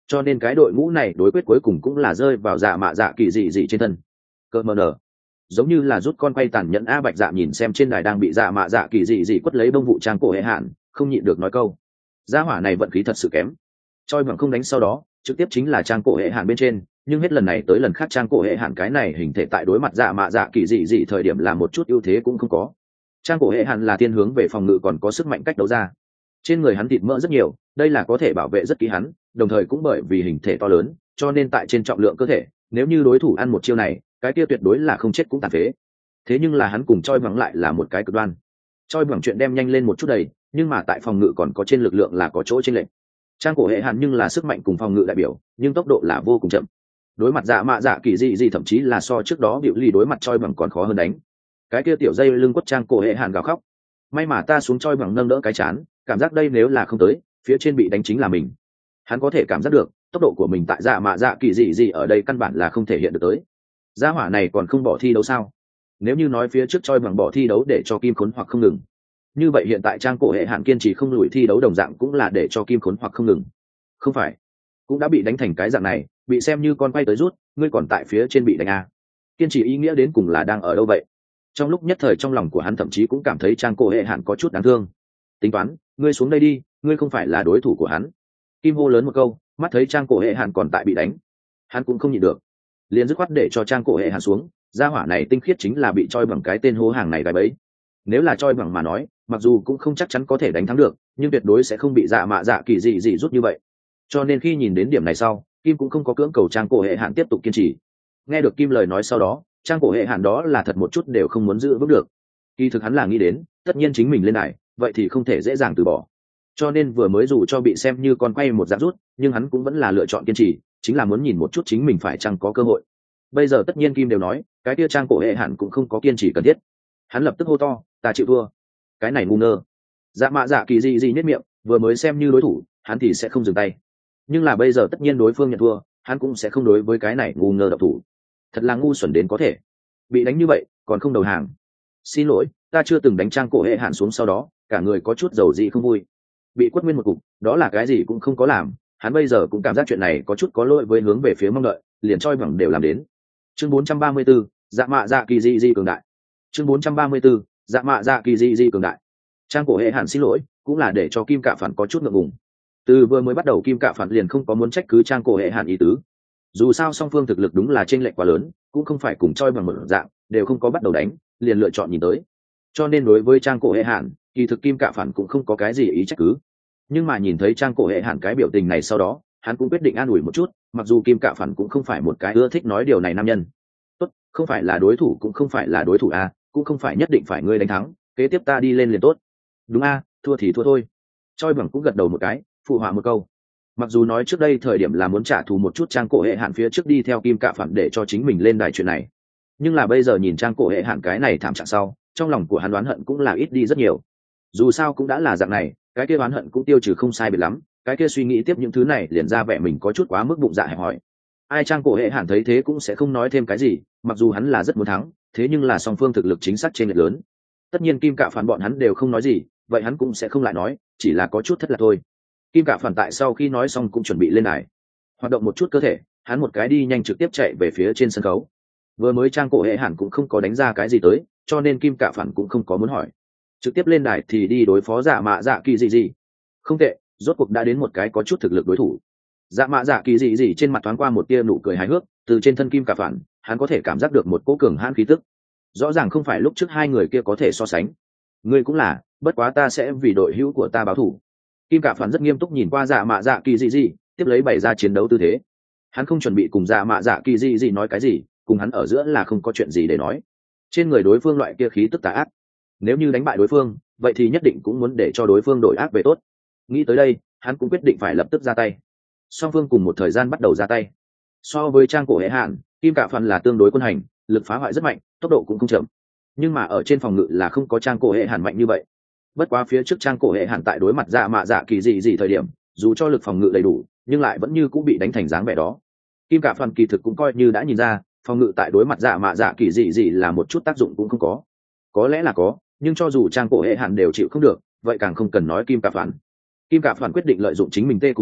[SPEAKER 1] cho nên cái đội ngũ này đối quyết cuối cùng cũng là rơi vào dạ mạ dạ kỳ dị dị trên thân. Cơ mờ nở, giống như là rút con quay tàn nhẫn. A Bạch Dạ nhìn xem trên đài đang bị dạ mạ dạ kỳ dị dị quất lấy bông vụ trang cổ hệ hạn, không nhịn được nói câu: gia hỏa này vận khí thật sự kém. Choi bằng không đánh sau đó trực tiếp chính là trang cổ hệ hạn bên trên, nhưng hết lần này tới lần khác trang cổ hệ hạn cái này hình thể tại đối mặt dạ mạ dạ kỳ dị dị thời điểm là một chút ưu thế cũng không có. Trang cổ hệ hạn là tiên hướng về phòng ngự, còn có sức mạnh cách đấu ra. Trên người hắn thịt mỡ rất nhiều, đây là có thể bảo vệ rất kỹ hắn, đồng thời cũng bởi vì hình thể to lớn, cho nên tại trên trọng lượng cơ thể, nếu như đối thủ ăn một chiêu này, cái kia tuyệt đối là không chết cũng tàn phế. Thế nhưng là hắn cùng Choi bằng lại là một cái cực đoan. Choi bằng chuyện đem nhanh lên một chút đầy, nhưng mà tại phòng ngự còn có trên lực lượng là có chỗ chênh lệch. Trang cổ hệ hạn nhưng là sức mạnh cùng phòng ngự đại biểu, nhưng tốc độ là vô cùng chậm. Đối mặt dạ mạ dạ kỳ dị dị thậm chí là so trước đó biểu lì đối mặt Choi bằng còn khó hơn đánh. Cái kia tiểu dây lưng quất trang cổ hệ hạn gào khóc. May mà ta xuống Choi bằng nâng đỡ cái chán, cảm giác đây nếu là không tới, phía trên bị đánh chính là mình. Hắn có thể cảm giác được tốc độ của mình tại dạ mạ dạ kỳ dị dị ở đây căn bản là không thể hiện được tới. Gia hỏa này còn không bỏ thi đấu sao? Nếu như nói phía trước Choi bằng bỏ thi đấu để cho kim khốn hoặc không ngừng, như vậy hiện tại trang cổ hệ hạn kiên trì không lùi thi đấu đồng dạng cũng là để cho kim khốn hoặc không ngừng. Không phải, cũng đã bị đánh thành cái dạng này, bị xem như con quay tới rút, ngươi còn tại phía trên bị đánh à? Kiên trì ý nghĩa đến cùng là đang ở đâu vậy? Trong lúc nhất thời trong lòng của hắn thậm chí cũng cảm thấy trang cổ hệ hạn có chút đáng thương. Tính toán, ngươi xuống đây đi, ngươi không phải là đối thủ của hắn. Kim hô lớn một câu, mắt thấy trang cổ hệ hạn còn tại bị đánh, hắn cũng không nhịn được, liền dứt khoát để cho trang cổ hệ hạn xuống. Gia hỏa này tinh khiết chính là bị Choi bằng cái tên hố hàng này gài bẫy. Nếu là Choi bằng mà nói, mặc dù cũng không chắc chắn có thể đánh thắng được, nhưng tuyệt đối sẽ không bị dạ mạ dạ kỳ dị dị rút như vậy. Cho nên khi nhìn đến điểm này sau, Kim cũng không có cưỡng cầu trang cổ hệ hạn tiếp tục kiên trì. Nghe được Kim lời nói sau đó, trang cổ hệ hạn đó là thật một chút đều không muốn giữ vững được. Kỳ thực hắn là nghĩ đến, tất nhiên chính mình lên này, vậy thì không thể dễ dàng từ bỏ. Cho nên vừa mới dù cho bị xem như con quay một dạng rút, nhưng hắn cũng vẫn là lựa chọn kiên trì, chính là muốn nhìn một chút chính mình phải chăng có cơ hội. Bây giờ tất nhiên Kim đều nói, cái kia trang cổ hệ hạn cũng không có kiên trì cần thiết. Hắn lập tức hô to, ta chịu thua. Cái này ngu ngơ. Dạ mạ dạ kỳ dị dị nhếch miệng, vừa mới xem như đối thủ, hắn thì sẽ không dừng tay. Nhưng là bây giờ tất nhiên đối phương nhận thua, hắn cũng sẽ không đối với cái này ngu ngơ độc thủ. Thật là ngu xuẩn đến có thể. Bị đánh như vậy, còn không đầu hàng. Xin lỗi, ta chưa từng đánh trang cổ hệ hạn xuống sau đó, cả người có chút dầu dị không vui. Bị quất nguyên một cục, đó là cái gì cũng không có làm, hắn bây giờ cũng cảm giác chuyện này có chút có lỗi với hướng về phía mong đợi, liền Choi bằng đều làm đến. Chương bốn trăm ba mươi 4, dạ mạ dạ kỳ dị dị cường đại. Chương bốn trăm ba mươi 4, dạ mạ dạ kỳ dị dị cường đại. Trang cổ hệ hạn xin lỗi, cũng là để cho Kim Cạ Phản có chút ngượng ngùng. Từ vừa mới bắt đầu Kim Cạ Phản liền không có muốn trách cứ trang cổ hệ hạn ý tứ. Dù sao song phương thực lực đúng là chênh lệch quá lớn, cũng không phải cùng Choi bằng một dạng, đều không có bắt đầu đánh, liền lựa chọn nhìn tới. Cho nên đối với trang cổ hệ hạn, kỳ thực Kim Cạ Phản cũng không có cái gì ý trách cứ. Nhưng mà nhìn thấy trang cổ hệ hạn cái biểu tình này sau đó, hắn cũng quyết định an ủi một chút, mặc dù Kim Cạ Phản cũng không phải một cái ưa thích nói điều này nam nhân. Tốt, không phải là đối thủ cũng không phải là đối thủ à, cũng không phải nhất định phải ngươi đánh thắng, kế tiếp ta đi lên liền tốt. Đúng a, thua thì thua thôi. Choi bằng cũng gật đầu một cái, phụ họa một câu. Mặc dù nói trước đây thời điểm là muốn trả thù một chút trang cổ hệ hạn phía trước đi theo Kim Cạ Phản để cho chính mình lên đài chuyện này, nhưng là bây giờ nhìn trang cổ hệ hạn cái này thảm trạng sau, trong lòng của hắn đoán hận cũng là ít đi rất nhiều. Dù sao cũng đã là dạng này, cái kia đoán hận cũng tiêu trừ không sai biệt lắm, cái kia suy nghĩ tiếp những thứ này liền ra vẻ mình có chút quá mức bụng dạ hẹp hòi. Ai trang cổ hệ hạn thấy thế cũng sẽ không nói thêm cái gì, mặc dù hắn là rất muốn thắng, thế nhưng là song phương thực lực chính xác trên lệch lớn. Tất nhiên Kim Cạ Phản bọn hắn đều không nói gì, vậy hắn cũng sẽ không lại nói, chỉ là có chút thất lạc thôi. Kim Cạ Phản tại sau khi nói xong cũng chuẩn bị lên đài, hoạt động một chút cơ thể, hắn một cái đi nhanh trực tiếp chạy về phía trên sân khấu. Vừa mới trang cổ hệ hạn cũng không có đánh ra cái gì tới, cho nên Kim Cạ Phản cũng không có muốn hỏi, trực tiếp lên đài thì đi đối phó dạ mạ dạ kỳ dị dị. Không tệ, rốt cuộc đã đến một cái có chút thực lực đối thủ. Dạ mạ dạ kỳ dị dị trên mặt thoáng qua một tia nụ cười hài hước, từ trên thân Kim Cạ Phản hắn có thể cảm giác được một cỗ cường hãn khí tức, rõ ràng không phải lúc trước hai người kia có thể so sánh. Ngươi cũng là, bất quá ta sẽ vì đội hữu của ta báo thù. Kim Cạ Phản rất nghiêm túc nhìn qua dạ mạ dạ kỳ dị dị, tiếp lấy bày ra chiến đấu tư thế. Hắn không chuẩn bị cùng dạ mạ dạ kỳ dị dị nói cái gì, cùng hắn ở giữa là không có chuyện gì để nói. Trên người đối phương loại kia khí tức tà ác, nếu như đánh bại đối phương, vậy thì nhất định cũng muốn để cho đối phương đổi ác về tốt. Nghĩ tới đây, hắn cũng quyết định phải lập tức ra tay. Song phương cùng một thời gian bắt đầu ra tay. So với trang cổ hệ hạn, Kim Cạ Phản là tương đối quân hành, lực phá hoại rất mạnh, tốc độ cũng không chậm, nhưng mà ở trên phòng ngự là không có trang cổ hệ hạn mạnh như vậy. Bất quá phía trước trang cổ hệ hạn tại đối mặt dạ mạ dạ kỳ dị dị thời điểm, dù cho lực phòng ngự đầy đủ, nhưng lại vẫn như cũng bị đánh thành dáng vẻ đó. Kim Cạ Phản kỳ thực cũng coi như đã nhìn ra, phòng ngự tại đối mặt dạ mạ dạ kỳ dị dị là một chút tác dụng cũng không có. Có lẽ là có, nhưng cho dù trang cổ hệ hạn đều chịu không được, vậy càng không cần nói Kim Cạ Phản. Kim Cạ Phản quyết định lợi dụng chính mình taekwondo,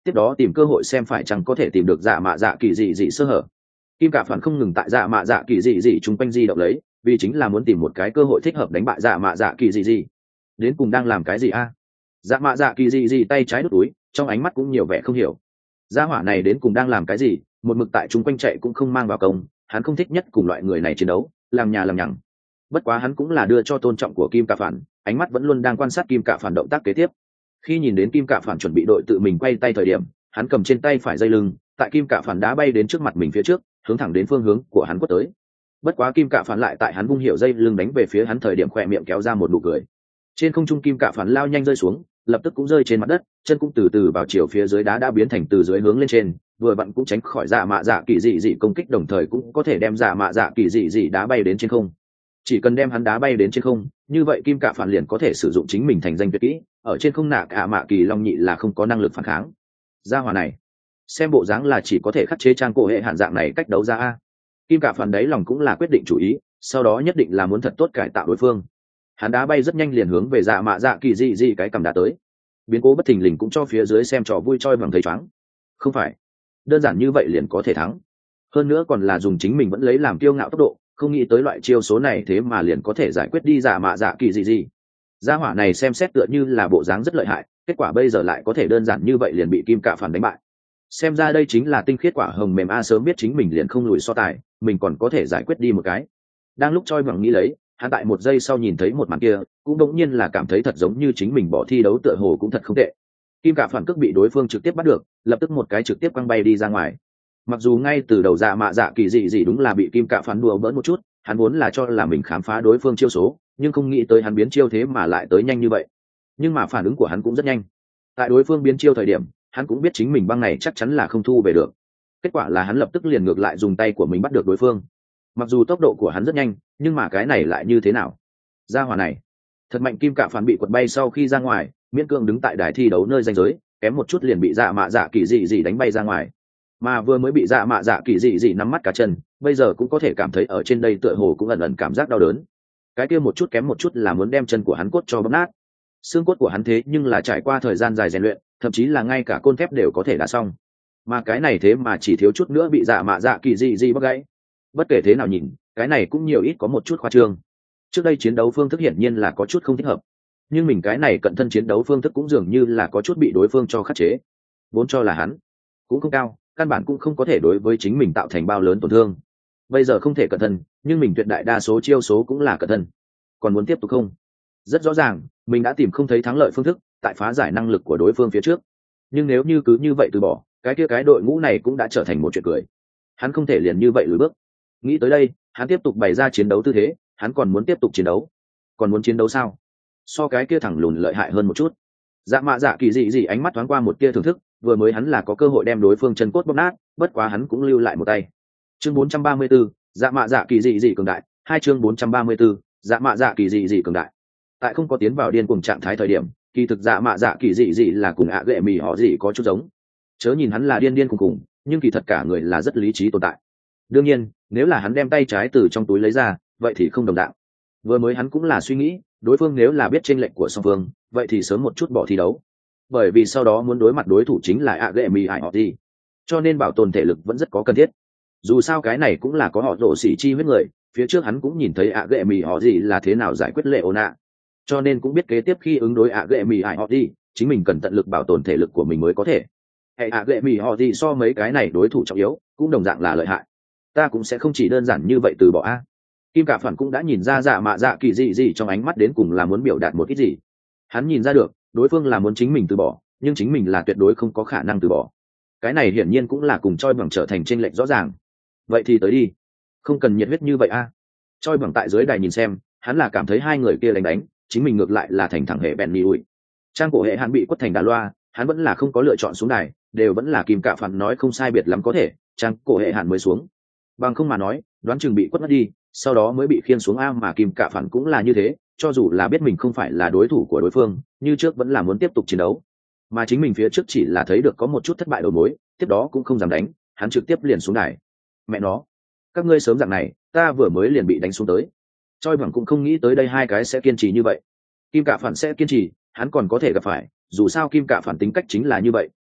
[SPEAKER 1] tiếp đó tìm cơ hội xem phải chăng có thể tìm được dạ mạ dạ kỳ dị dị sơ hở. Kim Cả Phản không ngừng tại dạ mạ dạ kỳ dị dị chung quanh di động lấy, vì chính là muốn tìm một cái cơ hội thích hợp đánh bại dạ mạ dạ kỳ dị dị. Đến cùng đang làm cái gì a? Dạ mạ dạ kỳ dị dị tay trái đút túi, trong ánh mắt cũng nhiều vẻ không hiểu. Gia hỏa này đến cùng đang làm cái gì, một mực tại chung quanh chạy cũng không mang vào công, hắn không thích nhất cùng loại người này chiến đấu, làm nhà làm nhằng. Bất quá hắn cũng là đưa cho tôn trọng của Kim Cả Phản, ánh mắt vẫn luôn đang quan sát Kim Cả Phản động tác kế tiếp. Khi nhìn đến Kim Cả Phản chuẩn bị đội tự mình quay tay thời điểm, hắn cầm trên tay phải dây lưng, tại Kim Cả Phản đá bay đến trước mặt mình phía trước, hướng thẳng đến phương hướng của hắn quất tới. Bất quá Kim Cả Phản lại tại hắn vung hiệu dây lưng đánh về phía hắn thời điểm khỏe miệng kéo ra một nụ cười. Trên không trung Kim Cả Phản lao nhanh rơi xuống, lập tức cũng rơi trên mặt đất, chân cũng từ từ vào chiều phía dưới đá đã biến thành từ dưới hướng lên trên, vừa vặn cũng tránh khỏi dạ mạ dạ kỳ dị dị công kích, đồng thời cũng có thể đem dạ mạ dạ kỳ dị dị đá bay đến trên không. Chỉ cần đem hắn đá bay đến trên không, như vậy Kim Cả Phản liền có thể sử dụng chính mình thành danh tuyệt kỹ, ở trên không nạ cả mạ kỳ long nhị là không có năng lực phản kháng. Gia hỏa này, xem bộ dáng là chỉ có thể khắc chế trang cổ hệ hạn dạng này cách đấu ra a. Kim Cả Phản đấy lòng cũng là quyết định chủ ý, sau đó nhất định là muốn thật tốt cải tạo đối phương. Hắn đá bay rất nhanh liền hướng về dạ mạ dạ kỳ dị dị cái cầm đá tới. Biến cố bất thình lình cũng cho phía dưới xem trò vui choi bằng thấy choáng. Không phải đơn giản như vậy liền có thể thắng, hơn nữa còn là dùng chính mình vẫn lấy làm kiêu ngạo tốc độ, không nghĩ tới loại chiêu số này thế mà liền có thể giải quyết đi dạ mạ dạ kỳ dị dị. Gia hỏa này xem xét tựa như là bộ dáng rất lợi hại, kết quả bây giờ lại có thể đơn giản như vậy liền bị Kim Cả Phản đánh bại. Xem ra đây chính là tinh khiết quả hồng mềm a, sớm biết chính mình liền không lùi so tài, mình còn có thể giải quyết đi một cái. Đang lúc choi bằng nghĩ lấy, hắn tại một giây sau nhìn thấy một màn kia, cũng đống nhiên là cảm thấy thật giống như chính mình bỏ thi đấu tựa hồ cũng thật không tệ. Kim Cả Phản cước bị đối phương trực tiếp bắt được, lập tức một cái trực tiếp quăng bay đi ra ngoài. Mặc dù ngay từ đầu dạ mạ dạ kỳ dị dị đúng là bị Kim Cả Phản đùa bỡn một chút, hắn vốn là cho là mình khám phá đối phương chiêu số, nhưng không nghĩ tới hắn biến chiêu thế mà lại tới nhanh như vậy. Nhưng mà phản ứng của hắn cũng rất nhanh. Tại đối phương biến chiêu thời điểm, hắn cũng biết chính mình băng này chắc chắn là không thu về được. Kết quả là hắn lập tức liền ngược lại dùng tay của mình bắt được đối phương. Mặc dù tốc độ của hắn rất nhanh, nhưng mà cái này lại như thế nào? Gia hỏa này thật mạnh. Kim Cả Phản bị quật bay sau khi ra ngoài, miễn cưỡng đứng tại đài thi đấu nơi ranh giới, kém một chút liền bị dạ mạ dạ kỳ dị dị đánh bay ra ngoài. Mà vừa mới bị dạ mạ dạ kỳ dị dị nắm mắt cả chân, bây giờ cũng có thể cảm thấy ở trên đây tựa hồ cũng ẩn ẩn cảm giác đau đớn. Cái kia một chút kém một chút là muốn đem chân của hắn cốt cho bóp nát. Xương cốt của hắn thế nhưng là trải qua thời gian dài rèn luyện, thậm chí là ngay cả côn thép đều có thể đả xong. Mà cái này thế mà chỉ thiếu chút nữa bị dạ mạ dạ kỳ dị dị bóp gãy. Bất kể thế nào nhìn, cái này cũng nhiều ít có một chút khoa trương. Trước đây chiến đấu phương thức hiển nhiên là có chút không thích hợp, nhưng mình cái này cận thân chiến đấu phương thức cũng dường như là có chút bị đối phương cho khắc chế. Vốn cho là hắn cũng không cao, căn bản cũng không có thể đối với chính mình tạo thành bao lớn tổn thương. Bây giờ không thể cận thân, nhưng mình tuyệt đại đa số chiêu số cũng là cận thân. Còn muốn tiếp tục không? Rất rõ ràng, mình đã tìm không thấy thắng lợi phương thức tại phá giải năng lực của đối phương phía trước. Nhưng nếu như cứ như vậy từ bỏ, cái kia cái đội ngũ này cũng đã trở thành một chuyện cười. Hắn không thể liền như vậy lùi bước. Nghĩ tới đây, hắn tiếp tục bày ra chiến đấu tư thế, hắn còn muốn tiếp tục chiến đấu. Còn muốn chiến đấu sao? So cái kia thẳng lùn lợi hại hơn một chút. Dạ mạ dạ kỳ dị dị ánh mắt thoáng qua một tia thưởng thức, vừa mới hắn là có cơ hội đem đối phương chân cốt bóp nát, bất quá hắn cũng lưu lại một tay. Chương bốn trăm ba mươi 4, dạ mạ dạ kỳ dị dị cường đại, hai chương bốn trăm ba mươi 4, dạ mạ dạ kỳ dị dị cường đại. Tại không có tiến vào điên cuồng trạng thái thời điểm, kỳ thực dạ mạ dạ kỳ dị dị là cùng ạ gệ mì họ dị có chút giống. Chớ nhìn hắn là điên điên cùng cùng, nhưng kỳ thật cả người là rất lý trí tồn tại. Đương nhiên, nếu là hắn đem tay trái từ trong túi lấy ra, vậy thì không đồng đạo. Vừa mới hắn cũng là suy nghĩ, đối phương nếu là biết chênh lệch của song phương, vậy thì sớm một chút bỏ thi đấu. Bởi vì sau đó muốn đối mặt đối thủ chính là ạ gệ mì họ dị, cho nên bảo tồn thể lực vẫn rất có cần thiết. Dù sao cái này cũng là có họ rổ xỉ chi huyết người, phía trước hắn cũng nhìn thấy ạ gệ mì họ gì là thế nào giải quyết lệ ôn ạ, cho nên cũng biết kế tiếp khi ứng đối ạ gệ mì họ gì, chính mình cần tận lực bảo tồn thể lực của mình mới có thể. Hệ ạ gệ mì họ gì so mấy cái này đối thủ trọng yếu cũng đồng dạng là lợi hại, ta cũng sẽ không chỉ đơn giản như vậy từ bỏ a. Kim Cả Phản cũng đã nhìn ra dạ mạ dạ kỳ dị dị trong ánh mắt đến cùng là muốn biểu đạt một ít gì. Hắn nhìn ra được đối phương là muốn chính mình từ bỏ, nhưng chính mình là tuyệt đối không có khả năng từ bỏ. Cái này hiển nhiên cũng là cùng choi bằng trở thành chênh lệch rõ ràng. Vậy thì tới đi, không cần nhiệt huyết như vậy a. Choi bằng tại dưới đài nhìn xem, hắn là cảm thấy hai người kia đánh đánh, chính mình ngược lại là thành thẳng hệ bèn mì ủi. Trang cổ hệ hắn bị quất thành đà loa, hắn vẫn là không có lựa chọn xuống đài, đều vẫn là Kim Cả Phản nói không sai biệt lắm có thể, trang cổ hệ hắn mới xuống. Bằng không mà nói, đoán chừng bị quất mất đi, sau đó mới bị khiên xuống a. Mà Kim Cả Phản cũng là như thế, cho dù là biết mình không phải là đối thủ của đối phương, như trước vẫn là muốn tiếp tục chiến đấu. Mà chính mình phía trước chỉ là thấy được có một chút thất bại đầu mối, tiếp đó cũng không dám đánh, hắn trực tiếp liền xuống đài. Mẹ nó, các ngươi sớm dạng này, ta vừa mới liền bị đánh xuống tới. Choi bằng cũng không nghĩ tới đây hai cái sẽ kiên trì như vậy. Kim Cả Phản sẽ kiên trì, hắn còn có thể gặp phải, dù sao Kim Cả Phản tính cách chính là như vậy,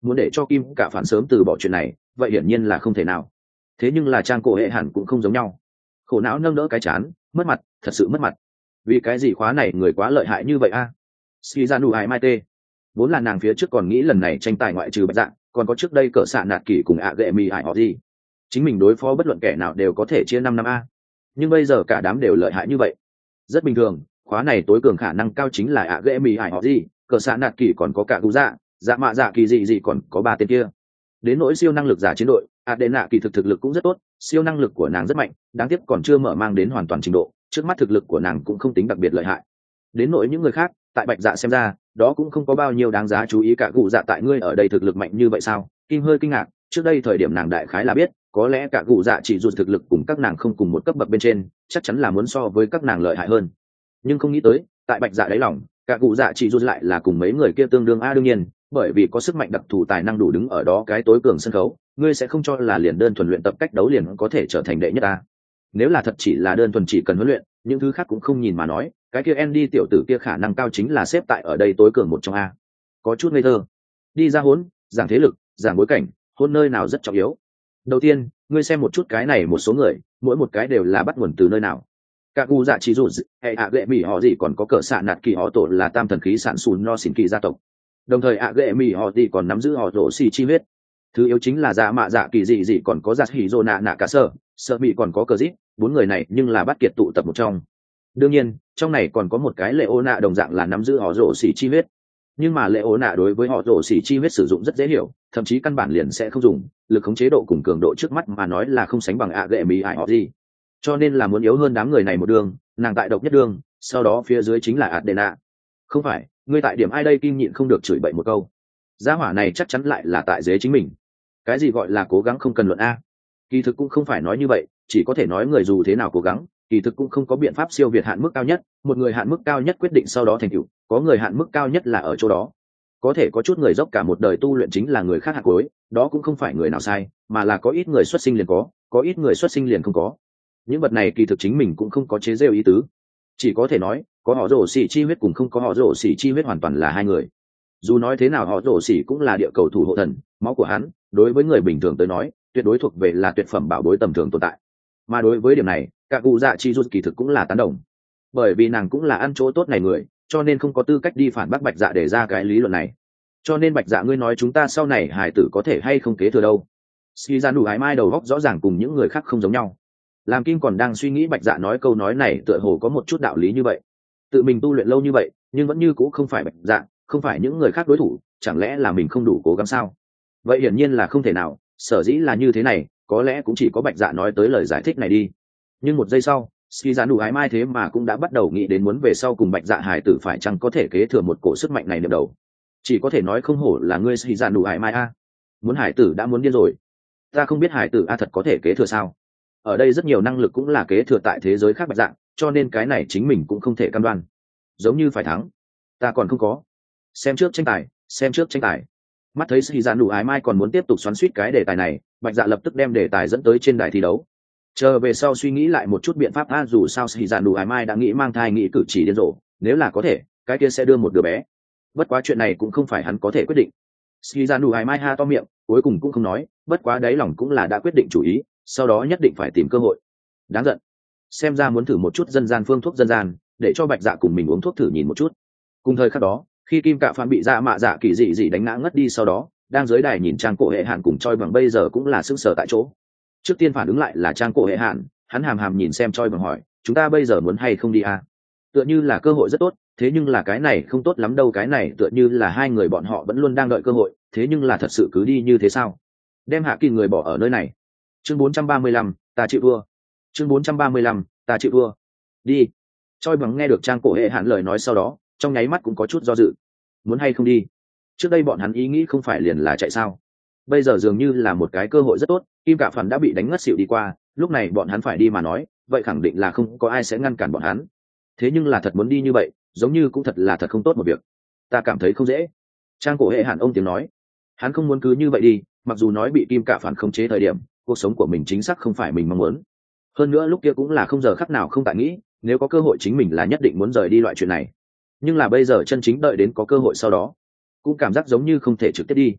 [SPEAKER 1] muốn để cho kim cả phản sớm từ bỏ chuyện này vậy hiển nhiên là không thể nào. Thế nhưng là trang cổ hệ hẳn cũng không giống nhau, khổ não nâng đỡ cái chán, mất mặt, thật sự mất mặt. Vì cái gì khóa này người quá lợi hại như vậy a? À? Shizanu Hai Mai Tê vốn là nàng phía trước còn nghĩ lần này tranh tài ngoại trừ bạch dạ còn có trước đây cỡ xạ nạt kỷ cùng ạ gệ mì hải họ gì chính mình đối phó bất luận kẻ nào đều có thể chia năm năm a, nhưng bây giờ cả đám đều lợi hại như vậy. Rất bình thường, khóa này tối cường khả năng cao chính là ạ gệ mì hải họ gì, cỡ xạ nạt kỷ còn có cả cụ dạ dạ mạ dạ kỳ gì gì còn có ba tên kia. Đến nỗi siêu năng lực giả chiến đội Adena kỳ thực thực lực cũng rất tốt, siêu năng lực của nàng rất mạnh, đáng tiếc còn chưa mở mang đến hoàn toàn trình độ, trước mắt thực lực của nàng cũng không tính đặc biệt lợi hại. Đến nỗi những người khác, tại bạch dạ xem ra đó cũng không có bao nhiêu đáng giá chú ý. Cả cụ dạ tại ngươi ở đây thực lực mạnh như vậy sao? Kim hơi kinh ngạc, trước đây thời điểm nàng đại khái là biết có lẽ cả cụ dạ chỉ dù thực lực cùng các nàng không cùng một cấp bậc bên trên, chắc chắn là muốn so với các nàng lợi hại hơn, nhưng không nghĩ tới tại bạch dạ đáy lòng cả cụ dạ chỉ dù lại là cùng mấy người kia tương đương. A đương nhiên, bởi vì có sức mạnh đặc thù tài năng đủ đứng ở đó cái tối cường sân khấu, ngươi sẽ không cho là liền đơn thuần luyện tập cách đấu liền có thể trở thành đệ nhất ta. Nếu là thật chỉ là đơn thuần chỉ cần huấn luyện, những thứ khác cũng không nhìn mà nói, cái kia Andy tiểu tử kia khả năng cao chính là xếp tại ở đây tối cường một trong a. Có chút ngây thơ. Đi ra hỗn, giảng thế lực, giảng bối cảnh, hôn nơi nào rất trọng yếu. Đầu tiên, ngươi xem một chút cái này một số người, mỗi một cái đều là bắt nguồn từ nơi nào. Cả cụ dạ chỉ dù hay ạ gệ mì họ gì còn có cỡ xạ nạt kỳ họ tổ là tam thần khí sản sùn no xỉn kỳ gia tộc. Đồng thời ạ gệ mì họ gì còn nắm giữ họ rổ xì chi huyết. Thứ yếu chính là dạ mạ dạ kỳ dị dị còn có dạ hỉ rô nạ nạ cả sơ, sợ mị còn có cờ dít, bốn người này nhưng là bắt kiệt tụ tập một trong. Đương nhiên, trong này còn có một cái lệ ô nạ đồng dạng là nắm giữ họ rổ xì chi huyết. Nhưng mà lệ ô nạ đối với họ rổ xì chi huyết sử dụng rất dễ hiểu, thậm chí căn bản liền sẽ không dùng, lực khống chế độ cùng cường độ trước mắt mà nói là không sánh bằng ạ gệ mì ai họ gì. Cho nên là muốn yếu hơn đám người này một đường, nàng tại độc nhất đường, sau đó phía dưới chính là Adena. Không phải, ngươi tại điểm ai đây? Kim nhịn không được chửi bậy một câu. Gia hỏa này chắc chắn lại là tại dế chính mình. Cái gì gọi là cố gắng không cần luận a? Kỳ thực cũng không phải nói như vậy, chỉ có thể nói người dù thế nào cố gắng, kỳ thực cũng không có biện pháp siêu việt hạn mức cao nhất, một người hạn mức cao nhất quyết định sau đó thành tựu, có người hạn mức cao nhất là ở chỗ đó. Có thể có chút người dốc cả một đời tu luyện chính là người khác hạt cuối, đó cũng không phải người nào sai, mà là có ít người xuất sinh liền có, có ít người xuất sinh liền không có. Những vật này kỳ thực chính mình cũng không có chế giễu ý tứ, chỉ có thể nói có họ rổ xỉ chi huyết cùng không có họ rổ xỉ chi huyết hoàn toàn là hai người. Dù nói thế nào họ rổ xỉ cũng là địa cầu thủ hộ thần, máu của hắn đối với người bình thường tới nói tuyệt đối thuộc về là tuyệt phẩm bảo bối tầm thường tồn tại, mà đối với điểm này cả cụ dạ chi rút kỳ thực cũng là tán đồng, bởi vì nàng cũng là ăn chỗ tốt này người, cho nên không có tư cách đi phản bác bạch dạ để ra cái lý luận này. Cho nên bạch dạ ngươi nói chúng ta sau này hải tử có thể hay không kế thừa đâu? Ski ra đủ hải mai đầu góc rõ ràng cùng những người khác không giống nhau. Làm Kim còn đang suy nghĩ bạch dạ nói câu nói này tựa hồ có một chút đạo lý như vậy. Tự mình tu luyện lâu như vậy nhưng vẫn như cũ không phải bạch dạ, không phải những người khác đối thủ, chẳng lẽ là mình không đủ cố gắng sao? Vậy hiển nhiên là không thể nào, sở dĩ là như thế này, có lẽ cũng chỉ có bạch dạ nói tới lời giải thích này đi. Nhưng một giây sau, Ski Giản đủ ái mai thế mà cũng đã bắt đầu nghĩ đến muốn về sau cùng bạch dạ hải tử phải chăng có thể kế thừa một cổ sức mạnh này niệm đầu. Chỉ có thể nói không hổ là ngươi Ski Giản đủ ái mai a, muốn hải tử đã muốn điên rồi. Ta không biết hải tử a thật có thể kế thừa sao? Ở đây rất nhiều năng lực cũng là kế thừa tại thế giới khác bạch dạ, cho nên cái này chính mình cũng không thể cam đoan. Giống như phải thắng, ta còn không có. Xem trước tranh tài, xem trước tranh tài. Mắt thấy Ski Giản đủ ái mai còn muốn tiếp tục xoắn xuýt cái đề tài này, bạch dạ lập tức đem đề tài dẫn tới trên đài thi đấu. Chờ về sau suy nghĩ lại một chút biện pháp a, dù sao Ski Giản đủ ái mai đã nghĩ mang thai, nghĩ cử chỉ điên rồ, nếu là có thể, cái kia sẽ đưa một đứa bé. Bất quá chuyện này cũng không phải hắn có thể quyết định. Ski Giản đủ ái mai ha to miệng, cuối cùng cũng không nói, bất quá đáy lòng cũng là đã quyết định chủ ý, sau đó nhất định phải tìm cơ hội. Đáng giận, xem ra muốn thử một chút dân gian phương thuốc dân gian, để cho bạch dạ cùng mình uống thuốc thử nhìn một chút. Cùng thời khắc đó, khi Kim Cạ Phản bị dạ mạ dạ kỳ dị dị đánh ngã ngất đi sau đó, đang dưới đài nhìn trang cổ hệ hạn cùng Choi Bằng bây giờ cũng là sững sờ tại chỗ. Trước tiên phản ứng lại là trang cổ hệ hạn, hắn hàm hàm nhìn xem Choi Bằng hỏi, chúng ta bây giờ muốn hay không đi à? Tựa như là cơ hội rất tốt, thế nhưng là cái này không tốt lắm đâu, cái này tựa như là hai người bọn họ vẫn luôn đang đợi cơ hội, thế nhưng là thật sự cứ đi như thế sao? Đem Hạ Kỳ người bỏ ở nơi này. Chương bốn trăm ba mươi lăm, ta chịu thua. Chương bốn trăm ba mươi lăm, ta chịu thua. Đi. Choi Bằng nghe được trang cổ hệ hạn lời nói sau đó, trong nháy mắt cũng có chút do dự. Muốn hay không đi? Trước đây bọn hắn ý nghĩ không phải liền là chạy sao? Bây giờ dường như là một cái cơ hội rất tốt, Kim Cạ Phản đã bị đánh ngất xỉu đi qua, lúc này bọn hắn phải đi mà nói, vậy khẳng định là không có ai sẽ ngăn cản bọn hắn. Thế nhưng là thật muốn đi như vậy, giống như cũng thật là thật không tốt một việc. Ta cảm thấy không dễ. Trang cổ hệ hạn ông tiếng nói, hắn không muốn cứ như vậy đi, mặc dù nói bị Kim Cạ Phản khống chế thời điểm, cuộc sống của mình chính xác không phải mình mong muốn. Hơn nữa lúc kia cũng là không giờ khắc nào không tại nghĩ, nếu có cơ hội chính mình là nhất định muốn rời đi loại chuyện này. Nhưng là bây giờ chân chính đợi đến có cơ hội sau đó, cũng cảm giác giống như không thể trực tiếp đi.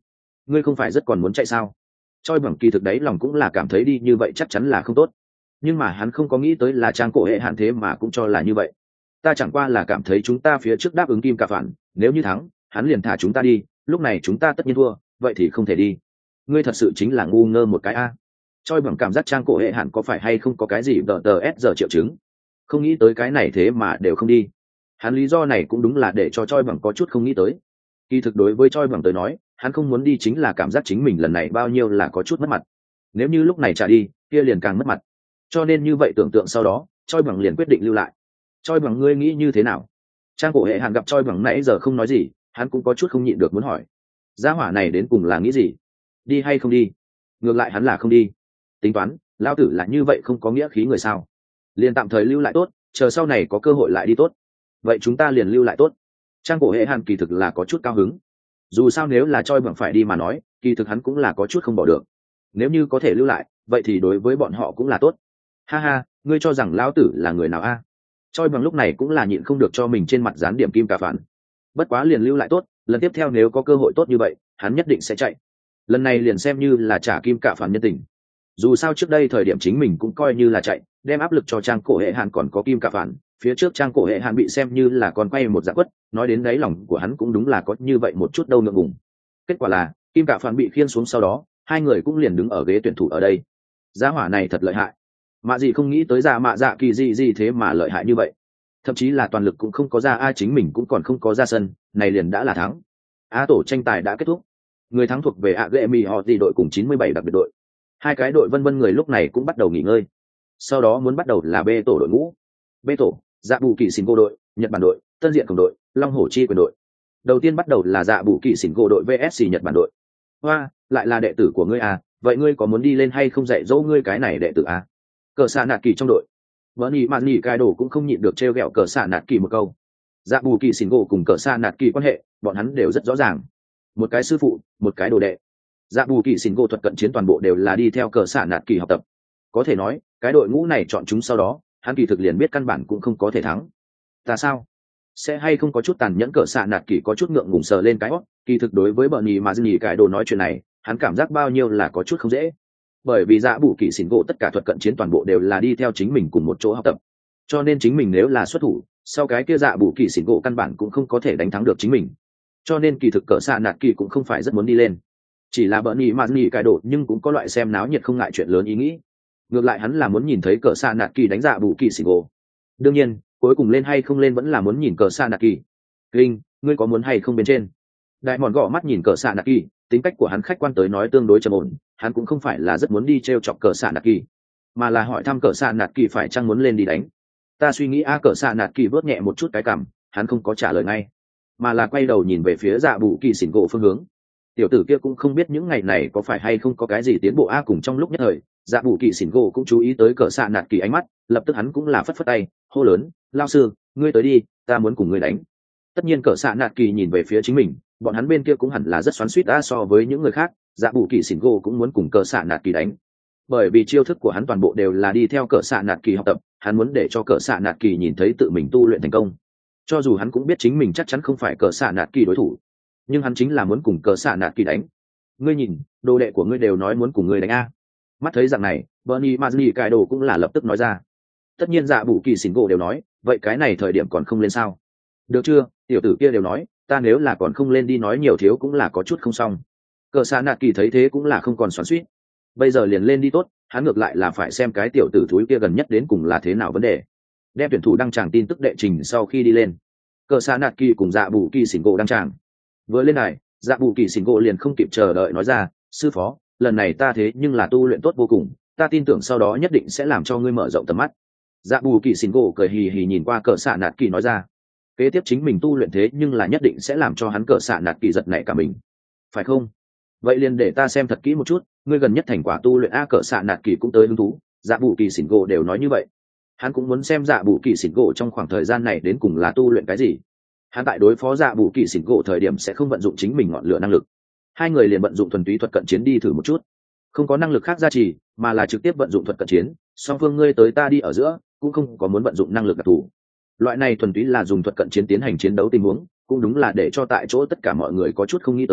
[SPEAKER 1] ngươi không phải rất còn muốn chạy sao? Choi bằng kỳ thực đấy lòng cũng là cảm thấy đi như vậy chắc chắn là không tốt, nhưng mà hắn không có nghĩ tới là trang cổ hệ hạn thế mà cũng cho là như vậy. Ta chẳng qua là cảm thấy chúng ta phía trước đáp ứng kim cả phản, nếu như thắng hắn liền thả chúng ta đi, lúc này chúng ta tất nhiên thua, vậy thì không thể đi. Ngươi thật sự chính là ngu ngơ một cái a. Choi bằng cảm giác trang cổ hệ hạn có phải hay không có cái gì đờ tờ s giờ triệu chứng, không nghĩ tới cái này thế mà đều không đi. Hắn lý do này cũng đúng là để cho Choi bằng có chút không nghĩ tới. Kỳ thực đối với Choi bằng tới nói, hắn không muốn đi chính là cảm giác chính mình lần này bao nhiêu là có chút mất mặt, nếu như lúc này trả đi kia liền càng mất mặt, cho nên như vậy tưởng tượng sau đó Choi bằng liền quyết định lưu lại. Choi bằng ngươi nghĩ như thế nào? Trang cổ hệ hạn gặp Choi bằng nãy giờ không nói gì, hắn cũng có chút không nhịn được muốn hỏi, gia hỏa này đến cùng là nghĩ gì, đi hay không đi? Ngược lại hắn là không đi, tính toán lao tử là như vậy không có nghĩa khí người sao, liền tạm thời lưu lại tốt, chờ sau này có cơ hội lại đi tốt. Vậy chúng ta liền lưu lại tốt. Trang cổ hệ hạn kỳ thực là có chút cao hứng, dù sao nếu là Choi bằng phải đi mà nói kỳ thực hắn cũng là có chút không bỏ được, nếu như có thể lưu lại vậy thì đối với bọn họ cũng là tốt. Ha ha, ngươi cho rằng lão tử là người nào a? Choi bằng lúc này cũng là nhịn không được cho mình trên mặt dán điểm kim cả phản. Bất quá liền lưu lại tốt, lần tiếp theo nếu có cơ hội tốt như vậy hắn nhất định sẽ chạy, lần này liền xem như là trả kim cả phản nhân tình. Dù sao trước đây thời điểm chính mình cũng coi như là chạy, đem áp lực cho trang cổ hệ hạn còn có kim cả phản, phía trước trang cổ hệ hạn bị xem như là con quay một dạng quất, nói đến đáy lòng của hắn cũng đúng là có như vậy một chút đâu ngượng ngùng. Kết quả là kim cả phản bị khiên xuống sau đó hai người cũng liền đứng ở ghế tuyển thủ ở đây. Giá hỏa này thật lợi hại, mạ gì không nghĩ tới ra mạ dạ kỳ gì gì thế mà lợi hại như vậy, thậm chí là toàn lực cũng không có ra, ai chính mình cũng còn không có ra sân này liền đã là thắng. Á tổ tranh tài đã kết thúc, người thắng thuộc về ạ ghệ mì họ gì đội cùng chín mươi bảy đặc biệt đội. Hai cái đội vân vân người lúc này cũng bắt đầu nghỉ ngơi, sau đó muốn bắt đầu là B tổ đội ngũ. B tổ dạ bù kỳ xỉn cô đội, Nhật Bản đội, Tân Diện Cường đội, Long Hổ Chi quyền đội. Đầu tiên bắt đầu là dạ bù kỳ xỉn cô đội vê ét xê Nhật Bản đội. Hoa, lại là đệ tử của ngươi à, vậy ngươi có muốn đi lên hay không dạy dỗ ngươi cái này đệ tử à? Cờ xạ nạt kỳ trong đội, vợ nhị mạn nhị cai đồ cũng không nhịn được trêu ghẹo cờ xạ nạt kỳ một câu. Dạ bù kỳ xỉn cô cùng cờ xạ nạt kỳ quan hệ bọn hắn đều rất rõ ràng, một cái sư phụ một cái đồ đệ. Dạ bù kỳ xỉn cô thuật cận chiến toàn bộ đều là đi theo cờ xạ nạt kỳ học tập, có thể nói cái đội ngũ này chọn chúng sau đó hắn kỳ thực liền biết căn bản cũng không có thể thắng. Ta sao sẽ hay không có chút tàn nhẫn, cờ xạ nạt kỳ có chút ngượng ngùng sờ lên cái hót, kỳ thực đối với bờ nhì mà dư nhì cái đồ nói chuyện này hắn cảm giác bao nhiêu là có chút không dễ, bởi vì dạ bù kỳ xỉn gỗ tất cả thuật cận chiến toàn bộ đều là đi theo chính mình cùng một chỗ học tập, cho nên chính mình nếu là xuất thủ sau cái kia dạ bù kỳ xỉn gỗ căn bản cũng không có thể đánh thắng được chính mình, cho nên kỳ thực cờ xạ nạt kỳ cũng không phải rất muốn đi lên, chỉ là bờ nhì mà dư nhì cái đồ nhưng cũng có loại xem náo nhiệt không ngại chuyện lớn ý nghĩ. Ngược lại hắn là muốn nhìn thấy cờ xạ nạt kỳ đánh dạ bù kỳ xỉn gỗ, đương nhiên cuối cùng lên hay không lên vẫn là muốn nhìn cờ xạ nạt kỳ. Linh, ngươi có muốn hay không bên trên? Đại mòn gõ mắt nhìn cờ xạ nạt kỳ, tính cách của hắn khách quan tới nói tương đối trầm ổn, hắn cũng không phải là rất muốn đi t r e o chọc cờ xạ nạt kỳ, mà là hỏi thăm cờ xạ nạt kỳ phải chăng muốn lên đi đánh. Ta suy nghĩ a, cờ xạ nạt kỳ vớt nhẹ một chút cái cằm, hắn không có trả lời ngay, mà là quay đầu nhìn về phía dạ bù kỳ xỉn gỗ phương hướng. Tiểu tử kia cũng không biết những ngày này có phải hay không có cái gì tiến bộ a. Cùng trong lúc nhất thời dạ bù kỳ xỉn gỗ cũng chú ý tới cờ xạ nạt kỳ ánh mắt, lập tức hắn cũng là phất phất tay hô lớn, lao sư ngươi tới đi, ta muốn cùng ngươi đánh. Tất nhiên cờ xạ nạt kỳ nhìn về phía chính mình, bọn hắn bên kia cũng hẳn là rất xoắn xuýt đã, so với những người khác dạ bù kỳ xỉn gỗ cũng muốn cùng cờ xạ nạt kỳ đánh, bởi vì chiêu thức của hắn toàn bộ đều là đi theo cờ xạ nạt kỳ học tập, hắn muốn để cho cờ xạ nạt kỳ nhìn thấy tự mình tu luyện thành công, cho dù hắn cũng biết chính mình chắc chắn không phải cờ xạ nạt kỳ đối thủ, nhưng hắn chính là muốn cùng cờ xạ nạt kỳ đánh. Ngươi nhìn đồ đệ của ngươi đều nói muốn cùng ngươi đánh a. Mắt thấy dạng này Bernie Mazni cài đồ cũng là lập tức nói ra. Tất nhiên dạ bù kỳ xỉn gỗ đều nói, vậy cái này thời điểm còn không lên sao? Được chưa, tiểu tử kia đều nói, ta nếu là còn không lên đi nói nhiều thiếu cũng là có chút không xong. Cờ xạ nạt kỳ thấy thế cũng là không còn xoắn xuýt, bây giờ liền lên đi tốt, hắn ngược lại là phải xem cái tiểu tử thúi kia gần nhất đến cùng là thế nào vấn đề. Đem tuyển thủ đăng tràng tin tức đệ trình sau khi đi lên, cờ xạ nạt kỳ cùng dạ bù kỳ xỉn gỗ đăng tràng. Vừa lên này dạ bù kỳ xỉn gỗ liền không kịp chờ đợi nói ra, sư phó lần này ta thế nhưng là tu luyện tốt vô cùng, ta tin tưởng sau đó nhất định sẽ làm cho ngươi mở rộng tầm mắt. Dạ bù kỳ xỉn gỗ cười hì hì nhìn qua cờ xạ nạt kỳ nói ra, kế tiếp chính mình tu luyện thế nhưng là nhất định sẽ làm cho hắn cờ xạ nạt kỳ giật nảy cả mình, phải không? Vậy liền để ta xem thật kỹ một chút ngươi gần nhất thành quả tu luyện a. Cờ xạ nạt kỳ cũng tới hứng thú, dạ bù kỳ xỉn gỗ đều nói như vậy, hắn cũng muốn xem dạ bù kỳ xỉn gỗ trong khoảng thời gian này đến cùng là tu luyện cái gì. Hắn tại đối phó dạ bù kỳ xỉn gỗ thời điểm sẽ không vận dụng chính mình ngọn lửa năng lực, hai người liền vận dụng thuần túy thuật cận chiến đi thử một chút, không có năng lực khác gia trì mà là trực tiếp vận dụng thuật cận chiến, song phương ngươi tới ta đi ở giữa, cũng không có muốn vận dụng năng lực đặc thù. Loại này thuần túy là dùng thuật cận chiến tiến hành chiến đấu tình huống, cũng đúng là để cho tại chỗ tất cả mọi người có chút không nghĩ tới,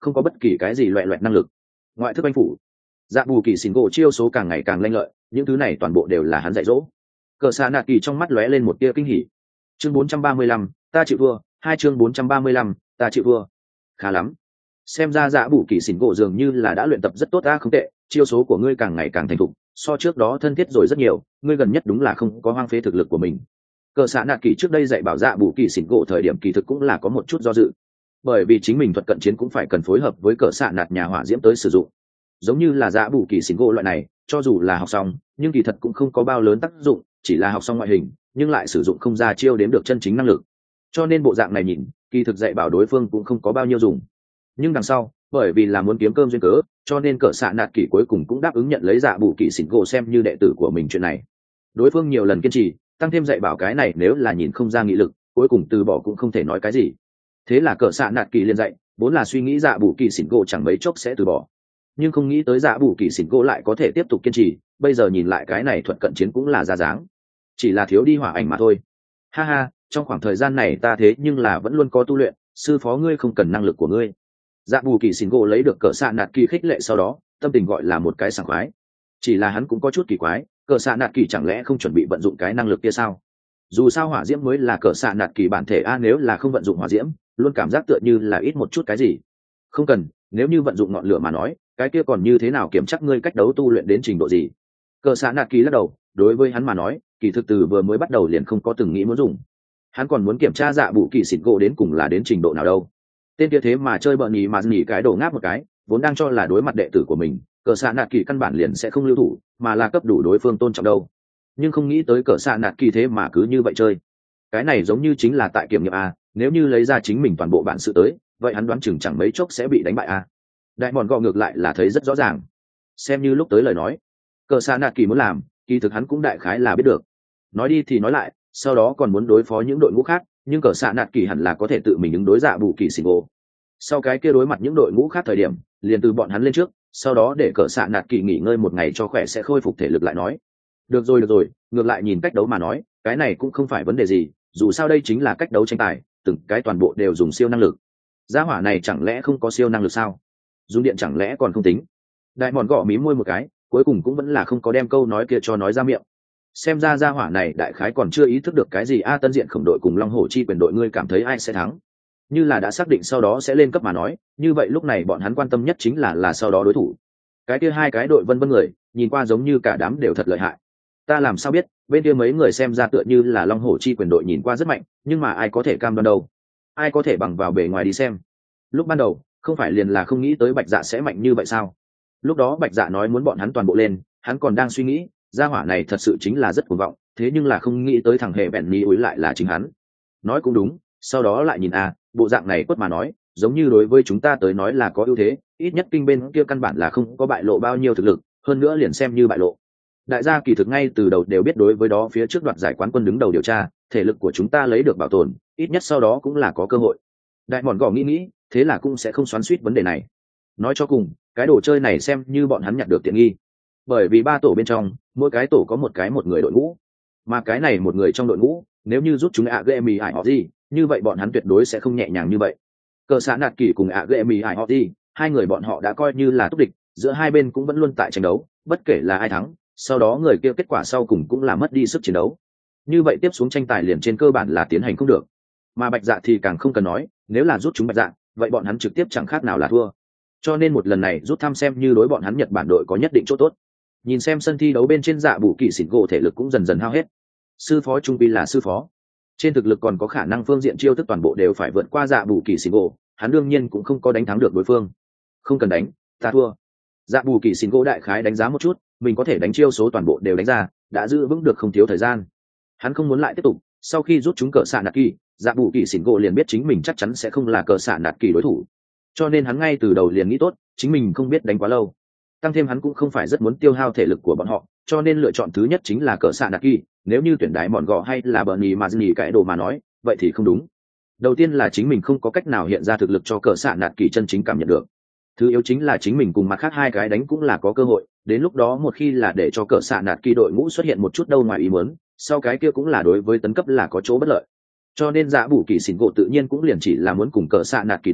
[SPEAKER 1] không có bất kỳ cái gì loẹ loẹt năng lực. Ngoại thức anh phủ, dạ bù kỳ xỉn gỗ chiêu số càng ngày càng lanh lợi, những thứ này toàn bộ đều là hắn dạy dỗ. Cờ xạ nạt kỳ trong mắt lóe lên một tia kinh hỉ. Chương bốn trăm ba mươi lăm, ta chịu thua. Hai chương bốn trăm ba mươi lăm, ta chịu thua. Khá lắm, xem ra dạ bù kỳ xỉn gỗ dường như là đã luyện tập rất tốt ta, không tệ, chiêu số của ngươi càng ngày càng thành thục, so trước đó thân thiết rồi rất nhiều, ngươi gần nhất đúng là không có hoang phế thực lực của mình. Cờ xạ nạt kỳ trước đây dạy bảo dạ bù kỳ xỉn gỗ thời điểm kỳ thực cũng là có một chút do dự, bởi vì chính mình thuật cận chiến cũng phải cần phối hợp với cờ xạ nạt nhà hỏa diễm tới sử dụng. Giống như là dạ bù kỳ xỉn gỗ loại này, cho dù là học xong nhưng kỳ thật cũng không có bao lớn tác dụng, chỉ là học xong ngoại hình nhưng lại sử dụng không ra chiêu đếm được chân chính năng lực, cho nên bộ dạng này nhìn kỳ thực dạy bảo đối phương cũng không có bao nhiêu dùng. Nhưng đằng sau bởi vì là muốn kiếm cơm duyên cớ, cho nên cờ xạ nạt kỳ cuối cùng cũng đáp ứng nhận lấy dạ bù kỳ xỉn gỗ xem như đệ tử của mình chuyện này. Đối phương nhiều lần kiên trì tăng thêm dạy bảo cái này, nếu là nhìn không ra nghị lực cuối cùng từ bỏ cũng không thể nói cái gì. Thế là cờ xạ nạt kỳ liền dạy, vốn là suy nghĩ dạ bù kỳ xỉn gỗ chẳng mấy chốc sẽ từ bỏ, nhưng không nghĩ tới dạ bù kỳ xỉn gỗ lại có thể tiếp tục kiên trì. Bây giờ nhìn lại cái này thuật cận chiến cũng là ra dáng, chỉ là thiếu đi hỏa ảnh mà thôi. Ha ha, trong khoảng thời gian này ta thế nhưng là vẫn luôn có tu luyện, sư phó ngươi không cần năng lực của ngươi. Dạ bù kỳ xỉn gỗ lấy được cờ xạ nạt kỳ khích lệ sau đó tâm tình gọi là một cái sảng khoái. Chỉ là hắn cũng có chút kỳ quái, cờ xạ nạt kỳ chẳng lẽ không chuẩn bị vận dụng cái năng lực kia sao? Dù sao hỏa diễm mới là cờ xạ nạt kỳ bản thể a, nếu là không vận dụng hỏa diễm luôn cảm giác tựa như là ít một chút cái gì. Không cần, nếu như vận dụng ngọn lửa mà nói cái kia còn như thế nào kiểm chắc ngươi cách đấu tu luyện đến trình độ gì? Cờ xạ nạt kỳ lắc đầu, đối với hắn mà nói kỳ thực từ vừa mới bắt đầu liền không có từng nghĩ muốn dùng. Hắn còn muốn kiểm tra dạ bù kỳ xỉn gỗ đến cùng là đến trình độ nào đâu. Tên kia thế mà chơi bợn nhì mà nhì cái đổ ngáp một cái, vốn đang cho là đối mặt đệ tử của mình cờ xạ nạt kỳ căn bản liền sẽ không lưu thủ mà là cấp đủ đối phương tôn trọng đâu. Nhưng không nghĩ tới cờ xạ nạt kỳ thế mà cứ như vậy chơi. Cái này giống như chính là tại kiểm nghiệm a, nếu như lấy ra chính mình toàn bộ bản sự tới vậy hắn đoán chừng chẳng mấy chốc sẽ bị đánh bại a. Đại mòn gọ ngược lại là thấy rất rõ ràng, xem như lúc tới lời nói cờ xạ nạt kỳ muốn làm kỳ thực hắn cũng đại khái là biết được. Nói đi thì nói lại, sau đó còn muốn đối phó những đội ngũ khác, nhưng cờ xạ nạt kỳ hẳn là có thể tự mình ứng đối dạ bù kỳ xỉn gỗ. Sau cái kia đối mặt những đội ngũ khác thời điểm liền từ bọn hắn lên trước, sau đó để cờ xạ nạt kỳ nghỉ ngơi một ngày cho khỏe sẽ khôi phục thể lực lại nói. Được rồi được rồi, ngược lại nhìn cách đấu mà nói cái này cũng không phải vấn đề gì, dù sao đây chính là cách đấu tranh tài, từng cái toàn bộ đều dùng siêu năng lực. Gia hỏa này chẳng lẽ không có siêu năng lực sao? Dùng điện chẳng lẽ còn không tính? Đại mòn gõ mí môi một cái, cuối cùng cũng vẫn là không có đem câu nói kia cho nói ra miệng. Xem ra gia hỏa này đại khái còn chưa ý thức được cái gì a. Tân diện khổng đội cùng long hổ chi quyền đội, ngươi cảm thấy ai sẽ thắng? Như là đã xác định sau đó sẽ lên cấp mà nói, như vậy lúc này bọn hắn quan tâm nhất chính là là sau đó đối thủ. Cái kia hai cái đội vân vân người nhìn qua giống như cả đám đều thật lợi hại. Ta làm sao biết, bên kia mấy người xem ra tựa như là long hổ chi quyền đội nhìn qua rất mạnh, nhưng mà ai có thể cam đoan đâu? Ai có thể bằng vào bề ngoài đi xem? Lúc ban đầu không phải liền là không nghĩ tới Bạch Dạ sẽ mạnh như vậy sao? Lúc đó Bạch Dạ nói muốn bọn hắn toàn bộ lên, hắn còn đang suy nghĩ gia hỏa này thật sự chính là rất cuồng vọng, thế nhưng là không nghĩ tới thằng hệ bèn ni úi lại là chính hắn. Nói cũng đúng, sau đó lại nhìn à, bộ dạng này quất mà nói giống như đối với chúng ta tới nói là có ưu thế, ít nhất kinh bên kia căn bản là không có bại lộ bao nhiêu thực lực, hơn nữa liền xem như bại lộ đại gia kỳ thực ngay từ đầu đều biết đối với đó phía trước đoạt giải quán quân đứng đầu điều tra thể lực của chúng ta lấy được bảo tồn, ít nhất sau đó cũng là có cơ hội. Đại mòn gò nghĩ nghĩ, thế là cũng sẽ không xoắn xuýt vấn đề này. Nói cho cùng cái đồ chơi này xem như bọn hắn nhặt được tiện nghi, bởi vì ba tổ bên trong mỗi cái tổ có một cái một người đội ngũ, mà cái này một người trong đội ngũ nếu như rút chúng ạ ghệ mì ải họ gì, như vậy bọn hắn tuyệt đối sẽ không nhẹ nhàng như vậy. Cờ xã nạt kỳ cùng ạ ghệ mì ải họ gì, hai người bọn họ đã coi như là túc địch, giữa hai bên cũng vẫn luôn tại tranh đấu, bất kể là ai thắng sau đó người kia kết quả sau cùng cũng là mất đi sức chiến đấu. Như vậy tiếp xuống tranh tài liền trên cơ bản là tiến hành không được. Mà Bạch Dạ thì càng không cần nói, nếu là rút chúng Bạch Dạ vậy bọn hắn trực tiếp chẳng khác nào là thua, cho nên một lần này rút thăm xem như đối bọn hắn Nhật Bản đội có nhất định chỗ tốt. Nhìn xem sân thi đấu bên trên Dạ bù kỳ xỉn gỗ thể lực cũng dần dần hao hết, sư phó trung pi là sư phó, trên thực lực còn có khả năng phương diện chiêu thức toàn bộ đều phải vượt qua Dạ bù kỳ xỉn gỗ, hắn đương nhiên cũng không có đánh thắng được đối phương. Không cần đánh, ta thua. Dạ bù kỳ xỉn gỗ đại khái đánh giá một chút, mình có thể đánh chiêu số toàn bộ đều đánh ra, đã giữ vững được không thiếu thời gian. Hắn không muốn lại tiếp tục, sau khi rút chúng cờ xạ nạt kỳ, Dạ bù kỳ xỉn gỗ liền biết chính mình chắc chắn sẽ không là cờ xạ nạt kỳ đối thủ, cho nên hắn ngay từ đầu liền nghĩ tốt chính mình không biết đánh quá lâu, tăng thêm hắn cũng không phải rất muốn tiêu hao thể lực của bọn họ, cho nên lựa chọn thứ nhất chính là cờ xạ nạt kỳ. Nếu như tuyển đái mòn gọ hay là bờ nhì mà nhì cái đồ mà nói vậy thì không đúng. Đầu tiên là chính mình không có cách nào hiện ra thực lực cho cờ xạ nạt kỳ chân chính cảm nhận được, thứ yếu chính là chính mình cùng mặt khác hai cái đánh cũng là có cơ hội, đến lúc đó một khi là để cho cờ xạ nạt kỳ đội ngũ xuất hiện một chút đâu ngoài ý muốn, sau cái kia cũng là đối với tấn cấp là có chỗ bất lợi. Cho nên Dạ bù kỳ xỉn gỗ tự nhiên cũng liền chỉ là muốn cùng cờ xạ nạt kỳ đánh,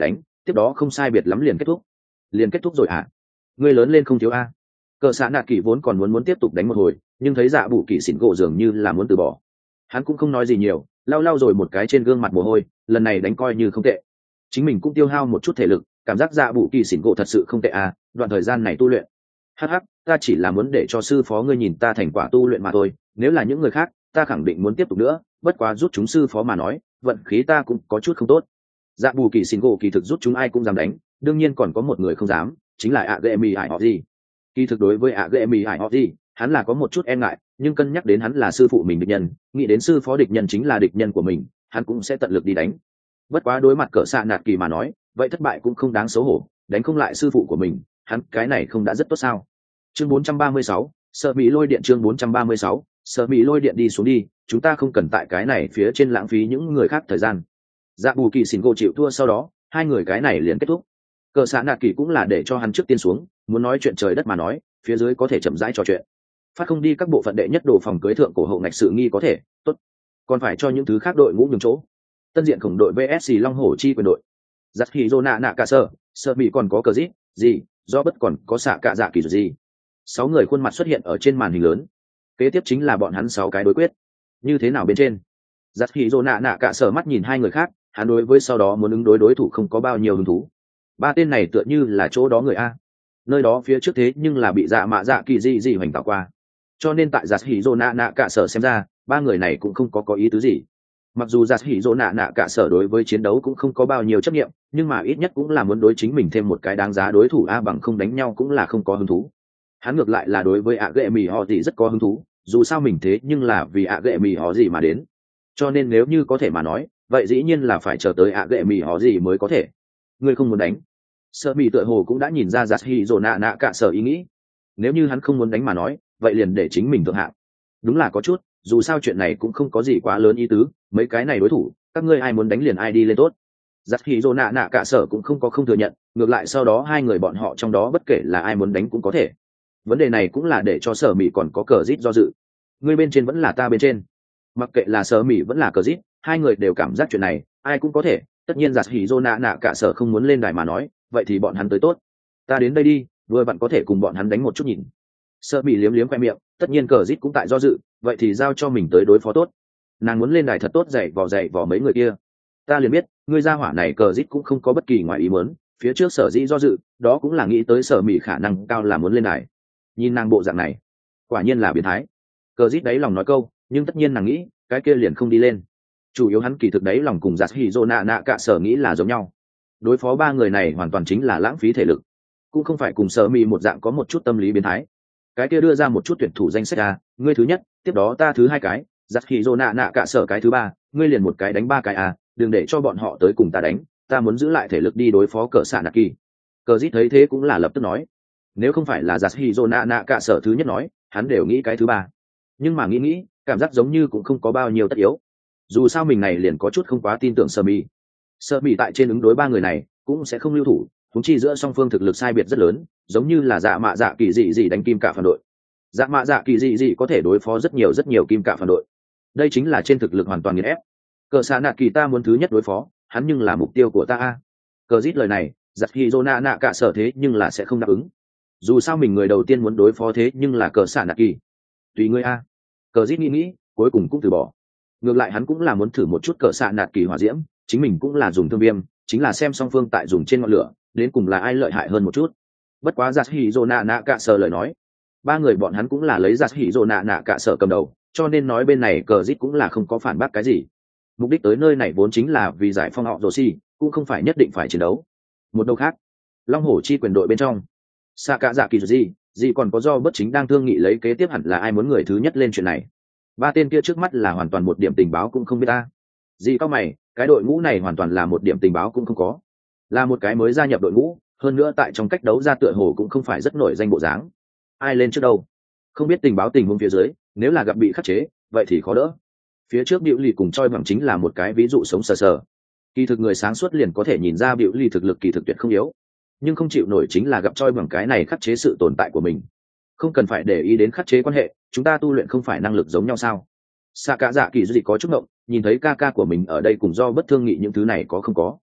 [SPEAKER 1] tiếp đó không sai biệt lắm liền kết thúc. Liền kết thúc rồi à? Ngươi lớn lên không thiếu a. Cờ xạ nạt kỳ vốn còn muốn muốn tiếp tục đánh một hồi, nhưng thấy dạ bụ kỳ xỉn gỗ dường như là muốn từ bỏ. Hắn cũng không nói gì nhiều, lau lau rồi một cái trên gương mặt mồ hôi, lần này đánh coi như không tệ. Chính mình cũng tiêu hao một chút thể lực, cảm giác dạ bụ kỳ xỉn gỗ thật sự không tệ à, đoạn thời gian này tu luyện. Hắc hắc, ta chỉ là muốn để cho sư phó ngươi nhìn ta thành quả tu luyện mà thôi, nếu là những người khác, ta khẳng định muốn tiếp tục nữa, bất quá rút chúng sư phó mà nói, vận khí ta cũng có chút không tốt. Dạ bù kỳ xỉn gỗ kỳ thực rút chúng ai cũng dám đánh, đương nhiên còn có một người không dám, chính là ạ ghệ mì hải họ gì. Kỳ thực đối với ạ ghệ mì hải họ gì, hắn là có một chút e ngại, nhưng cân nhắc đến hắn là sư phụ mình địch nhân, nghĩ đến sư phó địch nhân chính là địch nhân của mình, hắn cũng sẽ tận lực đi đánh. Bất quá đối mặt cỡ xạ nạt kỳ mà nói, vậy thất bại cũng không đáng xấu hổ, đánh không lại sư phụ của mình, hắn cái này không đã rất tốt sao? Chương bốn trăm ba mươi sáu, sợ bị lôi điện. Chương bốn trăm ba mươi sáu, sợ bị lôi điện. Đi xuống đi, chúng ta không cần tại cái này phía trên lãng phí những người khác thời gian. Dạ bù kỳ xỉn gỗ chịu thua, sau đó hai người cái này liền kết thúc. Cờ xã nạt kỳ cũng là để cho hắn trước tiên xuống, muốn nói chuyện trời đất mà nói, phía dưới có thể chậm rãi trò chuyện. Phát không đi các bộ phận đệ nhất đồ phòng cưới thượng cổ hậu ngạch sự nghi có thể tốt, còn phải cho những thứ khác đội ngũ nhường chỗ. Tân diện khổng đội vê ét xê long hổ chi quyền đội, giặt hì dô nạ nạ cả sơ sợ bị còn có cờ zit gì do bất còn có xạ cạ dạ kỳ gì. Sáu người khuôn mặt xuất hiện ở trên màn hình lớn, kế tiếp chính là bọn hắn sáu cái đối quyết. Như thế nào bên trên? Giặt hì dô nạ nạ cả sở mắt nhìn hai người khác, hắn đối với sau đó muốn ứng đối đối thủ không có bao nhiêu hứng thú. Ba tên này tựa như là chỗ đó người a, nơi đó phía trước thế nhưng là bị dạ mạ dạ kỳ gì gì hoành tạo qua, cho nên tại giặt hì dô nạ nạ cả sở xem ra ba người này cũng không có có ý tứ gì. Mặc dù giặt hỉ dỗ nạ nạ cả sở đối với chiến đấu cũng không có bao nhiêu chấp nghiệm, nhưng mà ít nhất cũng là muốn đối chính mình thêm một cái đáng giá đối thủ a, bằng không đánh nhau cũng là không có hứng thú. Hắn ngược lại là đối với ạ ghệ mì họ gì rất có hứng thú, dù sao mình thế nhưng là vì ạ ghệ mì họ gì mà đến, cho nên nếu như có thể mà nói, vậy dĩ nhiên là phải chờ tới ạ ghệ mì họ gì mới có thể. Ngươi không muốn đánh? Sợ mì tựa hồ cũng đã nhìn ra giặt hỉ dỗ nạ nạ cả sở ý nghĩ. Nếu như hắn không muốn đánh mà nói, vậy liền để chính mình thượng hạng. Đúng là có chút, dù sao chuyện này cũng không có gì quá lớn ý tứ, mấy cái này đối thủ, các ngươi ai muốn đánh liền ai đi lên tốt. Giặt hỉ dỗ nạ nạ cả sở cũng không có không thừa nhận, ngược lại sau đó hai người bọn họ trong đó bất kể là ai muốn đánh cũng có thể. Vấn đề này cũng là để cho sở mỹ còn có cờ rít do dự. Ngươi bên trên vẫn là ta bên trên, mặc kệ là sở mỹ vẫn là cờ rít, hai người đều cảm giác chuyện này ai cũng có thể. Tất nhiên giặt hỉ dỗ nạ nạ cả sở không muốn lên đài mà nói, vậy thì bọn hắn tới tốt, ta đến đây đi, vừa bạn có thể cùng bọn hắn đánh một chút nhìn. Sở mỹ liếm liếm khoe miệng, tất nhiên cờ rít cũng tại do dự, vậy thì giao cho mình tới đối phó tốt. Nàng muốn lên đài thật tốt dạy vò dạy vò mấy người kia. Ta liền biết ngươi gia hỏa này cờ rít cũng không có bất kỳ ngoài ý muốn, phía trước sở dĩ do dự đó cũng là nghĩ tới sở mỹ khả năng cao là muốn lên đài. Nhìn nàng bộ dạng này quả nhiên là biến thái. Cờ rít đáy lòng nói câu, nhưng tất nhiên nàng nghĩ cái kia liền không đi lên. Chủ yếu hắn kỳ thực đáy lòng cùng giặt hỉ dô nạ nạ cả sở nghĩ là giống nhau, đối phó ba người này hoàn toàn chính là lãng phí thể lực, cũng không phải cùng sở mỹ một dạng có một chút tâm lý biến thái. Cái kia đưa ra một chút tuyển thủ danh sách a, ngươi thứ nhất, tiếp đó ta thứ hai cái, giặt hỉ dô nạ nạ cả sở cái thứ ba, ngươi liền một cái đánh ba cái a, đừng để cho bọn họ tới cùng ta đánh, ta muốn giữ lại thể lực đi đối phó cờ xạ nạ kỳ. Cờ dít thấy thế cũng là lập tức nói, nếu không phải là giặt hỉ dô nạ nạ cả sở thứ nhất nói, hắn đều nghĩ cái thứ ba, nhưng mà nghĩ nghĩ cảm giác giống như cũng không có bao nhiêu tất yếu. Dù sao mình này liền có chút không quá tin tưởng sơ mi, sơ mi tại trên ứng đối ba người này cũng sẽ không lưu thủ, thúng chi giữa song phương thực lực sai biệt rất lớn, giống như là dạ mạ dạ kỳ dị dị đánh kim cả phản đội, dạ mạ dạ kỳ dị dị có thể đối phó rất nhiều rất nhiều kim cả phản đội, đây chính là trên thực lực hoàn toàn nghiền ép. Cờ xạ nạ kỳ ta muốn thứ nhất đối phó hắn, nhưng là mục tiêu của ta a. Cờ dít lời này giặt hi dô nạ nạ cả sở thế nhưng là sẽ không đáp ứng, dù sao mình người đầu tiên muốn đối phó thế nhưng là cờ xạ nạ kỳ. Tùy ngươi a. Cờ dít nghĩ nghĩ cuối cùng cũng từ bỏ, ngược lại hắn cũng là muốn thử một chút cờ xạ nạ kỳ hỏa diễm, chính mình cũng là dùng thương viêm, chính là xem song phương tại dùng trên ngọn lửa đến cùng là ai lợi hại hơn một chút. Bất quá giặt hỉ dô nạ nạ cả sở lời nói, ba người bọn hắn cũng là lấy giặt hỉ dô nạ nạ cả sở cầm đầu, cho nên nói bên này cờ dít cũng là không có phản bác cái gì. Mục đích tới nơi này vốn chính là vì giải phong họ rồ xi, cũng không phải nhất định phải chiến đấu. Một đầu khác, long hổ chi quyền đội bên trong, xạ cả dạ kỳ gì gì còn có do bất chính đang thương nghị lấy kế tiếp hẳn là ai muốn người thứ nhất lên chuyện này. Ba tên kia trước mắt là hoàn toàn một điểm tình báo cũng không biết ta. Gì cao mày, cái đội ngũ này hoàn toàn là một điểm tình báo cũng không có, là một cái mới gia nhập đội ngũ, hơn nữa tại trong cách đấu ra tựa hồ cũng không phải rất nổi danh bộ dáng. Ai lên trước đâu? Không biết tình báo tình huống phía dưới, nếu là gặp bị khắc chế, vậy thì khó đỡ. Phía trước Biểu Ly cùng Choi bằng chính là một cái ví dụ sống sờ sờ. Kỳ thực người sáng suốt liền có thể nhìn ra Biểu Ly thực lực kỳ thực tuyệt không yếu, nhưng không chịu nổi chính là gặp Choi bằng cái này khắc chế sự tồn tại của mình. Không cần phải để ý đến khắc chế quan hệ, chúng ta tu luyện không phải năng lực giống nhau sao? Xạ cả dạ kỳ gì có chút ngộng, nhìn thấy ca ca của mình ở đây cùng do bất thương nghị những thứ này có không có.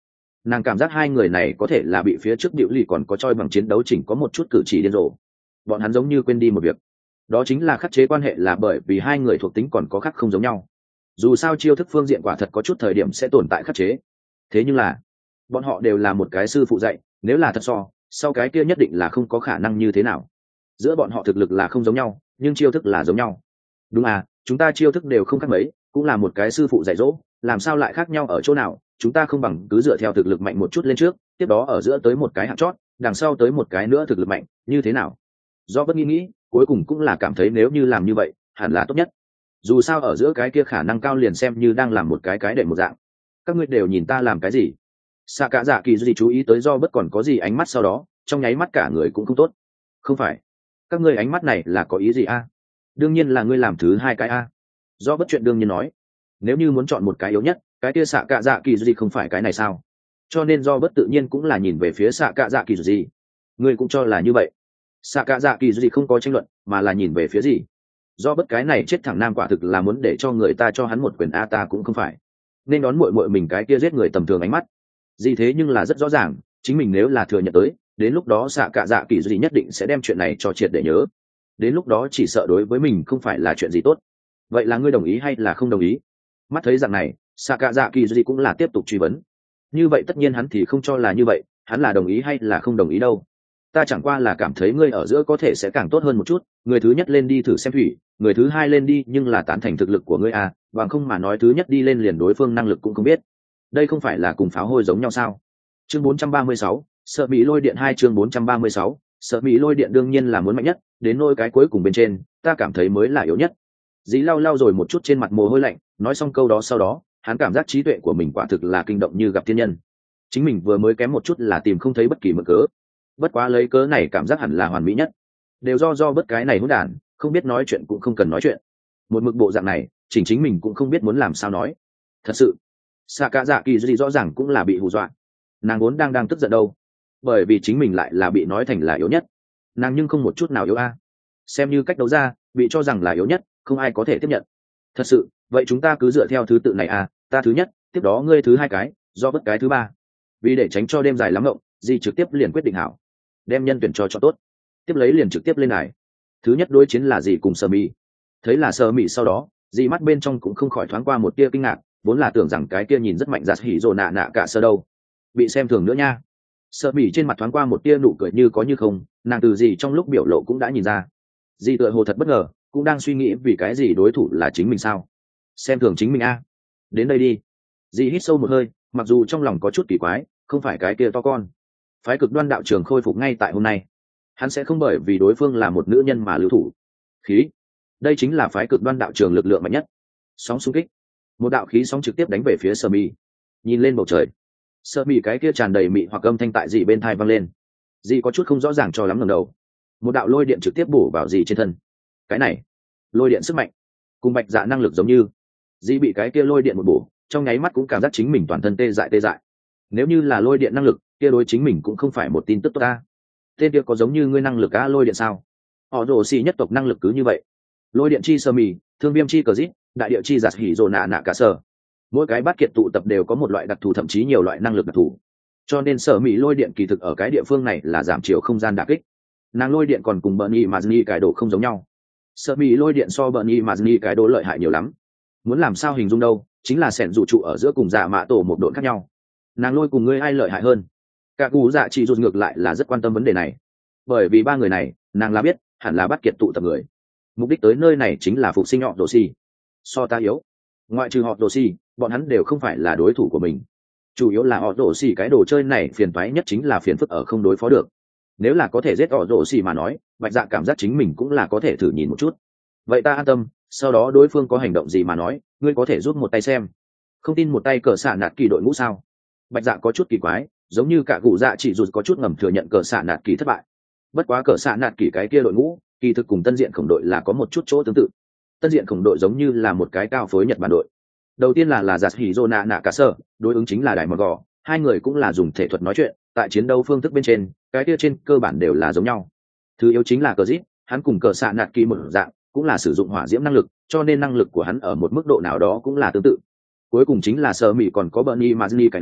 [SPEAKER 1] Nàng cảm giác hai người này có thể là bị phía trước Diệu Ly còn có choi bằng chiến đấu chỉnh có một chút cử chỉ điên rồ. Bọn hắn giống như quên đi một việc, đó chính là khắc chế quan hệ là bởi vì hai người thuộc tính còn có khác không giống nhau. Dù sao chiêu thức phương diện quả thật có chút thời điểm sẽ tồn tại khắc chế, thế nhưng là bọn họ đều là một cái sư phụ dạy, nếu là thật so sau cái kia nhất định là không có khả năng như thế nào. Giữa bọn họ thực lực là không giống nhau, nhưng chiêu thức là giống nhau. Đúng à, chúng ta chiêu thức đều không khác mấy, cũng là một cái sư phụ dạy dỗ, làm sao lại khác nhau ở chỗ nào? Chúng ta không bằng cứ dựa theo thực lực mạnh một chút lên trước, tiếp đó ở giữa tới một cái hạng chót, đằng sau tới một cái nữa thực lực mạnh, như thế nào? Do bất nghĩ nghĩ, cuối cùng cũng là cảm thấy nếu như làm như vậy, hẳn là tốt nhất. Dù sao ở giữa cái kia khả năng cao liền xem như đang làm một cái cái để một dạng. Các ngươi đều nhìn ta làm cái gì? Xạ cả dạ kỳ gì chú ý tới do bất còn có gì ánh mắt sau đó, trong nháy mắt cả người cũng không tốt. Không phải, các ngươi ánh mắt này là có ý gì a? Đương nhiên là ngươi làm thứ hai cái a. Do bất chuyện đương nhiên nói, nếu như muốn chọn một cái yếu nhất, cái kia xạ cả dạ kỳ gì không phải cái này sao? Cho nên do bất tự nhiên cũng là nhìn về phía xạ cả dạ kỳ gì. Ngươi cũng cho là như vậy. Xạ cả dạ kỳ gì không có tranh luận, mà là nhìn về phía gì. Do bất cái này chết thẳng nam quả thực là muốn để cho người ta cho hắn một quyền a, ta cũng không phải nên đón muội muội mình cái kia giết người tầm thường ánh mắt gì. Thế nhưng là rất rõ ràng, chính mình nếu là thừa nhận tới, đến lúc đó xạ cả dạ kỳ gì nhất định sẽ đem chuyện này cho triệt để nhớ, đến lúc đó chỉ sợ đối với mình không phải là chuyện gì tốt. Vậy là ngươi đồng ý hay là không đồng ý? Mắt thấy rằng này, xạ cả dạ kỳ gì cũng là tiếp tục truy vấn. Như vậy tất nhiên hắn thì không cho là như vậy, hắn là đồng ý hay là không đồng ý đâu. Ta chẳng qua là cảm thấy ngươi ở giữa có thể sẽ càng tốt hơn một chút, người thứ nhất lên đi thử xem thủy, người thứ hai lên đi nhưng là tán thành thực lực của ngươi à, bằng không mà nói thứ nhất đi lên liền đối phương năng lực cũng không biết. Đây không phải là cùng pháo hôi giống nhau sao? Chương bốn trăm ba mươi sáu, sợ bị lôi điện hai chương bốn trăm ba mươi sáu, sợ bị lôi điện đương nhiên là muốn mạnh nhất, đến nôi cái cuối cùng bên trên, ta cảm thấy mới là yếu nhất. Dĩ lau lau rồi một chút trên mặt mồ hôi lạnh, nói xong câu đó sau đó, hắn cảm giác trí tuệ của mình quả thực là kinh động như gặp thiên nhân. Chính mình vừa mới kém một chút là tìm không thấy bất kỳ mực cớ. Bất quá lấy cớ này cảm giác hẳn là hoàn mỹ nhất. Đều do do bất cái này hỗn đản, không biết nói chuyện cũng không cần nói chuyện. Một mực bộ dạng này, chỉnh chính mình cũng không biết muốn làm sao nói. Thật sự, xạ cả dạ kỳ gì rõ ràng cũng là bị hù dọa. Nàng vốn đang đang tức giận đâu, bởi vì chính mình lại là bị nói thành là yếu nhất. Nàng nhưng không một chút nào yếu a. Xem như cách đấu ra, bị cho rằng là yếu nhất, không ai có thể tiếp nhận. Thật sự, vậy chúng ta cứ dựa theo thứ tự này à, ta thứ nhất, tiếp đó ngươi thứ hai cái, do bất cái thứ ba. Vì để tránh cho đêm dài lắm ngộng, gì trực tiếp liền quyết định hảo, đem nhân tuyển cho cho tốt, tiếp lấy liền trực tiếp lên này. Thứ nhất đối chiến là gì cùng Sơ Mỹ. Thấy là Sơ Mỹ sau đó, dì mắt bên trong cũng không khỏi thoáng qua một tia kinh ngạc, vốn là tưởng rằng cái kia nhìn rất mạnh giặt hỉ rồ nạ nạ cả sơ đâu bị xem thường nữa nha. Sơ Mỹ trên mặt thoáng qua một tia nụ cười như có như không, nàng từ gì trong lúc biểu lộ cũng đã nhìn ra. Dì tựa hồ thật bất ngờ, cũng đang suy nghĩ vì cái gì đối thủ là chính mình sao? Xem thường chính mình a? Đến đây đi. Dì hít sâu một hơi, mặc dù trong lòng có chút kỳ quái, không phải cái kia to con. Phái cực đoan đạo trường khôi phục ngay tại hôm nay, hắn sẽ không bởi vì đối phương là một nữ nhân mà lưu thủ. Khí, đây chính là phái cực đoan đạo trường lực lượng mạnh nhất. Sóng xung kích, một đạo khí sóng trực tiếp đánh về phía Sơ Mỹ. Nhìn lên bầu trời, Sơ Mỹ cái kia tràn đầy mị hoặc âm thanh tại dì bên thai vang lên. Dì có chút không rõ ràng cho lắm ngẩng đầu, một đạo lôi điện trực tiếp bổ vào dì trên thân. Cái này, lôi điện sức mạnh, cùng bạch dạ năng lực giống như. Dì bị cái kia lôi điện một bổ, trong nháy mắt cũng cảm giác chính mình toàn thân tê dại tê dại. Nếu như là lôi điện năng lực, kia đối chính mình cũng không phải một tin tức tốt ta. Tên kia có giống như ngươi năng lực á lôi điện sao? Họ rồ xì nhất tộc năng lực cứ như vậy. Lôi điện chi Sơ Mì, thương viêm chi cờ dít, đại địa chi giạt hỉ rồ nạ nạ cả sở. Mỗi cái bát kiệt tụ tập đều có một loại đặc thù, thậm chí nhiều loại năng lực đặc thù. Cho nên Sở Mì lôi điện kỳ thực ở cái địa phương này là giảm chiều không gian đả kích. Nàng lôi điện còn cùng Bernie Mazni cải độ không giống nhau. Sở Mì lôi điện so Bernie Mazni cải độ lợi hại nhiều lắm. Muốn làm sao hình dung đâu, chính là sẻn dụ trụ ở giữa cùng dạ mạ tổ một độ khác nhau. Nàng lôi cùng ngươi ai lợi hại hơn? Cả cú dạ chỉ rụt ngược lại là rất quan tâm vấn đề này, bởi vì ba người này nàng là biết hẳn là bắt kiệt tụ tập người, mục đích tới nơi này chính là phục sinh họ đồ xì. So ta yếu, ngoại trừ họ đồ xì, bọn hắn đều không phải là đối thủ của mình. Chủ yếu là họ đồ xì cái đồ chơi này phiền toái nhất chính là phiền phức ở không đối phó được. Nếu là có thể giết họ đồ xì mà nói, bạch dạ cảm giác chính mình cũng là có thể thử nhìn một chút. Vậy ta an tâm, sau đó đối phương có hành động gì mà nói, ngươi có thể giúp một tay xem. Không tin một tay cờ xạ nạt kỳ đội ngũ sao? Bạch dạ có chút kỳ quái, giống như cả cụ dạ chỉ rụt có chút ngầm thừa nhận cờ xạ nạt kỳ thất bại. Bất quá cờ xạ nạt kỳ cái kia đội ngũ kỳ thực cùng tân diện khổng đội là có một chút chỗ tương tự. Tân diện khổng đội giống như là một cái cao phối nhật bản đội. Đầu tiên là là giặt hỉ rô nạ nạ cả sở, đối ứng chính là đại mật gò, hai người cũng là dùng thể thuật nói chuyện, tại chiến đấu phương thức bên trên cái kia trên cơ bản đều là giống nhau. Thứ yếu chính là cờ dít, hắn cùng cờ xạ nạt kỳ một dạng cũng là sử dụng hỏa diễm năng lực, cho nên năng lực của hắn ở một mức độ nào đó cũng là tương tự. Cuối cùng chính là Sơ Mỹ còn có Bernie Mazni cải đồ,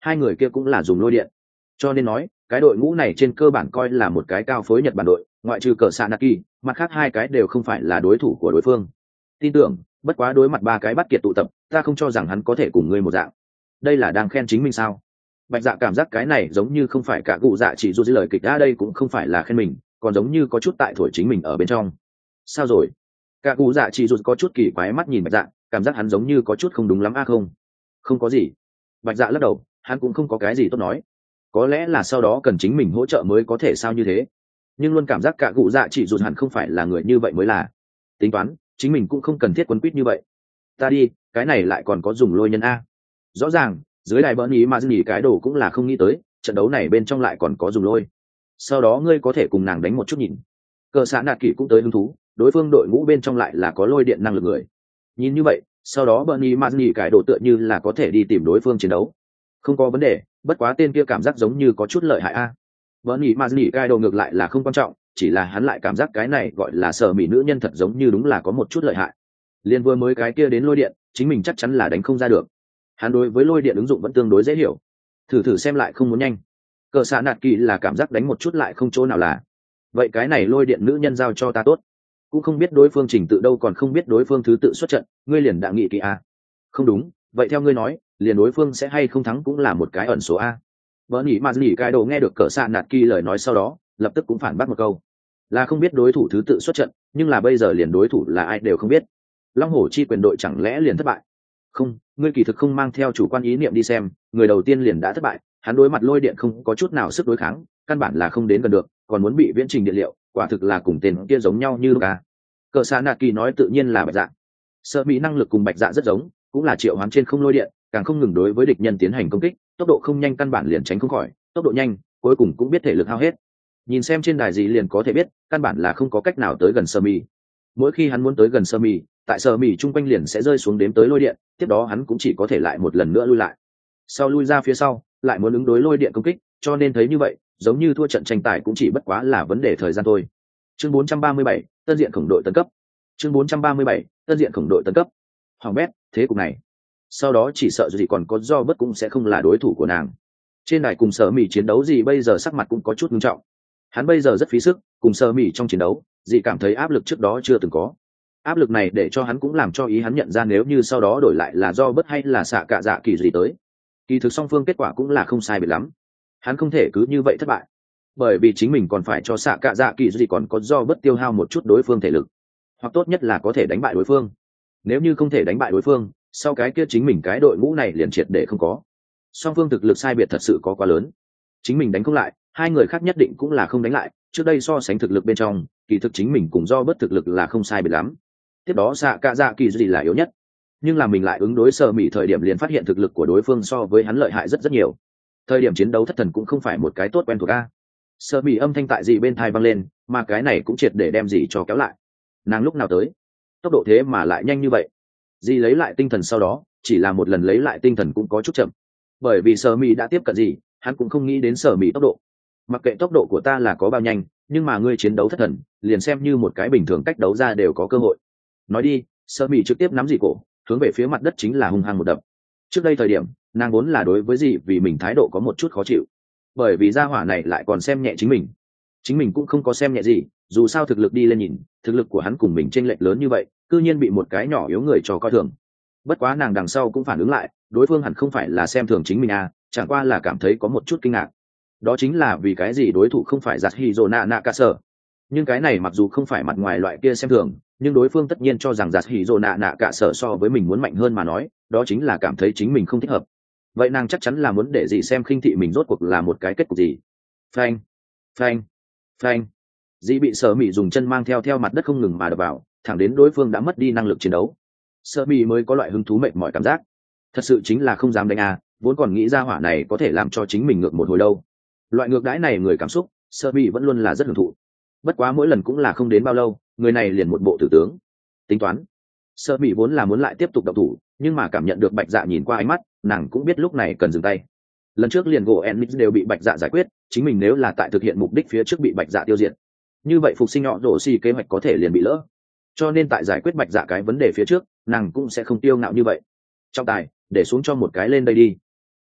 [SPEAKER 1] hai người kia cũng là dùng lôi điện, cho nên nói cái đội ngũ này trên cơ bản coi là một cái cao phối Nhật Bản đội, ngoại trừ cờ xạ naki, mặt khác hai cái đều không phải là đối thủ của đối phương. Tin tưởng bất quá đối mặt ba cái bắt kiệt tụ tập, ta không cho rằng hắn có thể cùng ngươi một dạng. Đây là đang khen chính mình sao? Bạch Dạ cảm giác cái này giống như không phải cả cụ dạ chỉ dù lời kịch, ra đây cũng không phải là khen mình, còn giống như có chút tại thổi chính mình ở bên trong. Sao rồi? Cả cụ dạ chỉ dù có chút kỳ quái mắt nhìn Bạch Dạ, cảm giác hắn giống như có chút không đúng lắm a. Không không có gì. Bạch Dạ lắc đầu, hắn cũng không có cái gì tốt nói. Có lẽ là sau đó cần chính mình hỗ trợ mới có thể sao như thế, nhưng luôn cảm giác cả cụ dạ chỉ dù hẳn không phải là người như vậy mới là. Tính toán chính mình cũng không cần thiết quấn quýt như vậy. Ta đi, cái này lại còn có dùng lôi nhân a. Rõ ràng dưới đài bỡn ý mà dừng cái đồ cũng là không nghĩ tới trận đấu này bên trong lại còn có dùng lôi. Sau đó ngươi có thể cùng nàng đánh một chút nhìn. Cờ xã nạt kỷ cũng tới hứng thú, đối phương đội ngũ bên trong lại là có lôi điện năng lực người. Nhìn như vậy sau đó bỡn ý mà dừng cái đồ tựa như là có thể đi tìm đối phương chiến đấu. Không có vấn đề, bất quá tên kia cảm giác giống như có chút lợi hại a. Bỡn ý mà dừng cái đồ ngược lại là không quan trọng, chỉ là hắn lại cảm giác cái này gọi là sở mỹ nữ nhân thật giống như đúng là có một chút lợi hại. Liên vừa mới cái kia đến lôi điện, chính mình chắc chắn là đánh không ra được. Hắn đối với lôi điện ứng dụng vẫn tương đối dễ hiểu, thử thử xem lại không muốn nhanh. Cờ xạ nạt kỳ là cảm giác đánh một chút lại không chỗ nào là. Vậy cái này lôi điện nữ nhân giao cho ta tốt. Cũng không biết đối phương trình tự đâu, còn không biết đối phương thứ tự xuất trận, ngươi liền đã nghị kỳ a. Không đúng, vậy theo ngươi nói, liền đối phương sẽ hay không thắng cũng là một cái ẩn số a. Bỡn ý mà dì cái đồ nghe được cờ xạ nạt kỳ lời nói sau đó, lập tức cũng phản bác một câu. Là không biết đối thủ thứ tự xuất trận, nhưng là bây giờ liền đối thủ là ai đều không biết. Long hổ chi quyền đội chẳng lẽ liền thất bại? Không, ngươi kỳ thực không mang theo chủ quan ý niệm đi xem, người đầu tiên liền đã thất bại, hắn đối mặt lôi điện không có chút nào sức đối kháng, căn bản là không đến gần được, còn muốn bị viễn trình điện liệu, quả thực là cùng tên kia giống nhau như cả. Cờ Sa Nạ Kỳ nói tự nhiên là Bạch Dạ. Sợ bị năng lực cùng Bạch Dạ rất giống, cũng là triệu hoán trên không lôi điện, càng không ngừng đối với địch nhân tiến hành công kích, tốc độ không nhanh căn bản liền tránh không khỏi, tốc độ nhanh, cuối cùng cũng biết thể lực hao hết. Nhìn xem trên đài gì liền có thể biết, căn bản là không có cách nào tới gần Sơ Mi. Mỗi khi hắn muốn tới gần Sơ Mi, tại Sơ Mi chung quanh liền sẽ rơi xuống đếm tới lôi điện, tiếp đó hắn cũng chỉ có thể lại một lần nữa lui lại. Sau lui ra phía sau, lại muốn ứng đối lôi điện công kích, cho nên thấy như vậy, giống như thua trận tranh tài cũng chỉ bất quá là vấn đề thời gian thôi. Chương bốn trăm ba mươi bảy, tân diện khổng đội tấn cấp. Chương bốn trăm ba mươi bảy, tân diện khổng đội tấn cấp. Hoàng bét, thế cục này. Sau đó chỉ sợ gì còn có do bất cũng sẽ không là đối thủ của nàng. Trên đài cùng Sở Mị chiến đấu gì bây giờ sắc mặt cũng có chút nghiêm trọng. Hắn bây giờ rất phí sức, cùng Sở Mị trong chiến đấu, dì cảm thấy áp lực trước đó chưa từng có. Áp lực này để cho hắn cũng làm cho ý hắn nhận ra nếu như sau đó đổi lại là do bất hay là xạ cạ dạ kỳ gì tới. Kỳ thực song phương kết quả cũng là không sai biệt lắm. Hắn không thể cứ như vậy thất bại, bởi vì chính mình còn phải cho xạ cạ dạ kỳ gì còn có do bất tiêu hao một chút đối phương thể lực, hoặc tốt nhất là có thể đánh bại đối phương. Nếu như không thể đánh bại đối phương, sau cái kia chính mình cái đội ngũ này liền triệt để không có. Song phương thực lực sai biệt thật sự có quá lớn, chính mình đánh không lại, hai người khác nhất định cũng là không đánh lại. Trước đây so sánh thực lực bên trong, kỳ thực chính mình cùng do bất thực lực là không sai biệt lắm. Tiếp đó xạ cạ dạ kỳ gì là yếu nhất, nhưng là mình lại ứng đối Sở Mị thời điểm liền phát hiện thực lực của đối phương so với hắn lợi hại rất rất nhiều. Thời điểm chiến đấu thất thần cũng không phải một cái tốt quen thuộc a. Sở Mị âm thanh tại gì bên tai vang lên, mà cái này cũng triệt để đem gì cho kéo lại. Nàng lúc nào tới, tốc độ thế mà lại nhanh như vậy. Dì lấy lại tinh thần sau đó, chỉ là một lần lấy lại tinh thần cũng có chút chậm, bởi vì Sở Mị đã tiếp cận gì, hắn cũng không nghĩ đến Sở Mị tốc độ. Mặc kệ tốc độ của ta là có bao nhanh, nhưng mà ngươi chiến đấu thất thần, liền xem như một cái bình thường cách đấu ra đều có cơ hội. Nói đi, Sở Mị trực tiếp nắm dì cổ, hướng về phía mặt đất chính là hung hăng một đập. Trước đây thời điểm, nàng vốn là đối với dì vì mình thái độ có một chút khó chịu, bởi vì gia hỏa này lại còn xem nhẹ chính mình. Chính mình cũng không có xem nhẹ gì, dù sao thực lực đi lên nhìn, thực lực của hắn cùng mình chênh lệch lớn như vậy, cư nhiên bị một cái nhỏ yếu người cho coi thường. Bất quá nàng đằng sau cũng phản ứng lại, đối phương hẳn không phải là xem thường chính mình à, chẳng qua là cảm thấy có một chút kinh ngạc. Đó chính là vì cái gì đối thủ không phải giặt Hiro Nanakasa. Nhưng cái này mặc dù không phải mặt ngoài loại kia xem thường, nhưng đối phương tất nhiên cho rằng giặt Hiro Nanakasa so với mình muốn mạnh hơn mà nói, đó chính là cảm thấy chính mình không thích hợp. Vậy nàng chắc chắn là muốn để gì xem khinh thị mình rốt cuộc là một cái kết cục gì. Phanh, phanh, phanh. Dĩ bị Sở Mị dùng chân mang theo theo mặt đất không ngừng mà đập vào, thẳng đến đối phương đã mất đi năng lực chiến đấu. Sở Mị mới có loại hứng thú mệt mỏi cảm giác. Thật sự chính là không dám đánh à, vốn còn nghĩ ra hỏa này có thể làm cho chính mình ngược một hồi lâu. Loại ngược đãi này người cảm xúc, Sở Mị vẫn luôn là rất hưởng thụ. Bất quá mỗi lần cũng là không đến bao lâu, người này liền một bộ tử tướng. Tính toán, Sở Mị vốn là muốn lại tiếp tục động thủ, nhưng mà cảm nhận được Bạch Dạ nhìn qua ánh mắt, nàng cũng biết lúc này cần dừng tay. Lần trước liền gỗ Enix đều bị Bạch Dạ giải quyết, chính mình nếu là tại thực hiện mục đích phía trước bị Bạch Dạ tiêu diệt, như vậy phục sinh nhỏ rổ xì kế hoạch có thể liền bị lỡ. Cho nên tại giải quyết Bạch Dạ cái vấn đề phía trước, nàng cũng sẽ không tiêu ngạo như vậy. Trọng tài, để xuống cho một cái lên đây đi.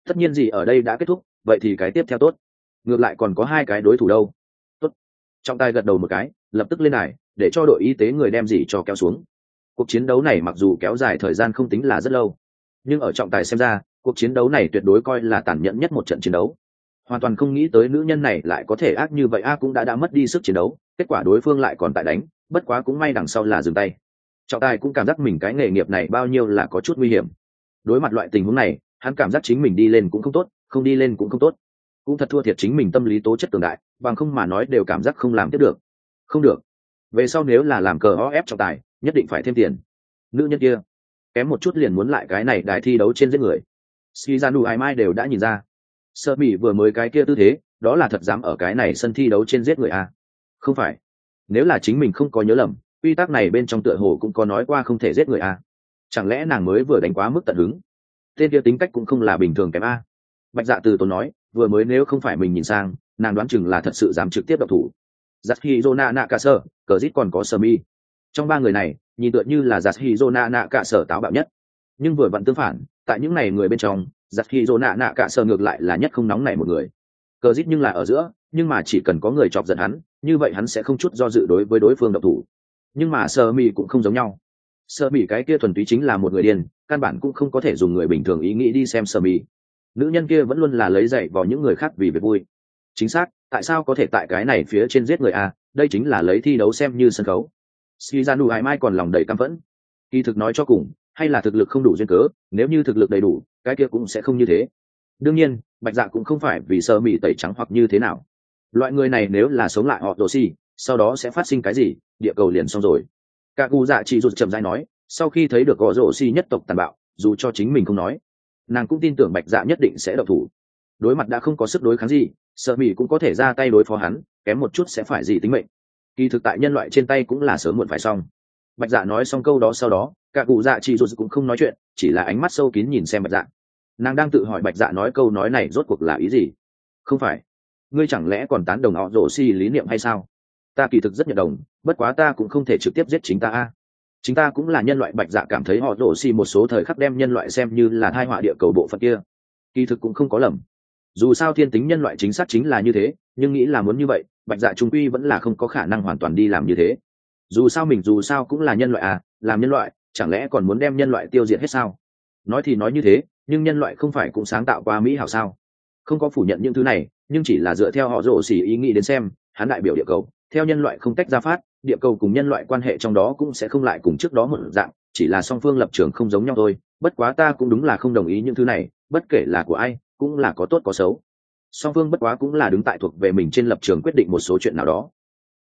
[SPEAKER 1] Tất nhiên gì ở đây đã kết thúc, vậy thì cái tiếp theo tốt. Ngược lại còn có hai cái đối thủ đâu. Tốt. Trọng tài gật đầu một cái, lập tức lên đài để cho đội y tế người đem gì cho kéo xuống. Cuộc chiến đấu này mặc dù kéo dài thời gian không tính là rất lâu, nhưng ở trọng tài xem ra, cuộc chiến đấu này tuyệt đối coi là tàn nhẫn nhất một trận chiến đấu. Hoàn toàn không nghĩ tới nữ nhân này lại có thể ác như vậy, a cũng đã đã mất đi sức chiến đấu, kết quả đối phương lại còn tại đánh, bất quá cũng may đằng sau là dừng tay. Trọng tài cũng cảm giác mình cái nghề nghiệp này bao nhiêu là có chút nguy hiểm. Đối mặt loại tình huống này, hắn cảm giác chính mình đi lên cũng không tốt, không đi lên cũng không tốt, cũng thật thua thiệt chính mình tâm lý tố chất cường đại, bằng không mà nói đều cảm giác không làm tiếp được. Không được, về sau nếu là làm cờ o ép trọng tài, nhất định phải thêm tiền. Nữ nhân kia kém một chút liền muốn lại cái này đài thi đấu trên giết người. Shizanu ai mai đều đã nhìn ra, Sơ Mỹ vừa mới cái kia tư thế, đó là thật dám ở cái này sân thi đấu trên giết người à? Không phải, nếu là chính mình không có nhớ lầm, quy tắc này bên trong tựa hồ cũng có nói qua không thể giết người à? Chẳng lẽ nàng mới vừa đánh quá mức tận hứng? Tên kia tính cách cũng không là bình thường kém a. Bạch Dạ từ tốn nói, vừa mới nếu không phải mình nhìn sang, nàng đoán chừng là thật sự dám trực tiếp độc thủ. Yasuhiro Nakasa, cờ rít còn có Sơ Mi. Trong ba người này, nhìn tựa như là Yasuhiro Nakasa táo bạo nhất, nhưng vừa vặn tương phản, tại những này người bên trong, Yasuhiro Nakasa ngược lại là nhất không nóng nảy một người. Cờ rít nhưng là ở giữa, nhưng mà chỉ cần có người chọc giận hắn, như vậy hắn sẽ không chút do dự đối với đối phương độc thủ. Nhưng mà Sơ Mi cũng không giống nhau. Sơ Mi cái kia thuần túy chính là một người điên, căn bản cũng không có thể dùng người bình thường ý nghĩ đi xem Sơ Mi. Nữ nhân kia vẫn luôn là lấy dạy vào những người khác vì việc vui. Chính xác, tại sao có thể tại cái này phía trên giết người a? Đây chính là lấy thi đấu xem như sân khấu. Shizanu Hải Mai còn lòng đầy căm phẫn. Kỳ thực nói cho cùng, hay là thực lực không đủ duyên cớ, nếu như thực lực đầy đủ, cái kia cũng sẽ không như thế. Đương nhiên, Bạch Dạ cũng không phải vì Sơ Mi tẩy trắng hoặc như thế nào. Loại người này nếu là sống lại họ Rossi, sau đó sẽ phát sinh cái gì, địa cầu liền xong rồi. Cả cụ dạ chỉ rụt chậm rãi nói, sau khi thấy được họ Rossi nhất tộc tàn bạo, dù cho chính mình không nói, nàng cũng tin tưởng Bạch Dạ nhất định sẽ độc thủ. Đối mặt đã không có sức đối kháng gì, Sơ Mi cũng có thể ra tay đối phó hắn, kém một chút sẽ phải gì tính mệnh. Kỳ thực tại nhân loại trên tay cũng là sớm muộn phải xong. Bạch Dạ nói xong câu đó sau đó, cả cụ dạ chỉ rụt cũng không nói chuyện, chỉ là ánh mắt sâu kín nhìn xem Bạch Dạ. Nàng đang tự hỏi Bạch Dạ nói câu nói này rốt cuộc là ý gì. Không phải, ngươi chẳng lẽ còn tán đồng họ rổ xi lý niệm hay sao? Ta kỳ thực rất nhận đồng, bất quá ta cũng không thể trực tiếp giết chính ta a. Chính ta cũng là nhân loại. Bạch Dạ cảm thấy họ rổ xi một số thời khắc đem nhân loại xem như là tai họa địa cầu bộ phận kia. Kỳ thực cũng không có lầm, dù sao thiên tính nhân loại chính xác chính là như thế, nhưng nghĩ là muốn như vậy, Bạch Dạ trung quy vẫn là không có khả năng hoàn toàn đi làm như thế. Dù sao mình dù sao cũng là nhân loại à, làm nhân loại chẳng lẽ còn muốn đem nhân loại tiêu diệt hết sao? Nói thì nói như thế, nhưng nhân loại không phải cũng sáng tạo qua mỹ hảo sao? Không có phủ nhận những thứ này, nhưng chỉ là dựa theo họ rổ xỉ ý nghĩ đến xem, hắn đại biểu địa cầu, theo nhân loại không tách ra phát, địa cầu cùng nhân loại quan hệ trong đó cũng sẽ không lại cùng trước đó một dạng, chỉ là song phương lập trường không giống nhau thôi. Bất quá ta cũng đúng là không đồng ý những thứ này, bất kể là của ai, cũng là có tốt có xấu. Song phương bất quá cũng là đứng tại thuộc về mình trên lập trường quyết định một số chuyện nào đó.